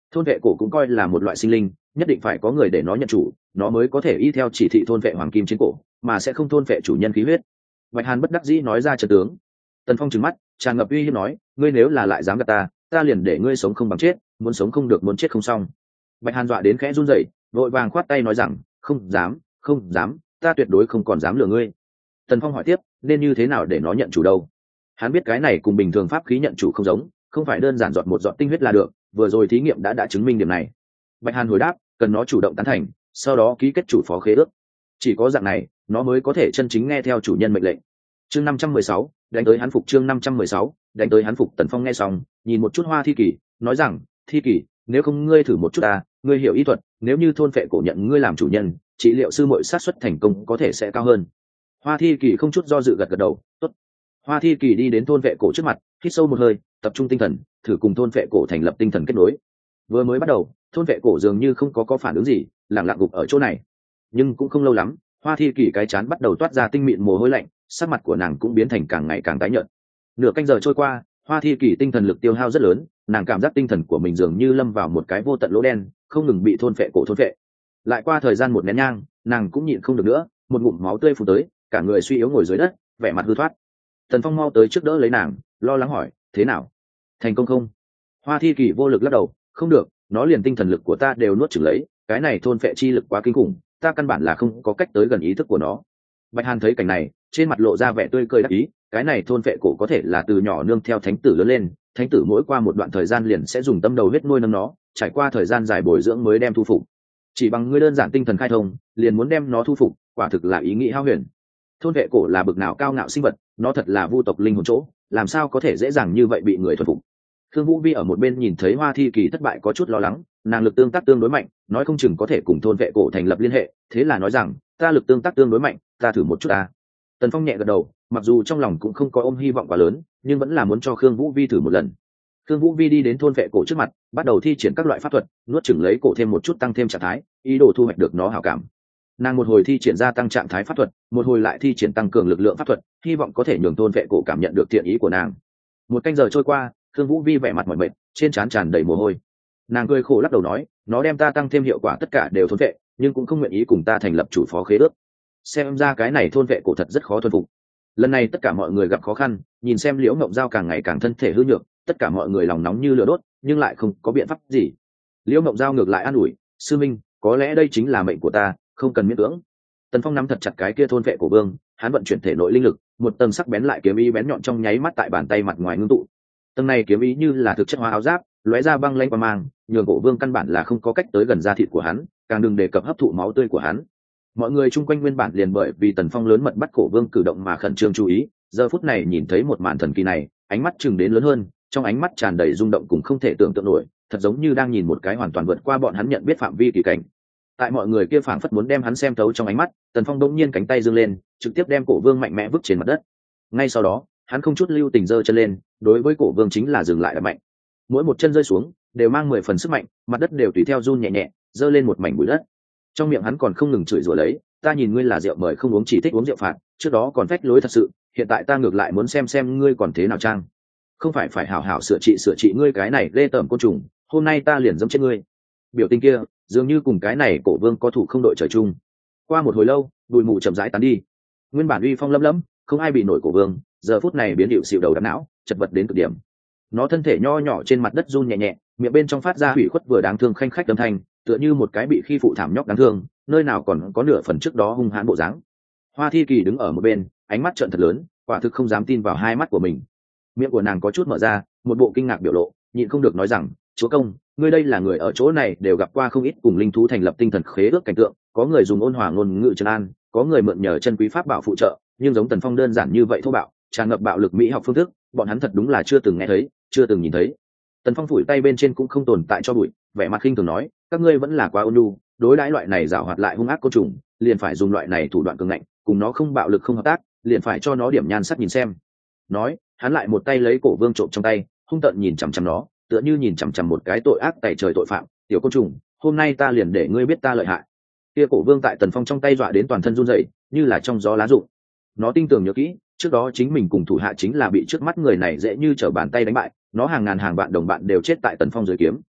Thôn vệ cổ cũng coi là một loại sinh linh, nhất định phải có người để nó nhận chủ, nó mới có thể y theo chỉ thị thôn vệ hoàng kim chiến cổ, mà sẽ không thôn vệ chủ nhân khí huyết. Bạch Hàn bất đắc dĩ nói ra trận tướng. Tần Phong trừng mắt, tràn ngập uy hiếp nói, ngươi nếu là lại dám gạt ta liền để ngươi sống không bằng chết, muốn sống không được muốn chết không xong. Bạch Hàn dọa đến khẽ run rẩy, vội vàng khoát tay nói rằng, không dám, không dám, ta tuyệt đối không còn dám lừa ngươi. Tần Phong hỏi tiếp, nên như thế nào để nó nhận chủ đâu? Hắn biết cái này cùng bình thường pháp khí nhận chủ không giống, không phải đơn giản dọn một giọt tinh huyết là được, vừa rồi thí nghiệm đã chứng minh điểm này. Bạch Hàn hồi đáp, cần nó chủ động tán thành, sau đó ký kết chủ phó khế ước. Chỉ có dạng này, nó mới có thể chân chính nghe theo chủ nhân mệnh lệnh. Chương 516, đánh tới hắn phục. Chương 516, đánh tới hắn phục. Tần Phong nghe xong, nhìn một chút Hoa Thi Kỳ, nói rằng, Thi Kỳ, nếu không ngươi thử một chút ta, ngươi hiểu y thuật, nếu như thôn phệ cổ nhận ngươi làm chủ nhân, trị liệu sư muội xác suất thành công có thể sẽ cao hơn. Hoa Thi Kỳ không chút do dự gật đầu, tốt. Hoa Thi Kỳ đi đến thôn vệ cổ trước mặt, hít sâu một hơi, tập trung tinh thần, thử cùng thôn vệ cổ thành lập tinh thần kết nối. Vừa mới bắt đầu, thôn vệ cổ dường như không có phản ứng gì, lặng lặng gục ở chỗ này. Nhưng cũng không lâu lắm, Hoa Thi Kỳ cái chán bắt đầu toát ra tinh mịn mồ hôi lạnh, sắc mặt của nàng cũng biến thành càng ngày càng tái nhợt. Nửa canh giờ trôi qua, Hoa Thi Kỳ tinh thần lực tiêu hao rất lớn, nàng cảm giác tinh thần của mình dường như lâm vào một cái vô tận lỗ đen, không ngừng bị thôn vệ cổ thôn vệ. Lại qua thời gian một nén nhang, nàng cũng nhịn không được nữa, một ngụm máu tươi phun tới, cả người suy yếu ngồi dưới đất, vẻ mặt hư thoát. Tần Phong mau tới trước đỡ lấy nàng, lo lắng hỏi, thế nào, thành công không? Hoa Thi Kỳ vô lực lắc đầu, không được, nó liền tinh thần lực của ta đều nuốt chửng lấy, cái này thôn phệ chi lực quá kinh khủng, ta căn bản là không có cách tới gần ý thức của nó. Bạch Hàn thấy cảnh này, trên mặt lộ ra vẻ tươi cười đắc ý, cái này thôn phệ cổ có thể là từ nhỏ nương theo thánh tử lớn lên, thánh tử mỗi qua một đoạn thời gian liền sẽ dùng tâm đầu huyết nuôi nấng nó, trải qua thời gian dài bồi dưỡng mới đem thu phục. Chỉ bằng ngươi đơn giản tinh thần khai thông, liền muốn đem nó thu phục, quả thực là ý nghĩ hao huyền. Thôn vệ cổ là bực nào cao ngạo sinh vật, nó thật là vu tộc linh hồn chỗ, làm sao có thể dễ dàng như vậy bị người thuần phục. Khương Vũ Vi ở một bên nhìn thấy Hoa Thi Kỳ thất bại có chút lo lắng, nàng lực tương tác tương đối mạnh, nói không chừng có thể cùng thôn vệ cổ thành lập liên hệ, thế là nói rằng, ta lực tương tác tương đối mạnh, ta thử một chút ta. Tần Phong nhẹ gật đầu, mặc dù trong lòng cũng không có ôm hy vọng quá lớn, nhưng vẫn là muốn cho Khương Vũ Vi thử một lần. Khương Vũ Vi đi đến thôn vệ cổ trước mặt, bắt đầu thi triển các loại pháp thuật, nuốt chửng lấy cổ thêm một chút tăng thêm trạng thái, ý đồ thu hoạch được nó hảo cảm. Nàng một hồi thi triển ra tăng trạng thái pháp thuật, một hồi lại thi triển tăng cường lực lượng pháp thuật, hy vọng có thể nhường thôn vệ cổ cảm nhận được thiện ý của nàng. Một canh giờ trôi qua, Khương Vũ Vi vẻ mặt mỏi mệt, trên trán tràn đầy mồ hôi. Nàng cười khổ lắc đầu nói, nó đem ta tăng thêm hiệu quả tất cả đều thôn vệ, nhưng cũng không nguyện ý cùng ta thành lập chủ phó khế ước. Xem ra cái này thôn vệ cổ thật rất khó thuần phục. Lần này tất cả mọi người gặp khó khăn, nhìn xem Liễu Ngộng Giao càng ngày càng thân thể hư nhược, tất cả mọi người lòng nóng như lửa đốt, nhưng lại không có biện pháp gì. Liễu Ngộng Giao ngược lại an ủi, sư minh, có lẽ đây chính là mệnh của ta, không cần miễn cưỡng. Tần Phong nắm thật chặt cái kia thôn vệ cổ vương, hắn vận chuyển thể nội linh lực, một tầng sắc bén lại kiếm ý bén nhọn trong nháy mắt tại bàn tay mặt ngoài ngưng tụ. Tầng này kiếm ý như là thực chất hóa áo giáp, lóe ra băng lãnh qua mang, nhường cổ vương căn bản là không có cách tới gần da thịt của hắn, càng đừng đề cập hấp thụ máu tươi của hắn. Mọi người chung quanh nguyên bản liền bởi vì Tần Phong lớn mật bắt cổ vương cử động mà khẩn trương chú ý, giờ phút này nhìn thấy một màn thần kỳ này, ánh mắt chừng đến lớn hơn, trong ánh mắt tràn đầy rung động cùng không thể tưởng tượng nổi, thật giống như đang nhìn một cái hoàn toàn vượt qua bọn hắn nhận biết phạm vi kỳ cảnh. Tại mọi người kia phảng phất muốn đem hắn xem thấu trong ánh mắt, Tần Phong đột nhiên cánh tay giương lên, trực tiếp đem cổ vương mạnh mẽ vứt trên mặt đất. Ngay sau đó, hắn không chút lưu tình giơ chân lên, đối với cổ vương chính là dừng lại đập mạnh. Mỗi một chân rơi xuống, đều mang 10 phần sức mạnh, mặt đất đều tùy theo run nhẹ nhẹ, giơ lên một mảnh bụi đất. Trong miệng hắn còn không ngừng chửi rủa lấy, ta nhìn ngươi là rượu mời không uống chỉ thích uống rượu phạt, trước đó còn phách lối thật sự, hiện tại ta ngược lại muốn xem ngươi còn thế nào trang. Không phải hảo hảo sửa trị ngươi cái này lê tởm côn trùng, hôm nay ta liền dẫm chết ngươi. Biểu tình kia, dường như cùng cái này cổ vương có thủ không đội trời chung. Qua một hồi lâu, bụi mù chậm rãi tán đi. Nguyên bản uy phong lấm lấm, không ai bị nổi cổ vương, giờ phút này biến điệu xịu đầu đập não, chật vật đến cực điểm. Nó thân thể nho nhỏ trên mặt đất run nhẹ nhẹ, miệng bên trong phát ra hủy khuất vừa đáng thương khanh khách âm thanh, tựa như một cái bị khi phụ thảm nhóc đáng thương, nơi nào còn có nửa phần trước đó hung hãn bộ dáng. Hoa Thi Kỳ đứng ở một bên, ánh mắt trợn thật lớn, quả thực không dám tin vào hai mắt của mình. Miệng của nàng có chút mở ra, một bộ kinh ngạc biểu lộ, nhịn không được nói rằng, chúa công, ngươi đây là người ở chỗ này đều gặp qua không ít cùng linh thú thành lập tinh thần khế ước cảnh tượng, có người dùng ôn hòa ngôn ngữ trấn an, có người mượn nhờ chân quý pháp bảo phụ trợ, nhưng giống Tần Phong đơn giản như vậy thô bạo, tràn ngập bạo lực mỹ học phương thức, bọn hắn thật đúng là chưa từng nghe thấy, chưa từng nhìn thấy. Tần Phong phủi tay bên trên cũng không tồn tại cho bụi, vẻ mặt khinh thường nói, các ngươi vẫn là quá ôn nhu, đối đãi loại này giảo hoạt lại hung ác côn trùng, liền phải dùng loại này thủ đoạn cường ngạnh, cùng nó không bạo lực không hợp tác, liền phải cho nó điểm nhan sắc nhìn xem. Nói, hắn lại một tay lấy cổ vương trộm trong tay, hung tợn nhìn chằm chằm nó, tựa như nhìn chằm chằm một cái tội ác tày trời tội phạm, tiểu côn trùng, hôm nay ta liền để ngươi biết ta lợi hại. Kia cổ vương tại Tần Phong trong tay dọa đến toàn thân run rẩy, như là trong gió lá rụng. Nó tin tưởng nhớ kỹ, trước đó chính mình cùng thủ hạ chính là bị trước mắt người này dễ như trở bàn tay đánh bại, nó hàng ngàn hàng vạn đồng bạn đều chết tại Tần Phong dưới kiếm.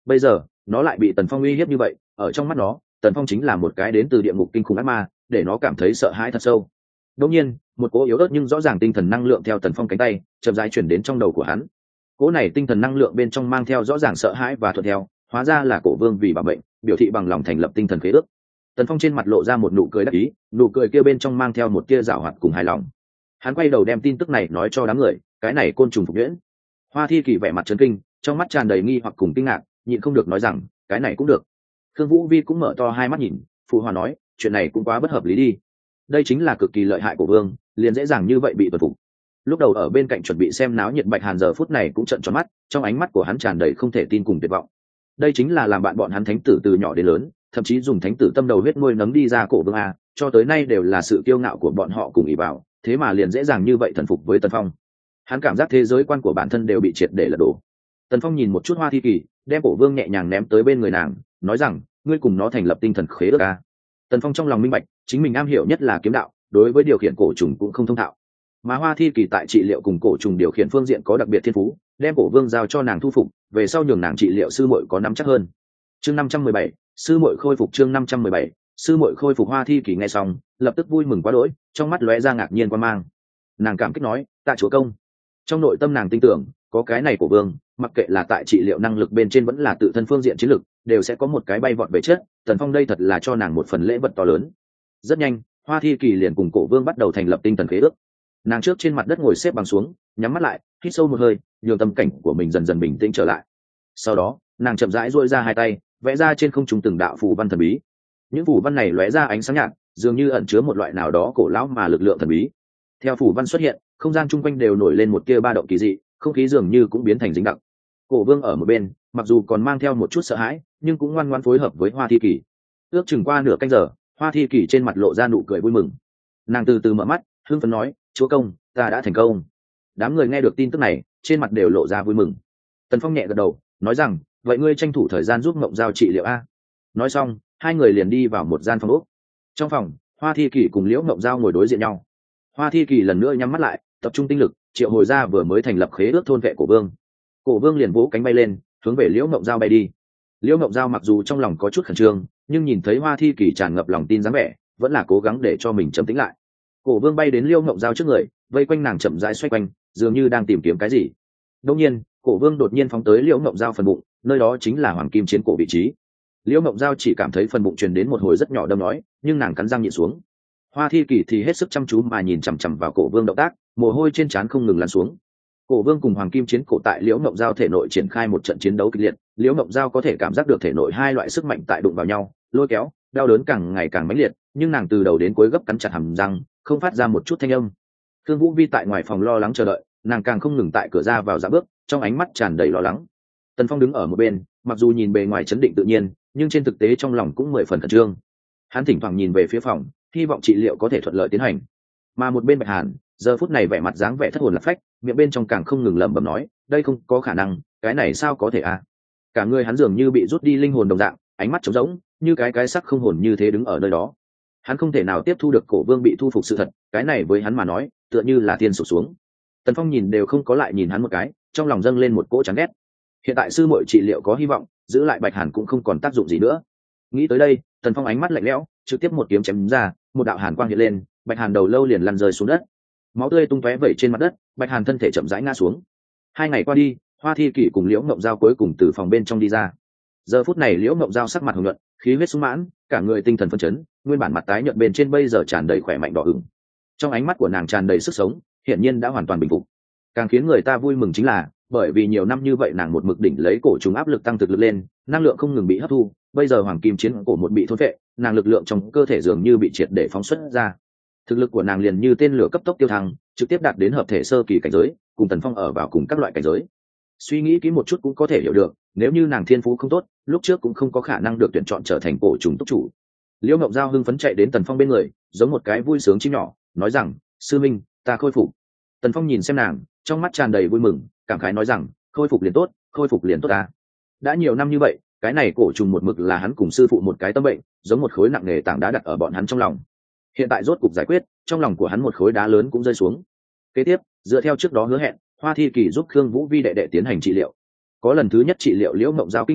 bây giờ nó lại bị Tần Phong uy hiếp như vậy, ở trong mắt nó Tần Phong chính là một cái đến từ địa ngục kinh khủng ác ma, để nó cảm thấy sợ hãi thật sâu. Đột nhiên một cỗ yếu ớt nhưng rõ ràng tinh thần năng lượng theo Tần Phong cánh tay chậm rãi chuyển đến trong đầu của hắn. Cỗ này tinh thần năng lượng bên trong mang theo rõ ràng sợ hãi và thuận theo, hóa ra là Cổ Vương vì bảo mệnh biểu thị bằng lòng thành lập tinh thần khế ước. Tần Phong trên mặt lộ ra một nụ cười đắc ý, nụ cười kia bên trong mang theo một tia giảo hoạt cùng hài lòng. Hắn quay đầu đem tin tức này nói cho đám người, cái này côn trùng phục nhuyễn. Hoa Thi Kỳ vẻ mặt chấn kinh, trong mắt tràn đầy nghi hoặc cùng kinh ngạc, nhịn không được nói rằng, cái này cũng được. Khương Vũ Vi cũng mở to hai mắt nhìn, phụ hòa nói, chuyện này cũng quá bất hợp lý đi. Đây chính là cực kỳ lợi hại của Vương, liền dễ dàng như vậy bị tuột phục. Lúc đầu ở bên cạnh chuẩn bị xem náo nhiệt Bạch Hàn giờ phút này cũng trợn tròn mắt, trong ánh mắt của hắn tràn đầy không thể tin cùng tuyệt vọng. Đây chính là làm bạn bọn hắn thánh tử từ nhỏ đến lớn, thậm chí dùng thánh tử tâm đầu huyết nuôi nấng đi ra Cổ Vương a, cho tới nay đều là sự kiêu ngạo của bọn họ cùng ỷ vào, thế mà liền dễ dàng như vậy thần phục với Tần Phong. Hắn cảm giác thế giới quan của bản thân đều bị triệt để lật đổ. Tần Phong nhìn một chút Hoa Thi Kỳ, đem Cổ Vương nhẹ nhàng ném tới bên người nàng, nói rằng, ngươi cùng nó thành lập tinh thần khế ước a. Tần Phong trong lòng minh bạch, chính mình am hiểu nhất là kiếm đạo, đối với điều khiển cổ trùng cũng không thông thạo, mà Hoa Thi Kỳ tại trị liệu cùng cổ trùng điều khiển phương diện có đặc biệt thiên phú, đem Cổ Vương giao cho nàng thu phục, về sau nhường nàng trị liệu sư muội có nắm chắc hơn. Chương 517, sư muội khôi phục. Chương 517, sư muội khôi phục. Hoa Thi Kỳ nghe xong lập tức vui mừng quá đỗi, trong mắt lóe ra ngạc nhiên quan mang. Nàng cảm kích nói, tạ chúa công. Trong nội tâm nàng tin tưởng, có cái này của Vương, mặc kệ là tại trị liệu năng lực bên trên vẫn là tự thân phương diện chiến lực, đều sẽ có một cái bay vọt về chết. Tần Phong đây thật là cho nàng một phần lễ vật to lớn. Rất nhanh, Hoa Thi Kỳ liền cùng Cổ Vương bắt đầu thành lập tinh thần khế ước. Nàng trước trên mặt đất ngồi xếp bằng xuống, nhắm mắt lại, hít sâu một hơi, nhường tâm cảnh của mình dần dần bình tĩnh trở lại. Sau đó nàng chậm rãi duỗi ra hai tay, vẽ ra trên không trung từng đạo phù văn thần bí. Những phù văn này lóe ra ánh sáng nhạt, dường như ẩn chứa một loại nào đó cổ lão mà lực lượng thần bí. Theo phù văn xuất hiện, không gian chung quanh đều nổi lên một tia ba động kỳ dị, không khí dường như cũng biến thành dính đặc. Cổ Vương ở một bên, mặc dù còn mang theo một chút sợ hãi, nhưng cũng ngoan ngoãn phối hợp với Hoa Thi Kỳ. Ước chừng qua nửa canh giờ, Hoa Thi Kỳ trên mặt lộ ra nụ cười vui mừng. Nàng từ từ mở mắt, hưng phấn nói, chúa công, ta đã thành công. Đám người nghe được tin tức này, trên mặt đều lộ ra vui mừng. Tần Phong nhẹ gật đầu, nói rằng, vậy ngươi tranh thủ thời gian giúp Mộng Giao trị liệu a. Nói xong, hai người liền đi vào một gian phòng ốc. Trong phòng, Hoa Thi Kỳ cùng Liễu Mộng Giao ngồi đối diện nhau. Hoa Thi Kỳ lần nữa nhắm mắt lại, tập trung tinh lực, triệu hồi ra vừa mới thành lập khế ước thôn vệ Cổ Vương. Cổ Vương liền vỗ cánh bay lên, hướng về Liễu Mộng Giao bay đi. Liễu Mộng Giao mặc dù trong lòng có chút khẩn trương, nhưng nhìn thấy Hoa Thi Kỳ tràn ngập lòng tin dáng vẻ, vẫn là cố gắng để cho mình trầm tĩnh lại. Cổ Vương bay đến Liễu Mộng Giao trước người, vây quanh nàng chậm rãi xoay quanh, dường như đang tìm kiếm cái gì. Đột nhiên, Cổ Vương đột nhiên phóng tới Liễu Mộng Giao phần bụng, nơi đó chính là hoàng kim chiến cổ vị trí. Liễu Mộng Giao chỉ cảm thấy phần bụng truyền đến một hồi rất nhỏ đâm nói, nhưng nàng cắn răng nhịn xuống. Hoa Thi Kỳ thì hết sức chăm chú mà nhìn chằm chằm vào Cổ Vương động tác, mồ hôi trên trán không ngừng lăn xuống. Cổ Vương cùng hoàng kim chiến cổ tại Liễu Mộng Giao thể nội triển khai một trận chiến đấu kịch liệt, Liễu Mộng Giao có thể cảm giác được thể nội hai loại sức mạnh tại đụng vào nhau, lôi kéo, đau đớn càng ngày càng mãnh liệt, nhưng nàng từ đầu đến cuối gấp cắn chặt hàm răng, không phát ra một chút thanh âm. Thương Vũ Vi tại ngoài phòng lo lắng chờ đợi, nàng càng không ngừng tại cửa ra vào dạo bước, trong ánh mắt tràn đầy lo lắng. Tần Phong đứng ở một bên, mặc dù nhìn bề ngoài chấn định tự nhiên, nhưng trên thực tế trong lòng cũng 10 phần khẩn trương. Hắn thỉnh thoảng nhìn về phía phòng, hy vọng trị liệu có thể thuận lợi tiến hành. Mà một bên Bạch Hàn, giờ phút này vẻ mặt dáng vẻ thất hồn lạc phách, miệng bên trong càng không ngừng lẩm bẩm nói, đây không có khả năng, cái này sao có thể à? Cả người hắn dường như bị rút đi linh hồn đồng dạng, ánh mắt trống rỗng, như cái xác không hồn như thế đứng ở nơi đó. Hắn không thể nào tiếp thu được Cổ Vương bị thu phục sự thật, cái này với hắn mà nói, tựa như là tiên sụp xuống. Tần Phong nhìn đều không có lại nhìn hắn một cái, trong lòng dâng lên một cỗ chán ghét. Hiện tại sư muội trị liệu có hy vọng, giữ lại Bạch Hàn cũng không còn tác dụng gì nữa. Nghĩ tới đây, Tần Phong ánh mắt lạnh lẽo, trực tiếp một kiếm chém ra, một đạo hàn quang hiện lên, Bạch Hàn đầu lâu liền lăn rơi xuống đất. Máu tươi tung tóe vẩy trên mặt đất, Bạch Hàn thân thể chậm rãi ngã xuống. 2 ngày qua đi, Hoa Thi Kỳ cùng Liễu Mộng Giao cuối cùng từ phòng bên trong đi ra. Giờ phút này Liễu Mộng Giao sắc mặt hồng nhuận, khí huyết sung mãn, cả người tinh thần phấn chấn, nguyên bản mặt tái nhợt bên trên bây giờ tràn đầy khỏe mạnh đỏ ửng. Trong ánh mắt của nàng tràn đầy sức sống, hiển nhiên đã hoàn toàn bình phục. Càng khiến người ta vui mừng chính là, bởi vì nhiều năm như vậy nàng một mực đỉnh lấy cổ trùng áp lực tăng thực lực lên, năng lượng không ngừng bị hấp thu, bây giờ hoàng kim chiến cổ một bị thôn phệ, nàng lực lượng trong cơ thể dường như bị triệt để phóng xuất ra. Thực lực của nàng liền như tên lửa cấp tốc tiêu thăng, trực tiếp đạt đến hợp thể sơ kỳ cảnh giới, cùng Tần Phong ở vào cùng các loại cảnh giới. Suy nghĩ kỹ một chút cũng có thể hiểu được, nếu như nàng thiên phú không tốt, lúc trước cũng không có khả năng được tuyển chọn trở thành cổ trùng túc chủ. Liễu Mộng Giao hưng phấn chạy đến Tần Phong bên người, giống một cái vui sướng chim nhỏ, nói rằng, sư minh, ta khôi phục. Tần Phong nhìn xem nàng, trong mắt tràn đầy vui mừng, cảm khái nói rằng, khôi phục liền tốt, khôi phục liền tốt ta. Đã nhiều năm như vậy, cái này cổ trùng một mực là hắn cùng sư phụ một cái tâm bệnh, giống một khối nặng nề tảng đá đặt ở bọn hắn trong lòng. Hiện tại rốt cục giải quyết, trong lòng của hắn một khối đá lớn cũng rơi xuống. Kế tiếp, dựa theo trước đó hứa hẹn, Hoa Thi Kỳ giúp Khương Vũ Vi đệ đệ tiến hành trị liệu. Có lần thứ nhất trị liệu Liễu Mộng Giao kinh nghiệm,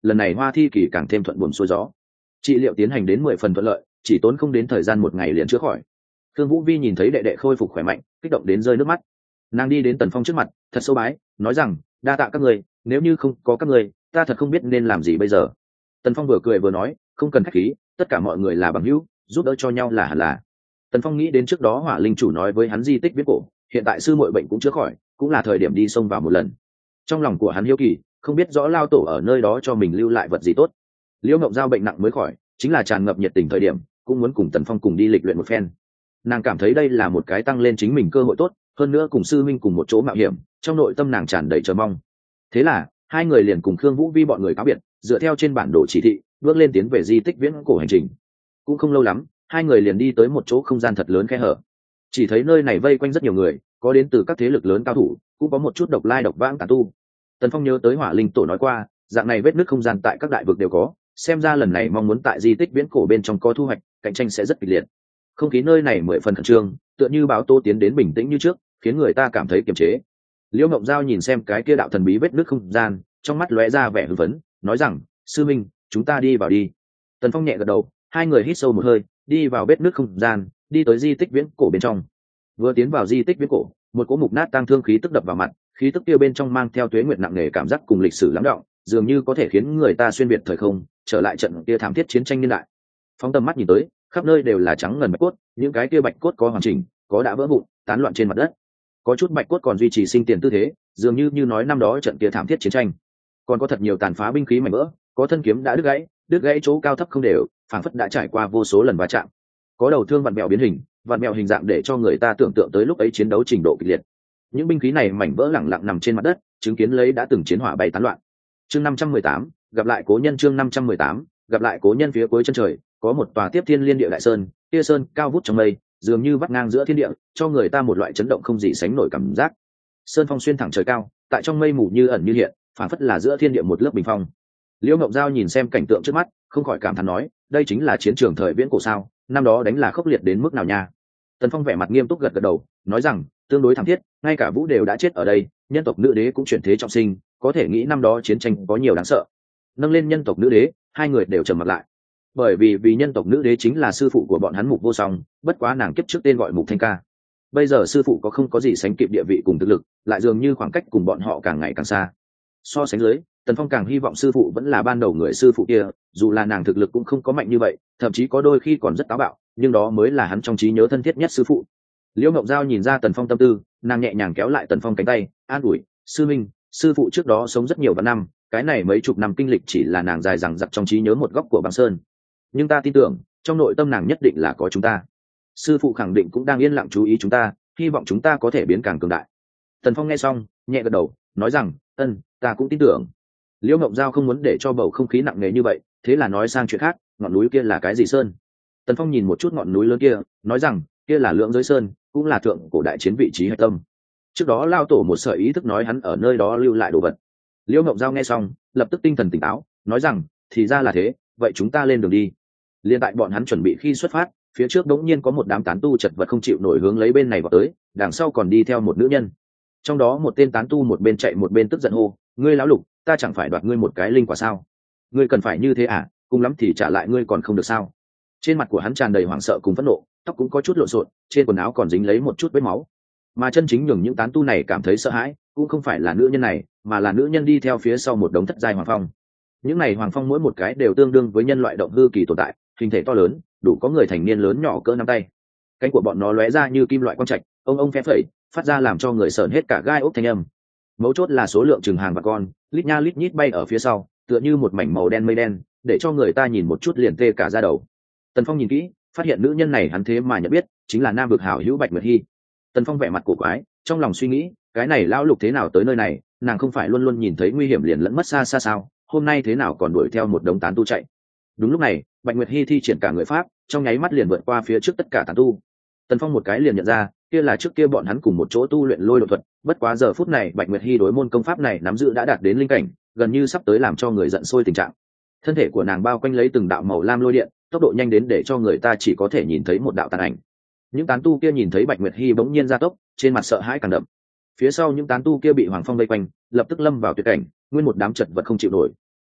lần này hoa thi kỳ càng thêm thuận buồm xuôi gió. Trị liệu tiến hành đến 10 phần thuận lợi, chỉ tốn không đến thời gian 1 ngày liền chữa khỏi. Thương Vũ Vi nhìn thấy đệ đệ khôi phục khỏe mạnh, kích động đến rơi nước mắt. Nàng đi đến Tần Phong trước mặt, thật sâu bái, nói rằng, đa tạ các người, nếu như không có các người, ta thật không biết nên làm gì bây giờ. Tần Phong vừa cười vừa nói, không cần khách khí, tất cả mọi người là bằng hữu, giúp đỡ cho nhau là hẳn là. Tần Phong nghĩ đến trước đó Hỏa Linh chủ nói với hắn di tích viễn cổ, hiện tại sư muội bệnh cũng chữa khỏi, cũng là thời điểm đi xông vào một lần. Trong lòng của hắn hiếu kỳ, không biết rõ lao tổ ở nơi đó cho mình lưu lại vật gì tốt. Liễu Ngộng Giao bệnh nặng mới khỏi, chính là tràn ngập nhiệt tình thời điểm, cũng muốn cùng Tần Phong cùng đi lịch luyện một phen. Nàng cảm thấy đây là một cái tăng lên chính mình cơ hội tốt, hơn nữa cùng sư minh cùng một chỗ mạo hiểm, trong nội tâm nàng tràn đầy chờ mong. Thế là hai người liền cùng Khương Vũ Vi bọn người cáo biệt, dựa theo trên bản đồ chỉ thị, bước lên tiến về di tích viễn cổ hành trình. Cũng không lâu lắm, hai người liền đi tới một chỗ không gian thật lớn khe hở. Chỉ thấy nơi này vây quanh rất nhiều người, có đến từ các thế lực lớn cao thủ, cũng có một chút độc lai độc vãng tà tu. Tần Phong nhớ tới Hỏa Linh tổ nói qua, dạng này vết nứt không gian tại các đại vực đều có, xem ra lần này mong muốn tại di tích viễn cổ bên trong có thu hoạch, cạnh tranh sẽ rất kịch liệt. Không khí nơi này 10 phần khẩn trương, tựa như báo tố tiến đến bình tĩnh như trước, khiến người ta cảm thấy kiềm chế. Liễu Ngộng Giao nhìn xem cái kia đạo thần bí vết nứt không gian, trong mắt lóe ra vẻ hưng phấn, nói rằng, sư minh, chúng ta đi vào đi. Tần Phong nhẹ gật đầu, hai người hít sâu một hơi, đi vào vết nứt không gian, đi tới di tích viễn cổ bên trong. Vừa tiến vào di tích viễn cổ, một cỗ mục nát tang thương khí tức đập vào mặt, khí tức kia bên trong mang theo tuế nguyệt nặng nề cảm giác cùng lịch sử lắng đọng, dường như có thể khiến người ta xuyên việt thời không, trở lại trận kia thảm thiết chiến tranh niên đại. Phóng tầm mắt nhìn tới, khắp nơi đều là trắng ngần bạch cốt, những cái kia bạch cốt có hoàn chỉnh, có đã vỡ vụn, tán loạn trên mặt đất. Có chút bạch cốt còn duy trì sinh tiền tư thế, dường như nói năm đó trận kia thảm thiết chiến tranh. Còn có thật nhiều tàn phá binh khí mảnh vỡ, có thân kiếm đã đứt gãy chỗ cao thấp không đều, phảng phất đã trải qua vô số lần va chạm. Có đầu thương vặn mèo biến hình, vặn mèo hình dạng để cho người ta tưởng tượng tới lúc ấy chiến đấu trình độ kịch liệt. Những binh khí này mảnh vỡ lẳng lặng nằm trên mặt đất, chứng kiến lấy đã từng chiến hỏa bay tán loạn. Chương 518, gặp lại cố nhân. Chương 518, gặp lại cố nhân. Phía cuối chân trời có một tòa tiếp thiên liên địa đại sơn, kia sơn cao vút trong mây, dường như vắt ngang giữa thiên địa, cho người ta một loại chấn động không gì sánh nổi cảm giác. Sơn phong xuyên thẳng trời cao, tại trong mây mù như ẩn như hiện, phản phất là giữa thiên địa một lớp bình phong. Liễu Ngộng Giao nhìn xem cảnh tượng trước mắt, không khỏi cảm thán nói, đây chính là chiến trường thời viễn cổ sao? Năm đó đánh là khốc liệt đến mức nào nha? Tần Phong vẻ mặt nghiêm túc gật gật đầu, nói rằng, tương đối thảm thiết, ngay cả Vũ đều đã chết ở đây, nhân tộc nữ đế cũng chuyển thế trọng sinh, có thể nghĩ năm đó chiến tranh có nhiều đáng sợ. Nâng lên nhân tộc nữ đế, hai người đều trầm mặt lại. Bởi vì nhân tộc nữ đế chính là sư phụ của bọn hắn Mục Vô Song, bất quá nàng kiếp trước tên gọi Mục Thanh Ca. Bây giờ sư phụ có không có gì sánh kịp địa vị cùng thực lực, lại dường như khoảng cách cùng bọn họ càng ngày càng xa. So sánh dưới, Tần Phong càng hy vọng sư phụ vẫn là ban đầu người sư phụ kia, dù là nàng thực lực cũng không có mạnh như vậy, thậm chí có đôi khi còn rất táo bạo, nhưng đó mới là hắn trong trí nhớ thân thiết nhất sư phụ. Liễu Ngộng Giao nhìn ra Tần Phong tâm tư, nàng nhẹ nhàng kéo lại Tần Phong cánh tay, an ủi, sư minh, sư phụ trước đó sống rất nhiều vạn năm, cái này mấy chục năm kinh lịch chỉ là nàng dài dằng dặc trong trí nhớ một góc của băng sơn. Nhưng ta tin tưởng, trong nội tâm nàng nhất định là có chúng ta. Sư phụ khẳng định cũng đang yên lặng chú ý chúng ta, hy vọng chúng ta có thể biến càng cường đại. Tần Phong nghe xong, nhẹ gật đầu, nói rằng, ta cũng tin tưởng. Liễu Ngộng Giao không muốn để cho bầu không khí nặng nề như vậy, thế là nói sang chuyện khác, ngọn núi kia là cái gì sơn? Tần Phong nhìn một chút ngọn núi lớn kia, nói rằng, kia là Lưỡng Giới Sơn, cũng là thượng cổ đại chiến vị trí hạch tâm. Trước đó lao tổ một sợi ý thức nói hắn ở nơi đó lưu lại đồ vật. Liễu Ngộng Giao nghe xong, lập tức tinh thần tỉnh táo, nói rằng, thì ra là thế, vậy chúng ta lên đường đi. Liên tại bọn hắn chuẩn bị khi xuất phát, phía trước đống nhiên có một đám tán tu chật vật không chịu nổi hướng lấy bên này vào tới, đằng sau còn đi theo một nữ nhân. Trong đó một tên tán tu một bên chạy một bên tức giận hô, ngươi lão lục, ta chẳng phải đoạt ngươi một cái linh quả sao? Ngươi cần phải như thế à? Cùng lắm thì trả lại ngươi còn không được sao? Trên mặt của hắn tràn đầy hoảng sợ cùng phẫn nộ, tóc cũng có chút lộn xộn, trên quần áo còn dính lấy một chút vết máu. Mà chân chính nhường những tán tu này cảm thấy sợ hãi, cũng không phải là nữ nhân này, mà là nữ nhân đi theo phía sau một đống thất giai hoàng phong. Những này hoàng phong mỗi một cái đều tương đương với nhân loại động hư kỳ tồn tại, hình thể to lớn, đủ có người thành niên lớn nhỏ cỡ nắm tay. Cánh của bọn nó lóe ra như kim loại quang trạch, ông phe phẩy, phát ra làm cho người sởn hết cả gai ốc thanh âm. Mấu chốt là số lượng chừng hàng và con, lít nha lít nhít bay ở phía sau, tựa như một mảnh màu đen mây đen, để cho người ta nhìn một chút liền tê cả da đầu. Tần Phong nhìn kỹ, phát hiện nữ nhân này hắn thế mà nhận biết, chính là nam vực hảo hữu Bạch Nguyệt Hi. Tần Phong vẻ mặt cổ quái, trong lòng suy nghĩ, cái này lão lục thế nào tới nơi này, nàng không phải luôn luôn nhìn thấy nguy hiểm liền lẫn mất xa xa sao, hôm nay thế nào còn đuổi theo một đống tán tu chạy. Đúng lúc này, Bạch Nguyệt Hi thi triển cả người pháp, trong nháy mắt liền vượt qua phía trước tất cả tán tu. Tần Phong một cái liền nhận ra, kia là trước kia bọn hắn cùng một chỗ tu luyện lôi độn thuật, bất quá giờ phút này Bạch Nguyệt Hi đối môn công pháp này nắm giữ đã đạt đến linh cảnh, gần như sắp tới làm cho người giận sôi tình trạng. Thân thể của nàng bao quanh lấy từng đạo màu lam lôi điện, tốc độ nhanh đến để cho người ta chỉ có thể nhìn thấy một đạo tàn ảnh. Những tán tu kia nhìn thấy Bạch Nguyệt Hi bỗng nhiên gia tốc, trên mặt sợ hãi càng đậm. Phía sau những tán tu kia bị Hoàng Phong vây quanh, lập tức lâm vào tuyệt cảnh, nguyên một đám chật vật không chịu nổi.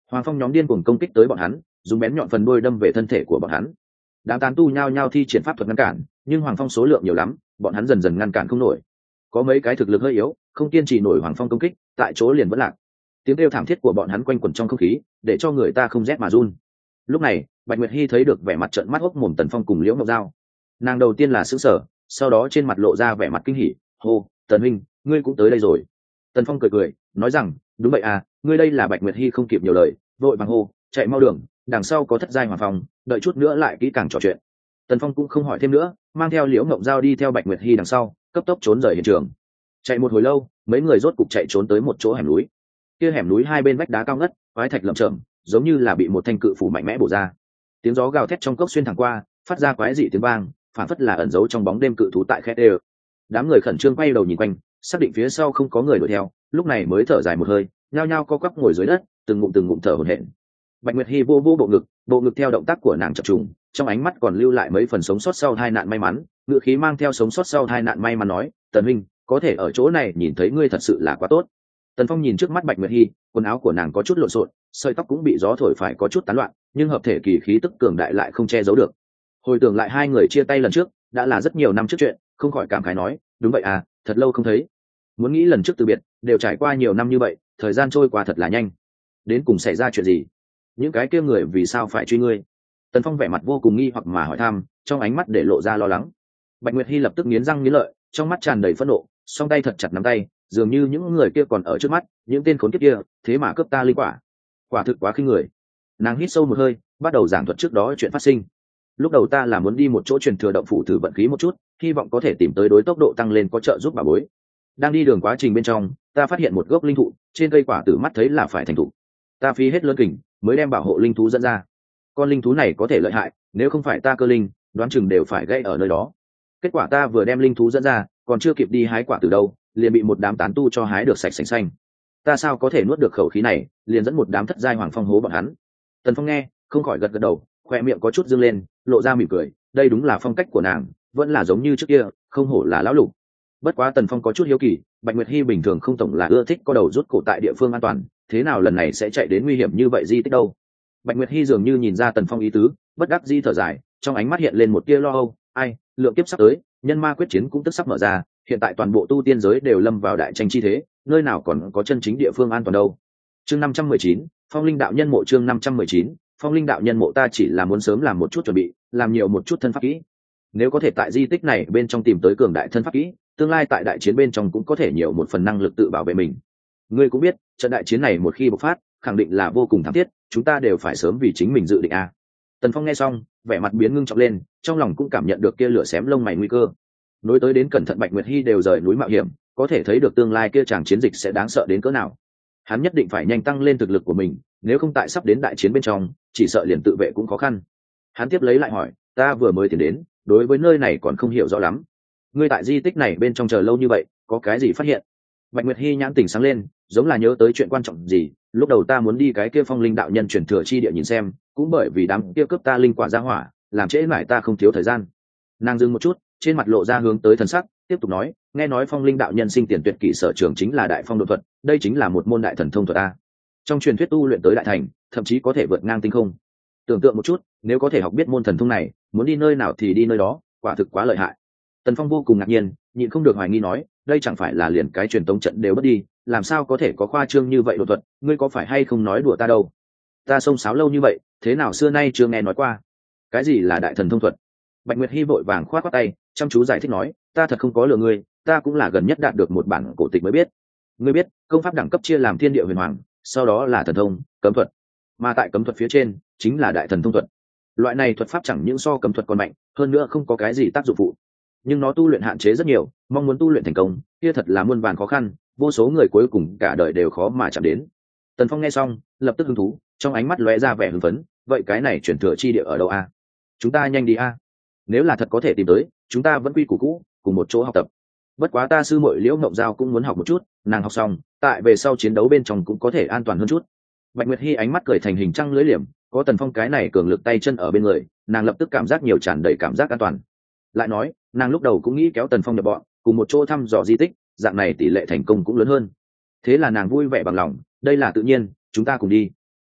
Hoàng Phong nhóm điên cuồng công kích tới bọn hắn, dùng bén nhọn phần đuôi đâm về thân thể của bọn hắn. Đám tán tu nhao nhao thi triển pháp thuật ngăn cản, nhưng Hoàng Phong số lượng nhiều lắm, bọn hắn dần dần ngăn cản không nổi. Có mấy cái thực lực hơi yếu, không kiên trì nổi Hoàng Phong công kích, tại chỗ liền vỡ lạc. Tiếng kêu thảm thiết của bọn hắn quanh quẩn trong không khí, để cho người ta không rét mà run. Lúc này, Bạch Nguyệt Hi thấy được vẻ mặt trợn mắt hốc mồm Tần Phong cùng Liễu Ngọc Giao. Nàng đầu tiên là sửng sở, sau đó trên mặt lộ ra vẻ mặt kinh hỉ, hô, Tần huynh, ngươi cũng tới đây rồi. Tần Phong cười cười, nói rằng, đúng vậy à, ngươi đây là Bạch Nguyệt Hi không kịp nhiều lời, vội vàng hô, chạy mau đường, đằng sau có thất giai Hoàng Phong, đợi chút nữa lại kỹ càng trò chuyện. Tần Phong cũng không hỏi thêm nữa, mang theo Liễu Ngọc Giao đi theo Bạch Nguyệt Hi đằng sau, cấp tốc trốn rời hiện trường. Chạy một hồi lâu, mấy người rốt cục chạy trốn tới một chỗ hẻm núi. Kia hẻm núi hai bên vách đá cao ngất, quái thạch lởm chởm, giống như là bị một thanh cự phủ mạnh mẽ bổ ra. Tiếng gió gào thét trong cốc xuyên thẳng qua, phát ra quái dị tiếng vang, phản phất là ẩn giấu trong bóng đêm cự thú tại khe đê. Đám người khẩn trương quay đầu nhìn quanh, xác định phía sau không có người đuổi theo, lúc này mới thở dài một hơi, nhao nhao co quắp ngồi dưới đất, từng ngụm thở hổn hển. Bạch Nguyệt Hi vô bộ ngực theo động tác của nàng chập trùng, trong ánh mắt còn lưu lại mấy phần sống sót sau tai nạn may mắn, ngữ khí mang theo sống sót sau tai nạn may mắn nói, Tần huynh, có thể ở chỗ này nhìn thấy ngươi thật sự là quá tốt. Tần Phong nhìn trước mắt Bạch Nguyệt Hi, quần áo của nàng có chút lộn xộn, sợi tóc cũng bị gió thổi phải có chút tán loạn, nhưng hợp thể kỳ khí tức cường đại lại không che giấu được. Hồi tưởng lại hai người chia tay lần trước, đã là rất nhiều năm trước chuyện, không khỏi cảm khái nói, đúng vậy à, thật lâu không thấy. Muốn nghĩ lần trước từ biệt, đều trải qua nhiều năm như vậy, thời gian trôi qua thật là nhanh. Đến cùng xảy ra chuyện gì? Những cái kia người vì sao phải truy ngươi? Tần Phong vẻ mặt vô cùng nghi hoặc mà hỏi thăm, trong ánh mắt để lộ ra lo lắng. Bạch Nguyệt Hi lập tức nghiến răng nghiến lợi, trong mắt tràn đầy phẫn nộ, song tay thật chặt nắm tay, dường như những người kia còn ở trước mắt, những tên khốn kiếp kia, thế mà cướp ta linh quả. Quả thực quá khinh người. Nàng hít sâu một hơi, bắt đầu giảng thuật trước đó chuyện phát sinh. Lúc đầu ta là muốn đi một chỗ truyền thừa động phủ thử vận khí một chút, hy vọng có thể tìm tới đối tốc độ tăng lên có trợ giúp bà bối. Đang đi đường quá trình bên trong, ta phát hiện một gốc linh thụ, trên cây quả tử mắt thấy là phải thành thụ. Ta phí hết lớn kình, mới đem bảo hộ linh thú dẫn ra. Con linh thú này có thể lợi hại, nếu không phải ta cơ linh, đoán chừng đều phải gãy ở nơi đó. Kết quả ta vừa đem linh thú dẫn ra, còn chưa kịp đi hái quả từ đâu, liền bị một đám tán tu cho hái được sạch sành xanh. Ta sao có thể nuốt được khẩu khí này, liền dẫn một đám thất giai Hoàng Phong hố bọn hắn. Tần Phong nghe, không khỏi gật gật đầu, khoe miệng có chút dương lên, lộ ra mỉm cười, đây đúng là phong cách của nàng, vẫn là giống như trước kia, không hổ là lão lục. Bất quá Tần Phong có chút hiếu kỳ, Bạch Nguyệt Hi bình thường không tổng là ưa thích có đầu rút cổ tại địa phương an toàn, thế nào lần này sẽ chạy đến nguy hiểm như vậy di tích đâu? Bạch Nguyệt Hi dường như nhìn ra Tần Phong ý tứ, bất đắc dĩ thở dài, trong ánh mắt hiện lên một tia lo âu, ai, lượng kiếp sắp tới, nhân ma quyết chiến cũng tức sắp mở ra, hiện tại toàn bộ tu tiên giới đều lâm vào đại tranh chi thế, nơi nào còn có chân chính địa phương an toàn đâu. Chương 519, Phong Linh đạo nhân mộ. Chương 519, Phong Linh đạo nhân mộ. Ta chỉ là muốn sớm làm một chút chuẩn bị, làm nhiều một chút thân pháp kỹ. Nếu có thể tại di tích này bên trong tìm tới cường đại thân pháp kỹ, tương lai tại đại chiến bên trong cũng có thể nhiều một phần năng lực tự bảo vệ mình. Ngươi cũng biết, trận đại chiến này một khi bộc phát, khẳng định là vô cùng thảm thiết, chúng ta đều phải sớm vì chính mình dự định a. Tần Phong nghe xong, vẻ mặt biến ngưng trọng lên, trong lòng cũng cảm nhận được kia lửa xém lông mày nguy cơ. Nối tới đến cẩn thận Bạch Nguyệt Hi đều rời núi mạo hiểm, có thể thấy được tương lai kia chàng chiến dịch sẽ đáng sợ đến cỡ nào. Hắn nhất định phải nhanh tăng lên thực lực của mình, nếu không tại sắp đến đại chiến bên trong, chỉ sợ liền tự vệ cũng khó khăn. Hắn tiếp lấy lại hỏi, ta vừa mới tiến đến, đối với nơi này còn không hiểu rõ lắm. Ngươi tại di tích này bên trong chờ lâu như vậy, có cái gì phát hiện? Bạch Nguyệt Hi nhãn tỉnh sáng lên, giống là nhớ tới chuyện quan trọng gì. Lúc đầu ta muốn đi cái kia Phong Linh đạo nhân truyền thừa chi địa nhìn xem, cũng bởi vì đám kia cướp ta linh quả ra hỏa, làm trễ mãi ta không thiếu thời gian. Nàng dừng một chút, trên mặt lộ ra hướng tới thần sắc, tiếp tục nói, nghe nói Phong Linh đạo nhân sinh tiền tuyệt kỷ sở trường chính là đại phong độ thuật, đây chính là một môn đại thần thông thuật a. Trong truyền thuyết tu luyện tới đại thành, thậm chí có thể vượt ngang tinh không. Tưởng tượng một chút, nếu có thể học biết môn thần thông này, muốn đi nơi nào thì đi nơi đó, quả thực quá lợi hại. Tần Phong vô cùng ngạc nhiên, nhịn không được hoài nghi nói, đây chẳng phải là liền cái truyền tống trận đều mất đi, làm sao có thể có khoa trương như vậy độ thuật, ngươi có phải hay không nói đùa ta đâu? Ta xông xáo lâu như vậy, thế nào xưa nay chưa nghe nói qua? Cái gì là đại thần thông thuật? Bạch Nguyệt Hi vội vàng khoát khoát tay, chăm chú giải thích nói, ta thật không có lừa ngươi, ta cũng là gần nhất đạt được một bản cổ tịch mới biết. Ngươi biết, công pháp đẳng cấp chia làm thiên địa huyền hoàng, sau đó là thần thông, cấm thuật, mà tại cấm thuật phía trên chính là đại thần thông thuật. Loại này thuật pháp chẳng những so cấm thuật còn mạnh, hơn nữa không có cái gì tác dụng phụ, nhưng nó tu luyện hạn chế rất nhiều, mong muốn tu luyện thành công, kia thật là muôn vàn khó khăn, vô số người cuối cùng cả đời đều khó mà chạm đến. Tần Phong nghe xong, lập tức hứng thú, trong ánh mắt lóe ra vẻ hưng phấn, vậy cái này chuyển thừa chi địa ở đâu a? Chúng ta nhanh đi a. Nếu là thật có thể tìm tới, chúng ta vẫn quy củ cũ, cùng một chỗ học tập. Bất quá ta sư muội Liễu Ngộng Giao cũng muốn học một chút, nàng học xong, tại về sau chiến đấu bên trong cũng có thể an toàn hơn chút. Bạch Nguyệt Hi ánh mắt cười thành hình trăng lưỡi liềm, có Tần Phong cái này cường lực tay chân ở bên người, nàng lập tức cảm giác nhiều tràn đầy cảm giác an toàn. Lại nói, nàng lúc đầu cũng nghĩ kéo Tần Phong nhập bọn, cùng một chỗ thăm dò di tích, dạng này tỷ lệ thành công cũng lớn hơn. Thế là nàng vui vẻ bằng lòng, đây là tự nhiên, chúng ta cùng đi.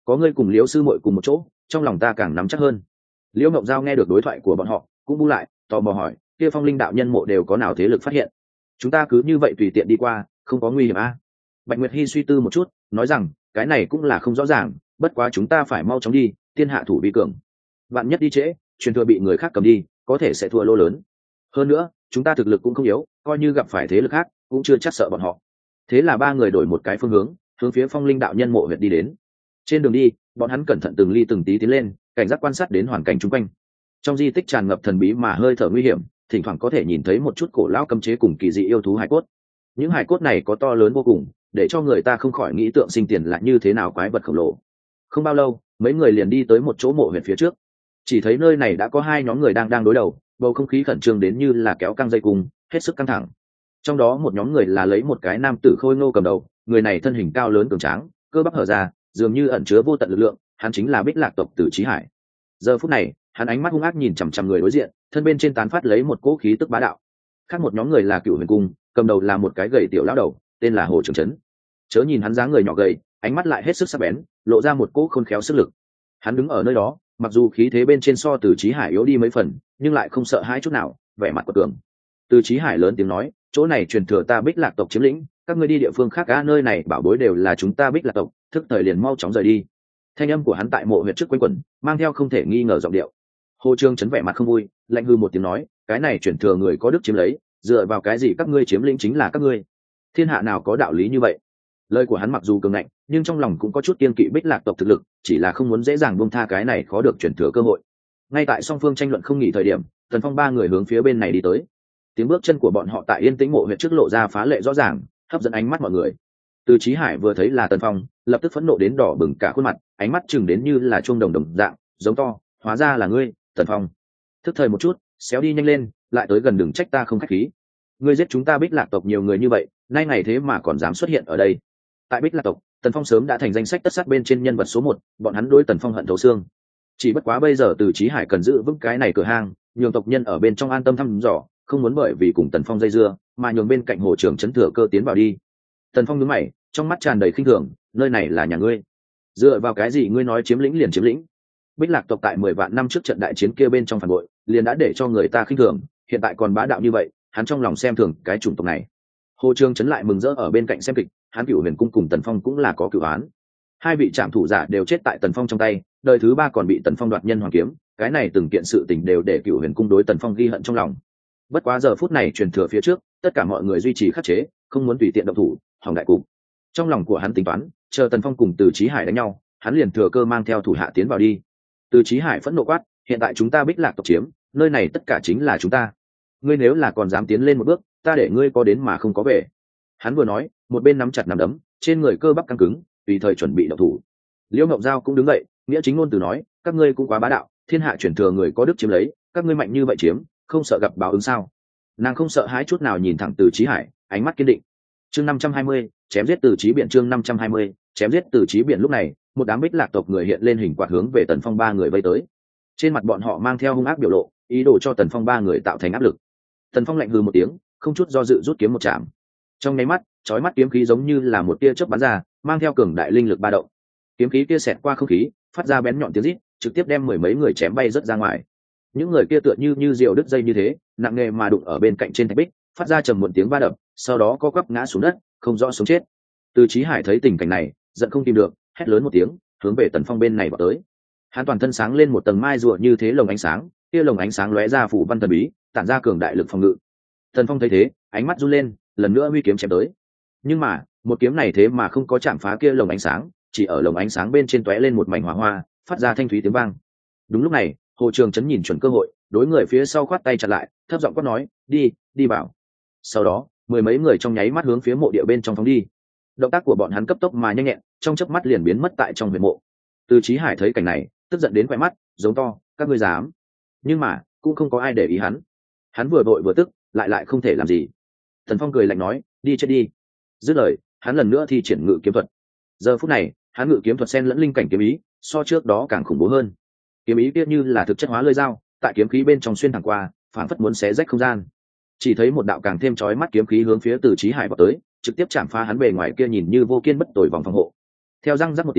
có ngươi cùng liễu sư muội cùng một chỗ, trong lòng ta càng nắm chắc hơn. Liễu Ngộng Giao nghe được đối thoại của bọn họ cũng bu lại, tò mò hỏi, kia Phong Linh đạo nhân mộ đều có nào thế lực phát hiện? Chúng ta cứ như vậy tùy tiện đi qua, không có nguy hiểm a? Bạch Nguyệt Hi suy tư một chút, nói rằng, cái này cũng là không rõ ràng, bất quá chúng ta phải mau chóng đi, thiên hạ thủ vi cường, vạn nhất đi trễ, truyền thừa bị người khác cầm đi, có thể sẽ thua lỗ lớn. Hơn nữa, chúng ta thực lực cũng không yếu, coi như gặp phải thế lực khác, cũng chưa chắc sợ bọn họ. Thế là ba người đổi một cái phương hướng, hướng phía Phong Linh đạo nhân mộ huyệt đi đến. Trên đường đi, bọn hắn cẩn thận từng ly từng tí tiến lên, cảnh giác quan sát đến hoàn cảnh chung quanh. Trong di tích tràn ngập thần bí mà hơi thở nguy hiểm, thỉnh thoảng có thể nhìn thấy một chút cổ lão cấm chế cùng kỳ dị yêu thú hải cốt. Những hải cốt này có to lớn vô cùng, để cho người ta không khỏi nghĩ tượng sinh tiền là như thế nào quái vật khổng lồ. Không bao lâu, mấy người liền đi tới một chỗ mộ huyệt phía trước. Chỉ thấy nơi này đã có hai nhóm người đang đối đầu, bầu không khí khẩn trương đến như là kéo căng dây cung, hết sức căng thẳng. Trong đó một nhóm người là lấy một cái nam tử khôi ngô cầm đầu, người này thân hình cao lớn cường tráng, cơ bắp hở ra, dường như ẩn chứa vô tận lực lượng, hắn chính là Bích Lạc tộc Tử Chí Hải. Giờ phút này, hắn ánh mắt hung ác nhìn chằm chằm người đối diện, thân bên trên tán phát lấy một cỗ khí tức bá đạo. Khác một nhóm người là Cựu Huyền Cung, cầm đầu là một cái gầy tiểu lão đầu, tên là Hồ Trường Trấn. Chớ nhìn hắn dáng người nhỏ gầy, ánh mắt lại hết sức sắc bén, lộ ra một cỗ khôn khéo sức lực. Hắn đứng ở nơi đó, mặc dù khí thế bên trên so Từ Chí Hải yếu đi mấy phần, nhưng lại không sợ hãi chút nào, vẻ mặt quật cường. Từ Chí Hải lớn tiếng nói, chỗ này truyền thừa ta Bích Lạc tộc chiếm lĩnh, các ngươi đi địa phương khác á, nơi này bảo bối đều là chúng ta Bích Lạc tộc, thức thời liền mau chóng rời đi. Thanh âm của hắn tại mộ huyệt trước quanh quẩn, mang theo không thể nghi ngờ giọng điệu. Hồ Trương chấn vẻ mặt không vui, lạnh hư một tiếng nói, cái này truyền thừa người có đức chiếm lấy, dựa vào cái gì các ngươi chiếm lĩnh chính là các ngươi? Thiên hạ nào có đạo lý như vậy? Lời của hắn mặc dù cường ngạnh, nhưng trong lòng cũng có chút kiên kỵ Bích Lạc tộc thực lực, chỉ là không muốn dễ dàng buông tha cái này khó được truyền thừa cơ hội. Ngay tại song phương tranh luận không nghỉ thời điểm, Tần Phong ba người hướng phía bên này đi tới. Tiếng bước chân của bọn họ tại yên tĩnh mộ huyệt trước lộ ra phá lệ rõ ràng, hấp dẫn ánh mắt mọi người. Từ Chí Hải vừa thấy là Tần Phong, lập tức phẫn nộ đến đỏ bừng cả khuôn mặt, ánh mắt chừng đến như là chuông đồng đồng dạng, giống to, hóa ra là ngươi, Tần Phong. Thức thời một chút, xéo đi nhanh lên, lại tới gần đừng trách ta không khách khí. Ngươi giết chúng ta Bích Lạc tộc nhiều người như vậy, nay ngày thế mà còn dám xuất hiện ở đây. Tại Bích Lạc tộc, Tần Phong sớm đã thành danh sách tất sát bên trên nhân vật số 1, bọn hắn đối Tần Phong hận thấu xương. Chỉ bất quá bây giờ Từ Chí Hải cần giữ vững cái này cửa hang, nhường tộc nhân ở bên trong an tâm thăm dò, không muốn bởi vì cùng Tần Phong dây dưa, mà nhường bên cạnh Hồ Trường chấn thừa cơ tiến vào đi. Tần Phong nhướng mày, trong mắt tràn đầy khinh thường, nơi này là nhà ngươi, dựa vào cái gì ngươi nói chiếm lĩnh liền chiếm lĩnh? Bích Lạc tộc tại 10 vạn năm trước trận đại chiến kia bên trong phản bội, liền đã để cho người ta khinh thường, hiện tại còn bá đạo như vậy, hắn trong lòng xem thường cái chủng tộc này. Hồ Trường chấn lại mừng rỡ ở bên cạnh xem kịch, hắn Cửu Huyền Cung cùng Tần Phong cũng là có cửu án. Hai vị trạm thủ giả đều chết tại Tần Phong trong tay, đời thứ ba còn bị Tần Phong đoạt nhân hoàng kiếm, cái này từng kiện sự tình đều để Cửu Huyền Cung đối Tần Phong ghi hận trong lòng. Bất quá giờ phút này truyền thừa phía trước, tất cả mọi người duy trì khắc chế, không muốn tùy tiện động thủ, hỏng đại cục. Trong lòng của hắn tính toán, chờ Tần Phong cùng Từ Chí Hải đánh nhau, hắn liền thừa cơ mang theo thủ hạ tiến vào đi. Từ Chí Hải phẫn nộ quát, hiện tại chúng ta Bích Lạc tộc chiếm, nơi này tất cả chính là chúng ta. Ngươi nếu là còn dám tiến lên một bước, ta để ngươi có đến mà không có về. Hắn vừa nói, một bên nắm chặt nắm đấm, trên người cơ bắp căng cứng, tùy thời chuẩn bị động thủ. Liễu Ngộng Giao cũng đứng dậy, nghĩa chính ngôn từ nói, các ngươi cũng quá bá đạo, thiên hạ chuyển thừa người có đức chiếm lấy, các ngươi mạnh như vậy chiếm, không sợ gặp báo ứng sao? Nàng không sợ hãi chút nào nhìn thẳng Từ Chí Hải, ánh mắt kiên định. Chương 520, chém giết Từ Chí Biển. Chương 520, chém giết Từ Chí Biển. Lúc này, một đám Bích Lạc tộc người hiện lên hình quạt hướng về Tần Phong ba người vây tới. Trên mặt bọn họ mang theo hung ác biểu lộ, ý đồ cho Tần Phong ba người tạo thành áp lực. Tần Phong lạnh hừ một tiếng, không chút do dự rút kiếm một chạm. Trong nháy mắt, chói mắt kiếm khí giống như là một tia chớp bắn ra, mang theo cường đại linh lực ba động. Kiếm khí kia xẹt qua không khí, phát ra bén nhọn tiếng rít, trực tiếp đem mười mấy người chém bay rất ra ngoài. Những người kia tựa như diều đứt dây như thế, nặng nề mà đụng ở bên cạnh trên thạch bích, phát ra trầm một tiếng va đập, sau đó co quắp ngã xuống đất, không rõ sống chết. Từ Chí Hải thấy tình cảnh này, giận không kìm được, hét lớn một tiếng, hướng về Tần Phong bên này vọt tới. Hắn toàn thân sáng lên một tầng mai rùa như thế lồng ánh sáng, kia lồng ánh sáng lóe ra phủ văn thần bí, tản ra cường đại lực phòng ngự. Tần Phong thấy thế, ánh mắt run lên, lần nữa huy kiếm chém tới. Nhưng mà, một kiếm này thế mà không có chạm phá kia lồng ánh sáng, chỉ ở lồng ánh sáng bên trên tóe lên một mảnh hỏa hoa, phát ra thanh thúy tiếng vang. Đúng lúc này, Hồ Trường chấn nhìn chuẩn cơ hội, đối người phía sau khoát tay chặn lại, thấp giọng quát nói, đi vào. Sau đó, mười mấy người trong nháy mắt hướng phía mộ địa bên trong phóng đi. Động tác của bọn hắn cấp tốc mà nhanh nhẹn, trong chớp mắt liền biến mất tại trong huyệt mộ. Từ Chí Hải thấy cảnh này, tức giận đến quay mắt, giống to, các ngươi dám? Nhưng mà, cũng không có ai để ý hắn. Hắn vừa vội vừa tức, lại không thể làm gì. Thần Phong cười lạnh nói, đi chết đi. Dứt lời, hắn lần nữa thi triển ngự kiếm thuật. Giờ phút này, hắn ngự kiếm thuật xen lẫn linh cảnh kiếm ý, so trước đó càng khủng bố hơn. Kiếm ý kia như là thực chất hóa lưỡi dao, tại kiếm khí bên trong xuyên thẳng qua, phản phất muốn xé rách không gian. Chỉ thấy một đạo càng thêm chói mắt kiếm khí hướng phía Từ Chí Hải vào tới, trực tiếp chạm phá hắn bề ngoài kia nhìn như vô kiên bất tồi vòng phòng hộ. Theo răng rắc một tiếng,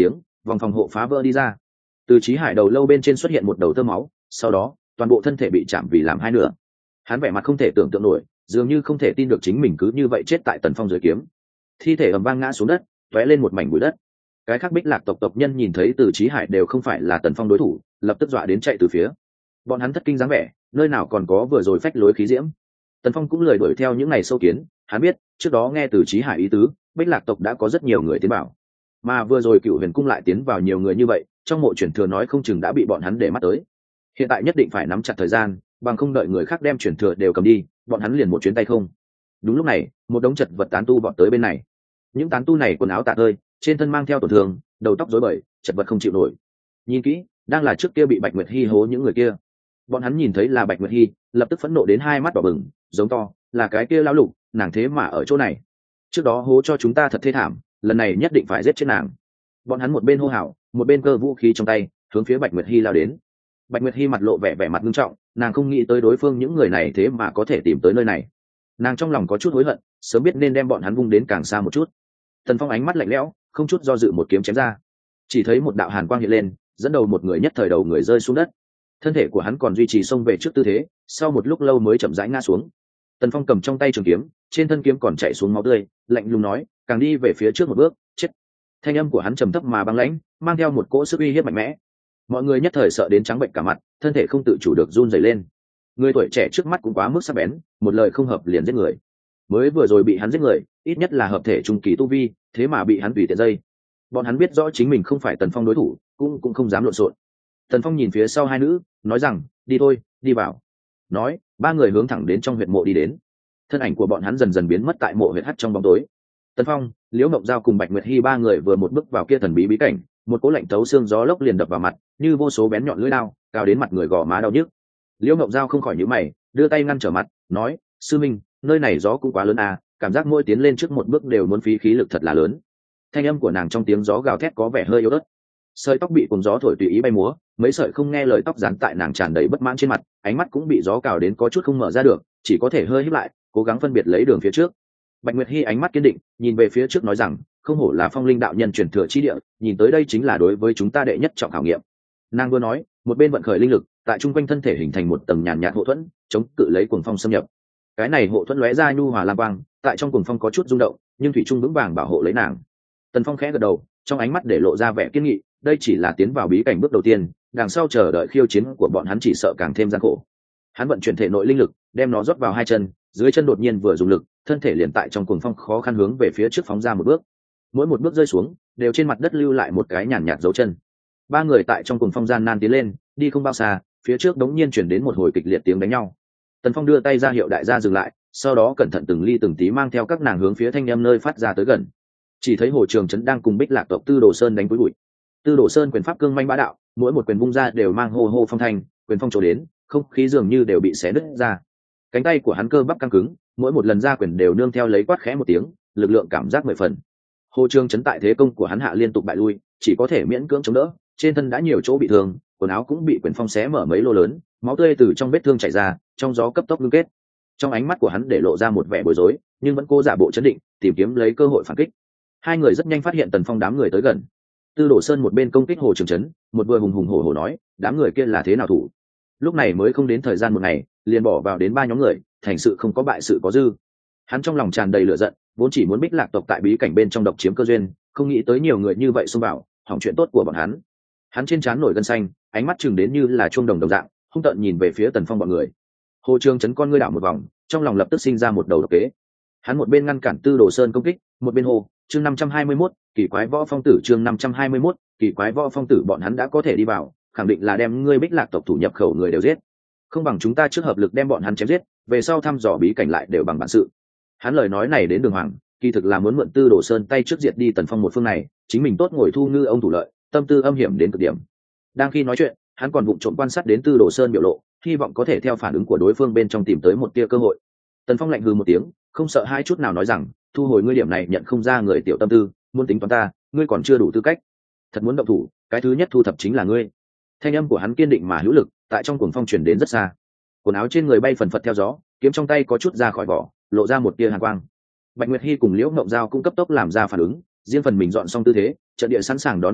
vòng phòng hộ phá vỡ đi ra. Từ Chí Hải đầu lâu bên trên xuất hiện một đầu tơ máu, sau đó toàn bộ thân thể bị chạm vì làm hai nửa. Hắn vẻ mặt không thể tưởng tượng nổi, dường như không thể tin được chính mình cứ như vậy chết tại Tần Phong dưới kiếm. Thi thể ầm vang ngã xuống đất, tóe lên một mảnh bụi đất. Cái khác Bích Lạc tộc nhân nhìn thấy Từ Chí Hải đều không phải là Tần Phong đối thủ, lập tức dọa đến chạy từ phía. Bọn hắn thất kinh dáng vẻ, nơi nào còn có vừa rồi phách lối khí diễm. Tần Phong cũng lười đuổi theo những ngày sâu kiến, hắn biết trước đó nghe Từ Chí Hải ý tứ, Bích Lạc tộc đã có rất nhiều người tiến bảo, mà vừa rồi Cựu Huyền cung lại tiến vào nhiều người như vậy, trong mộ truyền thừa nói không chừng đã bị bọn hắn để mắt tới. Hiện tại nhất định phải nắm chặt thời gian, bằng không đợi người khác đem truyền thừa đều cầm đi, bọn hắn liền một chuyến tay không. Đúng lúc này, một đống chật vật tán tu vọt tới bên này. Những tán tu này quần áo tả tơi, trên thân mang theo tổn thương, đầu tóc rối bời, chật vật không chịu nổi. Nhìn kỹ, đang là trước kia bị Bạch Nguyệt Hi hố những người kia. Bọn hắn nhìn thấy là Bạch Nguyệt Hi, lập tức phẫn nộ đến hai mắt đỏ bừng, giống to, là cái kia lão lục, nàng thế mà ở chỗ này. Trước đó hố cho chúng ta thật thê thảm, lần này nhất định phải giết chết nàng. Bọn hắn một bên hô hào, một bên cơ vũ khí trong tay, hướng phía Bạch Nguyệt Hi lao đến. Bạch Nguyệt Hi mặt lộ vẻ mặt nghiêm trọng, nàng không nghĩ tới đối phương những người này thế mà có thể tìm tới nơi này. Nàng trong lòng có chút hối hận, sớm biết nên đem bọn hắn vung đến càng xa một chút. Tần Phong ánh mắt lạnh lẽo, không chút do dự một kiếm chém ra. Chỉ thấy một đạo hàn quang hiện lên, dẫn đầu một người nhất thời đầu người rơi xuống đất. Thân thể của hắn còn duy trì xông về trước tư thế, sau một lúc lâu mới chậm rãi ngã xuống. Tần Phong cầm trong tay trường kiếm, trên thân kiếm còn chảy xuống máu tươi, lạnh lùng nói, càng đi về phía trước một bước, chết. Thanh âm của hắn trầm thấp mà băng lãnh, mang theo một cỗ sức uy hiếp mạnh mẽ. Mọi người nhất thời sợ đến trắng bệnh cả mặt, thân thể không tự chủ được run rẩy lên. Người tuổi trẻ trước mắt cũng quá mức sắc bén, một lời không hợp liền giết người. Mới vừa rồi bị hắn giết người, ít nhất là hợp thể trung kỳ tu vi, thế mà bị hắn tùy tiện dây. Bọn hắn biết rõ chính mình không phải Tần Phong đối thủ, cũng không dám lộn xộn. Tần Phong nhìn phía sau hai nữ, nói rằng, đi thôi, đi vào. Nói, ba người hướng thẳng đến trong huyệt mộ đi đến. Thân ảnh của bọn hắn dần dần biến mất tại mộ huyệt hắt trong bóng tối. Tần Phong, Liễu Ngộng Giao cùng Bạch Nguyệt Hi ba người vừa một bước vào kia thần bí bí cảnh, một cỗ lạnh thấu xương gió lốc liền đập vào mặt, như vô số bén nhọn lưỡi đao, cao đến mặt người gò má đau nhức. Liễu Ngộng Giao không khỏi nhíu mày, đưa tay ngăn trở mặt, nói, sư minh, nơi này gió cũng quá lớn à, cảm giác mỗi tiến lên trước một bước đều muốn phí khí lực thật là lớn. Thanh âm của nàng trong tiếng gió gào thét có vẻ hơi yếu ớt. Sợi tóc bị cuồng gió thổi tùy ý bay múa, mấy sợi không nghe lời tóc dán tại nàng tràn đầy bất mãn trên mặt, ánh mắt cũng bị gió cào đến có chút không mở ra được, chỉ có thể hơi híp lại, cố gắng phân biệt lấy đường phía trước. Bạch Nguyệt Hi ánh mắt kiên định, nhìn về phía trước nói rằng, không hổ là Phong Linh đạo nhân truyền thừa chi địa, nhìn tới đây chính là đối với chúng ta đệ nhất trọng khảo nghiệm. Nàng vừa nói, một bên vận khởi linh lực, tại trung quanh thân thể hình thành một tầng nhàn nhạt hộ thuẫn, chống cự lấy cuồng phong xâm nhập. Cái này hộ thuẫn lóe ra nhu hòa lam quang, tại trong cuồng phong có chút rung động, nhưng thủy trung vững vàng bảo hộ lấy nàng. Tần Phong khẽ gật đầu, trong ánh mắt để lộ ra vẻ kiên nghị, đây chỉ là tiến vào bí cảnh bước đầu tiên, đằng sau chờ đợi khiêu chiến của bọn hắn chỉ sợ càng thêm gian khổ. Hắn vận chuyển thể nội linh lực, đem nó rót vào hai chân, dưới chân đột nhiên vừa dùng lực, thân thể liền tại trong cuồng phong khó khăn hướng về phía trước phóng ra một bước. Mỗi một bước rơi xuống, đều trên mặt đất lưu lại một cái nhàn nhạt dấu chân. Ba người tại trong cuồng phong gian nan tiến lên, đi không bao xa, phía trước đống nhiên chuyển đến một hồi kịch liệt tiếng đánh nhau. Tần Phong đưa tay ra hiệu đại gia dừng lại, sau đó cẩn thận từng ly từng tí mang theo các nàng hướng phía thanh âm nơi phát ra tới gần. Chỉ thấy Hồ Trường Trấn đang cùng Bích Lạc tộc Tư Đồ Sơn đánh cúi bụi. Tư Đồ Sơn quyền pháp cương manh bá đạo, mỗi một quyền vung ra đều mang hô hô phong thanh, quyền phong trổ đến, không khí dường như đều bị xé nứt ra. Cánh tay của hắn cơ bắp căng cứng, mỗi một lần ra quyền đều nương theo lấy quát khẽ một tiếng, lực lượng cảm giác mười phần. Hồ Trường Trấn tại thế công của hắn hạ liên tục bại lui, chỉ có thể miễn cưỡng chống đỡ, trên thân đã nhiều chỗ bị thương, quần áo cũng bị quyền phong xé mở mấy lô lớn, máu tươi từ trong vết thương chảy ra, trong gió cấp tốc ngưng kết. Trong ánh mắt của hắn để lộ ra một vẻ bối rối, nhưng vẫn cố giả bộ chấn định, tìm kiếm lấy cơ hội phản kích. Hai người rất nhanh phát hiện Tần Phong đám người tới gần. Tư Đồ Sơn một bên công kích Hồ Trường Trấn, một vừa hùng hùng hổ hổ nói, đám người kia là thế nào thủ? Lúc này mới không đến thời gian một ngày, liền bỏ vào đến ba nhóm người, thành sự không có bại sự có dư. Hắn trong lòng tràn đầy lửa giận, vốn chỉ muốn Bích Lạc tộc tại bí cảnh bên trong độc chiếm cơ duyên, không nghĩ tới nhiều người như vậy xông vào, hỏng chuyện tốt của bọn hắn. Hắn trên trán nổi gân xanh, ánh mắt chừng đến như là chuông đồng đồng dạng, hung tợn nhìn về phía Tần Phong bọn người. Hồ Trường Trấn con ngươi đảo một vòng, trong lòng lập tức sinh ra một đầu độc kế. Hắn một bên ngăn cản Tư Đồ Sơn công kích, một bên hô, chương 521, kỳ quái võ phong tử, chương 521, kỳ quái võ phong tử, bọn hắn đã có thể đi vào, khẳng định là đem ngươi Bích Lạc tộc thủ nhập khẩu người đều giết. Không bằng chúng ta trước hợp lực đem bọn hắn chém giết, về sau thăm dò bí cảnh lại đều bằng bản sự. Hắn lời nói này đến Đường Hoàng, kỳ thực là muốn mượn Tư Đồ Sơn tay trước diệt đi Tần Phong một phương này, chính mình tốt ngồi thu ngư ông thủ lợi, tâm tư âm hiểm đến cực điểm. Đang khi nói chuyện, hắn còn vụng trộm quan sát đến Tư Đồ Sơn biểu lộ, hy vọng có thể theo phản ứng của đối phương bên trong tìm tới một tia cơ hội. Tần Phong lạnh hừ một tiếng, không sợ hai chút nào nói rằng, thu hồi ngươi điểm này nhận không ra người tiểu tâm tư, muốn tính toán ta, ngươi còn chưa đủ tư cách. Thật muốn động thủ, cái thứ nhất thu thập chính là ngươi. Thanh âm của hắn kiên định mà hữu lực, tại trong cuồng phong truyền đến rất xa. Quần áo trên người bay phần phật theo gió, kiếm trong tay có chút ra khỏi vỏ, lộ ra một tia hàn quang. Bạch Nguyệt Hi cùng Liễu Ngộng Giao cũng cấp tốc làm ra phản ứng, riêng phần mình dọn xong tư thế, trận địa sẵn sàng đón quân địch,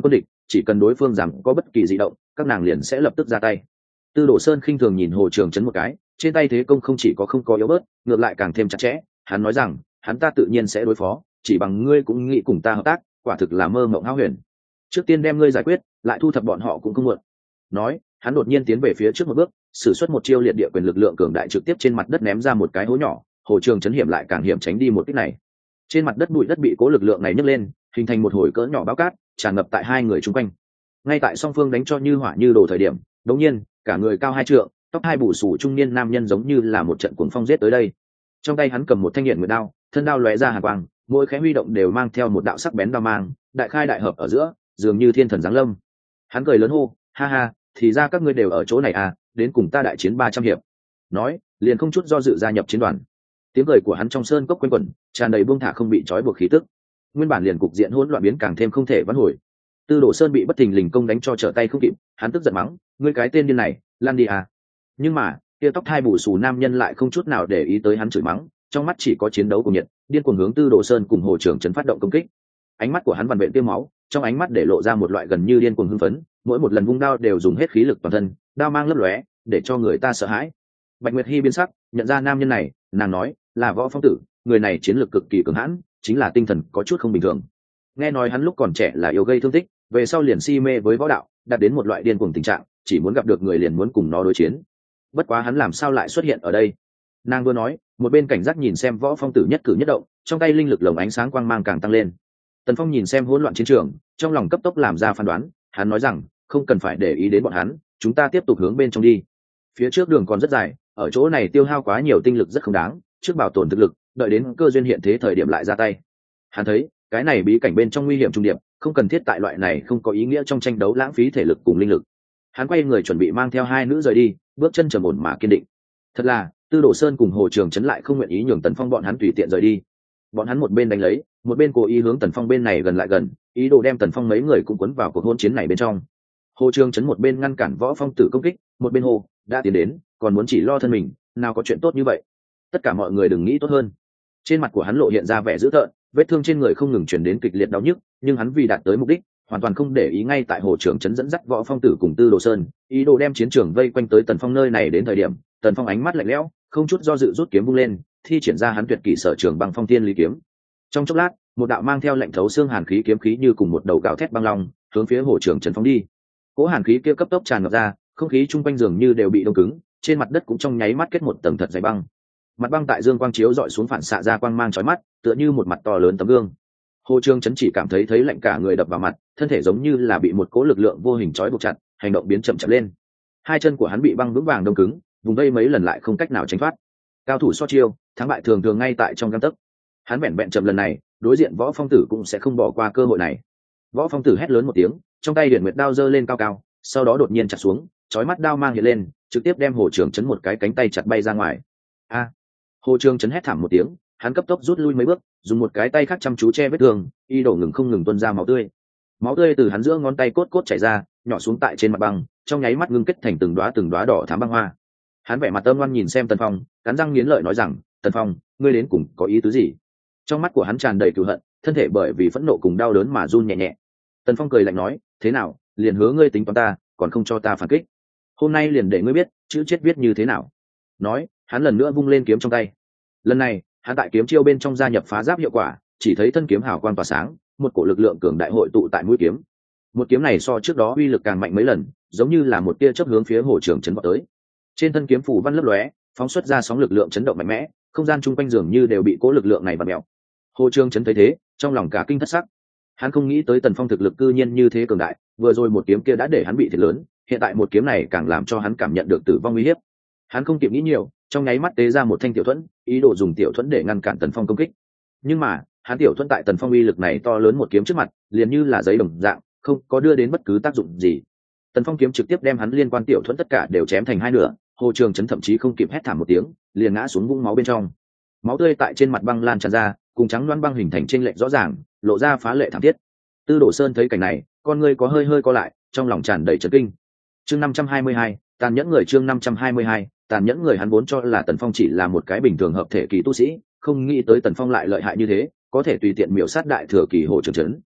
chỉ cần đối phương rằng có bất kỳ dị động các nàng liền sẽ lập tức ra tay. Tư Đồ Sơn khinh thường nhìn Hồ Trường Chấn một cái, trên tay thế công không chỉ có không có yếu bớt, ngược lại càng thêm chặt chẽ. Hắn nói rằng, hắn ta tự nhiên sẽ đối phó, chỉ bằng ngươi cũng nghĩ cùng ta hợp tác, quả thực là mơ mộng hão huyền. Trước tiên đem ngươi giải quyết, lại thu thập bọn họ cũng không muộn. Nói, hắn đột nhiên tiến về phía trước một bước, sử xuất một chiêu liệt địa quyền lực lượng cường đại trực tiếp trên mặt đất ném ra một cái hố nhỏ. Hồ Trường Chấn hiểm lại càng hiểm tránh đi một kích này. Trên mặt đất bụi đất bị cố lực lượng này nhấc lên, hình thành một hồi cỡ nhỏ bão cát, tràn ngập tại hai người chung quanh. Ngay tại song phương đánh cho như hỏa như đồ thời điểm, đột nhiên, cả người cao 2 trượng, tóc hai bù xù trung niên nam nhân giống như là một trận cuồng phong giết tới đây. Trong tay hắn cầm một thanh nhện nguyệt đao, thân đao lóe ra hàn quang, mỗi khẽ huy động đều mang theo một đạo sắc bén đao mang, đại khai đại hợp ở giữa, dường như thiên thần giáng lâm. Hắn cười lớn hô, ha ha, thì ra các ngươi đều ở chỗ này à, đến cùng ta đại chiến 300 hiệp. Nói, liền không chút do dự gia nhập chiến đoàn. Tiếng cười của hắn trong sơn cốc quanh quẩn, tràn đầy buông thả không bị trói buộc khí tức. Nguyên bản liền cục diện hỗn loạn biến càng thêm không thể vãn hồi. Tư Đồ Sơn bị bất thình lình công đánh cho trở tay không kịp, hắn tức giận mắng, ngươi cái tên điên này, lan đi à. Nhưng mà, kia tóc hai bù xù nam nhân lại không chút nào để ý tới hắn chửi mắng, trong mắt chỉ có chiến đấu cùng nhiệt, điên cuồng hướng Tư Đồ Sơn cùng Hồ Trường Chấn phát động công kích. Ánh mắt của hắn vằn vện tiêm máu, trong ánh mắt để lộ ra một loại gần như điên cuồng hưng phấn, mỗi một lần vung đao đều dùng hết khí lực toàn thân, đao mang lấp lóe, để cho người ta sợ hãi. Bạch Nguyệt Hi biến sắc, nhận ra nam nhân này, nàng nói, là Võ Phong Tử, người này chiến lược cực kỳ cường hãn, chính là tinh thần có chút không bình thường. Nghe nói hắn lúc còn trẻ là yêu gây thương tích, về sau liền si mê với võ đạo, đạt đến một loại điên cuồng tình trạng, chỉ muốn gặp được người liền muốn cùng nó đối chiến. Bất quá hắn làm sao lại xuất hiện ở đây? Nàng vừa nói, một bên cảnh giác nhìn xem Võ Phong Tử nhất cử nhất động, trong tay linh lực lồng ánh sáng quang mang càng tăng lên. Tần Phong nhìn xem hỗn loạn chiến trường, trong lòng cấp tốc làm ra phán đoán, hắn nói rằng, không cần phải để ý đến bọn hắn, chúng ta tiếp tục hướng bên trong đi. Phía trước đường còn rất dài, ở chỗ này tiêu hao quá nhiều tinh lực rất không đáng, trước bảo tồn thực lực, đợi đến cơ duyên hiện thế thời điểm lại ra tay. Hắn thấy, cái này bí cảnh bên trong nguy hiểm trung điệp, không cần thiết tại loại này không có ý nghĩa trong tranh đấu lãng phí thể lực cùng linh lực. Hắn quay người chuẩn bị mang theo hai nữ rời đi, bước chân trầm ổn mà kiên định. Thật là, Tư Đồ Sơn cùng Hồ Trường Chấn lại không nguyện ý nhường Tần Phong bọn hắn tùy tiện rời đi. Bọn hắn một bên đánh lấy, một bên cố ý hướng Tần Phong bên này gần lại gần, ý đồ đem Tần Phong mấy người cũng cuốn vào cuộc hôn chiến này bên trong. Hồ Trường Chấn một bên ngăn cản Võ Phong Tử công kích, một bên hô, đã tiến đến, còn muốn chỉ lo thân mình, nào có chuyện tốt như vậy. Tất cả mọi người đừng nghĩ tốt hơn. Trên mặt của hắn lộ hiện ra vẻ dữ tợn, vết thương trên người không ngừng chuyển đến kịch liệt đau nhức, nhưng hắn vì đạt tới mục đích, hoàn toàn không để ý. Ngay tại Hồ Trường Chấn dẫn dắt Võ Phong Tử cùng Tư Đồ Sơn, ý đồ đem chiến trường vây quanh tới Tần Phong nơi này đến thời điểm, Tần Phong ánh mắt lạnh lẽo, không chút do dự rút kiếm vung lên, thi triển ra hắn tuyệt kỹ sở trường Băng Phong Thiên Lý kiếm. Trong chốc lát, một đạo mang theo lệnh thấu xương hàn khí kiếm khí như cùng một đầu gào thét băng long, hướng phía Hồ Trường Chấn phóng đi. Cỗ hàn khí kia cấp tốc tràn ngập ra, không khí chung quanh dường như đều bị đông cứng, trên mặt đất cũng trong nháy mắt kết một tầng thật dày băng. Mặt băng tại dương quang chiếu dọi xuống phản xạ ra quang mang chói mắt, tựa như một mặt to lớn tấm gương. Hồ Trường Chấn chỉ cảm thấy lạnh cả người đập vào mặt, thân thể giống như là bị một cỗ lực lượng vô hình trói buộc chặt, hành động biến chậm chậm lên. Hai chân của hắn bị băng vững vàng đông cứng, vùng vây mấy lần lại không cách nào tránh thoát. Cao thủ so chiêu, thắng bại thường thường ngay tại trong gang tấc. Hắn vẹn vẹn chậm lần này, đối diện Võ Phong Tử cũng sẽ không bỏ qua cơ hội này. Võ Phong Tử hét lớn một tiếng, trong tay Điển Nguyệt đao giơ lên cao cao, sau đó đột nhiên chặt xuống, chói mắt đao mang hiện lên, trực tiếp đem Hồ Trường Chấn một cái cánh tay chặt bay ra ngoài. A! Hồ Trường Chấn hét thảm một tiếng, hắn cấp tốc rút lui mấy bước, dùng một cái tay khác chăm chú che vết thương, y đổ ngừng không ngừng tuôn ra máu tươi. Máu tươi từ hắn giữa ngón tay cốt cốt chảy ra, nhỏ xuống tại trên mặt băng, trong nháy mắt ngưng kết thành từng đóa đỏ thắm băng hoa. Hắn vẻ mặt âm ngoan nhìn xem Tần Phong, cắn răng nghiến lợi nói rằng, Tần Phong, ngươi đến cùng có ý tứ gì? Trong mắt của hắn tràn đầy cừu hận, thân thể bởi vì phẫn nộ cùng đau đớn mà run nhẹ nhẹ. Tần Phong cười lạnh nói, thế nào, liền hứa ngươi tính toán ta, còn không cho ta phản kích. Hôm nay liền để ngươi biết, chữ chết viết như thế nào. Nói, hắn lần nữa vung lên kiếm trong tay. Lần này, hắn tại kiếm chiêu bên trong gia nhập phá giáp hiệu quả, chỉ thấy thân kiếm hào quang tỏa sáng, một cổ lực lượng cường đại hội tụ tại mũi kiếm. Một kiếm này so trước đó uy lực càng mạnh mấy lần, giống như là một tia chớp hướng phía Hồ Trường Chấn vọt tới. Trên thân kiếm phủ văn lấp lóe, phóng xuất ra sóng lực lượng chấn động mạnh mẽ, không gian chung quanh dường như đều bị cố lực lượng này vặn mèo. Hồ Trường Chấn thấy thế, trong lòng cả kinh thất sắc. Hắn không nghĩ tới Tần Phong thực lực cư nhiên như thế cường đại, vừa rồi một kiếm kia đã để hắn bị thiệt lớn, hiện tại một kiếm này càng làm cho hắn cảm nhận được tử vong uy hiếp. Hắn không kịp nghĩ nhiều, trong nháy mắt tế ra một thanh tiểu thuẫn, ý đồ dùng tiểu thuẫn để ngăn cản Tần Phong công kích. Nhưng mà, hắn tiểu thuẫn tại Tần Phong uy lực này to lớn một kiếm trước mặt, liền như là giấy đồng dạng, không có đưa đến bất cứ tác dụng gì. Tần Phong kiếm trực tiếp đem hắn liên quan tiểu thuẫn tất cả đều chém thành hai nửa, Hồ Trường Chấn thậm chí không kịp hét thảm một tiếng, liền ngã xuống vũng máu bên trong. Máu tươi tại trên mặt băng lan tràn ra, cùng trắng loãng băng hình thành chênh lệch rõ ràng, lộ ra phá lệ thảm thiết. Tư Đồ Sơn thấy cảnh này, con ngươi có hơi hơi co lại, trong lòng tràn đầy chấn kinh. Chương 522, tàn nhẫn người. Chương 522, tàn nhẫn người. Hắn vốn cho là Tần Phong chỉ là một cái bình thường hợp thể kỳ tu sĩ, không nghĩ tới Tần Phong lại lợi hại như thế, có thể tùy tiện miểu sát đại thừa kỳ Hồ Trường Chấn.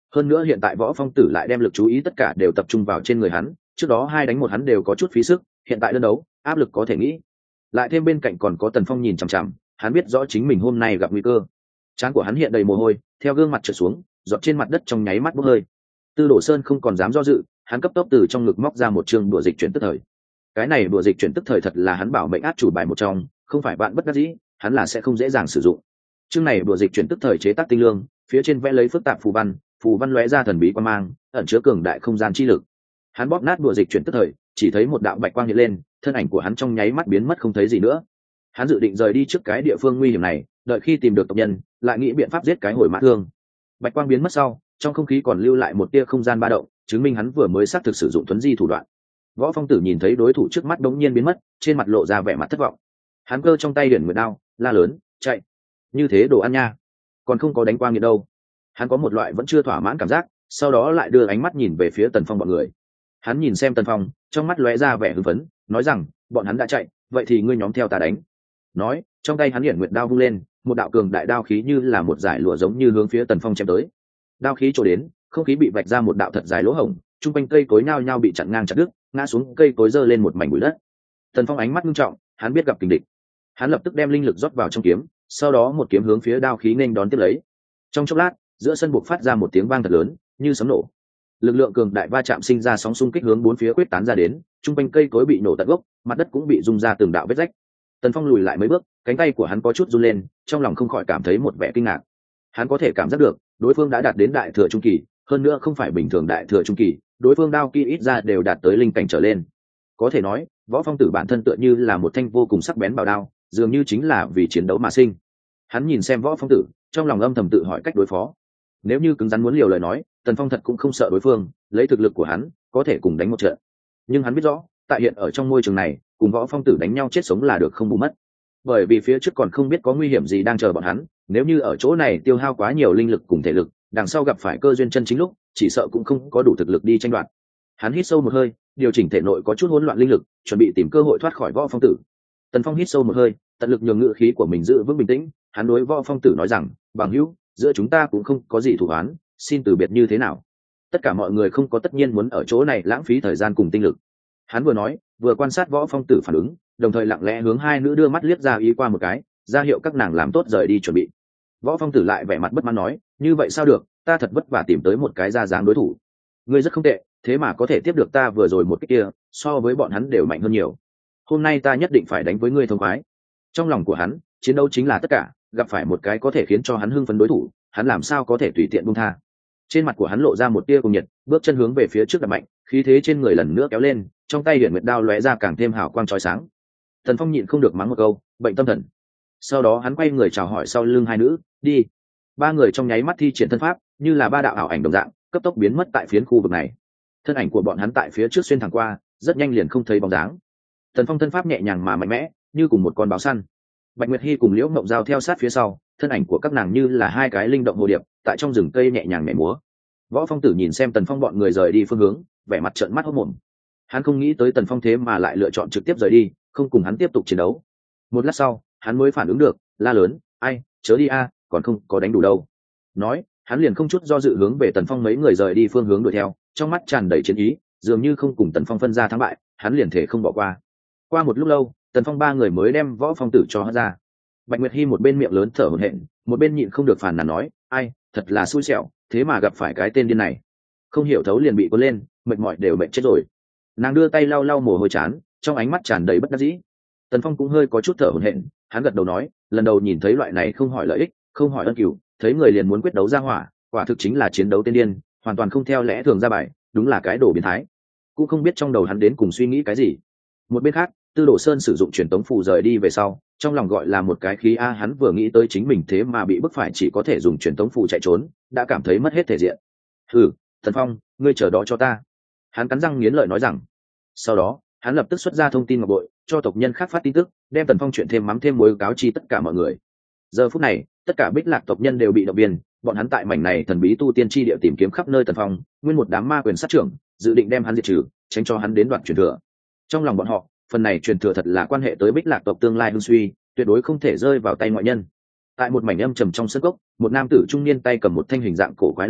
Hơn nữa hiện tại Võ Phong Tử lại đem lực chú ý tất cả đều tập trung vào trên người hắn, trước đó 2 đánh 1 hắn đều có chút phí sức, hiện tại đơn đấu áp lực có thể nghĩ. Lại thêm bên cạnh còn có Tần Phong nhìn chằm chằm, hắn biết rõ chính mình hôm nay gặp nguy cơ. Trán của hắn hiện đầy mồ hôi, theo gương mặt trượt xuống, giọt trên mặt đất trong nháy mắt bốc hơi. Tư Đồ Sơn không còn dám do dự, hắn cấp tốc từ trong ngực móc ra một chương đùa dịch chuyển tức thời. Cái này đùa dịch chuyển tức thời thật là hắn bảo mệnh át chủ bài một trong, không phải bạn bất đắc dĩ, hắn là sẽ không dễ dàng sử dụng. Chương này đùa dịch chuyển tức thời chế tác tinh lương, phía trên vẽ lấy phức tạp phù văn lóe ra thần bí quan mang, ẩn chứa cường đại không gian chi lực. Hắn bóp nát đùa dịch chuyển tức thời, chỉ thấy một đạo bạch quang hiện lên, thân ảnh của hắn trong nháy mắt biến mất không thấy gì nữa. Hắn dự định rời đi trước cái địa phương nguy hiểm này, đợi khi tìm được tộc nhân, lại nghĩ biện pháp giết cái hồi mã thương. Bạch quang biến mất sau, trong không khí còn lưu lại một tia không gian ba động, chứng minh hắn vừa mới xác thực sử dụng thuấn di thủ đoạn. Võ Phong Tử nhìn thấy đối thủ trước mắt đống nhiên biến mất, trên mặt lộ ra vẻ mặt thất vọng. Hắn cơ trong tay Huyền Nguyệt đao, la lớn, chạy! Như thế đồ ăn nha, còn không có đánh qua nghiệt đâu. Hắn có một loại vẫn chưa thỏa mãn cảm giác, sau đó lại đưa ánh mắt nhìn về phía Tần Phong bọn người. Hắn nhìn xem Tần Phong, trong mắt lóe ra vẻ hưng phấn, nói rằng, bọn hắn đã chạy, vậy thì ngươi nhóm theo ta đánh. Nói, trong tay hắn Huyền Nguyệt đao vung lên, một đạo cường đại đao khí như là một dải lụa giống như hướng phía Tần Phong chém tới. Đao khí trổ đến, không khí bị vạch ra một đạo thật dài lỗ hổng, trung quanh cây cối nhao nhao bị chặn ngang chặt đứt, ngã xuống cây cối giơ lên một mảnh bụi đất. Tần Phong ánh mắt nghiêm trọng, hắn biết gặp kình địch. Hắn lập tức đem linh lực rót vào trong kiếm, sau đó một kiếm hướng phía đao khí nên đón tiếp lấy. Trong chốc lát, giữa sân buộc phát ra một tiếng vang thật lớn, như sấm nổ. Lực lượng cường đại va chạm sinh ra sóng xung kích hướng bốn phía quyết tán ra đến, trung quanh cây cối bị nổ tận gốc, mặt đất cũng bị rung ra từng đạo vết rách. Tần Phong lùi lại mấy bước, cánh tay của hắn có chút run lên, trong lòng không khỏi cảm thấy một vẻ kinh ngạc. Hắn có thể cảm giác được, đối phương đã đạt đến đại thừa trung kỳ, hơn nữa không phải bình thường đại thừa trung kỳ, đối phương đao kỹ ít ra đều đạt tới linh cảnh trở lên. Có thể nói, Võ Phong Tử bản thân tựa như là một thanh vô cùng sắc bén bảo đao, dường như chính là vì chiến đấu mà sinh. Hắn nhìn xem Võ Phong Tử, trong lòng âm thầm tự hỏi cách đối phó. Nếu như cứng rắn muốn liều lời nói, Tần Phong thật cũng không sợ đối phương, lấy thực lực của hắn, có thể cùng đánh một trận. Nhưng hắn biết rõ, tại hiện ở trong môi trường này, cùng Võ Phong Tử đánh nhau chết sống là được không bù mất. Bởi vì phía trước còn không biết có nguy hiểm gì đang chờ bọn hắn, nếu như ở chỗ này tiêu hao quá nhiều linh lực cùng thể lực, đằng sau gặp phải cơ duyên chân chính lúc, chỉ sợ cũng không có đủ thực lực đi tranh đoạt. Hắn hít sâu một hơi, điều chỉnh thể nội có chút hỗn loạn linh lực, chuẩn bị tìm cơ hội thoát khỏi Võ Phong Tử. Tần Phong hít sâu một hơi, tận lực nhường ngự khí của mình giữ vững bình tĩnh, hắn đối Võ Phong Tử nói rằng, bằng hữu, giữa chúng ta cũng không có gì thù oán, xin từ biệt như thế nào. Tất cả mọi người không có tất nhiên muốn ở chỗ này lãng phí thời gian cùng tinh lực. Hắn vừa nói, vừa quan sát Võ Phong Tử phản ứng, đồng thời lặng lẽ hướng hai nữ đưa mắt liếc ra ý qua một cái, ra hiệu các nàng làm tốt rời đi chuẩn bị. Võ Phong Tử lại vẻ mặt bất mãn nói, như vậy sao được, ta thật vất vả tìm tới một cái ra dáng đối thủ. Ngươi rất không tệ, thế mà có thể tiếp được ta vừa rồi một cái kia, so với bọn hắn đều mạnh hơn nhiều. Hôm nay ta nhất định phải đánh với ngươi thông khoái. Trong lòng của hắn, chiến đấu chính là tất cả, gặp phải một cái có thể khiến cho hắn hưng phấn đối thủ, hắn làm sao có thể tùy tiện buông tha. Trên mặt của hắn lộ ra một tia cùng nhiệt, bước chân hướng về phía trước đập mạnh, khí thế trên người lần nữa kéo lên, trong tay Huyền Nguyệt đao lóe ra càng thêm hào quang chói sáng. Tần Phong nhịn không được mắng một câu, bệnh tâm thần. Sau đó hắn quay người chào hỏi sau lưng hai nữ, đi. Ba người trong nháy mắt thi triển thân pháp, như là ba đạo ảo ảnh đồng dạng, cấp tốc biến mất tại phiến khu vực này. Thân ảnh của bọn hắn tại phía trước xuyên thẳng qua, rất nhanh liền không thấy bóng dáng. Tần Phong thân pháp nhẹ nhàng mà mạnh mẽ, như cùng một con báo săn. Bạch Nguyệt Hi cùng Liễu Mộng Giao theo sát phía sau, thân ảnh của các nàng như là hai cái linh động hồ điệp, tại trong rừng cây nhẹ nhàng nhảy múa. Võ Phong Tử nhìn xem Tần Phong bọn người rời đi phương hướng, vẻ mặt trợn mắt hốt mồm. Hắn không nghĩ tới Tần Phong thế mà lại lựa chọn trực tiếp rời đi, không cùng hắn tiếp tục chiến đấu. Một lát sau, hắn mới phản ứng được, la lớn, ai, chớ đi a, còn không có đánh đủ đâu. Nói, hắn liền không chút do dự hướng về Tần Phong mấy người rời đi phương hướng đuổi theo, trong mắt tràn đầy chiến ý, dường như không cùng Tần Phong phân ra thắng bại, hắn liền thể không bỏ qua. Qua một lúc lâu, Tần Phong ba người mới đem Võ Phong Tử cho hất ra. Bạch Nguyệt Hi một bên miệng lớn thở hổn hển, một bên nhịn không được phàn nàn nói, ai, thật là xui xẻo, thế mà gặp phải cái tên điên này, không hiểu thấu liền bị cuốn lên, mệt mỏi đều mệt chết rồi. Nàng đưa tay lau lau mồ hôi chán, trong ánh mắt tràn đầy bất đắc dĩ. Tần Phong cũng hơi có chút thở hổn hển, hắn gật đầu nói, lần đầu nhìn thấy loại này không hỏi lợi ích, không hỏi ân cửu, thấy người liền muốn quyết đấu ra hỏa, quả thực chính là chiến đấu tên điên, hoàn toàn không theo lẽ thường ra bài, đúng là cái đồ biến thái. Cũng không biết trong đầu hắn đến cùng suy nghĩ cái gì. Một bên khác, Tư Đồ Sơn sử dụng truyền tống phù rời đi về sau, trong lòng gọi là một cái khí a, hắn vừa nghĩ tới chính mình thế mà bị bức phải chỉ có thể dùng truyền tống phù chạy trốn, đã cảm thấy mất hết thể diện. Hừ, Tần Phong, ngươi chờ đó cho ta. Hắn cắn răng nghiến lợi nói rằng. Sau đó, hắn lập tức xuất ra thông tin ngọc bội, cho tộc nhân khác phát tin tức, đem Tần Phong chuyện thêm mắm thêm muối cáo chi tất cả mọi người. Giờ phút này, tất cả Bích Lạc tộc nhân đều bị động viên, bọn hắn tại mảnh này thần bí tu tiên chi địa tìm kiếm khắp nơi Tần Phong, nguyên một đám ma quyền sát trưởng, dự định đem hắn diệt trừ, tránh cho hắn đến đoạt truyền thừa. Trong lòng bọn họ, phần này truyền thừa thật là quan hệ tới Bích Lạc tộc tương lai hưng suy, tuyệt đối không thể rơi vào tay ngoại nhân. Tại một mảnh âm trầm trong sân cốc, một nam tử trung niên tay cầm một thanh hình dạng cổ quái loan đao,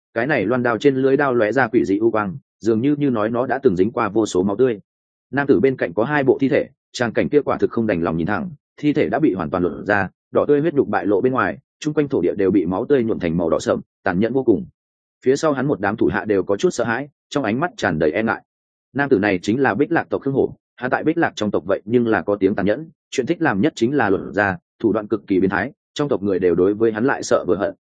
cái này loan đao trên lưới đao lóe ra quỷ dị u quang, dường như nói nó đã từng dính qua vô số máu tươi. Nam tử bên cạnh có hai bộ thi thể, tràng cảnh kia quả thực không đành lòng nhìn thẳng, thi thể đã bị hoàn toàn lột ra, đỏ tươi huyết nhục bại lộ bên ngoài, chung quanh thổ địa đều bị máu tươi nhuộm thành màu đỏ sậm, tàn nhẫn vô cùng. Phía sau hắn một đám thủ hạ đều có chút sợ hãi, trong ánh mắt tràn đầy e ngại. Nam tử này chính là Bích Lạc tộc Khương Hổ, hắn tại Bích Lạc trong tộc vậy nhưng là có tiếng tàn nhẫn, chuyện thích làm nhất chính là lột ra, thủ đoạn cực kỳ biến thái, trong tộc người đều đối với hắn lại sợ vừa hận,